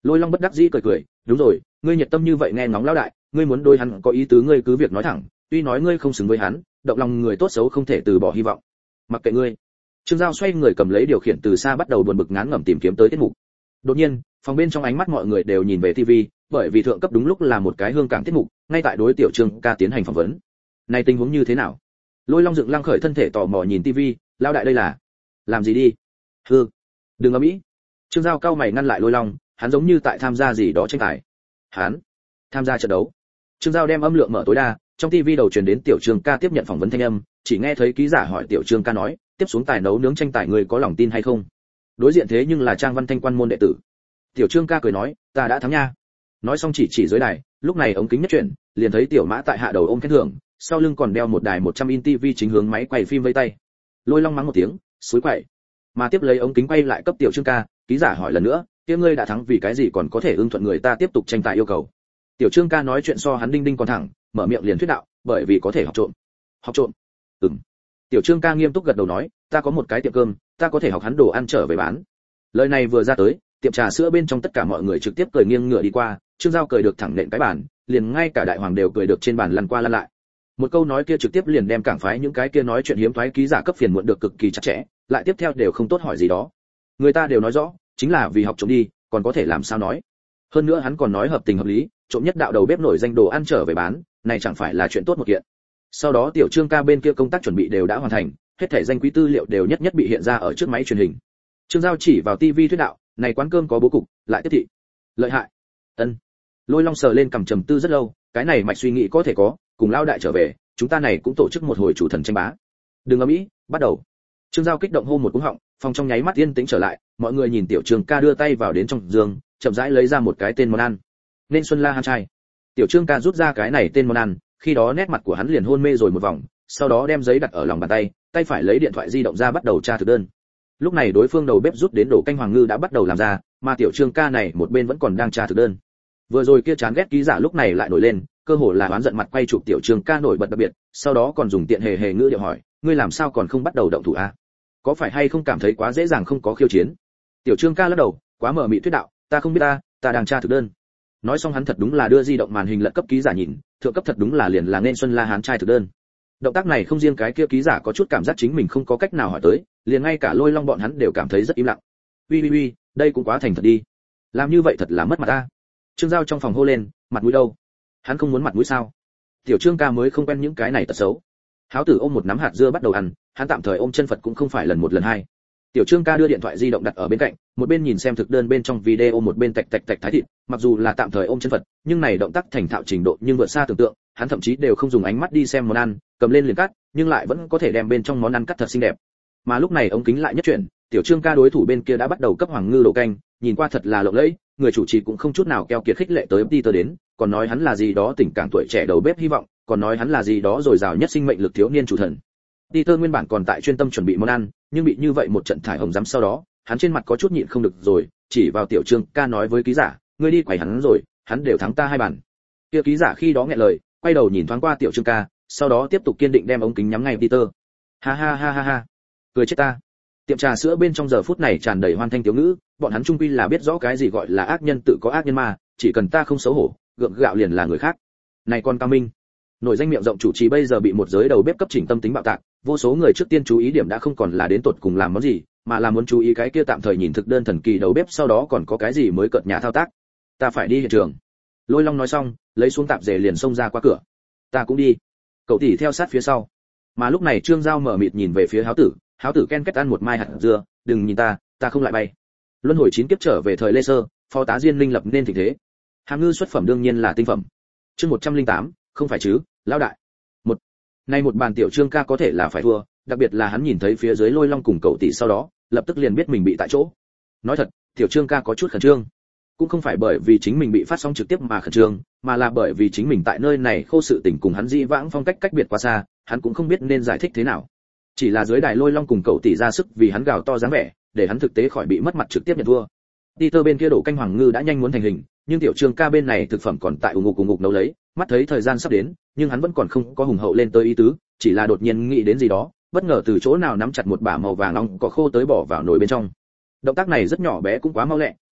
Lôi Long bất đắc dĩ cười cười, đúng rồi, ngươi nhiệt tâm như vậy nghe ngóng lão đại, ngươi muốn đối hắn có ý tứ ngươi cứ việc nói thẳng, tuy nói ngươi không xứng với hắn, động lòng người tốt xấu không thể từ bỏ hy vọng. Mặc kệ ngươi. Trương Giao xoay người cầm lấy điều khiển từ xa bắt đầu buồn bực ngán ngẩm tìm kiếm tới tiết mục. Đột nhiên, phòng bên trong ánh mắt mọi người đều nhìn về tivi, bởi vì thượng cấp đúng lúc là một cái hương cảng tiết mục, ngay tại đối tiểu Trương ca tiến hành phỏng vấn. Này tình huống như thế nào? Lôi Long dựng lăng khởi thân thể tò mò nhìn tivi, lão đại đây là làm gì đi? Hừ, đừng ầm ĩ. Trương Giao cao mày ngăn lại Lôi Long, hắn giống như tại tham gia gì đó tranh tài. Hắn tham gia trận đấu. Trương Giao đem âm lượng mở tối đa, trong tivi đầu truyền đến tiểu Trương ca tiếp nhận phỏng vấn thanh âm, chỉ nghe thấy ký giả hỏi tiểu Trương ca nói, tiếp xuống tài nấu nướng tranh tài người có lòng tin hay không? Đối diện thế nhưng là Trang Văn Thanh quan môn đệ tử. Tiểu Trương ca cười nói, ta đã thắng nha. Nói xong chỉ chỉ dưới đài, lúc này ống kính nhất chuyển, liền thấy tiểu Mã tại hạ đầu ôm khen thưởng, sau lưng còn đeo một đài một trăm in tivi chính hướng máy quay phim vây tay. Lôi Long mắng một tiếng, xúi quậy. Mà tiếp lấy ống kính quay lại cấp tiểu Trương ca, ký giả hỏi lần nữa, kia ngươi đã thắng vì cái gì còn có thể ưng thuận người ta tiếp tục tranh tài yêu cầu? Tiểu Trương ca nói chuyện so hắn đinh đinh còn thẳng, mở miệng liền thuyết đạo, bởi vì có thể học trộm. Học trộm? Ừm. Tiểu Trương ca nghiêm túc gật đầu nói, ta có một cái tiệm cơm, ta có thể học hắn đồ ăn trở về bán. Lời này vừa ra tới, tiệm trà sữa bên trong tất cả mọi người trực tiếp cười nghiêng ngửa đi qua, Trương Giao cười được thẳng nện cái bàn, liền ngay cả đại hoàng đều cười được trên bàn lăn qua lăn lại. Một câu nói kia trực tiếp liền đem cảng phái những cái kia nói chuyện hiếm thoái ký giả cấp phiền muộn được cực kỳ chặt chẽ, lại tiếp theo đều không tốt hỏi gì đó. Người ta đều nói rõ, chính là vì học trộm đi, còn có thể làm sao nói. Hơn nữa hắn còn nói hợp tình hợp lý, trộm nhất đạo đầu bếp nổi danh đồ ăn trở về bán, này chẳng phải là chuyện tốt một kiện. Sau đó tiểu Trương ca bên kia công tác chuẩn bị đều đã hoàn thành, hết thảy danh quý tư liệu đều nhất nhất bị hiện ra ở trước máy truyền hình. Trương Giao chỉ vào tivi thuyết đạo, này quán cơm có bố cục, lại tiếp thị. Lợi hại. Ân. Lôi Long sờ lên cầm trầm tư rất lâu, cái này mạch suy nghĩ có thể có, cùng lao đại trở về, chúng ta này cũng tổ chức một hồi chủ thần tranh bá. Đừng ầm ĩ, bắt đầu. Trương Giao kích động hô một cú họng, phòng trong nháy mắt yên tĩnh trở lại, mọi người nhìn tiểu Trương ca đưa tay vào đến trong giường, chậm rãi lấy ra một cái tên món ăn. Nên Xuân La Han trai. Tiểu Trương ca rút ra cái này tên món ăn, khi đó nét mặt của hắn liền hôn mê rồi một vòng, sau đó đem giấy đặt ở lòng bàn tay, tay phải lấy điện thoại di động ra bắt đầu tra thực đơn. Lúc này đối phương đầu bếp rút đến đồ canh hoàng ngư đã bắt đầu làm ra, mà tiểu Trương ca này một bên vẫn còn đang tra thực đơn. Vừa rồi kia chán ghét ký giả lúc này lại nổi lên, cơ hồ là oán giận mặt quay chụp tiểu Trương ca nổi bật đặc biệt, sau đó còn dùng tiện hề hề ngữ điệu hỏi, ngươi làm sao còn không bắt đầu động thủ a? Có phải hay không cảm thấy quá dễ dàng không có khiêu chiến? Tiểu Trương ca lắc đầu, quá mờ mịt thuyết đạo, ta không biết ta, ta đang tra thực đơn. Nói xong hắn thật đúng là đưa di động màn hình lật cấp ký giả nhìn, thượng cấp thật đúng là liền là nên Xuân La Hán trai thực đơn. Động tác này không riêng cái kia ký giả có chút cảm giác chính mình không có cách nào hỏi tới, liền ngay cả Lôi Long bọn hắn đều cảm thấy rất im lặng. Uy uy uy, đây cũng quá thành thật đi. Làm như vậy thật là mất mặt ta. Trương Giao trong phòng hô lên, mặt mũi đâu? Hắn không muốn mặt mũi sao? Tiểu Trương ca mới không quen những cái này tật xấu. Háo Tử ôm một nắm hạt dưa bắt đầu ăn, hắn tạm thời ôm chân Phật cũng không phải lần một lần hai. Tiểu Trương ca đưa điện thoại di động đặt ở bên cạnh, một bên nhìn xem thực đơn bên trong video một bên tạch tạch tạch thái thịt, mặc dù là tạm thời ôm chân Phật, nhưng này động tác thành thạo trình độ nhưng vượt xa tưởng tượng, hắn thậm chí đều không dùng ánh mắt đi xem món ăn, cầm lên liền cắt, nhưng lại vẫn có thể đem bên trong món ăn cắt thật xinh đẹp. Mà lúc này ống kính lại nhất chuyển, tiểu Trương ca đối thủ bên kia đã bắt đầu cấp hoàng ngư đồ canh, nhìn qua thật là lộng lẫy, người chủ trì cũng không chút nào keo kiệt khích lệ tới Peter đến, còn nói hắn là gì đó tình cảm tuổi trẻ đầu bếp hy vọng, còn nói hắn là gì đó dồi dào nhất sinh mệnh lực thiếu niên chủ thần. Peter nguyên bản còn tại chuyên tâm chuẩn bị món ăn, nhưng bị như vậy một trận thải hồng giấm sau đó, hắn trên mặt có chút nhịn không được rồi, chỉ vào tiểu Trương ca nói với ký giả, ngươi đi quẩy hắn rồi, hắn đều thắng ta hai bàn. Kia ký giả khi đó nghẹn lời, quay đầu nhìn thoáng qua tiểu Trương ca, sau đó tiếp tục kiên định đem ống kính nhắm ngay Peter. Ha ha ha ha ha, cười chết ta. Tiệm trà sữa bên trong giờ phút này tràn đầy hoan thanh tiếu ngữ, bọn hắn trung quy là biết rõ cái gì gọi là ác nhân tự có ác nhân mà, chỉ cần ta không xấu hổ, gượng gạo liền là người khác. Này con Cao Minh, nổi danh miệng rộng chủ trì bây giờ bị một giới đầu bếp cấp chỉnh tâm tính bạo tạc, vô số người trước tiên chú ý điểm đã không còn là đến tột cùng làm món gì, mà là muốn chú ý cái kia tạm thời nhìn thực đơn thần kỳ đầu bếp sau đó còn có cái gì mới cợt nhà thao tác. Ta phải đi hiện trường. Lôi Long nói xong, lấy xuống tạp dề liền xông ra qua cửa. Ta cũng đi. Cậu tỷ theo sát phía sau. Mà lúc này Trương Giao mở mịt nhìn về phía Háo Tử, Háo Tử ken kết ăn một mai hạt dưa, đừng nhìn ta, ta không lại bay. Luân hồi chín kiếp trở về thời Lê Sơ, phó tá Diên Linh lập nên tình thế. Hàm ngư xuất phẩm đương nhiên là tinh phẩm. Chương một trăm lẻ tám, không phải chứ, lão đại. Một. Nay một bàn tiểu Trương ca có thể là phải thua, đặc biệt là hắn nhìn thấy phía dưới Lôi Long cùng cậu tỷ sau đó, lập tức liền biết mình bị tại chỗ. Nói thật, tiểu Trương ca có chút khẩn trương. Cũng không phải bởi vì chính mình bị phát sóng trực tiếp mà khẩn trương, mà là bởi vì chính mình tại nơi này khô sự tình cùng hắn dĩ vãng phong cách cách biệt quá xa, hắn cũng không biết nên giải thích thế nào. Chỉ là dưới đài Lôi Long cùng cậu tỷ ra sức vì hắn gào to dáng vẻ, để hắn thực tế khỏi bị mất mặt trực tiếp nhận thua. Peter bên kia đổ canh hoàng ngư đã nhanh muốn thành hình, nhưng tiểu Trương ca bên này thực phẩm còn tại ủng ngục ủng ngục nấu lấy, mắt thấy thời gian sắp đến, nhưng hắn vẫn còn không có hùng hậu lên tới ý tứ, chỉ là đột nhiên nghĩ đến gì đó, bất ngờ từ chỗ nào nắm chặt một bả màu vàng long cỏ khô tới bỏ vào nồi bên trong. Động tác này rất nhỏ bé cũng quá mau lẹ,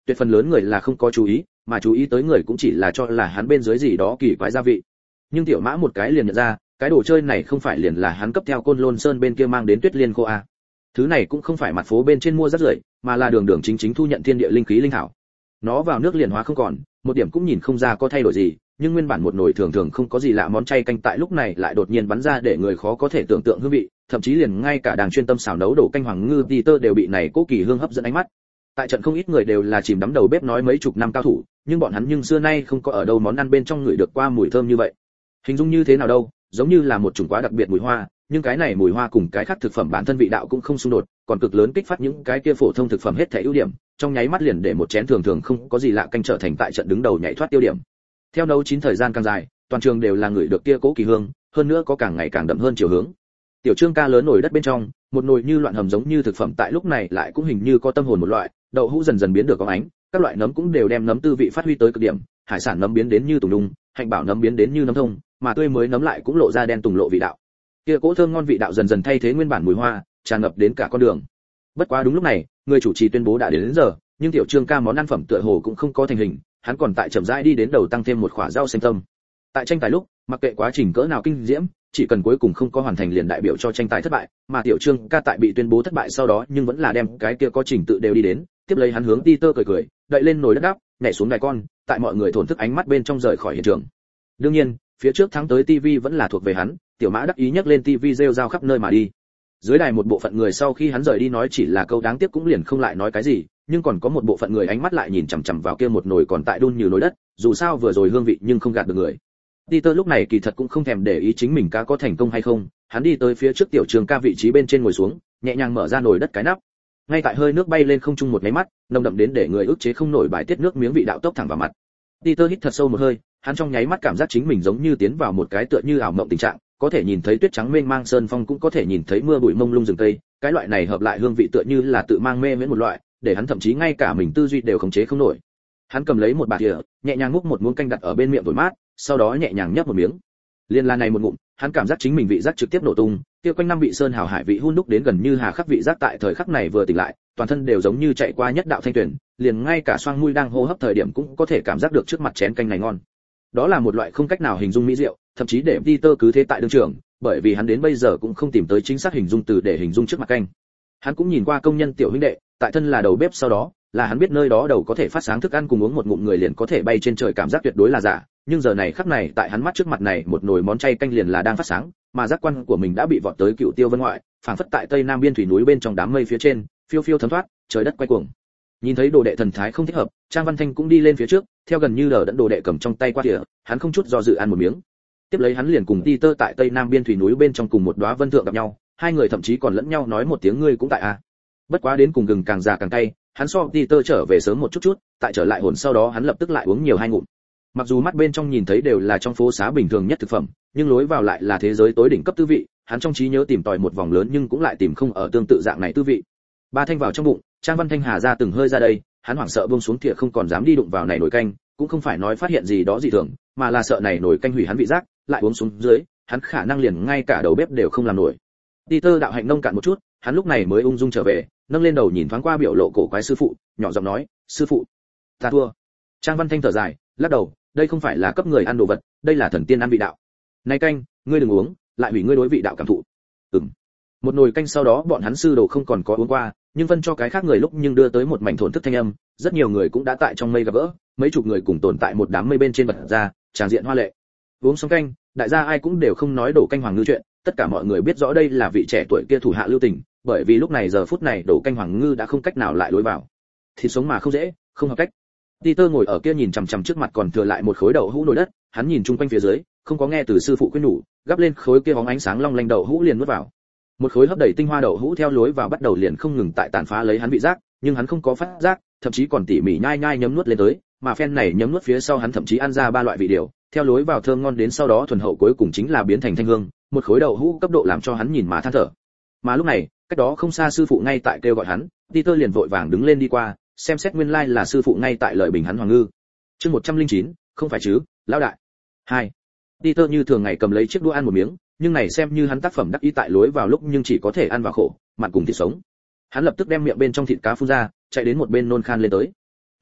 tuyệt phần lớn người là không có chú ý, mà chú ý tới người cũng chỉ là cho là hắn bên dưới gì đó kỳ quái gia vị. Nhưng Tiểu Mã một cái liền nhận ra, cái đồ chơi này không phải liền là hắn cấp theo Côn Lôn Sơn bên kia mang đến Tuyết Liên khô a. Thứ này cũng không phải mặt phố bên trên mua rất rưởi, mà là đường đường chính chính thu nhận thiên địa linh khí linh thảo. Nó vào nước liền hóa không còn, một điểm cũng nhìn không ra có thay đổi gì, nhưng nguyên bản một nồi thường thường không có gì lạ món chay canh tại lúc này lại đột nhiên bắn ra để người khó có thể tưởng tượng hương vị, thậm chí liền ngay cả đang chuyên tâm xào nấu đổ canh hoàng ngư Peter đều bị này cố kỳ hương hấp dẫn ánh mắt. Tại trận không ít người đều là chìm đắm đầu bếp nói mấy chục năm cao thủ, nhưng bọn hắn nhưng xưa nay không có ở đâu món ăn bên trong người được qua mùi thơm như vậy. Hình dung như thế nào đâu, giống như là một chủng quá đặc biệt mùi hoa, nhưng cái này mùi hoa cùng cái khác thực phẩm bản thân vị đạo cũng không xung đột, còn cực lớn kích phát những cái kia phổ thông thực phẩm hết thảy ưu điểm, trong nháy mắt liền để một chén thường thường không có gì lạ canh trở thành tại trận đứng đầu nhảy thoát tiêu điểm. Theo nấu chín thời gian càng dài, toàn trường đều là người được kia cố kỳ hương, hơn nữa có càng ngày càng đậm hơn chiều hướng. Tiểu Trương ca lớn nồi đất bên trong, một nồi như loạn hầm giống như thực phẩm tại lúc này lại cũng hình như có tâm hồn một loại, đậu hũ dần dần biến được có ánh, các loại nấm cũng đều đem nấm tư vị phát huy tới cực điểm, hải sản nấm biến đến như tùng đung, hạnh bảo nấm biến đến như nấm thông, mà tươi mới nấm lại cũng lộ ra đen tùng lộ vị đạo. Kia cỗ thơm ngon vị đạo dần dần thay thế nguyên bản mùi hoa, tràn ngập đến cả con đường. Bất quá đúng lúc này, người chủ trì tuyên bố đã đến, đến giờ, nhưng Tiểu Trương ca món ăn phẩm tựa hồ cũng không có thành hình, hắn còn tại chậm rãi đi đến đầu tăng thêm một quả rau xanh tâm. Tại tranh tài lúc, mặc kệ quá trình cỡ nào kinh diễm, chỉ cần cuối cùng không có hoàn thành liền đại biểu cho tranh tài thất bại, mà Tiểu Trương ca tại bị tuyên bố thất bại sau đó nhưng vẫn là đem cái kia có trình tự đều đi đến, tiếp lấy hắn hướng Peter cười cười, đậy lên nồi đất đáp, nhảy xuống đài con, tại mọi người thổn thức ánh mắt bên trong rời khỏi hiện trường. Đương nhiên, phía trước thắng tới ti vi vẫn là thuộc về hắn, Tiểu Mã đắc ý nhấc lên ti vi rêu rao khắp nơi mà đi. Dưới đài một bộ phận người sau khi hắn rời đi nói chỉ là câu đáng tiếc cũng liền không lại nói cái gì, nhưng còn có một bộ phận người ánh mắt lại nhìn chằm chằm vào kia một nồi còn tại đun như nồi đất, dù sao vừa rồi hương vị nhưng không gạt được người. Peter lúc này kỳ thật cũng không thèm để ý chính mình cá có thành công hay không, hắn đi tới phía trước Tiểu Trương ca vị trí bên trên ngồi xuống, nhẹ nhàng mở ra nồi đất cái nắp. Ngay tại hơi nước bay lên không trung một cái mắt, nồng đậm đến để người ức chế không nổi bài tiết nước miếng vị đạo tốc thẳng vào mặt. Peter hít thật sâu một hơi, hắn trong nháy mắt cảm giác chính mình giống như tiến vào một cái tựa như ảo mộng tình trạng, có thể nhìn thấy tuyết trắng mênh mang sơn phong cũng có thể nhìn thấy mưa bụi mông lung rừng tây, cái loại này hợp lại hương vị tựa như là tự mang mê miễn một loại, để hắn thậm chí ngay cả mình tư duy đều khống chế không nổi. Hắn cầm lấy một bạt thìa, nhẹ nhàng múc một muỗng canh đặt ở bên miệng thổi mát, sau đó nhẹ nhàng nhấp một miếng. Liên la này một ngụm, hắn cảm giác chính mình vị giác trực tiếp nổ tung, kia quanh năm vị sơn hào hải vị hun đúc đến gần như hà khắc vị giác tại thời khắc này vừa tỉnh lại, toàn thân đều giống như chạy qua nhất đạo thanh tuyển, liền ngay cả xoang mũi đang hô hấp thời điểm cũng có thể cảm giác được trước mặt chén canh này ngon. Đó là một loại không cách nào hình dung mỹ diệu, thậm chí để Peter cứ thế tại đương trường, bởi vì hắn đến bây giờ cũng không tìm tới chính xác hình dung từ để hình dung trước mặt canh. Hắn cũng nhìn qua công nhân tiểu huynh đệ, tại thân là đầu bếp sau đó, là hắn biết nơi đó đầu có thể phát sáng thức ăn cùng uống một ngụm người liền có thể bay trên trời cảm giác tuyệt đối là giả, nhưng giờ này khắc này tại hắn mắt trước mặt này một nồi món chay canh liền là đang phát sáng, mà giác quan của mình đã bị vọt tới Cựu Tiêu Vân ngoại, phảng phất tại tây nam biên thủy núi bên trong đám mây phía trên, phiêu phiêu thấm thoát, trời đất quay cuồng. Nhìn thấy đồ đệ thần thái không thích hợp, Trang Văn Thanh cũng đi lên phía trước, theo gần như đỡ đẫn đồ đệ cầm trong tay qua thìa, hắn không chút do dự ăn một miếng. Tiếp lấy hắn liền cùng Peter tại tây nam biên thủy núi bên trong cùng một đóa vân thượng gặp nhau, hai người thậm chí còn lẫn nhau nói một tiếng ngươi cũng tại à. Bất quá đến cùng gừng càng già càng cay, hắn so Peter trở về sớm một chút chút, tại trở lại hồn sau đó hắn lập tức lại uống nhiều hai ngụm. Mặc dù mắt bên trong nhìn thấy đều là trong phố xá bình thường nhất thực phẩm, nhưng lối vào lại là thế giới tối đỉnh cấp tư vị, hắn trong trí nhớ tìm tòi một vòng lớn nhưng cũng lại tìm không ở tương tự dạng này tư vị. Ba thanh vào trong bụng, Trang Văn Thanh hà ra từng hơi ra đây, hắn hoảng sợ buông xuống thìa không còn dám đi đụng vào này nồi canh, cũng không phải nói phát hiện gì đó dị thường, mà là sợ này nồi canh hủy hắn vị giác, lại uống xuống dưới, hắn khả năng liền ngay cả đầu bếp đều không làm nổi. Peter đạo hạnh nông cạn một chút, hắn lúc này mới ung dung trở về, nâng lên đầu nhìn thoáng qua biểu lộ cổ quái sư phụ, nhỏ giọng nói, "Sư phụ, ta thua." Trang Văn Thanh thở dài, lắc đầu, đây không phải là cấp người ăn đồ vật, đây là thần tiên ăn vị đạo. Này canh, ngươi đừng uống, lại hủy ngươi đối vị đạo cảm thụ. Ừm. Một nồi canh sau đó bọn hắn sư đồ không còn có uống qua, nhưng phân cho cái khác người lúc nhưng đưa tới một mảnh thổn thức thanh âm, rất nhiều người cũng đã tại trong mây gặp gỡ, mấy chục người cùng tồn tại một đám mây bên trên bật ra, tràng diện hoa lệ. Uống xong canh, đại gia ai cũng đều không nói đổ canh hoàng ngư chuyện, tất cả mọi người biết rõ đây là vị trẻ tuổi kia thủ hạ lưu tình, bởi vì lúc này giờ phút này đổ canh hoàng ngư đã không cách nào lại lối vào. Thịt sống mà không dễ, không hợp cách. Peter ngồi ở kia nhìn chằm chằm trước mặt còn thừa lại một khối đậu hũ nồi đất, hắn nhìn chung quanh phía dưới, không có nghe từ sư phụ khuyên nhủ, gắp lên khối kia bóng ánh sáng long lanh đậu hũ liền nuốt vào. Một khối hấp đầy tinh hoa đậu hũ theo lối vào bắt đầu liền không ngừng tại tàn phá lấy hắn vị giác, nhưng hắn không có phát giác, thậm chí còn tỉ mỉ nhai nhai nhấm nuốt lên tới, mà phen này nhấm nuốt phía sau hắn thậm chí ăn ra ba loại vị điều, theo lối vào thơm ngon đến sau đó thuần hậu cuối cùng chính là biến thành thanh hương, một khối đậu hũ cấp độ làm cho hắn nhìn mà than thở. Mà lúc này, cách đó không xa sư phụ ngay tại kêu gọi hắn, Peter liền vội vàng đứng lên đi qua, xem xét nguyên lai like là sư phụ ngay tại lợi bình hắn hoàng ngư. Chương một trăm lẻ chín, không phải chứ, lão đại. Hai. Peter như thường ngày cầm lấy chiếc đũa ăn một miếng, nhưng này xem như hắn tác phẩm đắc ý tại lối vào lúc nhưng chỉ có thể ăn vào khổ, mặn cùng thịt sống. Hắn lập tức đem miệng bên trong thịt cá phun ra, chạy đến một bên nôn khan lên tới.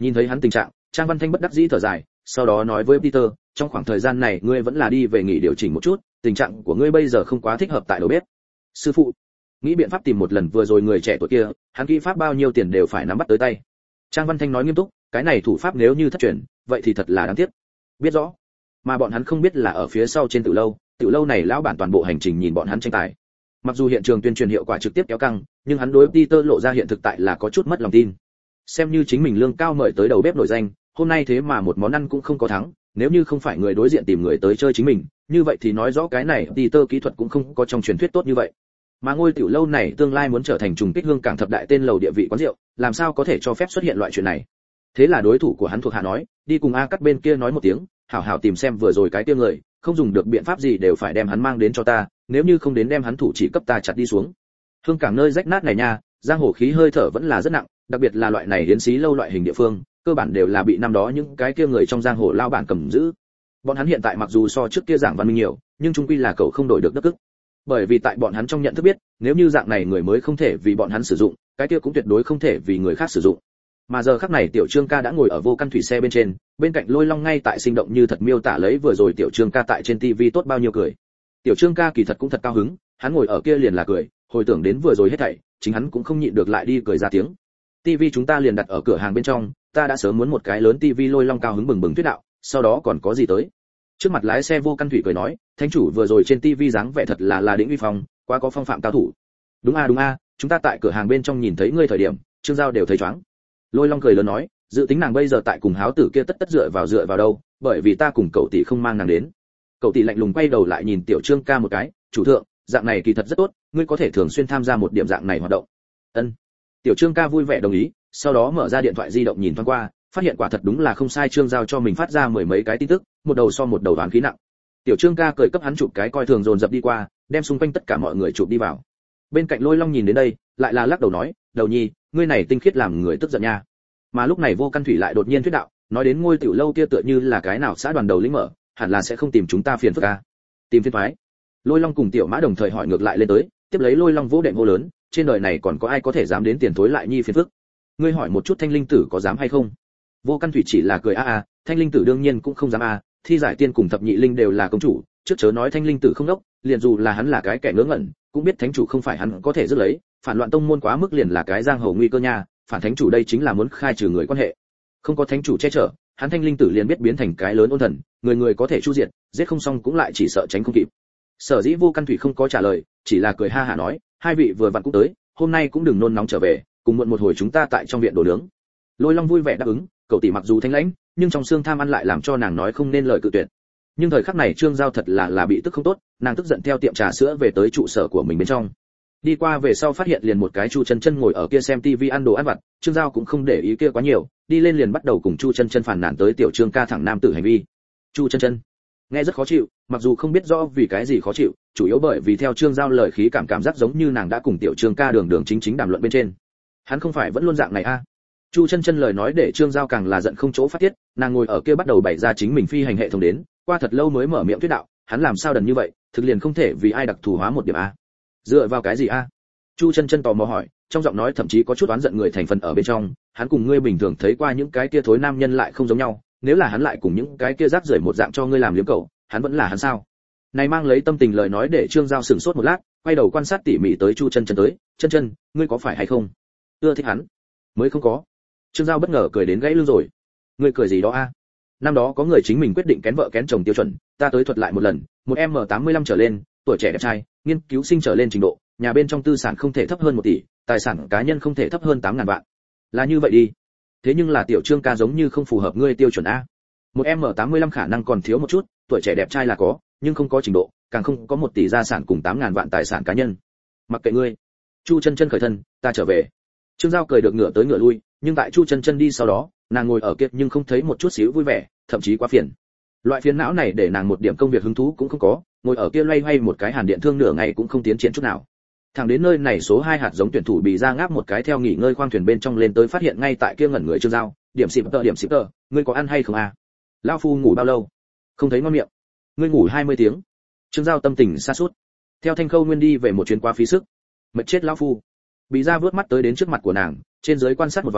Nhìn thấy hắn tình trạng, Trang Văn Thanh bất đắc dĩ thở dài, sau đó nói với Peter, trong khoảng thời gian này ngươi vẫn là đi về nghỉ điều chỉnh một chút, tình trạng của ngươi bây giờ không quá thích hợp tại đầu bếp. Sư phụ, nghĩ biện pháp tìm một lần vừa rồi người trẻ tuổi kia, hắn kỹ pháp bao nhiêu tiền đều phải nắm bắt tới tay. Trang Văn Thanh nói nghiêm túc, cái này thủ pháp nếu như thất truyền, vậy thì thật là đáng tiếc. Biết rõ, mà bọn hắn không biết là ở phía sau trên tiểu lâu, tiểu lâu này lão bản toàn bộ hành trình nhìn bọn hắn tranh tài. Mặc dù hiện trường tuyên truyền hiệu quả trực tiếp kéo căng, nhưng hắn đối Peter lộ ra hiện thực tại là có chút mất lòng tin. Xem như chính mình lương cao mời tới đầu bếp nổi danh, hôm nay thế mà một món ăn cũng không có thắng, nếu như không phải người đối diện tìm người tới chơi chính mình, như vậy thì nói rõ cái này Peter kỹ thuật cũng không có trong truyền thuyết tốt như vậy. Mà ngôi tiểu lâu này tương lai muốn trở thành trùng kích hương cảng thập đại tên lầu địa vị quán rượu, làm sao có thể cho phép xuất hiện loại chuyện này. Thế là đối thủ của hắn thuộc hạ nói, đi cùng A Cắt bên kia nói một tiếng, hảo hảo tìm xem vừa rồi cái kia người, không dùng được biện pháp gì đều phải đem hắn mang đến cho ta, nếu như không đến đem hắn thủ chỉ cấp ta chặt đi xuống. Hương cảng nơi rách nát này nha, giang hồ khí hơi thở vẫn là rất nặng, đặc biệt là loại này hiến xí lâu loại hình địa phương, cơ bản đều là bị năm đó những cái kia người trong giang hồ lao bản cầm giữ. Bọn hắn hiện tại mặc dù so trước kia giảng văn minh nhiều, nhưng chung quy là cậu không đổi được đất ức. Bởi vì tại bọn hắn trong nhận thức biết, nếu như dạng này người mới không thể vì bọn hắn sử dụng, cái kia cũng tuyệt đối không thể vì người khác sử dụng. Mà giờ khắc này tiểu Trương ca đã ngồi ở vô căn thủy xe bên trên, bên cạnh Lôi Long ngay tại sinh động như thật miêu tả lấy vừa rồi tiểu Trương ca tại trên tivi tốt bao nhiêu cười. Tiểu Trương ca kỳ thật cũng thật cao hứng, hắn ngồi ở kia liền là cười, hồi tưởng đến vừa rồi hết thảy, chính hắn cũng không nhịn được lại đi cười ra tiếng. Tivi chúng ta liền đặt ở cửa hàng bên trong, ta đã sớm muốn một cái lớn tivi. Lôi Long cao hứng bừng bừng thuyết đạo, sau đó còn có gì tới. Trước mặt lái xe vô căn thủy cười nói, thánh chủ vừa rồi trên tivi dáng vẻ thật là là đỉnh uy phong, quá có phong phạm cao thủ. Đúng a đúng a, chúng ta tại cửa hàng bên trong nhìn thấy ngươi thời điểm, Trương Giao đều thấy choáng. Lôi Long cười lớn nói, dự tính nàng bây giờ tại cùng háo tử kia tất tất dựa vào dựa vào đâu, bởi vì ta cùng cậu tỷ không mang nàng đến. Cậu tỷ lạnh lùng quay đầu lại nhìn tiểu Trương ca một cái, chủ thượng, dạng này kỳ thật rất tốt, ngươi có thể thường xuyên tham gia một điểm dạng này hoạt động. Ân. Tiểu Trương ca vui vẻ đồng ý, sau đó mở ra điện thoại di động nhìn thoáng qua, phát hiện quả thật đúng là không sai, Trương Giao cho mình phát ra mười mấy cái tin tức, một đầu so một đầu đoán khí nặng. Tiểu Trương ca cười cấp hắn chụp cái coi thường dồn dập đi qua, đem xung quanh tất cả mọi người chụp đi vào. Bên cạnh Lôi Long nhìn đến đây, lại là lắc đầu nói, đầu nhi, ngươi này tinh khiết làm người tức giận nha. Mà lúc này vô căn thủy lại đột nhiên thuyết đạo, nói đến ngôi tiểu lâu kia tựa như là cái nào xã đoàn đầu lĩnh mở, hẳn là sẽ không tìm chúng ta phiền phức a. Tìm phiền toái. Lôi Long cùng tiểu mã đồng thời hỏi ngược lại lên tới, tiếp lấy Lôi Long vỗ đệm hô lớn, trên đời này còn có ai có thể dám đến tiền thối lại nhi phiền phức. Ngươi hỏi một chút Thanh Linh Tử có dám hay không? Vô căn thủy chỉ là cười a a, Thanh Linh Tử đương nhiên cũng không dám a, thi giải tiên cùng thập nhị linh đều là công chủ, trước chớ nói Thanh Linh Tử không đốc, liền dù là hắn là cái kẻ ngớ ngẩn, cũng biết thánh chủ không phải hắn có thể giữ lấy, phản loạn tông môn quá mức liền là cái giang hồ nguy cơ nha, phản thánh chủ đây chính là muốn khai trừ người quan hệ. Không có thánh chủ che chở, hắn Thanh Linh Tử liền biết biến thành cái lớn ôn thần, người người có thể chu diệt, giết không xong cũng lại chỉ sợ tránh không kịp. Sở dĩ vô căn thủy không có trả lời, chỉ là cười ha hả nói, hai vị vừa vặn cũng tới, hôm nay cũng đừng nôn nóng trở về, cùng muộn một hồi chúng ta tại trong viện đồ nướng. Lôi Long vui vẻ đáp ứng, cậu tỷ mặc dù thanh lãnh, nhưng trong xương tham ăn lại làm cho nàng nói không nên lời cự tuyệt. Nhưng thời khắc này Trương Giao thật là là bị tức không tốt, nàng tức giận theo tiệm trà sữa về tới trụ sở của mình bên trong. Đi qua về sau phát hiện liền một cái Chu Chân Chân ngồi ở kia xem tivi ăn đồ ăn vặt, Trương Giao cũng không để ý kia quá nhiều, đi lên liền bắt đầu cùng Chu Chân Chân phàn nàn tới tiểu Trương ca thẳng nam tử hành vi. Chu Chân Chân nghe rất khó chịu, mặc dù không biết rõ vì cái gì khó chịu, chủ yếu bởi vì theo Trương Giao lời khí cảm cảm giác giống như nàng đã cùng tiểu Trương ca đường đường chính chính đàm luận bên trên. Hắn không phải vẫn luôn dạng này a? À? Chu Chân Chân lời nói để Trương Giao càng là giận không chỗ phát tiết, nàng ngồi ở kia bắt đầu bày ra chính mình phi hành hệ thống đến, qua thật lâu mới mở miệng thuyết đạo, hắn làm sao đần như vậy, thực liền không thể vì ai đặc thù hóa một điểm a? Dựa vào cái gì a? Chu Chân Chân tò mò hỏi, trong giọng nói thậm chí có chút oán giận người thành phần ở bên trong, hắn cùng ngươi bình thường thấy qua những cái kia thối nam nhân lại không giống nhau, nếu là hắn lại cùng những cái kia rác rưởi một dạng cho ngươi làm liếm cầu, hắn vẫn là hắn sao? Này mang lấy tâm tình lời nói để Trương Giao sửng sốt một lát, quay đầu quan sát tỉ mỉ tới Chu Chân Chân tới, Chân Chân, ngươi có phải hay không? Ưa thích hắn? Mới không có. Trương Giao bất ngờ cười đến gãy lưng rồi. Ngươi cười gì đó a? Năm đó có người chính mình quyết định kén vợ kén chồng tiêu chuẩn, ta tới thuật lại một lần, một em tám mươi lăm trở lên, tuổi trẻ đẹp trai, nghiên cứu sinh trở lên trình độ, nhà bên trong tư sản không thể thấp hơn một tỷ, tài sản cá nhân không thể thấp hơn tám ngàn vạn. Là như vậy đi. Thế nhưng là tiểu Trương ca giống như không phù hợp ngươi tiêu chuẩn a. Một em tám mươi lăm khả năng còn thiếu một chút, tuổi trẻ đẹp trai là có, nhưng không có trình độ, càng không có một tỷ gia sản cùng tám ngàn vạn tài sản cá nhân. Mặc kệ ngươi. Chu Chân Chân khởi thân, ta trở về. Trương Giao cười được ngửa tới ngửa lui, nhưng tại Chu Chân Chân đi sau đó, nàng ngồi ở kia nhưng không thấy một chút xíu vui vẻ, thậm chí quá phiền. Loại phiền não này để nàng một điểm công việc hứng thú cũng không có, ngồi ở kia loay hoay một cái hàn điện thương nửa ngày cũng không tiến triển chút nào. Thẳng đến nơi này số hai hạt giống tuyển thủ bị ra ngáp một cái theo nghỉ ngơi khoang thuyền bên trong lên tới phát hiện ngay tại kia ngẩn người Trương Giao, điểm xịp tờ điểm xịp tờ, ngươi có ăn hay không à? Lão phu ngủ bao lâu? Không thấy ngon miệng. Ngươi ngủ hai mươi tiếng. Trương Giao tâm tình sa sút. Theo Thanh Khâu Nguyên đi về một chuyến quá phí sức. Mệt chết lão phu. Bị ra vớt mắt tới đến trước mặt của nàng, trên dưới quan sát một vòng,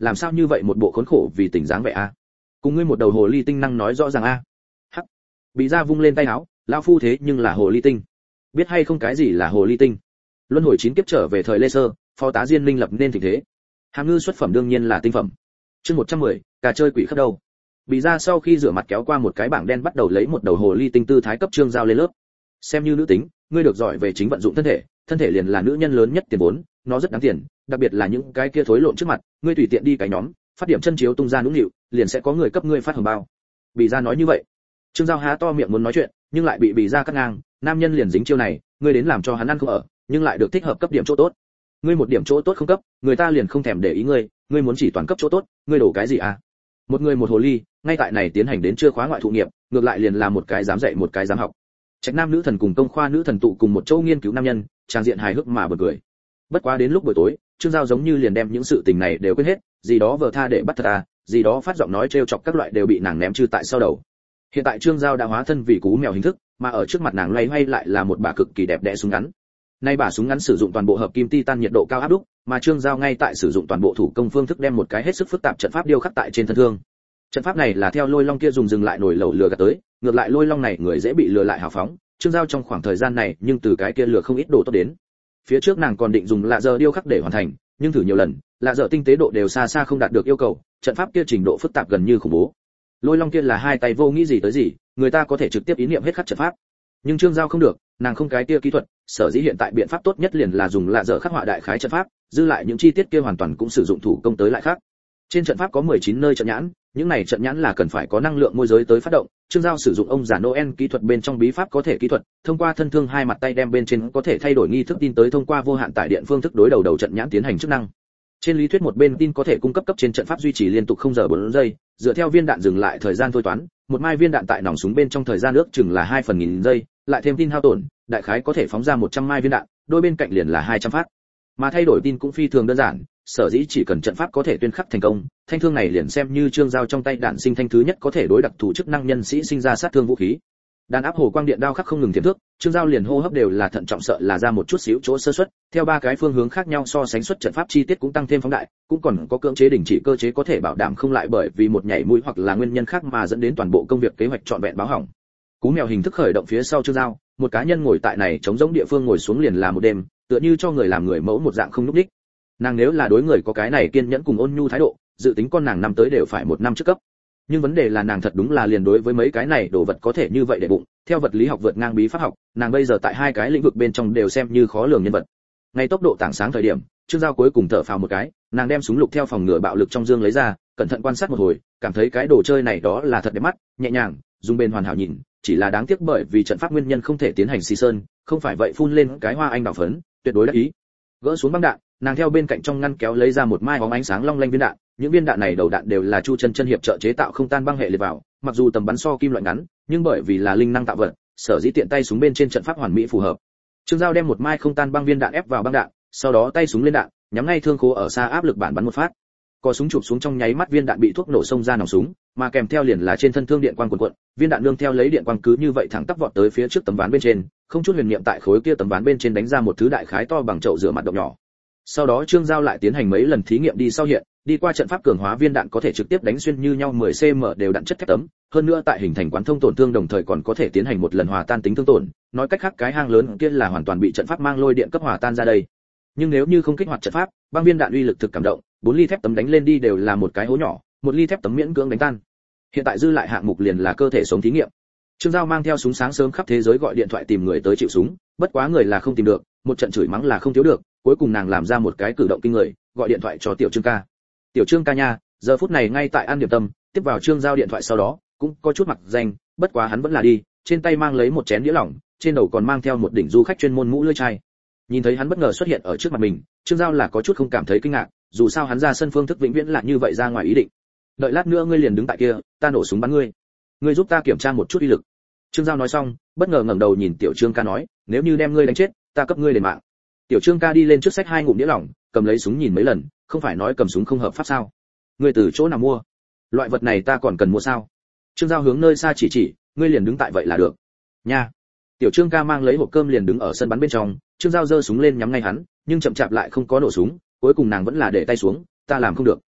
làm sao như vậy một bộ khốn khổ vì tình dáng vẻ a? Cùng ngươi một đầu hồ ly tinh năng nói rõ ràng a. Hắc. Bị ra vung lên tay áo, lão phu thế nhưng là hồ ly tinh. Biết hay không cái gì là hồ ly tinh? Luân hồi chín kiếp trở về thời Lê Sơ, phó tá Diên Linh lập nên tình thế. Hàm ngư xuất phẩm đương nhiên là tinh phẩm. Chương một trăm mười, cà chơi quỷ khắp đâu. Bị ra sau khi rửa mặt kéo qua một cái bảng đen bắt đầu lấy một đầu hồ ly tinh tư thái cấp Trương Giao lên lớp. Xem như nữ tính, ngươi được giỏi về chính vận dụng thân thể, thân thể liền là nữ nhân lớn nhất tiền vốn, nó rất đáng tiền, đặc biệt là những cái kia thối lộn trước mặt, ngươi tùy tiện đi cái nhóm, phát điểm chân chiếu tung ra nũng nịu, liền sẽ có người cấp ngươi phát hồng bao. Bị ra nói như vậy. Trương Giao há to miệng muốn nói chuyện, nhưng lại bị Bị ra cắt ngang, nam nhân liền dính chiêu này, ngươi đến làm cho hắn ăn không ở, nhưng lại được thích hợp cấp điểm chỗ tốt. Ngươi một điểm chỗ tốt không cấp, người ta liền không thèm để ý ngươi, ngươi muốn chỉ toàn cấp chỗ tốt, ngươi đổ cái gì à? Một người một hồ ly, ngay tại này tiến hành đến chưa khóa ngoại thụ nghiệp, ngược lại liền là một cái dám dạy một cái dám học. Trạch nam nữ thần cùng công khoa nữ thần tụ cùng một chỗ nghiên cứu nam nhân, trang diện hài hước mà bật cười. Bất quá đến lúc buổi tối, Trương Giao giống như liền đem những sự tình này đều quên hết, gì đó vờ tha để bắt thật à, gì đó phát giọng nói trêu chọc các loại đều bị nàng ném trừ tại sau đầu. Hiện tại Trương Giao đã hóa thân vì cú mèo hình thức, mà ở trước mặt nàng loay hoay lại là một bà cực kỳ đẹp đẽ súng ngắn. Nay bả súng ngắn sử dụng toàn bộ hợp kim titan nhiệt độ cao áp đúc, mà Trương Giao ngay tại sử dụng toàn bộ thủ công phương thức đem một cái hết sức phức tạp trận pháp điêu khắc tại trên thân thương. Trận pháp này là theo Lôi Long kia dùng dừng lại nổi lẩu lừa gạt tới, ngược lại Lôi Long này người dễ bị lừa lại hào phóng, Trương Giao trong khoảng thời gian này nhưng từ cái kia lừa không ít đồ tốt đến. Phía trước nàng còn định dùng lạ giờ điêu khắc để hoàn thành, nhưng thử nhiều lần, lạ giờ tinh tế độ đều xa xa không đạt được yêu cầu, trận pháp kia trình độ phức tạp gần như khủng bố. Lôi Long kia là hai tay vô nghĩ gì tới gì, người ta có thể trực tiếp ý niệm hết khắc trận pháp. Nhưng Trương Giao không được, nàng không cái kia kỹ thuật, sở dĩ hiện tại biện pháp tốt nhất liền là dùng lạ dở khắc họa đại khái trận pháp, dư lại những chi tiết kia hoàn toàn cũng sử dụng thủ công tới lại khác. Trên trận pháp có mười chín nơi trận nhãn, những này trận nhãn là cần phải có năng lượng môi giới tới phát động. Trương Giao sử dụng ông già Noel kỹ thuật bên trong bí pháp có thể kỹ thuật, thông qua thân thương hai mặt tay đem bên trên có thể thay đổi nghi thức tin tới thông qua vô hạn tải điện phương thức đối đầu đầu trận nhãn tiến hành chức năng. Trên lý thuyết một bên tin có thể cung cấp cấp trên trận pháp duy trì liên tục không giờ bốn giây, dựa theo viên đạn dừng lại thời gian thôi toán, một mai viên đạn tại nòng súng bên trong thời gian ước chừng là hai phần nghìn giây, lại thêm tin hao tổn, đại khái có thể phóng ra một trăm mai viên đạn, đôi bên cạnh liền là hai trăm phát. Mà thay đổi tin cũng phi thường đơn giản, sở dĩ chỉ cần trận pháp có thể tuyên khắc thành công, thanh thương này liền xem như Trương Giao trong tay đạn sinh thanh thứ nhất có thể đối đặc thù chức năng nhân sĩ sinh ra sát thương vũ khí. Đàn áp hồ quang điện đao khắc không ngừng tiềm thức, Trương Giao liền hô hấp đều là thận trọng sợ là ra một chút xíu chỗ sơ suất, theo ba cái phương hướng khác nhau so sánh xuất trận pháp chi tiết cũng tăng thêm phóng đại, cũng còn có cưỡng chế đình chỉ cơ chế có thể bảo đảm không lại bởi vì một nhảy mũi hoặc là nguyên nhân khác mà dẫn đến toàn bộ công việc kế hoạch trọn vẹn báo hỏng. Cú mèo hình thức khởi động phía sau Trương Giao, một cá nhân ngồi tại này chống giống địa phương ngồi xuống liền là một đêm, tựa như cho người làm người mẫu một dạng không lúc đích. Nàng nếu là đối người có cái này kiên nhẫn cùng ôn nhu thái độ, dự tính con nàng năm tới đều phải một năm trước cấp. Nhưng vấn đề là nàng thật đúng là liền đối với mấy cái này đồ vật có thể như vậy để bụng, theo vật lý học vượt ngang bí pháp học, nàng bây giờ tại hai cái lĩnh vực bên trong đều xem như khó lường nhân vật. Ngay tốc độ tảng sáng thời điểm, Trương Giao cuối cùng thở phào một cái, nàng đem súng lục theo phòng ngừa bạo lực trong dương lấy ra, cẩn thận quan sát một hồi, cảm thấy cái đồ chơi này đó là thật đẹp mắt, nhẹ nhàng, dùng bền hoàn hảo nhìn, chỉ là đáng tiếc bởi vì trận pháp nguyên nhân không thể tiến hành xì sơn, không phải vậy phun lên cái hoa anh đào phấn, tuyệt đối đắc ý. Gỡ xuống băng đạn, nàng theo bên cạnh trong ngăn kéo lấy ra một mai bóng ánh sáng long lanh viên đạn, những viên đạn này đầu đạn đều là Chu Chân Chân hiệp trợ chế tạo không tan băng hệ liệt vào, mặc dù tầm bắn so kim loại ngắn, nhưng bởi vì là linh năng tạo vật, sở dĩ tiện tay súng bên trên trận pháp hoàn mỹ phù hợp. Trương Giao đem một mai không tan băng viên đạn ép vào băng đạn, sau đó tay súng lên đạn, nhắm ngay thương khố ở xa áp lực bản bắn một phát. Cò súng chụp xuống trong nháy mắt viên đạn bị thuốc nổ xông ra nòng súng, mà kèm theo liền là trên thân thương điện quang cuộn cuộn, viên đạn nương theo lấy điện quang cứ như vậy thẳng tắp vọt tới phía trước tấm ván bên trên, không chút huyền niệm tại khối kia tấm ván bên trên đánh ra một thứ đại khái to bằng chậu rửa mặt động nhỏ. Sau đó Trương Giao lại tiến hành mấy lần thí nghiệm đi sau hiện, đi qua trận pháp cường hóa viên đạn có thể trực tiếp đánh xuyên như nhau mười xăng-ti-mét đều đạn chất thép tấm, hơn nữa tại hình thành quán thông tổn thương đồng thời còn có thể tiến hành một lần hòa tan tính thương tổn, nói cách khác cái hang lớn kia là hoàn toàn bị trận pháp mang lôi điện cấp hòa tan ra đây. Nhưng nếu như không kích hoạt trận pháp, băng viên đạn uy lực thực cảm động, bốn ly thép tấm đánh lên đi đều là một cái hố nhỏ, một ly thép tấm miễn cưỡng đánh tan. Hiện tại dư lại hạng mục liền là cơ thể sống thí nghiệm. Trương Giao mang theo súng sáng sớm khắp thế giới gọi điện thoại tìm người tới chịu súng, bất quá người là không tìm được, một trận chửi mắng là không thiếu được, cuối cùng nàng làm ra một cái cử động kinh người, gọi điện thoại cho Tiểu Trương ca. Tiểu Trương ca nha, giờ phút này ngay tại ăn điểm tâm, tiếp vào Trương Giao điện thoại sau đó, cũng có chút mặc danh, bất quá hắn vẫn là đi, trên tay mang lấy một chén đĩa lỏng, trên đầu còn mang theo một đỉnh du khách chuyên môn mũ lưỡi chai. Nhìn thấy hắn bất ngờ xuất hiện ở trước mặt mình, Trương Giao là có chút không cảm thấy kinh ngạc, dù sao hắn ra sân phương thức vĩnh viễn là như vậy ra ngoài ý định. Đợi lát nữa ngươi liền đứng tại kia, ta nổ súng bắn ngươi. Ngươi giúp ta kiểm tra một chút uy lực. Trương Giao nói xong, bất ngờ ngẩng đầu nhìn Tiểu Trương ca nói, nếu như đem ngươi đánh chết, ta cấp ngươi đền mạng. Tiểu Trương ca đi lên trước sách hai ngụm đĩa lỏng, cầm lấy súng nhìn mấy lần, không phải nói cầm súng không hợp pháp sao? Ngươi từ chỗ nào mua? Loại vật này ta còn cần mua sao? Trương Giao hướng nơi xa chỉ chỉ, ngươi liền đứng tại vậy là được. Nha. Tiểu Trương ca mang lấy hộp cơm liền đứng ở sân bắn bên trong, Trương Giao giơ súng lên nhắm ngay hắn, nhưng chậm chạp lại không có nổ súng, cuối cùng nàng vẫn là để tay xuống, ta làm không được.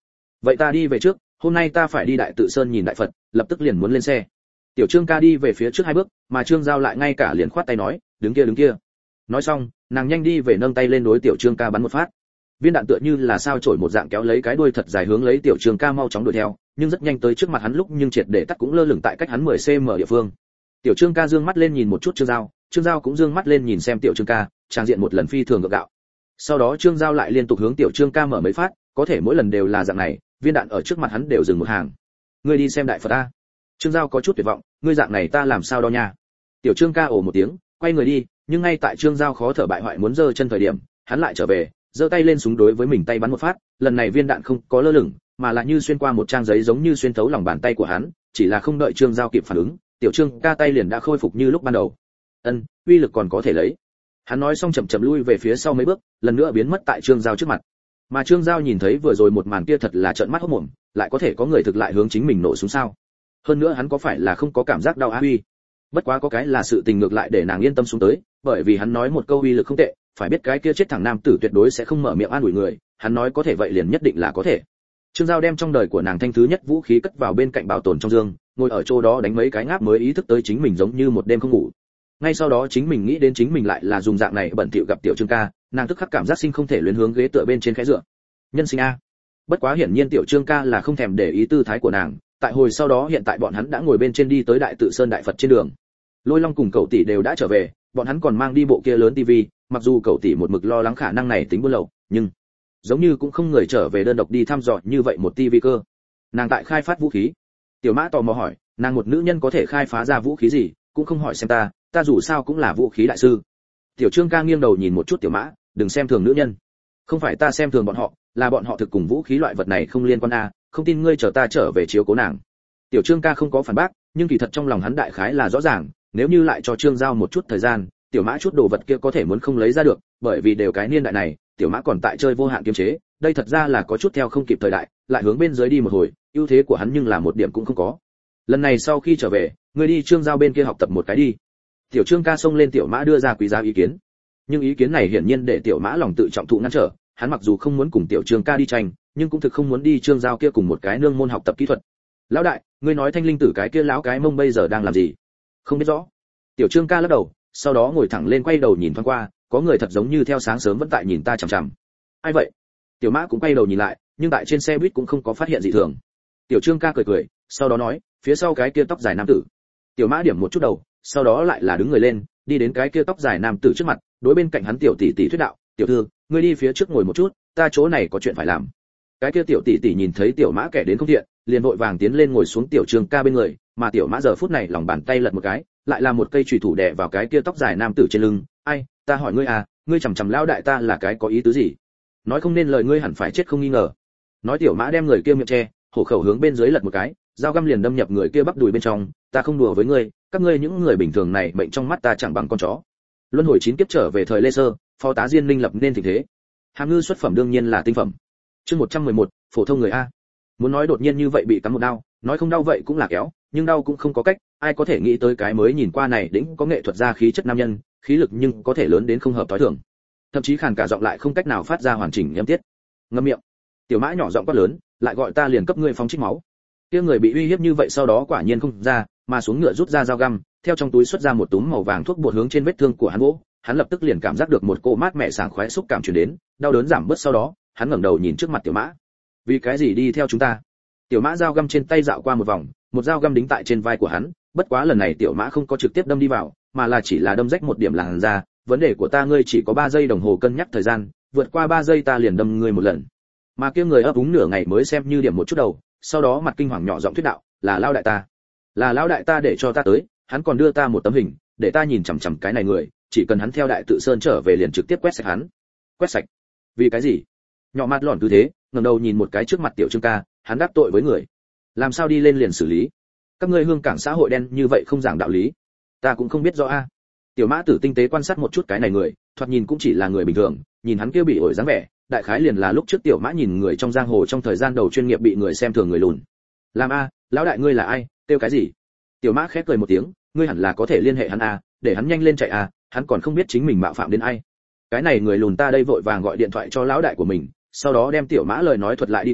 vậy ta đi về trước, hôm nay ta phải đi Đại Tự Sơn nhìn đại Phật, lập tức liền muốn lên xe. Tiểu Trương ca đi về phía trước hai bước, mà Trương Giao lại ngay cả liền khoát tay nói, đứng kia đứng kia. Nói xong, nàng nhanh đi về nâng tay lên đối Tiểu Trương ca bắn một phát. Viên đạn tựa như là sao chổi một dạng kéo lấy cái đuôi thật dài hướng lấy Tiểu Trương ca mau chóng đuổi theo, nhưng rất nhanh tới trước mặt hắn lúc nhưng triệt để tắt cũng lơ lửng tại cách hắn mười xăng ti mét địa phương. Tiểu Trương ca dương mắt lên nhìn một chút Trương Giao, Trương Giao cũng dương mắt lên nhìn xem Tiểu Trương ca, trang diện một lần phi thường gượng gạo. Sau đó Trương Giao lại liên tục hướng Tiểu Trương ca mở mấy phát, có thể mỗi lần đều là dạng này, viên đạn ở trước mặt hắn đều dừng một hàng. Ngươi đi xem đại Phật a. Trương Giao có chút tuyệt vọng, ngươi dạng này ta làm sao đo nha. Tiểu Trương ca ồ một tiếng, quay người đi, nhưng ngay tại Trương Giao khó thở bại hoại muốn giơ chân thời điểm, hắn lại trở về, giơ tay lên súng đối với mình tay bắn một phát, lần này viên đạn không có lơ lửng, mà là như xuyên qua một trang giấy giống như xuyên thấu lòng bàn tay của hắn, chỉ là không đợi Trương Giao kịp phản ứng, Tiểu Trương ca tay liền đã khôi phục như lúc ban đầu. Ân, uy lực còn có thể lấy. Hắn nói xong chậm chậm lui về phía sau mấy bước, lần nữa biến mất tại Trương Giao trước mặt. Mà Trương Giao nhìn thấy vừa rồi một màn kia thật là trợn mắt hốt mồm, lại có thể có người thực lại hướng chính mình nổ súng sao? Hơn nữa hắn có phải là không có cảm giác đau á uy? Bất quá có cái là sự tình ngược lại để nàng yên tâm xuống tới, bởi vì hắn nói một câu uy lực không tệ, phải biết cái kia chết thẳng nam tử tuyệt đối sẽ không mở miệng an ủi người, hắn nói có thể vậy liền nhất định là có thể. Trương Giao đem trong đời của nàng thanh thứ nhất vũ khí cất vào bên cạnh bảo tồn trong giường, ngồi ở chỗ đó đánh mấy cái ngáp mới ý thức tới chính mình giống như một đêm không ngủ. Ngay sau đó chính mình nghĩ đến chính mình lại là dùng dạng này bẩn thỉu gặp Tiểu Trương ca, nàng tức khắc cảm giác sinh không thể luyến hướng ghế tựa bên trên khẽ dựa. Nhân sinh a. Bất quá hiển nhiên Tiểu Trương ca là không thèm để ý tư thái của nàng, tại hồi sau đó hiện tại bọn hắn đã ngồi bên trên đi tới Đại Tự Sơn đại Phật trên đường. Lôi Long cùng Cẩu tỷ đều đã trở về, bọn hắn còn mang đi bộ kia lớn tivi, mặc dù Cẩu tỷ một mực lo lắng khả năng này tính buôn lậu, nhưng giống như cũng không người trở về đơn độc đi thăm dò như vậy một tivi cơ. Nàng tại khai phát vũ khí. Tiểu Mã tò mò hỏi, nàng một nữ nhân có thể khai phá ra vũ khí gì, cũng không hỏi xem ta, ta dù sao cũng là vũ khí đại sư. Tiểu Trương ca nghiêng đầu nhìn một chút Tiểu Mã, đừng xem thường nữ nhân. Không phải ta xem thường bọn họ, là bọn họ thực cùng vũ khí loại vật này không liên quan a, không tin ngươi chờ ta trở về chiếu cố nàng. Tiểu Trương ca không có phản bác, nhưng kỳ thật trong lòng hắn đại khái là rõ ràng, nếu như lại cho Trương Giao một chút thời gian, Tiểu Mã chút đồ vật kia có thể muốn không lấy ra được, bởi vì đều cái niên đại này, Tiểu Mã còn tại chơi vô hạn kiềm chế, đây thật ra là có chút theo không kịp thời đại, lại hướng bên dưới đi một hồi, ưu thế của hắn nhưng là một điểm cũng không có. Lần này sau khi trở về, ngươi đi Trương Giao bên kia học tập một cái đi. Tiểu Trương ca xông lên Tiểu Mã đưa ra quý giá ý kiến. Nhưng ý kiến này hiển nhiên để Tiểu Mã lòng tự trọng thụ ngăn trở, hắn mặc dù không muốn cùng Tiểu Trương ca đi tranh, nhưng cũng thực không muốn đi Trương Giao kia cùng một cái nương môn học tập kỹ thuật. Lão đại, ngươi nói Thanh Linh tử cái kia lão cái mông bây giờ đang làm gì? Không biết rõ. Tiểu Trương ca lắc đầu, sau đó ngồi thẳng lên quay đầu nhìn thoáng qua, có người thật giống như theo sáng sớm vẫn tại nhìn ta chằm chằm. Ai vậy? Tiểu Mã cũng quay đầu nhìn lại, nhưng tại trên xe buýt cũng không có phát hiện gì thường. Tiểu Trương ca cười cười, sau đó nói, phía sau cái kia tóc dài nam tử. Tiểu Mã điểm một chút đầu, sau đó lại là đứng người lên, đi đến cái kia tóc dài nam tử trước mặt, đối bên cạnh hắn tiểu tỷ tỷ thuyết đạo, tiểu thư, ngươi đi phía trước ngồi một chút, ta chỗ này có chuyện phải làm. Cái kia tiểu tỷ tỷ nhìn thấy Tiểu Mã kẻ đến không thiện, liền vội vàng tiến lên ngồi xuống Tiểu Trương ca bên người, mà Tiểu Mã giờ phút này lòng bàn tay lật một cái, lại là một cây chùy thủ đè vào cái kia tóc dài nam tử trên lưng. Ai, ta hỏi ngươi à, ngươi chằm chằm lao đại ta là cái có ý tứ gì? Nói không nên lời ngươi hẳn phải chết không nghi ngờ. Nói Tiểu Mã đem người kia miệng che, hổ khẩu hướng bên dưới lật một cái, dao găm liền đâm nhập người kia bắp đùi bên trong. Ta không đùa với ngươi, các ngươi những người bình thường này mệnh trong mắt ta chẳng bằng con chó. Luân hồi chín kiếp trở về thời Lê Sơ, phó tá Diên Linh lập nên tình thế. Hàm ngư xuất phẩm đương nhiên là tinh phẩm. Chương một trăm mười một, phổ thông người a. Muốn nói đột nhiên như vậy bị cắm một đao, nói không đau vậy cũng là kéo, nhưng đau cũng không có cách, ai có thể nghĩ tới cái mới nhìn qua này đỉnh có nghệ thuật gia khí chất nam nhân, khí lực nhưng có thể lớn đến không hợp tối thường. Thậm chí khàn cả giọng lại không cách nào phát ra hoàn chỉnh âm tiết. Ngậm miệng. Tiểu Mã nhỏ giọng quát lớn, lại gọi ta liền cấp ngươi phóng trích máu. Kia người bị uy hiếp như vậy sau đó quả nhiên không ra, mà xuống ngựa rút ra dao găm, theo trong túi xuất ra một túm màu vàng thuốc bột hướng trên vết thương của hắn vỗ, hắn lập tức liền cảm giác được một cỗ mát mẻ sảng khoái xúc cảm truyền đến, đau đớn giảm bớt sau đó, hắn ngẩng đầu nhìn trước mặt Tiểu Mã. Vì cái gì đi theo chúng ta? Tiểu Mã dao găm trên tay dạo qua một vòng, một dao găm đính tại trên vai của hắn, bất quá lần này Tiểu Mã không có trực tiếp đâm đi vào, mà là chỉ là đâm rách một điểm làn da. Vấn đề của ta ngươi chỉ có ba giây đồng hồ cân nhắc thời gian, vượt qua ba giây ta liền đâm ngươi một lần. Mà kia người ấp úng nửa ngày mới xem như điểm một chút đầu, sau đó mặt kinh hoàng nhỏ giọng thuyết đạo, là lão đại ta, là lão đại ta để cho ta tới, hắn còn đưa ta một tấm hình, để ta nhìn chằm chằm cái này người, chỉ cần hắn theo Đại Tự Sơn trở về liền trực tiếp quét sạch hắn. Quét sạch? Vì cái gì? Nhỏ mặt lỏn cứ thế, ngẩng đầu nhìn một cái trước mặt Tiểu Trương ca, hắn đắc tội với người, làm sao đi lên liền xử lý? Các ngươi hương cảng xã hội đen như vậy không giảng đạo lý, ta cũng không biết rõ a. Tiểu Mã Tử tinh tế quan sát một chút cái này người, thoạt nhìn cũng chỉ là người bình thường, nhìn hắn kia bị ổi dáng vẻ, đại khái liền là lúc trước Tiểu Mã nhìn người trong giang hồ trong thời gian đầu chuyên nghiệp bị người xem thường người lùn. Làm a, lão đại ngươi là ai, tiêu cái gì? Tiểu Mã khép cười một tiếng, ngươi hẳn là có thể liên hệ hắn a, để hắn nhanh lên chạy a, hắn còn không biết chính mình mạo phạm đến ai. Cái này người lùn ta đây vội vàng gọi điện thoại cho lão đại của mình, sau đó đem Tiểu Mã lời nói thuật lại đi qua,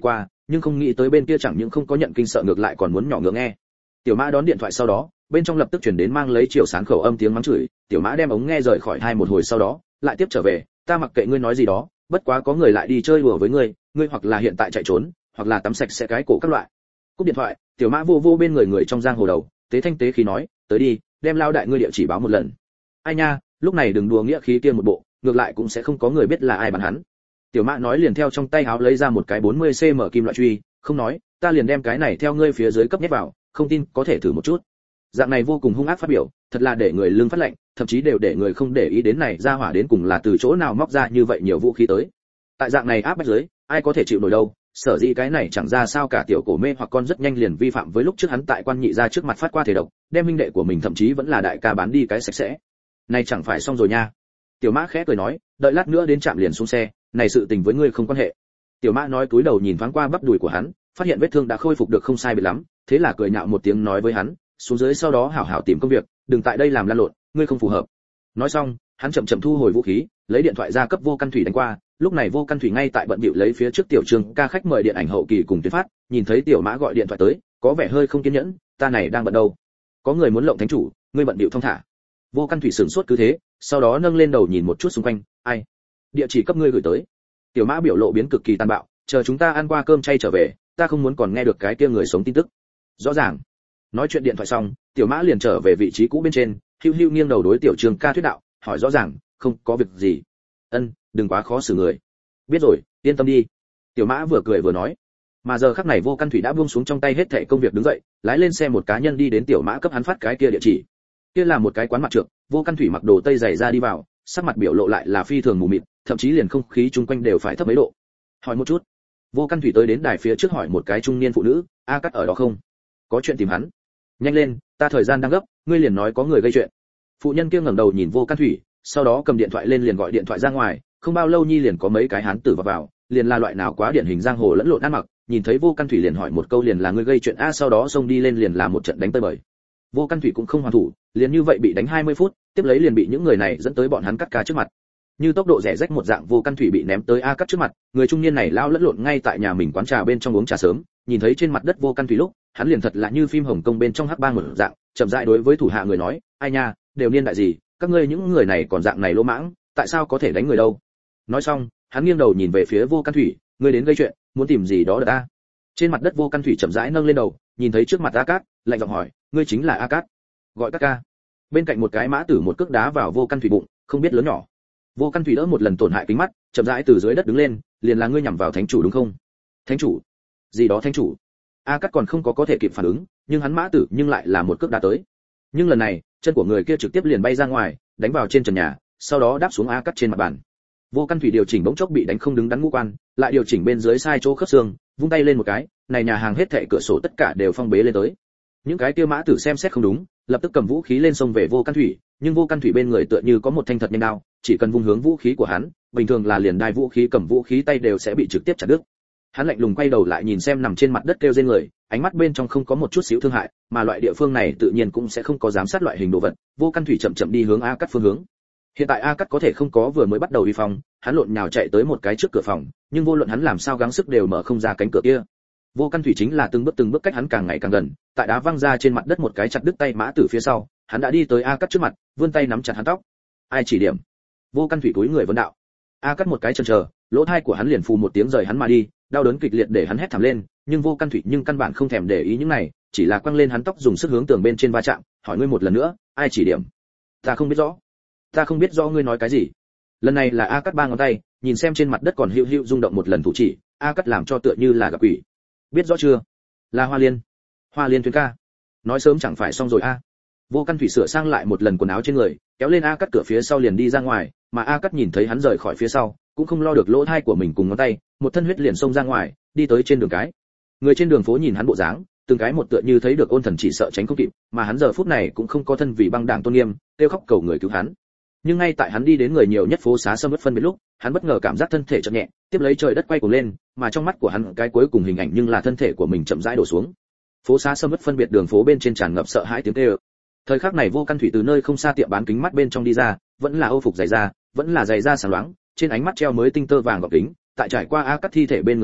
nhưng không nghĩ tới bên kia chẳng những không có nhận kinh sợ ngược lại còn muốn nhỏ ngựa nghe. Tiểu Mã đón điện thoại sau đó, bên trong lập tức truyền đến mang lấy chiều sáng khẩu âm tiếng mắng chửi. Tiểu Mã đem ống nghe rời khỏi hai một hồi sau đó, lại tiếp trở về, ta mặc kệ ngươi nói gì đó, bất quá có người lại đi chơi đùa với ngươi, ngươi hoặc là hiện tại chạy trốn, hoặc là tắm sạch sẽ cái cổ các loại. Cúp điện thoại, Tiểu Mã vô vô bên người người trong giang hồ đầu, tế thanh tế khí nói, tới đi, đem lao đại ngươi địa chỉ báo một lần. Ai nha, lúc này đừng đùa nghĩa khí kia một bộ, ngược lại cũng sẽ không có người biết là ai bắn hắn. Tiểu Mã nói liền theo trong tay áo lấy ra một cái bốn mươi xăng ti mét kim loại truy, không nói, ta liền đem cái này theo ngươi phía dưới cấp nhét vào, không tin có thể thử một chút. Dạng này vô cùng hung ác phát biểu, thật là để người lưng phát lạnh, thậm chí đều để người không để ý đến này ra hỏa đến cùng là từ chỗ nào móc ra như vậy nhiều vũ khí tới. Tại dạng này áp bách dưới, ai có thể chịu nổi đâu, sở dĩ cái này chẳng ra sao cả tiểu cổ mê hoặc con rất nhanh liền vi phạm với lúc trước hắn tại quan nhị gia trước mặt phát qua thể độc, đem huynh đệ của mình thậm chí vẫn là đại ca bán đi cái sạch sẽ. Này chẳng phải xong rồi nha. Tiểu Mã khẽ cười nói, đợi lát nữa đến trạm liền xuống xe, này sự tình với ngươi không quan hệ. Tiểu Mã nói cúi đầu nhìn thoáng qua bắp đùi của hắn, phát hiện vết thương đã khôi phục được không sai biệt lắm, thế là cười nhạo một tiếng nói với hắn, xuống dưới sau đó hảo hảo tìm công việc, đừng tại đây làm lan lộn, ngươi không phù hợp. Nói xong, hắn chậm chậm thu hồi vũ khí, lấy điện thoại ra cấp Vô Căn Thủy đánh qua, lúc này Vô Căn Thủy ngay tại bận bịu lấy phía trước tiểu trường ca khách mời điện ảnh hậu kỳ cùng tuyên phát, nhìn thấy Tiểu Mã gọi điện thoại tới, có vẻ hơi không kiên nhẫn, ta này đang bận đâu? Có người muốn lộng thánh chủ, ngươi bận bịu thông thả. Vô Căn Thủy sửng sốt cứ thế, sau đó nâng lên đầu nhìn một chút xung quanh, ai? Địa chỉ cấp ngươi gửi tới. Tiểu Mã biểu lộ biến cực kỳ tàn bạo, chờ chúng ta ăn qua cơm chay trở về, ta không muốn còn nghe được cái kia người sống tin tức. Rõ ràng. Nói chuyện điện thoại xong, Tiểu Mã liền trở về vị trí cũ bên trên, hưu hưu nghiêng đầu đối tiểu Trường ca thuyết đạo, hỏi rõ ràng, không có việc gì. Ân, đừng quá khó xử người. Biết rồi, yên tâm đi. Tiểu Mã vừa cười vừa nói. Mà giờ khắc này Vô Căn Thủy đã buông xuống trong tay hết thảy công việc đứng dậy, lái lên xe một cá nhân đi đến Tiểu Mã cấp hắn phát cái kia địa chỉ. Kia là một cái quán mặt trược, Vô Căn Thủy mặc đồ tây dày ra đi vào, sắc mặt biểu lộ lại là phi thường mù mịt, thậm chí liền không khí chung quanh đều phải thấp mấy độ. Hỏi một chút. Vô Căn Thủy tới đến đài phía trước hỏi một cái trung niên phụ nữ, A Cắt ở đó không? Có chuyện tìm hắn. Nhanh lên, ta thời gian đang gấp, ngươi liền nói có người gây chuyện. Phụ nhân kia ngẩng đầu nhìn Vô Căn Thủy, sau đó cầm điện thoại lên liền gọi điện thoại ra ngoài, không bao lâu nhi liền có mấy cái hán tử vào vào, liền là loại nào quá điển hình giang hồ lẫn lộn ăn mặc, nhìn thấy Vô Căn Thủy liền hỏi một câu liền là ngươi gây chuyện a, sau đó xông đi lên liền là một trận đánh tơi bời. Vô Căn Thủy cũng không hoàn thủ, liền như vậy bị đánh hai mươi phút, tiếp lấy liền bị những người này dẫn tới bọn hắn cắt ca trước mặt. Như tốc độ rẽ rách một dạng, Vô Căn Thủy bị ném tới A Cắt trước mặt, người trung niên này lao lẫn lộn ngay tại nhà mình quán trà bên trong uống trà sớm, nhìn thấy trên mặt đất Vô Căn Thủy lúc, hắn liền thật là như phim Hồng Kông bên trong hắc bang một dạng, chậm rãi đối với thủ hạ người nói, ai nha, đều niên đại gì, các ngươi những người này còn dạng này lỗ mãng, tại sao có thể đánh người đâu? Nói xong, hắn nghiêng đầu nhìn về phía Vô Căn Thủy, ngươi đến gây chuyện, muốn tìm gì đó được ta? Trên mặt đất Vô Căn Thủy chậm rãi nâng lên đầu, nhìn thấy trước mặt A Cát, lạnh giọng hỏi, ngươi chính là A Cát? Gọi các ca. Bên cạnh một cái mã tử một cước đá vào Vô Căn Thủy bụng, không biết lớn nhỏ. Vô Căn Thủy đỡ một lần tổn hại kính mắt, chậm rãi từ dưới đất đứng lên, liền là ngươi nhằm vào thánh chủ đúng không? Thánh chủ? Gì đó thánh chủ? A Cát còn không có có thể kịp phản ứng, nhưng hắn mã tử nhưng lại là một cước đá tới. Nhưng lần này, chân của người kia trực tiếp liền bay ra ngoài, đánh vào trên trần nhà, sau đó đáp xuống A Cát trên mặt bàn. Vô Căn Thủy điều chỉnh bỗng chốc bị đánh không đứng đắn ngũ quan, lại điều chỉnh bên dưới sai chỗ khớp xương, vung tay lên một cái, này nhà hàng hết thảy cửa sổ tất cả đều phong bế lên tới. Những cái kia mã tử xem xét không đúng, lập tức cầm vũ khí lên xông về Vô Căn Thủy, nhưng Vô Căn Thủy bên người tựa như có một thanh thật nhanh đao, chỉ cần vung hướng vũ khí của hắn, bình thường là liền đai vũ khí cầm vũ khí tay đều sẽ bị trực tiếp chặt đứt. Hắn lạnh lùng quay đầu lại nhìn xem nằm trên mặt đất kêu rên người, ánh mắt bên trong không có một chút xíu thương hại, mà loại địa phương này tự nhiên cũng sẽ không có giám sát loại hình đồ vật. Vô Căn Thủy chậm chậm đi hướng A Cát phương hướng. Hiện tại A Cát có thể không có vừa mới bắt đầu đi phòng, hắn lộn nhào chạy tới một cái trước cửa phòng, nhưng vô luận hắn làm sao gắng sức đều mở không ra cánh cửa kia. Vô Căn Thủy chính là từng bước từng bước cách hắn càng ngày càng gần, tại đá văng ra trên mặt đất một cái chặt đứt tay mã tử phía sau, hắn đã đi tới A Cát trước mặt, vươn tay nắm chặt hắn tóc. Ai chỉ điểm? Vô Căn Thủy cúi người vấn đạo. A Cát một cái chần chờ, lỗ tai của hắn liền phù một tiếng rời hắn mà đi, đau đớn kịch liệt để hắn hét thảm lên, nhưng Vô Căn Thủy nhưng căn bản không thèm để ý những này, chỉ là quăng lên hắn tóc dùng sức hướng tường bên trên va chạm, hỏi ngươi một lần nữa, ai chỉ điểm? Ta không biết rõ. Ta không biết rõ ngươi nói cái gì. Lần này là A Cát ba ngón tay, nhìn xem trên mặt đất còn hữu hữu rung động một lần thủ chỉ, A Cát làm cho tựa như là gặp quỷ. Biết rõ chưa? Là Hoa Liên. Hoa Liên Thuyên ca. Nói sớm chẳng phải xong rồi a. Vô Căn Thủy sửa sang lại một lần quần áo trên người, kéo lên A Cát cửa phía sau liền đi ra ngoài, mà A Cát nhìn thấy hắn rời khỏi phía sau, cũng không lo được lỗ tai của mình cùng ngón tay, một thân huyết liền xông ra ngoài, đi tới trên đường cái. Người trên đường phố nhìn hắn bộ dáng, từng cái một tựa như thấy được ôn thần chỉ sợ tránh không kịp, mà hắn giờ phút này cũng không có thân vì băng đảng tôn nghiêm, kêu khóc cầu người cứu hắn. Nhưng ngay tại hắn đi đến người nhiều nhất phố xá Sâm Ướt phân biệt lúc, hắn bất ngờ cảm giác thân thể chợt nhẹ, tiếp lấy trời đất quay cuồng lên, mà trong mắt của hắn cái cuối cùng hình ảnh nhưng là thân thể của mình chậm rãi đổ xuống. Phố xá Sâm Ướt phân biệt đường phố bên trên tràn ngập sợ hãi tiếng kêu. Thời khắc này Vô Căn Thủy từ nơi không xa tiệm bán kính mắt bên trong đi ra, vẫn là Âu phục dày da, vẫn là dày da sáng loáng, trên ánh mắt treo mới tinh tơ vàng gọng kính, tại trải qua A Cát thi thể bên người lúc,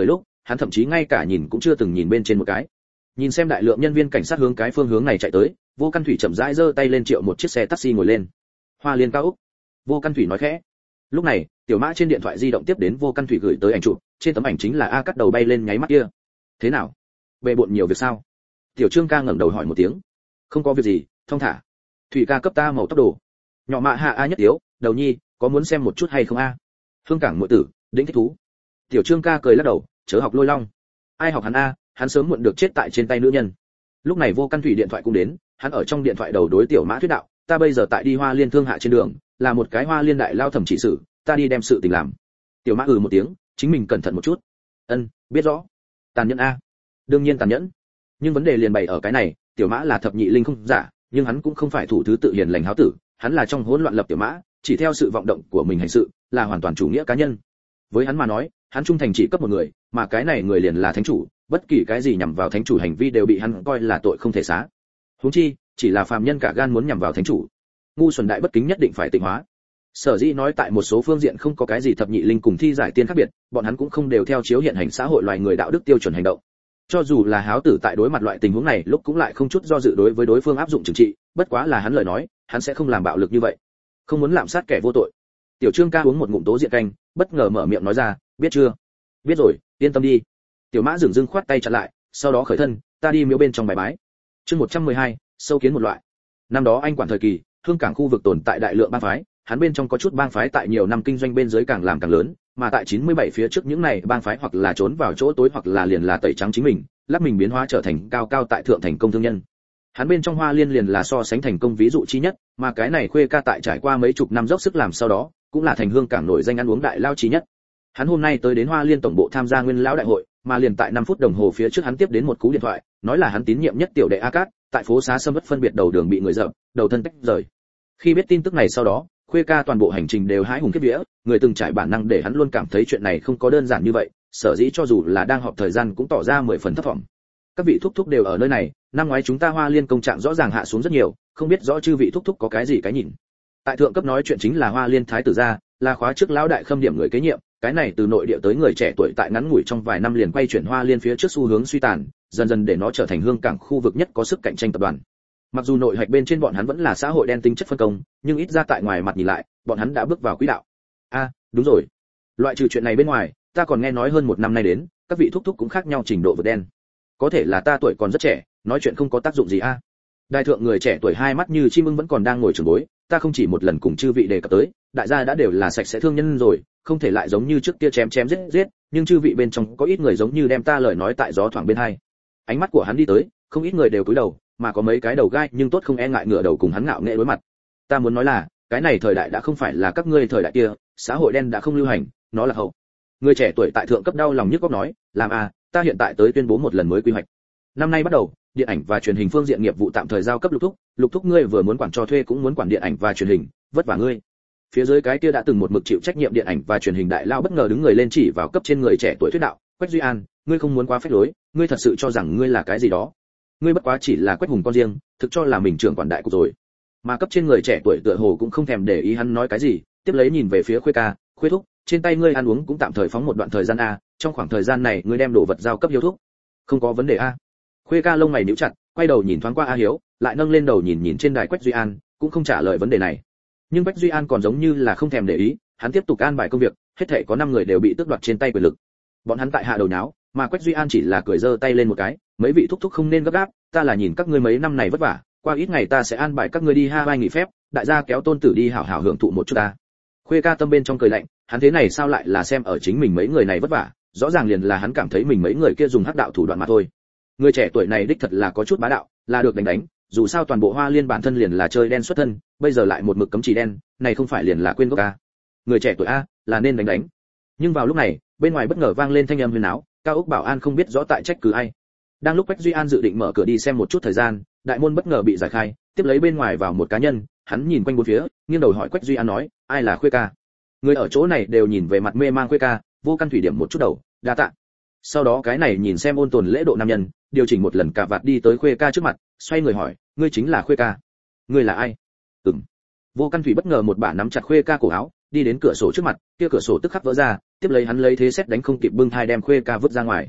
hắn thậm chí ngay cả nhìn cũng chưa từng nhìn bên trên một cái. Nhìn xem đại lượng nhân viên cảnh sát hướng cái phương hướng này chạy tới, Vô Căn Thủy chậm rãi giơ tay lên triệu một chiếc xe taxi ngồi lên. Hoa Liên cao ốc. Vô Căn Thủy nói khẽ. Lúc này, Tiểu Mã trên điện thoại di động tiếp đến Vô Căn Thủy gửi tới ảnh chụp, trên tấm ảnh chính là A Cắt đầu bay lên nháy mắt kia. Thế nào? Bề bộn nhiều việc sao? Tiểu Trương ca ngẩng đầu hỏi một tiếng. Không có việc gì, thông thả. Thủy ca cấp ta màu tóc đồ. Nhỏ Mạ hạ A nhất yếu, đầu nhi, có muốn xem một chút hay không a? Hương Cảng muội tử, đỉnh thích thú. Tiểu Trương ca cười lắc đầu, chớ học lôi long. Ai học hắn a, hắn sớm muộn được chết tại trên tay nữ nhân. Lúc này Vô Căn Thủy điện thoại cũng đến, hắn ở trong điện thoại đầu đối Tiểu Mã thuyết đạo, ta bây giờ tại đi Hoa Liên thương hạ trên đường, là một cái Hoa Liên đại lao thẩm trị sự, ta đi đem sự tình làm. Tiểu Mã ừ một tiếng, chính mình cẩn thận một chút. Ân, biết rõ. Tàn nhẫn a. Đương nhiên tàn nhẫn. Nhưng vấn đề liền bày ở cái này, Tiểu Mã là thập nhị linh không giả, nhưng hắn cũng không phải thủ thứ tự hiền lành háo tử, hắn là trong hỗn loạn lập Tiểu Mã, chỉ theo sự vọng động của mình hành sự, là hoàn toàn chủ nghĩa cá nhân. Với hắn mà nói, hắn trung thành chỉ cấp một người, mà cái này người liền là thánh chủ, bất kỳ cái gì nhằm vào thánh chủ hành vi đều bị hắn coi là tội không thể xá. Huống chi, chỉ là phàm nhân cả gan muốn nhằm vào thánh chủ, ngu xuẩn đại bất kính nhất định phải tịnh hóa. Sở dĩ nói tại một số phương diện không có cái gì thập nhị linh cùng thi giải tiên khác biệt, bọn hắn cũng không đều theo chiếu hiện hành xã hội loài người đạo đức tiêu chuẩn hành động. Cho dù là háo tử tại đối mặt loại tình huống này, lúc cũng lại không chút do dự đối với đối phương áp dụng trừng trị, bất quá là hắn lời nói, hắn sẽ không làm bạo lực như vậy, không muốn lạm sát kẻ vô tội. Tiểu Trương ca uống một ngụm tố diện canh, bất ngờ mở miệng nói ra, biết chưa? Biết rồi, yên tâm đi. Tiểu Mã dừng dưng khoát tay chặn lại, sau đó khởi thân, ta đi miếu bên trong bài bái. Chương một trăm mười hai, sâu kiến một loại. Năm đó anh quản thời kỳ, Hương Cảng khu vực tồn tại đại lượng bang phái, hắn bên trong có chút bang phái tại nhiều năm kinh doanh bên dưới càng làm càng lớn, mà tại chín mươi bảy phía trước những này bang phái hoặc là trốn vào chỗ tối hoặc là liền là tẩy trắng chính mình, lắp mình biến hóa trở thành cao cao tại thượng thành công thương nhân. Hắn bên trong Hoa Liên liền là so sánh thành công ví dụ chi nhất, mà cái này Khuê ca tại trải qua mấy chục năm dốc sức làm sau đó, cũng là thành Hương Cảng nổi danh ăn uống đại lao chí nhất. Hắn hôm nay tới đến Hoa Liên tổng bộ tham gia Nguyên lão đại hội, mà liền tại năm phút đồng hồ phía trước hắn tiếp đến một cú điện thoại, nói là hắn tín nhiệm nhất tiểu đệ A Cát, tại phố xá Sâm Vất phân biệt đầu đường bị người dập, đầu thân tách rời. Khi biết tin tức này sau đó, Khuê ca toàn bộ hành trình đều hãi hùng khiếp vía, người từng trải bản năng để hắn luôn cảm thấy chuyện này không có đơn giản như vậy, sở dĩ cho dù là đang họp thời gian cũng tỏ ra mười phần thấp vọng. Các vị thúc thúc đều ở nơi này, năm ngoái chúng ta Hoa Liên công trạng rõ ràng hạ xuống rất nhiều, không biết rõ chư vị thúc thúc có cái gì cái nhìn. Tại thượng cấp nói chuyện chính là Hoa Liên thái tử gia, là khóa trước lão đại khâm điểm người kế nhiệm, cái này từ nội địa tới người trẻ tuổi tại ngắn ngủi trong vài năm liền quay chuyển Hoa Liên phía trước xu hướng suy tàn, dần dần để nó trở thành Hương Cảng khu vực nhất có sức cạnh tranh tập đoàn. Mặc dù nội hạch bên trên bọn hắn vẫn là xã hội đen tính chất phân công, nhưng ít ra tại ngoài mặt nhìn lại, bọn hắn đã bước vào quỹ đạo. A, à, đúng rồi. Loại trừ chuyện này bên ngoài, ta còn nghe nói hơn một năm nay đến, các vị thúc thúc cũng khác nhau trình độ vượt đen. Có thể là ta tuổi còn rất trẻ, nói chuyện không có tác dụng gì a. À. Đại thượng người trẻ tuổi hai mắt như chim ưng vẫn còn đang ngồi trường bối, ta không chỉ một lần cùng chư vị đề cập tới, đại gia đã đều là sạch sẽ thương nhân rồi, không thể lại giống như trước kia chém chém giết giết, nhưng chư vị bên trong có ít người giống như đem ta lời nói tại gió thoảng bên hai. Ánh mắt của hắn đi tới, không ít người đều cúi đầu, mà có mấy cái đầu gai nhưng tốt không e ngại ngửa đầu cùng hắn ngạo nghễ đối mặt. Ta muốn nói là, cái này thời đại đã không phải là các ngươi thời đại kia, xã hội đen đã không lưu hành, nó là hậu. Người trẻ tuổi tại thượng cấp đau lòng nhức óc nói, làm à, ta hiện tại tới tuyên bố một lần mới quy hoạch. Năm nay bắt đầu, điện ảnh và truyền hình phương diện nghiệp vụ tạm thời giao cấp Lục Thúc, Lục Thúc ngươi vừa muốn quản cho thuê cũng muốn quản điện ảnh và truyền hình, vất vả ngươi. Phía dưới cái kia đã từng một mực chịu trách nhiệm điện ảnh và truyền hình đại lao bất ngờ đứng người lên chỉ vào cấp trên người trẻ tuổi thuyết đạo, Quách Duy An, ngươi không muốn quá phách lối, ngươi thật sự cho rằng ngươi là cái gì đó? Ngươi bất quá chỉ là Quách Hùng con riêng, thực cho là mình trưởng quản đại cục rồi. Mà cấp trên người trẻ tuổi tựa hồ cũng không thèm để ý hắn nói cái gì, tiếp lấy nhìn về phía Khuê ca, Khuê thúc, trên tay ngươi ăn uống cũng tạm thời phóng một đoạn thời gian a, trong khoảng thời gian này ngươi đem đồ vật giao cấp Hiếu thúc. Không có vấn đề a. Khuê ca lông mày nhíu chặt, quay đầu nhìn thoáng qua A Hiếu, lại nâng lên đầu nhìn nhìn trên đài Quách Duy An, cũng không trả lời vấn đề này. Nhưng Quách Duy An còn giống như là không thèm để ý, hắn tiếp tục an bài công việc, hết thảy có năm người đều bị tước đoạt trên tay quyền lực. Bọn hắn tại hạ đầu náo, mà Quách Duy An chỉ là cười giơ tay lên một cái, mấy vị thúc thúc không nên gấp gáp, ta là nhìn các ngươi mấy năm này vất vả, qua ít ngày ta sẽ an bài các ngươi đi Hawaii nghỉ phép, đại gia kéo tôn tử đi hảo hảo hưởng thụ một chút ta. Khuê ca tâm bên trong cười lạnh, hắn thế này sao lại là xem ở chính mình mấy người này vất vả, rõ ràng liền là hắn cảm thấy mình mấy người kia dùng hắc đạo thủ đoạn mà thôi. Người trẻ tuổi này đích thật là có chút bá đạo, là được đánh đánh, dù sao toàn bộ Hoa Liên bản thân liền là chơi đen xuất thân, bây giờ lại một mực cấm chỉ đen, này không phải liền là quên gốc a. Người trẻ tuổi a, là nên đánh đánh. Nhưng vào lúc này, bên ngoài bất ngờ vang lên thanh âm huyền áo, cao ốc bảo an không biết rõ tại trách cứ ai. Đang lúc Quách Duy An dự định mở cửa đi xem một chút thời gian, đại môn bất ngờ bị giải khai, tiếp lấy bên ngoài vào một cá nhân, hắn nhìn quanh bốn phía, nghiêng đầu hỏi Quách Duy An nói, ai là Khuê ca? Người ở chỗ này đều nhìn về mặt mê mang Khuê ca, Vô Căn Thủy điểm một chút đầu, đa tạ. Sau đó cái này nhìn xem ôn tồn lễ độ nam nhân, điều chỉnh một lần cả vạt đi tới Khuê ca trước mặt, xoay người hỏi, ngươi chính là Khuê ca? Ngươi là ai? Ừm. Vô Căn Thủy bất ngờ một bả nắm chặt Khuê ca cổ áo, đi đến cửa sổ trước mặt, kia cửa sổ tức khắc vỡ ra, tiếp lấy hắn lấy thế xét đánh không kịp bưng thai đem Khuê ca vứt ra ngoài.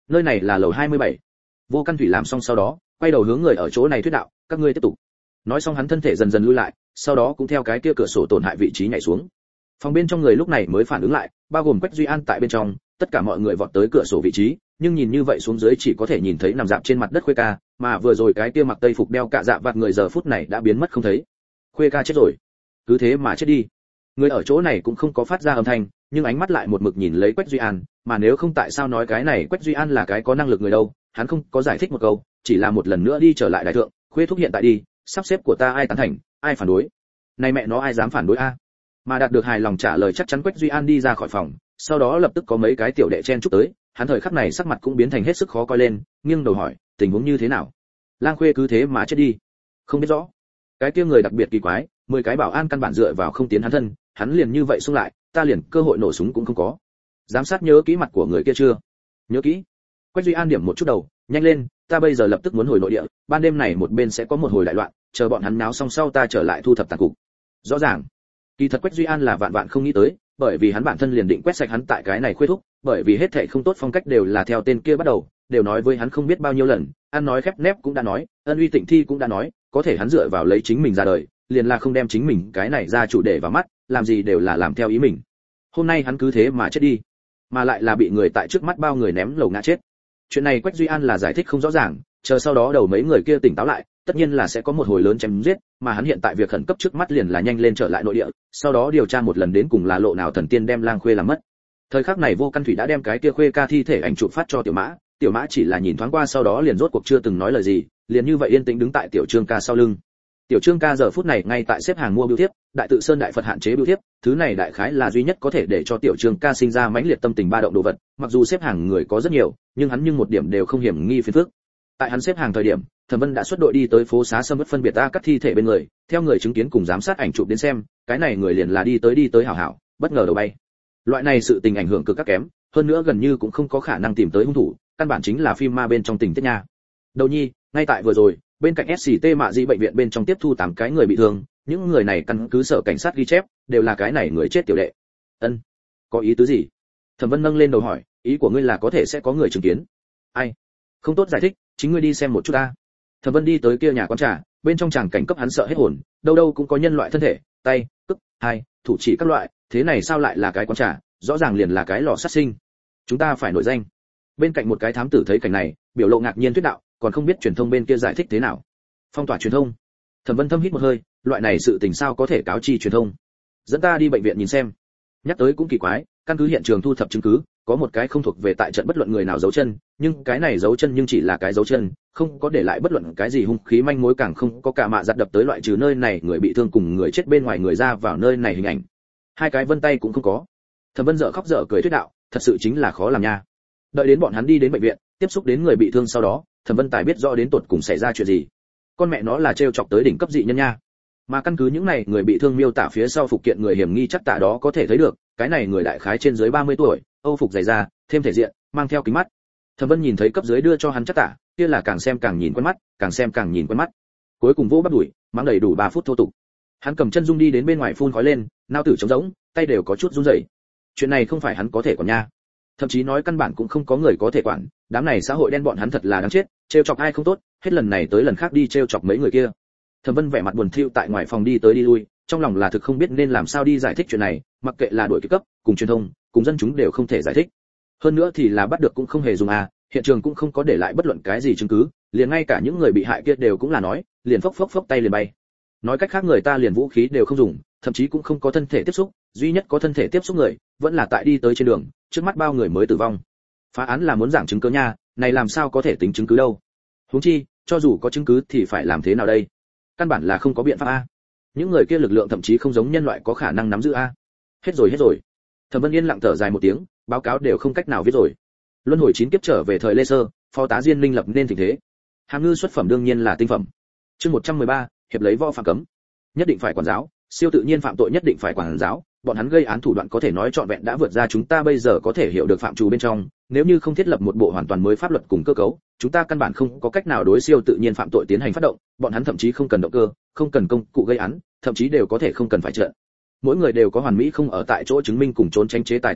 nơi này là lầu hai mươi bảy. Vô Căn Thủy làm xong sau đó quay đầu hướng người ở chỗ này thuyết đạo, các ngươi tiếp tục. Nói xong hắn thân thể dần dần lui lại, sau đó cũng theo cái kia cửa sổ tổn hại vị trí nhảy xuống. Phòng bên trong người lúc này mới phản ứng lại, bao gồm Quách Duy An tại bên trong, tất cả mọi người vọt tới cửa sổ vị trí, nhưng nhìn như vậy xuống dưới chỉ có thể nhìn thấy nằm dạp trên mặt đất Khuê Ca, mà vừa rồi cái kia mặc tây phục đeo cạ dạ vạt người giờ phút này đã biến mất không thấy. Khuê Ca chết rồi, cứ thế mà chết đi. Người ở chỗ này cũng không có phát ra âm thanh, nhưng ánh mắt lại một mực nhìn lấy Quách Duy An, mà nếu không tại sao nói cái này Quách Duy An là cái có năng lực người đâu, hắn không có giải thích một câu, chỉ là một lần nữa đi trở lại đại thượng, Khuê thúc hiện tại đi, sắp xếp của ta ai tán thành, ai phản đối. Này mẹ nó ai dám phản đối a? Mà đạt được hài lòng trả lời chắc chắn Quách Duy An đi ra khỏi phòng, sau đó lập tức có mấy cái tiểu đệ chen chúc tới, hắn thời khắc này sắc mặt cũng biến thành hết sức khó coi lên, nghiêng đầu hỏi, tình huống như thế nào? Lang Khuê cứ thế mà chết đi? Không biết rõ. Cái kia người đặc biệt kỳ quái, mười cái bảo an căn bản dựa vào không tiến hắn thân, hắn liền như vậy xung lại, ta liền cơ hội nổ súng cũng không có. Giám sát nhớ kỹ mặt của người kia chưa? Nhớ kỹ. Quách Duy An điểm một chút đầu, nhanh lên, ta bây giờ lập tức muốn hồi nội địa, ban đêm này một bên sẽ có một hồi đại loạn, chờ bọn hắn náo xong sau ta trở lại thu thập tàn cục. Rõ ràng. Kỳ thật Quách Duy An là vạn vạn không nghĩ tới, bởi vì hắn bản thân liền định quét sạch hắn tại cái này Khuê thúc, bởi vì hết thảy không tốt phong cách đều là theo tên kia bắt đầu, đều nói với hắn không biết bao nhiêu lần, ăn nói khép nép cũng đã nói, ân uy tịnh thi cũng đã nói, có thể hắn dựa vào lấy chính mình ra đời, liền là không đem chính mình cái này ra chủ để vào mắt, làm gì đều là làm theo ý mình. Hôm nay hắn cứ thế mà chết đi, mà lại là bị người tại trước mắt bao người ném lầu ngã chết. Chuyện này Quách Duy An là giải thích không rõ ràng, chờ sau đó đầu mấy người kia tỉnh táo lại, tất nhiên là sẽ có một hồi lớn chém giết, mà hắn hiện tại việc khẩn cấp trước mắt liền là nhanh lên trở lại nội địa, sau đó điều tra một lần đến cùng là lộ nào thần tiên đem Lang Khuê làm mất. Thời khắc này Vô Căn Thủy đã đem cái kia Khuê Ca thi thể ảnh chụp phát cho Tiểu Mã, Tiểu Mã chỉ là nhìn thoáng qua sau đó liền rốt cuộc chưa từng nói lời gì, liền như vậy yên tĩnh đứng tại Tiểu Trương Ca sau lưng. Tiểu Trương Ca giờ phút này ngay tại xếp hàng mua bưu thiếp, Đại Tự Sơn Đại Phật hạn chế bưu thiếp, thứ này đại khái là duy nhất có thể để cho Tiểu Trương Ca sinh ra mãnh liệt tâm tình ba động đồ vật, mặc dù xếp hàng người có rất nhiều, nhưng hắn nhưng một điểm đều không hiểm nghi phiền phức. Tại hắn xếp hàng thời điểm, Thẩm Vân đã xuất đội đi tới phố xá Sâm Vất phân biệt ta cắt thi thể bên người, theo người chứng kiến cùng giám sát ảnh chụp đến xem, cái này người liền là đi tới đi tới hảo hảo, bất ngờ đầu bay. Loại này sự tình ảnh hưởng cực các kém, hơn nữa gần như cũng không có khả năng tìm tới hung thủ, căn bản chính là phim ma bên trong tình tiết nha. Đầu nhi, ngay tại vừa rồi, bên cạnh ét xê tê Mạ Dĩ bệnh viện bên trong tiếp thu tám cái người bị thương, những người này căn cứ sở cảnh sát ghi chép, đều là cái này người chết tiểu đệ. Ân, có ý tứ gì? Thẩm Vân nâng lên đầu hỏi, ý của ngươi là có thể sẽ có người chứng kiến? Ai? Không tốt giải thích, chính ngươi đi xem một chút ta. Thẩm Vân đi tới kia nhà quán trà, bên trong tràng cảnh cấp hắn sợ hết hồn, đâu đâu cũng có nhân loại thân thể, tay, cước, hai, thủ chỉ các loại, thế này sao lại là cái quán trà, rõ ràng liền là cái lò sát sinh. Chúng ta phải nổi danh. Bên cạnh một cái thám tử thấy cảnh này, biểu lộ ngạc nhiên thuyết đạo, còn không biết truyền thông bên kia giải thích thế nào. Phong tỏa truyền thông. Thẩm Vân thâm hít một hơi, loại này sự tình sao có thể cáo chi truyền thông? Dẫn ta đi bệnh viện nhìn xem. Nhắc tới cũng kỳ quái, căn cứ hiện trường thu thập chứng cứ, có một cái không thuộc về tại trận bất luận người nào dấu chân, nhưng cái này dấu chân nhưng chỉ là cái dấu chân, không có để lại bất luận cái gì hung khí manh mối, càng không có cả mạ giặt đập tới loại trừ nơi này người bị thương cùng người chết bên ngoài người ra vào nơi này hình ảnh. Hai cái vân tay cũng không có. Thẩm Vân dở khóc dở cười thuyết đạo, thật sự chính là khó làm nha. Đợi đến bọn hắn đi đến bệnh viện, tiếp xúc đến người bị thương sau đó, Thẩm Vân tài biết rõ đến tột cùng xảy ra chuyện gì. Con mẹ nó là trêu chọc tới đỉnh cấp dị nhân nha. Mà căn cứ những này người bị thương miêu tả phía sau phục kiện người hiểm nghi chắc tả đó có thể thấy được, cái này người đại khái trên dưới ba mươi tuổi, Âu phục dày da, thêm thể diện, mang theo kính mắt. Thẩm Vân nhìn thấy cấp dưới đưa cho hắn chắc tả, kia là càng xem càng nhìn quen mắt, càng xem càng nhìn quen mắt. Cuối cùng vỗ bắp đùi, mang đầy đủ ba phút thô tục. Hắn cầm chân dung đi đến bên ngoài phun khói lên, nao tử trống rỗng, tay đều có chút run rẩy. Chuyện này không phải hắn có thể quản nha. Thậm chí nói căn bản cũng không có người có thể quản, đám này xã hội đen bọn hắn thật là đáng chết, trêu chọc ai không tốt, hết lần này tới lần khác đi trêu chọc mấy người kia. Thẩm Vân vẻ mặt buồn thiu tại ngoài phòng đi tới đi lui, trong lòng là thực không biết nên làm sao đi giải thích chuyện này, mặc kệ là đội cấp, cùng truyền thông, cùng dân chúng đều không thể giải thích. Hơn nữa thì là bắt được cũng không hề dùng à, hiện trường cũng không có để lại bất luận cái gì chứng cứ, liền ngay cả những người bị hại kia đều cũng là nói, liền phốc phốc phốc tay liền bay. Nói cách khác người ta liền vũ khí đều không dùng, thậm chí cũng không có thân thể tiếp xúc, duy nhất có thân thể tiếp xúc người, vẫn là tại đi tới trên đường, trước mắt bao người mới tử vong. Phá án là muốn giảng chứng cứ nha, này làm sao có thể tính chứng cứ đâu? Huống chi, cho dù có chứng cứ thì phải làm thế nào đây? Căn bản là không có biện pháp a. Những người kia lực lượng thậm chí không giống nhân loại có khả năng nắm giữ a. Hết rồi hết rồi. Thẩm Vân yên lặng thở dài một tiếng, báo cáo đều không cách nào viết rồi. Luân hồi chín kiếp trở về thời Lê Sơ, phó tá Diên Linh lập nên tình thế. Hàm ngư xuất phẩm đương nhiên là tinh phẩm. Chương một trăm mười ba, hiệp lấy võ phạm cấm. Nhất định phải quản giáo, siêu tự nhiên phạm tội nhất định phải quản giáo, bọn hắn gây án thủ đoạn có thể nói trọn vẹn đã vượt ra chúng ta bây giờ có thể hiểu được phạm trù bên trong, nếu như không thiết lập một bộ hoàn toàn mới pháp luật cùng cơ cấu, chúng ta căn bản không có cách nào đối siêu tự nhiên phạm tội tiến hành phát động, bọn hắn thậm chí không cần động cơ, không cần công cụ gây án, thậm chí đều có thể không cần phải trợ. Mỗi người đều có hoàn mỹ không ở tại chỗ chứng minh cùng trốn tránh chế tài thủ đoạn,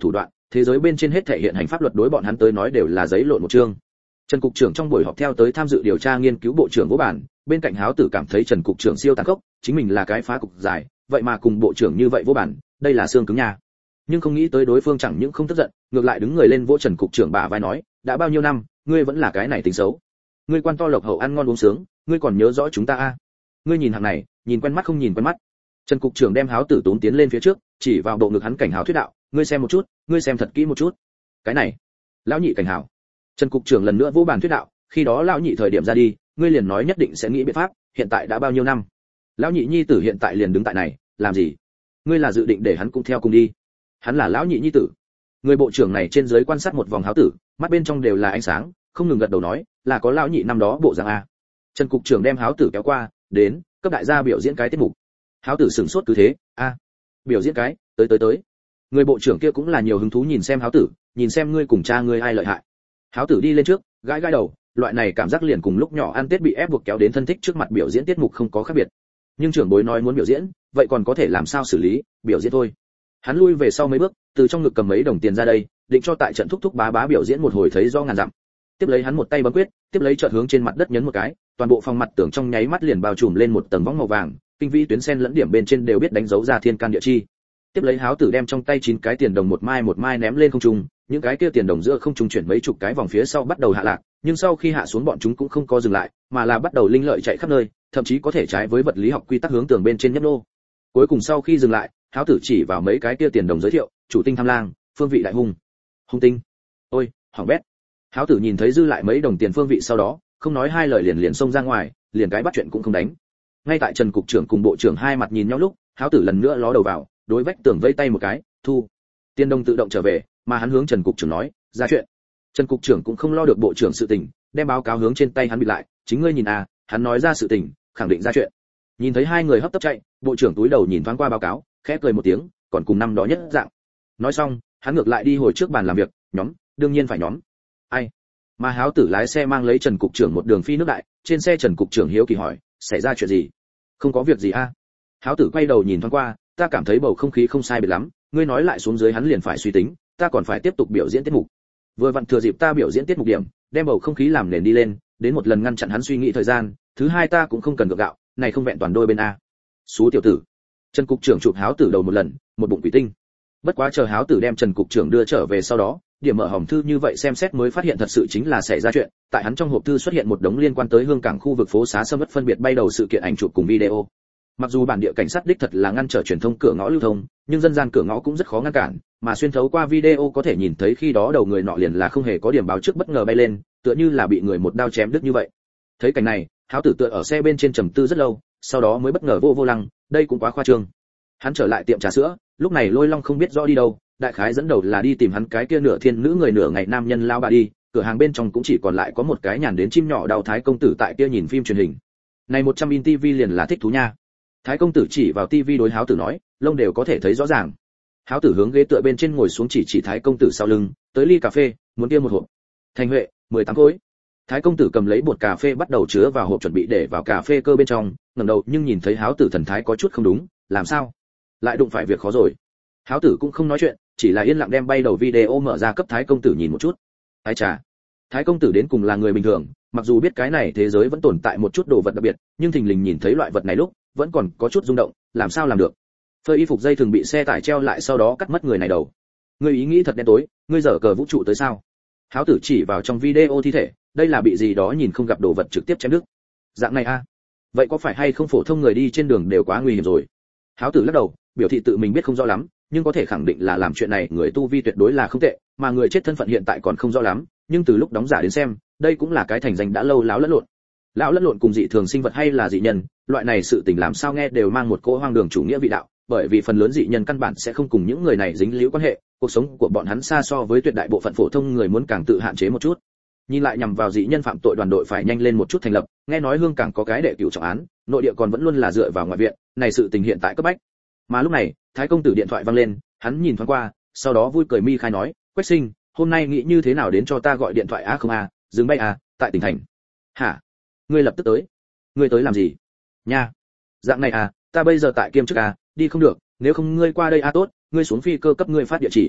thế giới bên trên hết thể hiện hành pháp luật đối bọn hắn tới nói đều là giấy lộn một chương. Trần cục trưởng trong buổi họp theo tới tham dự điều tra nghiên cứu bộ trưởng Vũ Bản, bên cạnh Háo Tử cảm thấy Trần cục trưởng siêu tàn khốc, chính mình là cái phá cục dài, vậy mà cùng bộ trưởng như vậy Vũ Bản, đây là xương cứng nha. Nhưng không nghĩ tới đối phương chẳng những không tức giận, ngược lại đứng người lên vỗ Trần cục trưởng bả vai nói, đã bao nhiêu năm, ngươi vẫn là cái này tính xấu. Ngươi quan to lộc hậu ăn ngon uống sướng, ngươi còn nhớ rõ chúng ta a? À? Ngươi nhìn thằng này, nhìn quen mắt không nhìn quen mắt. Trần cục trưởng đem Háo Tử tốn tiến lên phía trước, chỉ vào bộ ngực hắn cảnh hào thuyết đạo, ngươi xem một chút, ngươi xem thật kỹ một chút. Cái này, lão nhị cảnh hào. Trần cục trưởng lần nữa vỗ bàn thuyết đạo, khi đó lão nhị thời điểm ra đi, ngươi liền nói nhất định sẽ nghĩ biện pháp, hiện tại đã bao nhiêu năm? Lão nhị nhi tử hiện tại liền đứng tại này, làm gì? Ngươi là dự định để hắn cũng theo cùng đi? Hắn là lão nhị nhi tử. Người bộ trưởng này trên dưới quan sát một vòng Háo Tử, mắt bên trong đều là ánh sáng, không ngừng gật đầu nói, là có lão nhị năm đó bộ dạng a. Trần cục trưởng đem Háo Tử kéo qua, đến, cấp đại gia biểu diễn cái tiết mục. Háo Tử sửng sốt cứ thế, a, biểu diễn cái, tới tới tới. Người bộ trưởng kia cũng là nhiều hứng thú nhìn xem Háo Tử, nhìn xem ngươi cùng cha ngươi ai lợi hại. Háo Tử đi lên trước, gãi gãi đầu, loại này cảm giác liền cùng lúc nhỏ ăn Tết bị ép buộc kéo đến thân thích trước mặt biểu diễn tiết mục không có khác biệt. Nhưng trưởng bối nói muốn biểu diễn, vậy còn có thể làm sao xử lý, biểu diễn thôi. Hắn lui về sau mấy bước, từ trong ngực cầm mấy đồng tiền ra đây, định cho tại trận thúc thúc bá bá biểu diễn một hồi thấy do ngàn dặm. Tiếp lấy hắn một tay bấm quyết, tiếp lấy chợt hướng trên mặt đất nhấn một cái, toàn bộ phòng mặt tường trong nháy mắt liền bao trùm lên một tầng võng màu vàng, kinh vĩ tuyến sen lẫn điểm bên trên đều biết đánh dấu ra thiên can địa chi. Tiếp lấy Háo Tử đem trong tay chín cái tiền đồng một mai một mai ném lên không trung, những cái kia tiền đồng giữa không trung chuyển mấy chục cái vòng phía sau bắt đầu hạ lạc, nhưng sau khi hạ xuống bọn chúng cũng không có dừng lại, mà là bắt đầu linh lợi chạy khắp nơi, thậm chí có thể trái với vật lý học quy tắc hướng tường bên trên nhấp nô. Cuối cùng sau khi dừng lại, Háo Tử chỉ vào mấy cái kia tiền đồng giới thiệu, chủ tinh tham lang, phương vị đại hung. Hung tinh. Ôi, hỏng bét. Háo Tử nhìn thấy dư lại mấy đồng tiền phương vị sau đó, không nói hai lời liền liền xông ra ngoài, liền cái bắt chuyện cũng không đánh. Ngay tại Trần cục trưởng cùng bộ trưởng hai mặt nhìn nhau lúc, Háo Tử lần nữa ló đầu vào, đối vách tường vây tay một cái, thu. Tiền đồng tự động trở về, mà hắn hướng Trần cục trưởng nói, ra chuyện. Trần cục trưởng cũng không lo được bộ trưởng sự tình, đem báo cáo hướng trên tay hắn bịt lại, chính ngươi nhìn à, hắn nói ra sự tình, khẳng định ra chuyện. Nhìn thấy hai người hấp tấp chạy, bộ trưởng túi đầu nhìn thoáng qua báo cáo, khẽ cười một tiếng, còn cùng năm đó nhất dạng. Nói xong, hắn ngược lại đi hồi trước bàn làm việc, nhóm, đương nhiên phải nhóm. Ai? Mà Háo Tử lái xe mang lấy Trần cục trưởng một đường phi nước đại, trên xe Trần cục trưởng hiếu kỳ hỏi, xảy ra chuyện gì? Không có việc gì a. À? Háo Tử quay đầu nhìn thoáng qua, ta cảm thấy bầu không khí không sai biệt lắm, ngươi nói lại xuống dưới hắn liền phải suy tính, ta còn phải tiếp tục biểu diễn tiết mục. Vừa vặn thừa dịp ta biểu diễn tiết mục điểm, đem bầu không khí làm nền đi lên, đến một lần ngăn chặn hắn suy nghĩ thời gian, thứ hai ta cũng không cần gượng gạo, này không vẹn toàn đôi bên a. Xú tiểu tử. Trần cục trưởng chụp Háo Tử đầu một lần, một bụng quỷ tinh. Bất quá chờ Háo Tử đem Trần cục trưởng đưa trở về sau đó, điểm mở hòm thư như vậy xem xét mới phát hiện thật sự chính là xảy ra chuyện, tại hắn trong hộp thư xuất hiện một đống liên quan tới hương cảng khu vực phố xá sâm mất phân biệt bay đầu sự kiện ảnh chụp cùng video. Mặc dù bản địa cảnh sát đích thật là ngăn trở truyền thông cửa ngõ lưu thông, nhưng dân gian cửa ngõ cũng rất khó ngăn cản, mà xuyên thấu qua video có thể nhìn thấy khi đó đầu người nọ liền là không hề có điểm báo trước bất ngờ bay lên, tựa như là bị người một đao chém đứt như vậy. Thấy cảnh này, Háo Tử tựa ở xe bên trên trầm tư rất lâu, sau đó mới bất ngờ vô vô lăng, đây cũng quá khoa trương. Hắn trở lại tiệm trà sữa, lúc này Lôi Long không biết rõ đi đâu, đại khái dẫn đầu là đi tìm hắn cái kia nửa thiên nữ người nửa ngày nam nhân lao bà đi, cửa hàng bên trong cũng chỉ còn lại có một cái nhàn đến chim nhỏ đào Thái công tử tại kia nhìn phim truyền hình. Này một trăm in tivi liền là thích thú nha. Thái công tử chỉ vào tivi đối Háo Tử nói, lông đều có thể thấy rõ ràng. Háo Tử hướng ghế tựa bên trên ngồi xuống chỉ chỉ Thái công tử sau lưng, tới ly cà phê, muốn kia một hộp. Thành Huệ, mười tám khối. Thái công tử cầm lấy bột cà phê bắt đầu chứa vào hộp chuẩn bị để vào cà phê cơ bên trong, ngẩng đầu nhưng nhìn thấy Háo Tử thần thái có chút không đúng, làm sao? Lại đụng phải việc khó rồi. Háo Tử cũng không nói chuyện, chỉ là yên lặng đem bay đầu video mở ra cấp Thái công tử nhìn một chút. Ai chà, Thái công tử đến cùng là người bình thường, mặc dù biết cái này thế giới vẫn tồn tại một chút đồ vật đặc biệt, nhưng thình lình nhìn thấy loại vật này lúc, vẫn còn có chút rung động, làm sao làm được? Phơi y phục dây thường bị xe tải treo lại sau đó cắt mất người này đầu. Ngươi ý nghĩ thật đen tối, ngươi dở cờ vũ trụ tới sao? Háo Tử chỉ vào trong video thi thể, đây là bị gì đó nhìn không gặp đồ vật trực tiếp chém đứt. Dạng này a? À? Vậy có phải hay không phổ thông người đi trên đường đều quá nguy hiểm rồi? Háo Tử lắc đầu, biểu thị tự mình biết không rõ lắm, nhưng có thể khẳng định là làm chuyện này người tu vi tuyệt đối là không tệ, mà người chết thân phận hiện tại còn không rõ lắm, nhưng từ lúc đóng giả đến xem, đây cũng là cái thành danh đã lâu láo lẫn lộn. Lão lẫn lộn cùng dị thường sinh vật hay là dị nhân, loại này sự tình làm sao nghe đều mang một cỗ hoang đường chủ nghĩa vị đạo, bởi vì phần lớn dị nhân căn bản sẽ không cùng những người này dính líu quan hệ, cuộc sống của bọn hắn xa so với tuyệt đại bộ phận phổ thông người muốn càng tự hạn chế một chút. Nhìn lại nhằm vào dị nhân phạm tội đoàn đội phải nhanh lên một chút thành lập, nghe nói hương cảng có cái đệ cửu trọng án, nội địa còn vẫn luôn là dựa vào ngoại viện, này sự tình hiện tại cấp bách. Mà lúc này, Thái công tử điện thoại vang lên, hắn nhìn thoáng qua, sau đó vui cười mi khai nói, Quách Sinh, hôm nay nghĩ như thế nào đến cho ta gọi điện thoại a không a, dừng bay à, tại tỉnh thành. Hả? Ngươi lập tức tới? Ngươi tới làm gì? Nha. Dạng này à, ta bây giờ tại kiêm chức à, đi không được, nếu không ngươi qua đây a tốt, ngươi xuống phi cơ cấp ngươi phát địa chỉ.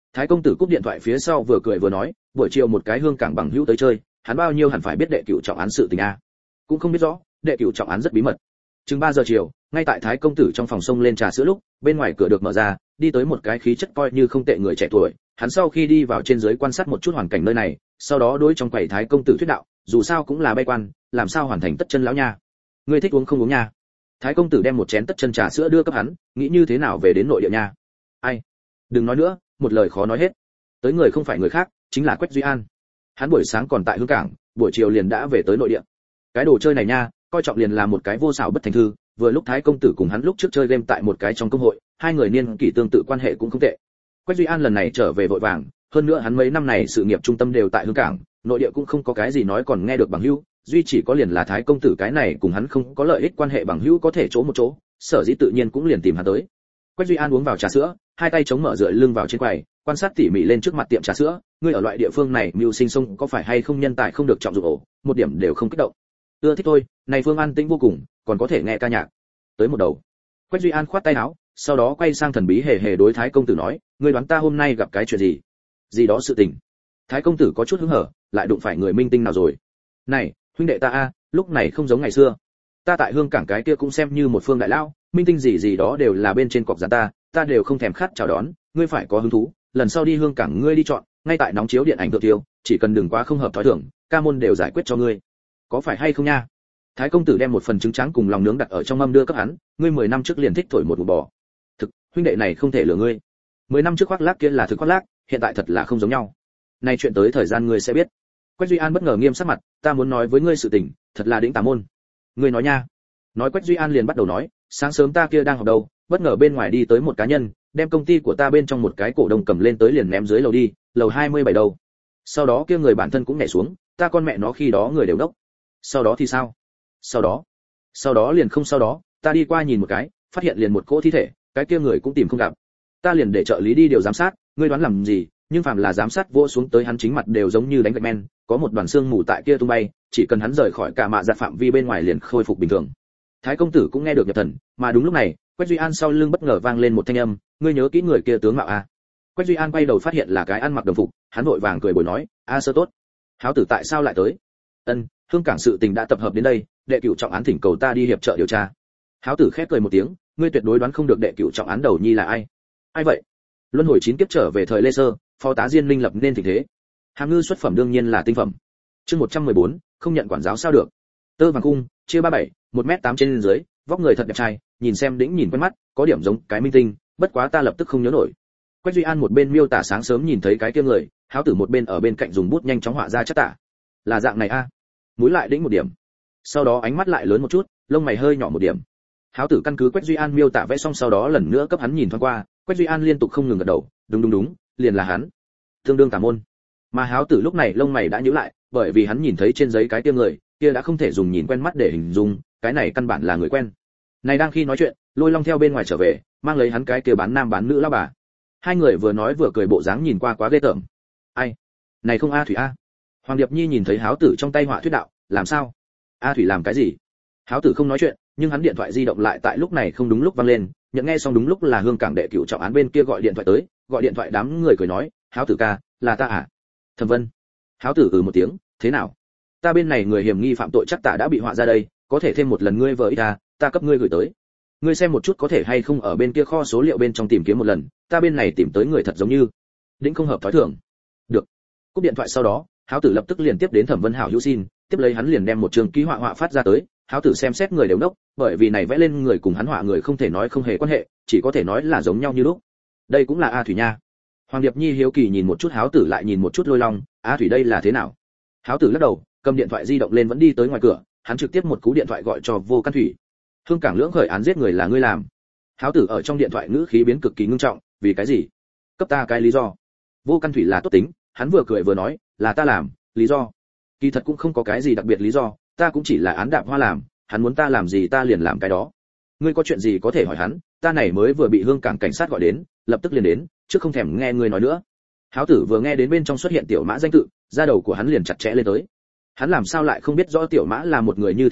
Thái công tử cúp điện thoại phía sau vừa cười vừa nói, buổi chiều một cái hương cảng bằng hữu tới chơi, hắn bao nhiêu hẳn phải biết đệ cửu trọng án sự tình a. Cũng không biết rõ, đệ cửu trọng án rất bí mật. Chừng ba giờ chiều, ngay tại Thái công tử trong phòng sông lên trà sữa lúc, bên ngoài cửa được mở ra, đi tới một cái khí chất coi như không tệ người trẻ tuổi, hắn sau khi đi vào trên dưới quan sát một chút hoàn cảnh nơi này, sau đó đối trong quầy Thái công tử thuyết đạo, dù sao cũng là bay quan, làm sao hoàn thành tất chân lão nha. Ngươi thích uống không uống nha. Thái công tử đem một chén tất chân trà sữa đưa cấp hắn, nghĩ như thế nào về đến nội địa nha. Ai? Đừng nói nữa, một lời khó nói hết. Tới người không phải người khác, chính là Quách Duy An. Hắn buổi sáng còn tại Hương Cảng, buổi chiều liền đã về tới nội địa. Cái đồ chơi này nha, coi trọng liền là một cái vô xảo bất thành thư, vừa lúc Thái công tử cùng hắn lúc trước chơi game tại một cái trong công hội, hai người niên kỷ tương tự quan hệ cũng không tệ. Quách Duy An lần này trở về vội vàng, hơn nữa hắn mấy năm này sự nghiệp trung tâm đều tại Hương Cảng, nội địa cũng không có cái gì nói còn nghe được bằng hữu, duy chỉ có liền là Thái công tử cái này cùng hắn không có lợi ích quan hệ bằng hữu có thể chỗ một chỗ, sở dĩ tự nhiên cũng liền tìm hắn tới. Quách Duy An uống vào trà sữa, hai tay chống mở dựa lưng vào trên quầy, quan sát tỉ mỉ lên trước mặt tiệm trà sữa, ngươi ở loại địa phương này mưu sinh sông có phải hay không nhân tài không được trọng dụng ổ, một điểm đều không kích động. Ưa thích thôi, này phương an tĩnh vô cùng, còn có thể nghe ca nhạc. Tới một đầu. Quách Duy An khoát tay áo, sau đó quay sang thần bí hề hề đối Thái công tử nói, ngươi đoán ta hôm nay gặp cái chuyện gì? Gì đó sự tình. Thái công tử có chút hứng hở, lại đụng phải người minh tinh nào rồi? Này, huynh đệ ta a, lúc này không giống ngày xưa. Ta tại Hương Cảng cái kia cũng xem như một phương đại lão, minh tinh gì gì đó đều là bên trên cọc dán ta, ta đều không thèm khát chào đón, ngươi phải có hứng thú, lần sau đi Hương Cảng ngươi đi chọn, ngay tại nóng chiếu điện ảnh thượng tiêu, chỉ cần đừng quá không hợp thói thường, ca môn đều giải quyết cho ngươi. Có phải hay không nha? Thái công tử đem một phần trứng trắng cùng lòng nướng đặt ở trong mâm đưa cấp hắn, ngươi mười năm trước liền thích thổi một ngụm bò. Thực, huynh đệ này không thể lừa ngươi. Mười năm trước khoác lác kia là thực khoác lác, hiện tại thật là không giống nhau. Này chuyện tới thời gian ngươi sẽ biết. Quách Duy An bất ngờ nghiêm sắc mặt, ta muốn nói với ngươi sự tình, thật là đỉnh tà môn. Ngươi nói nha. Nói Quách Duy An liền bắt đầu nói, sáng sớm ta kia đang học đâu, bất ngờ bên ngoài đi tới một cá nhân, đem công ty của ta bên trong một cái cổ đông cầm lên tới liền ném dưới lầu đi, lầu hai mươi bảy đầu. Sau đó kia người bản thân cũng nhảy xuống, ta con mẹ nó khi đó người đều đốc. Sau đó thì sao? Sau đó, sau đó liền không sau đó, ta đi qua nhìn một cái, phát hiện liền một cỗ thi thể, cái kia người cũng tìm không gặp. Ta liền để trợ lý đi điều giám sát, ngươi đoán làm gì, nhưng phàm là giám sát vỗ xuống tới hắn chính mặt đều giống như đánh gạch men, có một đoàn xương mù tại kia tung bay, chỉ cần hắn rời khỏi cả mạ giặt phạm vi bên ngoài liền khôi phục bình thường. Thái công tử cũng nghe được nhập thần, mà đúng lúc này, Quách Duy An sau lưng bất ngờ vang lên một thanh âm, ngươi nhớ kỹ người kia tướng mạo a? Quách Duy An quay đầu phát hiện là cái ăn mặc đồng phục, hắn vội vàng cười bồi nói, a sơ tốt. Háo tử tại sao lại tới? Ân, Hương Cảng sự tình đã tập hợp đến đây, đệ cửu trọng án thỉnh cầu ta đi hiệp trợ điều tra. Háo tử khép cười một tiếng, ngươi tuyệt đối đoán không được đệ cửu trọng án đầu nhi là ai. Ai vậy? Luân hồi chín kiếp trở về thời Lê Sơ, phó tá Diên Linh lập nên tình thế. Hàm ngư xuất phẩm đương nhiên là tinh phẩm. Chương một trăm mười bốn, không nhận quản giáo sao được. Tơ vàng cung, chia ba bảy, một mét tám trên dưới, vóc người thật đẹp trai, nhìn xem đĩnh nhìn quen mắt, có điểm giống cái minh tinh, bất quá ta lập tức không nhớ nổi. Quách Duy An một bên miêu tả sáng sớm nhìn thấy cái kia người, Háo tử một bên ở bên cạnh dùng bút nhanh chóng họa ra chất tả. Là dạng này a. À. Mũi lại đĩnh một điểm. Sau đó ánh mắt lại lớn một chút, lông mày hơi nhỏ một điểm. Háo tử căn cứ Quách Duy An miêu tả vẽ xong sau đó lần nữa cấp hắn nhìn thoáng qua, Quách Duy An liên tục không ngừng gật đầu, đúng đúng đúng, liền là hắn. Tương đương tà môn. Mà Háo tử lúc này lông mày đã nhíu lại, bởi vì hắn nhìn thấy trên giấy cái kia người, kia đã không thể dùng nhìn quen mắt để hình dung, cái này căn bản là người quen. Này đang khi nói chuyện, Lôi Long theo bên ngoài trở về, mang lấy hắn cái kia bán nam bán nữ lão bà. Hai người vừa nói vừa cười bộ dáng nhìn qua quá ghê tởm. Ai? Này không A Thủy a? Hoàng Điệp Nhi nhìn thấy Háo tử trong tay họa thuyết đạo, làm sao? A Thủy làm cái gì? Háo tử không nói chuyện, nhưng hắn điện thoại di động lại tại lúc này không đúng lúc vang lên, nhận nghe xong đúng lúc là Hương Cảng đệ cửu trọng án bên kia gọi điện thoại tới, gọi điện thoại đám người cười nói, Háo tử ca, là ta à? Thẩm Vân. Háo tử ừ một tiếng, thế nào? Ta bên này người hiểm nghi phạm tội chắc tả đã bị họa ra đây, có thể thêm một lần ngươi với ta, ta cấp ngươi gửi tới. Ngươi xem một chút có thể hay không ở bên kia kho số liệu bên trong tìm kiếm một lần, ta bên này tìm tới người thật giống như đĩnh không hợp thói thường. Được. Cúp điện thoại sau đó, Háo tử lập tức liền tiếp đến Thẩm Vân hảo hữu xin, tiếp lấy hắn liền đem một trường ký họa họa phát ra tới, Háo tử xem xét người đều đốc, bởi vì này vẽ lên người cùng hắn họa người không thể nói không hề quan hệ, chỉ có thể nói là giống nhau như lúc. Đây cũng là A Thủy nha. Hoàng Điệp Nhi hiếu kỳ nhìn một chút Háo tử lại nhìn một chút Lôi Long, A Thủy đây là thế nào? Háo tử lắc đầu, cầm điện thoại di động lên vẫn đi tới ngoài cửa, hắn trực tiếp một cú điện thoại gọi cho Vô Căn Thủy. Hương Cảng lưỡng khởi án giết người là ngươi làm. Háo tử ở trong điện thoại ngữ khí biến cực kỳ ngưng trọng, vì cái gì? Cấp ta cái lý do. Vô Căn Thủy là tốt tính, hắn vừa cười vừa nói, là ta làm, lý do. Kỳ thật cũng không có cái gì đặc biệt lý do, ta cũng chỉ là án đạp hoa làm, hắn muốn ta làm gì ta liền làm cái đó. Ngươi có chuyện gì có thể hỏi hắn, ta này mới vừa bị Hương Cảng cảnh sát gọi đến, lập tức liền đến, chứ không thèm nghe ngươi nói nữa. Háo tử vừa nghe đến bên trong xuất hiện Tiểu Mã danh tự, da đầu của hắn liền chặt chẽ lên tới. Hắn làm sao lại không biết rõ Tiểu Mã là một người như thế nào,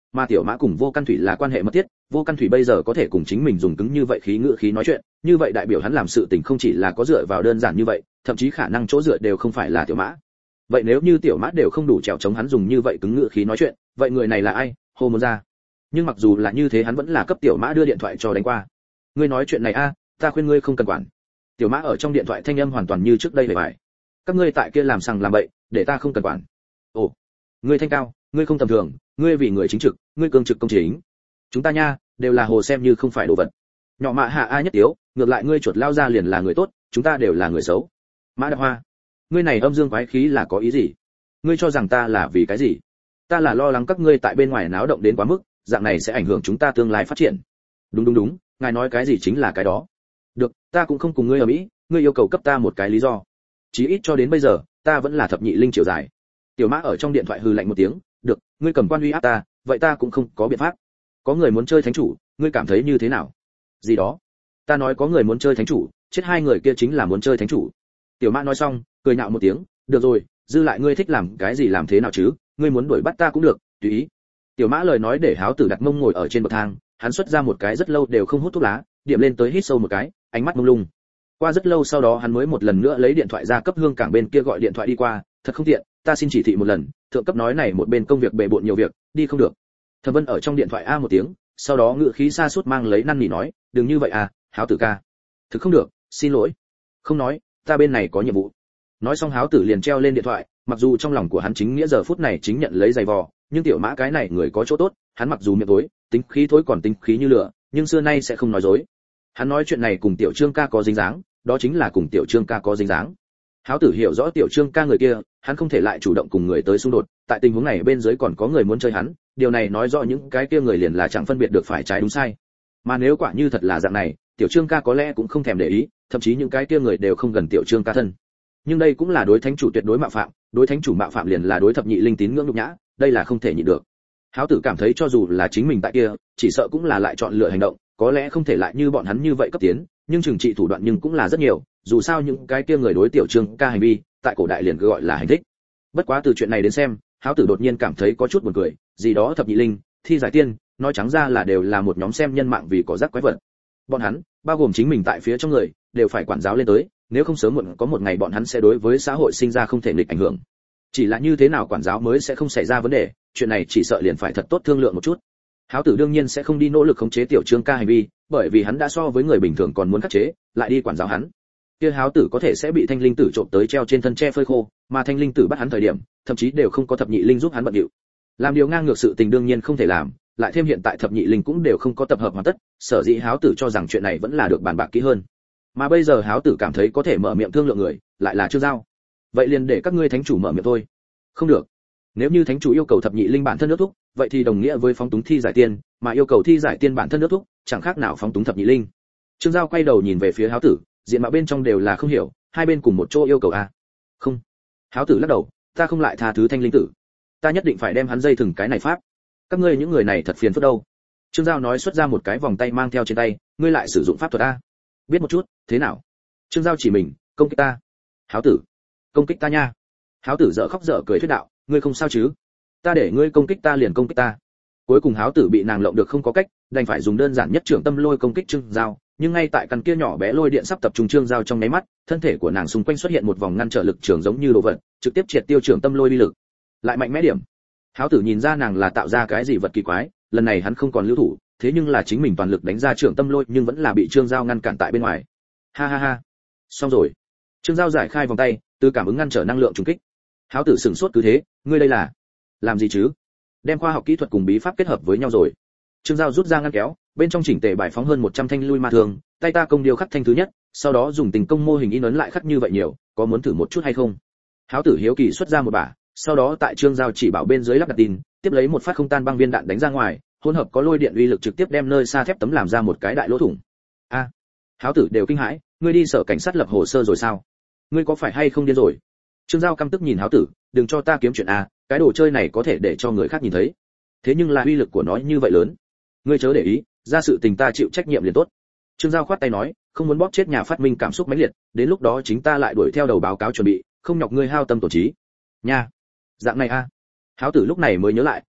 mà tiểu mã cùng vô căn thủy là quan hệ mật thiết, vô căn thủy bây giờ có thể cùng chính mình dùng cứng như vậy khí ngữ khí nói chuyện, như vậy đại biểu hắn làm sự tình không chỉ là có dựa vào đơn giản như vậy, thậm chí khả năng chỗ dựa đều không phải là tiểu mã. Vậy nếu như tiểu mã đều không đủ trèo chống hắn dùng như vậy cứng ngữ khí nói chuyện, vậy người này là ai? Hô muốn ra. Nhưng mặc dù là như thế hắn vẫn là cấp tiểu mã đưa điện thoại cho đánh qua. Ngươi nói chuyện này a, ta khuyên ngươi không cần quản. Tiểu mã ở trong điện thoại thanh âm hoàn toàn như trước đây vậy vậy. Các ngươi tại kia làm sằng làm bậy, để ta không cần quản. Ồ, ngươi thanh cao, ngươi không tầm thường, ngươi vì người chính trực, ngươi cương trực công chính. Chúng ta nha, đều là hồ xem như không phải đồ vật. Nhỏ mạ hạ a nhất tiếu, ngược lại ngươi chuột lao ra liền là người tốt, chúng ta đều là người xấu. Mã Đạp Hoa, ngươi này âm dương quái khí là có ý gì? Ngươi cho rằng ta là vì cái gì? Ta là lo lắng các ngươi tại bên ngoài náo động đến quá mức, dạng này sẽ ảnh hưởng chúng ta tương lai phát triển. Đúng đúng đúng, ngài nói cái gì chính là cái đó. Được, ta cũng không cùng ngươi ở mỹ, ngươi yêu cầu cấp ta một cái lý do. Chí ít cho đến bây giờ, ta vẫn là thập nhị linh chiều dài. Tiểu Mã ở trong điện thoại hừ lạnh một tiếng, được, ngươi cầm quan uy áp ta, vậy ta cũng không có biện pháp. Có người muốn chơi thánh chủ, ngươi cảm thấy như thế nào? Gì đó? Ta nói có người muốn chơi thánh chủ, chết hai người kia chính là muốn chơi thánh chủ. Tiểu Mã nói xong, cười nhạo một tiếng, được rồi, dư lại ngươi thích làm cái gì làm thế nào chứ, ngươi muốn đuổi bắt ta cũng được, tùy ý. Tiểu Mã lời nói để Háo Tử đặt mông ngồi ở trên bậc thang, hắn xuất ra một cái rất lâu đều không hút thuốc lá, điểm lên tới hít sâu một cái, ánh mắt mông lung. Qua rất lâu sau đó hắn mới một lần nữa lấy điện thoại ra cấp Hương Cảng bên kia gọi điện thoại đi qua, thật không tiện, ta xin chỉ thị một lần, thượng cấp nói này một bên công việc bề bộn nhiều việc, đi không được. Thẩm Vân ở trong điện thoại a một tiếng, sau đó ngựa khí xa suốt mang lấy năn nỉ nói, đừng như vậy à, Háo Tử ca. Thực không được, xin lỗi. Không nói, ta bên này có nhiệm vụ. Nói xong Háo Tử liền treo lên điện thoại, mặc dù trong lòng của hắn chính nghĩa giờ phút này chính nhận lấy giày vò, nhưng Tiểu Mã cái này người có chỗ tốt, hắn mặc dù miệng tối, tính khí thối còn tính khí như lửa, nhưng xưa nay sẽ không nói dối. Hắn nói chuyện này cùng Tiểu Trương ca có dính dáng, đó chính là cùng Tiểu Trương ca có dính dáng. Háo Tử hiểu rõ Tiểu Trương ca người kia, hắn không thể lại chủ động cùng người tới xung đột, tại tình huống này bên dưới còn có người muốn chơi hắn, điều này nói rõ những cái kia người liền là chẳng phân biệt được phải trái đúng sai. Mà nếu quả như thật là dạng này, Tiểu Trương ca có lẽ cũng không thèm để ý, thậm chí những cái kia người đều không gần Tiểu Trương ca thân. Nhưng đây cũng là đối thánh chủ tuyệt đối mạo phạm, đối thánh chủ mạo phạm liền là đối thập nhị linh tín ngưỡng nhục nhã, đây là không thể nhịn được. Háo Tử cảm thấy cho dù là chính mình tại kia, chỉ sợ cũng là lại chọn lựa hành động, có lẽ không thể lại như bọn hắn như vậy cấp tiến, nhưng trừng trị thủ đoạn nhưng cũng là rất nhiều, dù sao những cái kia người đối Tiểu Trương ca hành vi, tại cổ đại liền gọi là hành thích. Bất quá từ chuyện này đến xem, Háo Tử đột nhiên cảm thấy có chút buồn cười, gì đó thập nhị linh, thi giải tiên, nói trắng ra là đều là một nhóm xem nhân mạng vì có rắc quái vật. Bọn hắn, bao gồm chính mình tại phía trong người, đều phải quản giáo lên tới, nếu không sớm muộn có một ngày bọn hắn sẽ đối với xã hội sinh ra không thể nghịch ảnh hưởng. Chỉ là như thế nào quản giáo mới sẽ không xảy ra vấn đề, chuyện này chỉ sợ liền phải thật tốt thương lượng một chút. Háo Tử đương nhiên sẽ không đi nỗ lực khống chế Tiểu Trương ca hành vi, bởi vì hắn đã so với người bình thường còn muốn khắc chế, lại đi quản giáo hắn. Kia Háo Tử có thể sẽ bị Thanh Linh Tử trộm tới treo trên thân tre phơi khô, mà Thanh Linh Tử bắt hắn thời điểm, thậm chí đều không có thập nhị linh giúp hắn bận điệu. Làm điều ngang ngược sự tình đương nhiên không thể làm, lại thêm hiện tại thập nhị linh cũng đều không có tập hợp hoàn tất, sở dĩ Háo Tử cho rằng chuyện này vẫn là được bàn bạc kỹ hơn. Mà bây giờ Háo Tử cảm thấy có thể mở miệng thương lượng người, lại là Trương Giao. Vậy liền để các ngươi thánh chủ mở miệng thôi. Không được. Nếu như thánh chủ yêu cầu thập nhị linh bản thân nước thúc, vậy thì đồng nghĩa với phóng túng thi giải tiên, mà yêu cầu thi giải tiên bản thân nước thúc, chẳng khác nào phóng túng thập nhị linh. Trương Giao quay đầu nhìn về phía Háo Tử, diện mạo bên trong đều là không hiểu, hai bên cùng một chỗ yêu cầu a. Không. Háo Tử lắc đầu, ta không lại tha thứ Thanh Linh Tử. Ta nhất định phải đem hắn dây thừng cái này pháp. Các ngươi những người này thật phiền phức đâu. Trương Giao nói xuất ra một cái vòng tay mang theo trên tay, ngươi lại sử dụng pháp thuật a. Biết một chút, thế nào? Trương Giao chỉ mình, công kích ta. Háo Tử, công kích ta nha. Háo Tử dở khóc dở cười thuyết đạo, ngươi không sao chứ? Ta để ngươi công kích ta liền công kích ta. Cuối cùng Háo Tử bị nàng lộng được không có cách, đành phải dùng đơn giản nhất trưởng tâm lôi công kích Trương Giao, nhưng ngay tại căn kia nhỏ bé lôi điện sắp tập trung Trương Giao trong nháy mắt, thân thể của nàng xung quanh xuất hiện một vòng ngăn trở lực trường giống như đồ vật, trực tiếp triệt tiêu trưởng tâm lôi uy lực. Lại mạnh mẽ điểm. Háo Tử nhìn ra nàng là tạo ra cái gì vật kỳ quái, lần này hắn không còn lưu thủ, thế nhưng là chính mình toàn lực đánh ra trưởng tâm lôi nhưng vẫn là bị Trương Giao ngăn cản tại bên ngoài. Ha ha ha. Xong rồi. Trương Giao giải khai vòng tay, từ cảm ứng ngăn trở năng lượng trùng kích. Háo Tử sửng sốt cứ thế, ngươi đây là làm gì chứ? Đem khoa học kỹ thuật cùng bí pháp kết hợp với nhau rồi. Trương Giao rút ra ngăn kéo, bên trong chỉnh tề bài phóng hơn một trăm thanh lui ma thường, tay ta công điều khắc thanh thứ nhất, sau đó dùng tình công mô hình in ấn lại khắc như vậy nhiều, có muốn thử một chút hay không? Háo Tử hiếu kỳ xuất ra một bả, sau đó tại Trương Giao chỉ bảo bên dưới lắp đặt tin, tiếp lấy một phát không tan băng viên đạn đánh ra ngoài, hỗn hợp có lôi điện uy lực trực tiếp đem nơi xa thép tấm làm ra một cái đại lỗ thủng. A, à, Háo Tử đều kinh hãi, ngươi đi sở cảnh sát lập hồ sơ rồi sao? Ngươi có phải hay không điên rồi? Trương Giao căm tức nhìn Háo Tử, đừng cho ta kiếm chuyện a, cái đồ chơi này có thể để cho người khác nhìn thấy. Thế nhưng là uy lực của nó như vậy lớn, ngươi chớ để ý, ra sự tình ta chịu trách nhiệm liền tốt. Trương Giao khoát tay nói, không muốn bóp chết nhà phát minh cảm xúc mãnh liệt, đến lúc đó chính ta lại đuổi theo đầu báo cáo chuẩn bị, không nhọc ngươi hao tâm tổn trí. Nha, dạng này a. Háo Tử lúc này mới nhớ lại,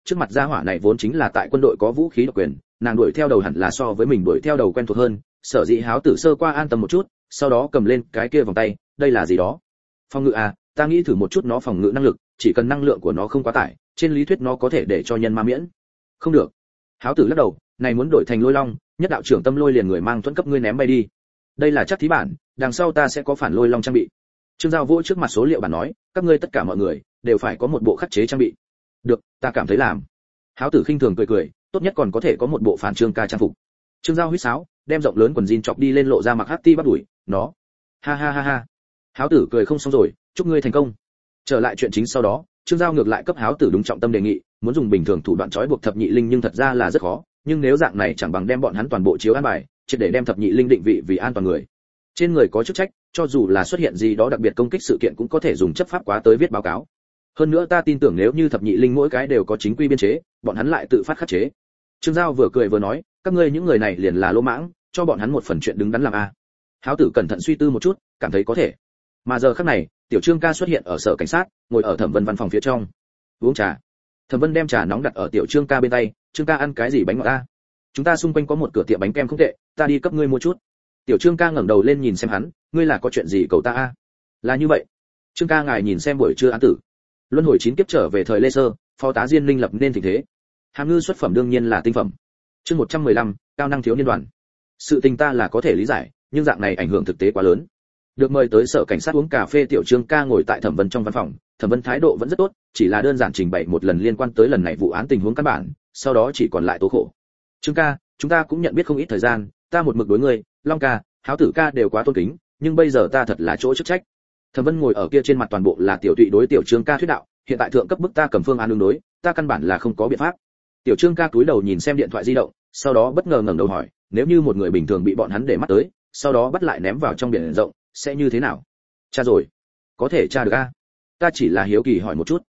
trước mặt gia hỏa này vốn chính là tại quân đội có vũ khí độc quyền, nàng đuổi theo đầu hẳn là so với mình đuổi theo đầu quen thuộc hơn, sở dĩ Háo Tử sơ qua an tâm một chút, sau đó cầm lên cái kia vòng tay, đây là gì đó? Phòng ngự à, ta nghĩ thử một chút nó phòng ngự năng lực, chỉ cần năng lượng của nó không quá tải, trên lý thuyết nó có thể để cho nhân ma miễn. Không được. Háo Tử lắc đầu, này muốn đổi thành Lôi Long, nhất đạo trưởng tâm lôi liền người mang thuẫn cấp ngươi ném bay đi. Đây là chắc thí bản, đằng sau ta sẽ có phản Lôi Long trang bị. Trương Giao vỗ trước mặt số liệu bản nói, các ngươi tất cả mọi người đều phải có một bộ khắc chế trang bị. Được, ta cảm thấy làm. Háo Tử khinh thường cười cười, tốt nhất còn có thể có một bộ phản Trương ca trang phục. Trương Giao huýt sáo, đem rộng lớn quần jean chọc đi lên lộ ra mặc hắc ti bắt đuổi, nó. Ha ha ha ha. Háo Tử cười không xong rồi, chúc ngươi thành công. Trở lại chuyện chính sau đó, Trương Giao ngược lại cấp Háo Tử đúng trọng tâm đề nghị, muốn dùng bình thường thủ đoạn trói buộc thập nhị linh nhưng thật ra là rất khó, nhưng nếu dạng này chẳng bằng đem bọn hắn toàn bộ chiếu an bài, chỉ để đem thập nhị linh định vị vì an toàn người. Trên người có chức trách, cho dù là xuất hiện gì đó đặc biệt công kích sự kiện cũng có thể dùng chấp pháp quá tới viết báo cáo. Hơn nữa ta tin tưởng nếu như thập nhị linh mỗi cái đều có chính quy biên chế, bọn hắn lại tự phát khắc chế. Trương Giao vừa cười vừa nói, các ngươi những người này liền là lỗ mãng, cho bọn hắn một phần chuyện đứng đắn làm a. Háo Tử cẩn thận suy tư một chút, cảm thấy có thể. Mà giờ khắc này, tiểu Trương ca xuất hiện ở sở cảnh sát, ngồi ở Thẩm Vân văn phòng phía trong, uống trà. Thẩm Vân đem trà nóng đặt ở tiểu Trương ca bên tay, Trương ca ăn cái gì bánh ngọt a? Chúng ta xung quanh có một cửa tiệm bánh kem không tệ, ta đi cấp ngươi mua chút. Tiểu Trương ca ngẩng đầu lên nhìn xem hắn, ngươi là có chuyện gì cầu ta a? Là như vậy. Trương ca ngài nhìn xem buổi trưa án tử. Luân hồi chín kiếp trở về thời Lê Sơ, phó tá Diên Linh lập nên tình thế. Hàm ngư xuất phẩm đương nhiên là tinh phẩm. Chương một trăm mười lăm, cao năng thiếu niên đoàn. Sự tình ta là có thể lý giải, nhưng dạng này ảnh hưởng thực tế quá lớn. Được mời tới sở cảnh sát uống cà phê, tiểu Trương ca ngồi tại Thẩm Vân trong văn phòng, Thẩm Vân thái độ vẫn rất tốt, chỉ là đơn giản trình bày một lần liên quan tới lần này vụ án tình huống căn bản, sau đó chỉ còn lại tố khổ. Trương ca, chúng ta cũng nhận biết không ít thời gian, ta một mực đối ngươi, Long ca, Háo Tử ca đều quá tôn kính, nhưng bây giờ ta thật là chỗ chức trách. Thẩm Vân ngồi ở kia trên mặt toàn bộ là tiểu tụy đối tiểu Trương ca thuyết đạo, hiện tại thượng cấp bức ta cầm phương án ứng đối, ta căn bản là không có biện pháp. Tiểu Trương ca cúi đầu nhìn xem điện thoại di động, sau đó bất ngờ ngẩng đầu hỏi, nếu như một người bình thường bị bọn hắn để mắt tới, sau đó bắt lại ném vào trong biển rộng, sẽ như thế nào? Cha rồi, có thể tra được a? Ta chỉ là hiếu kỳ hỏi một chút.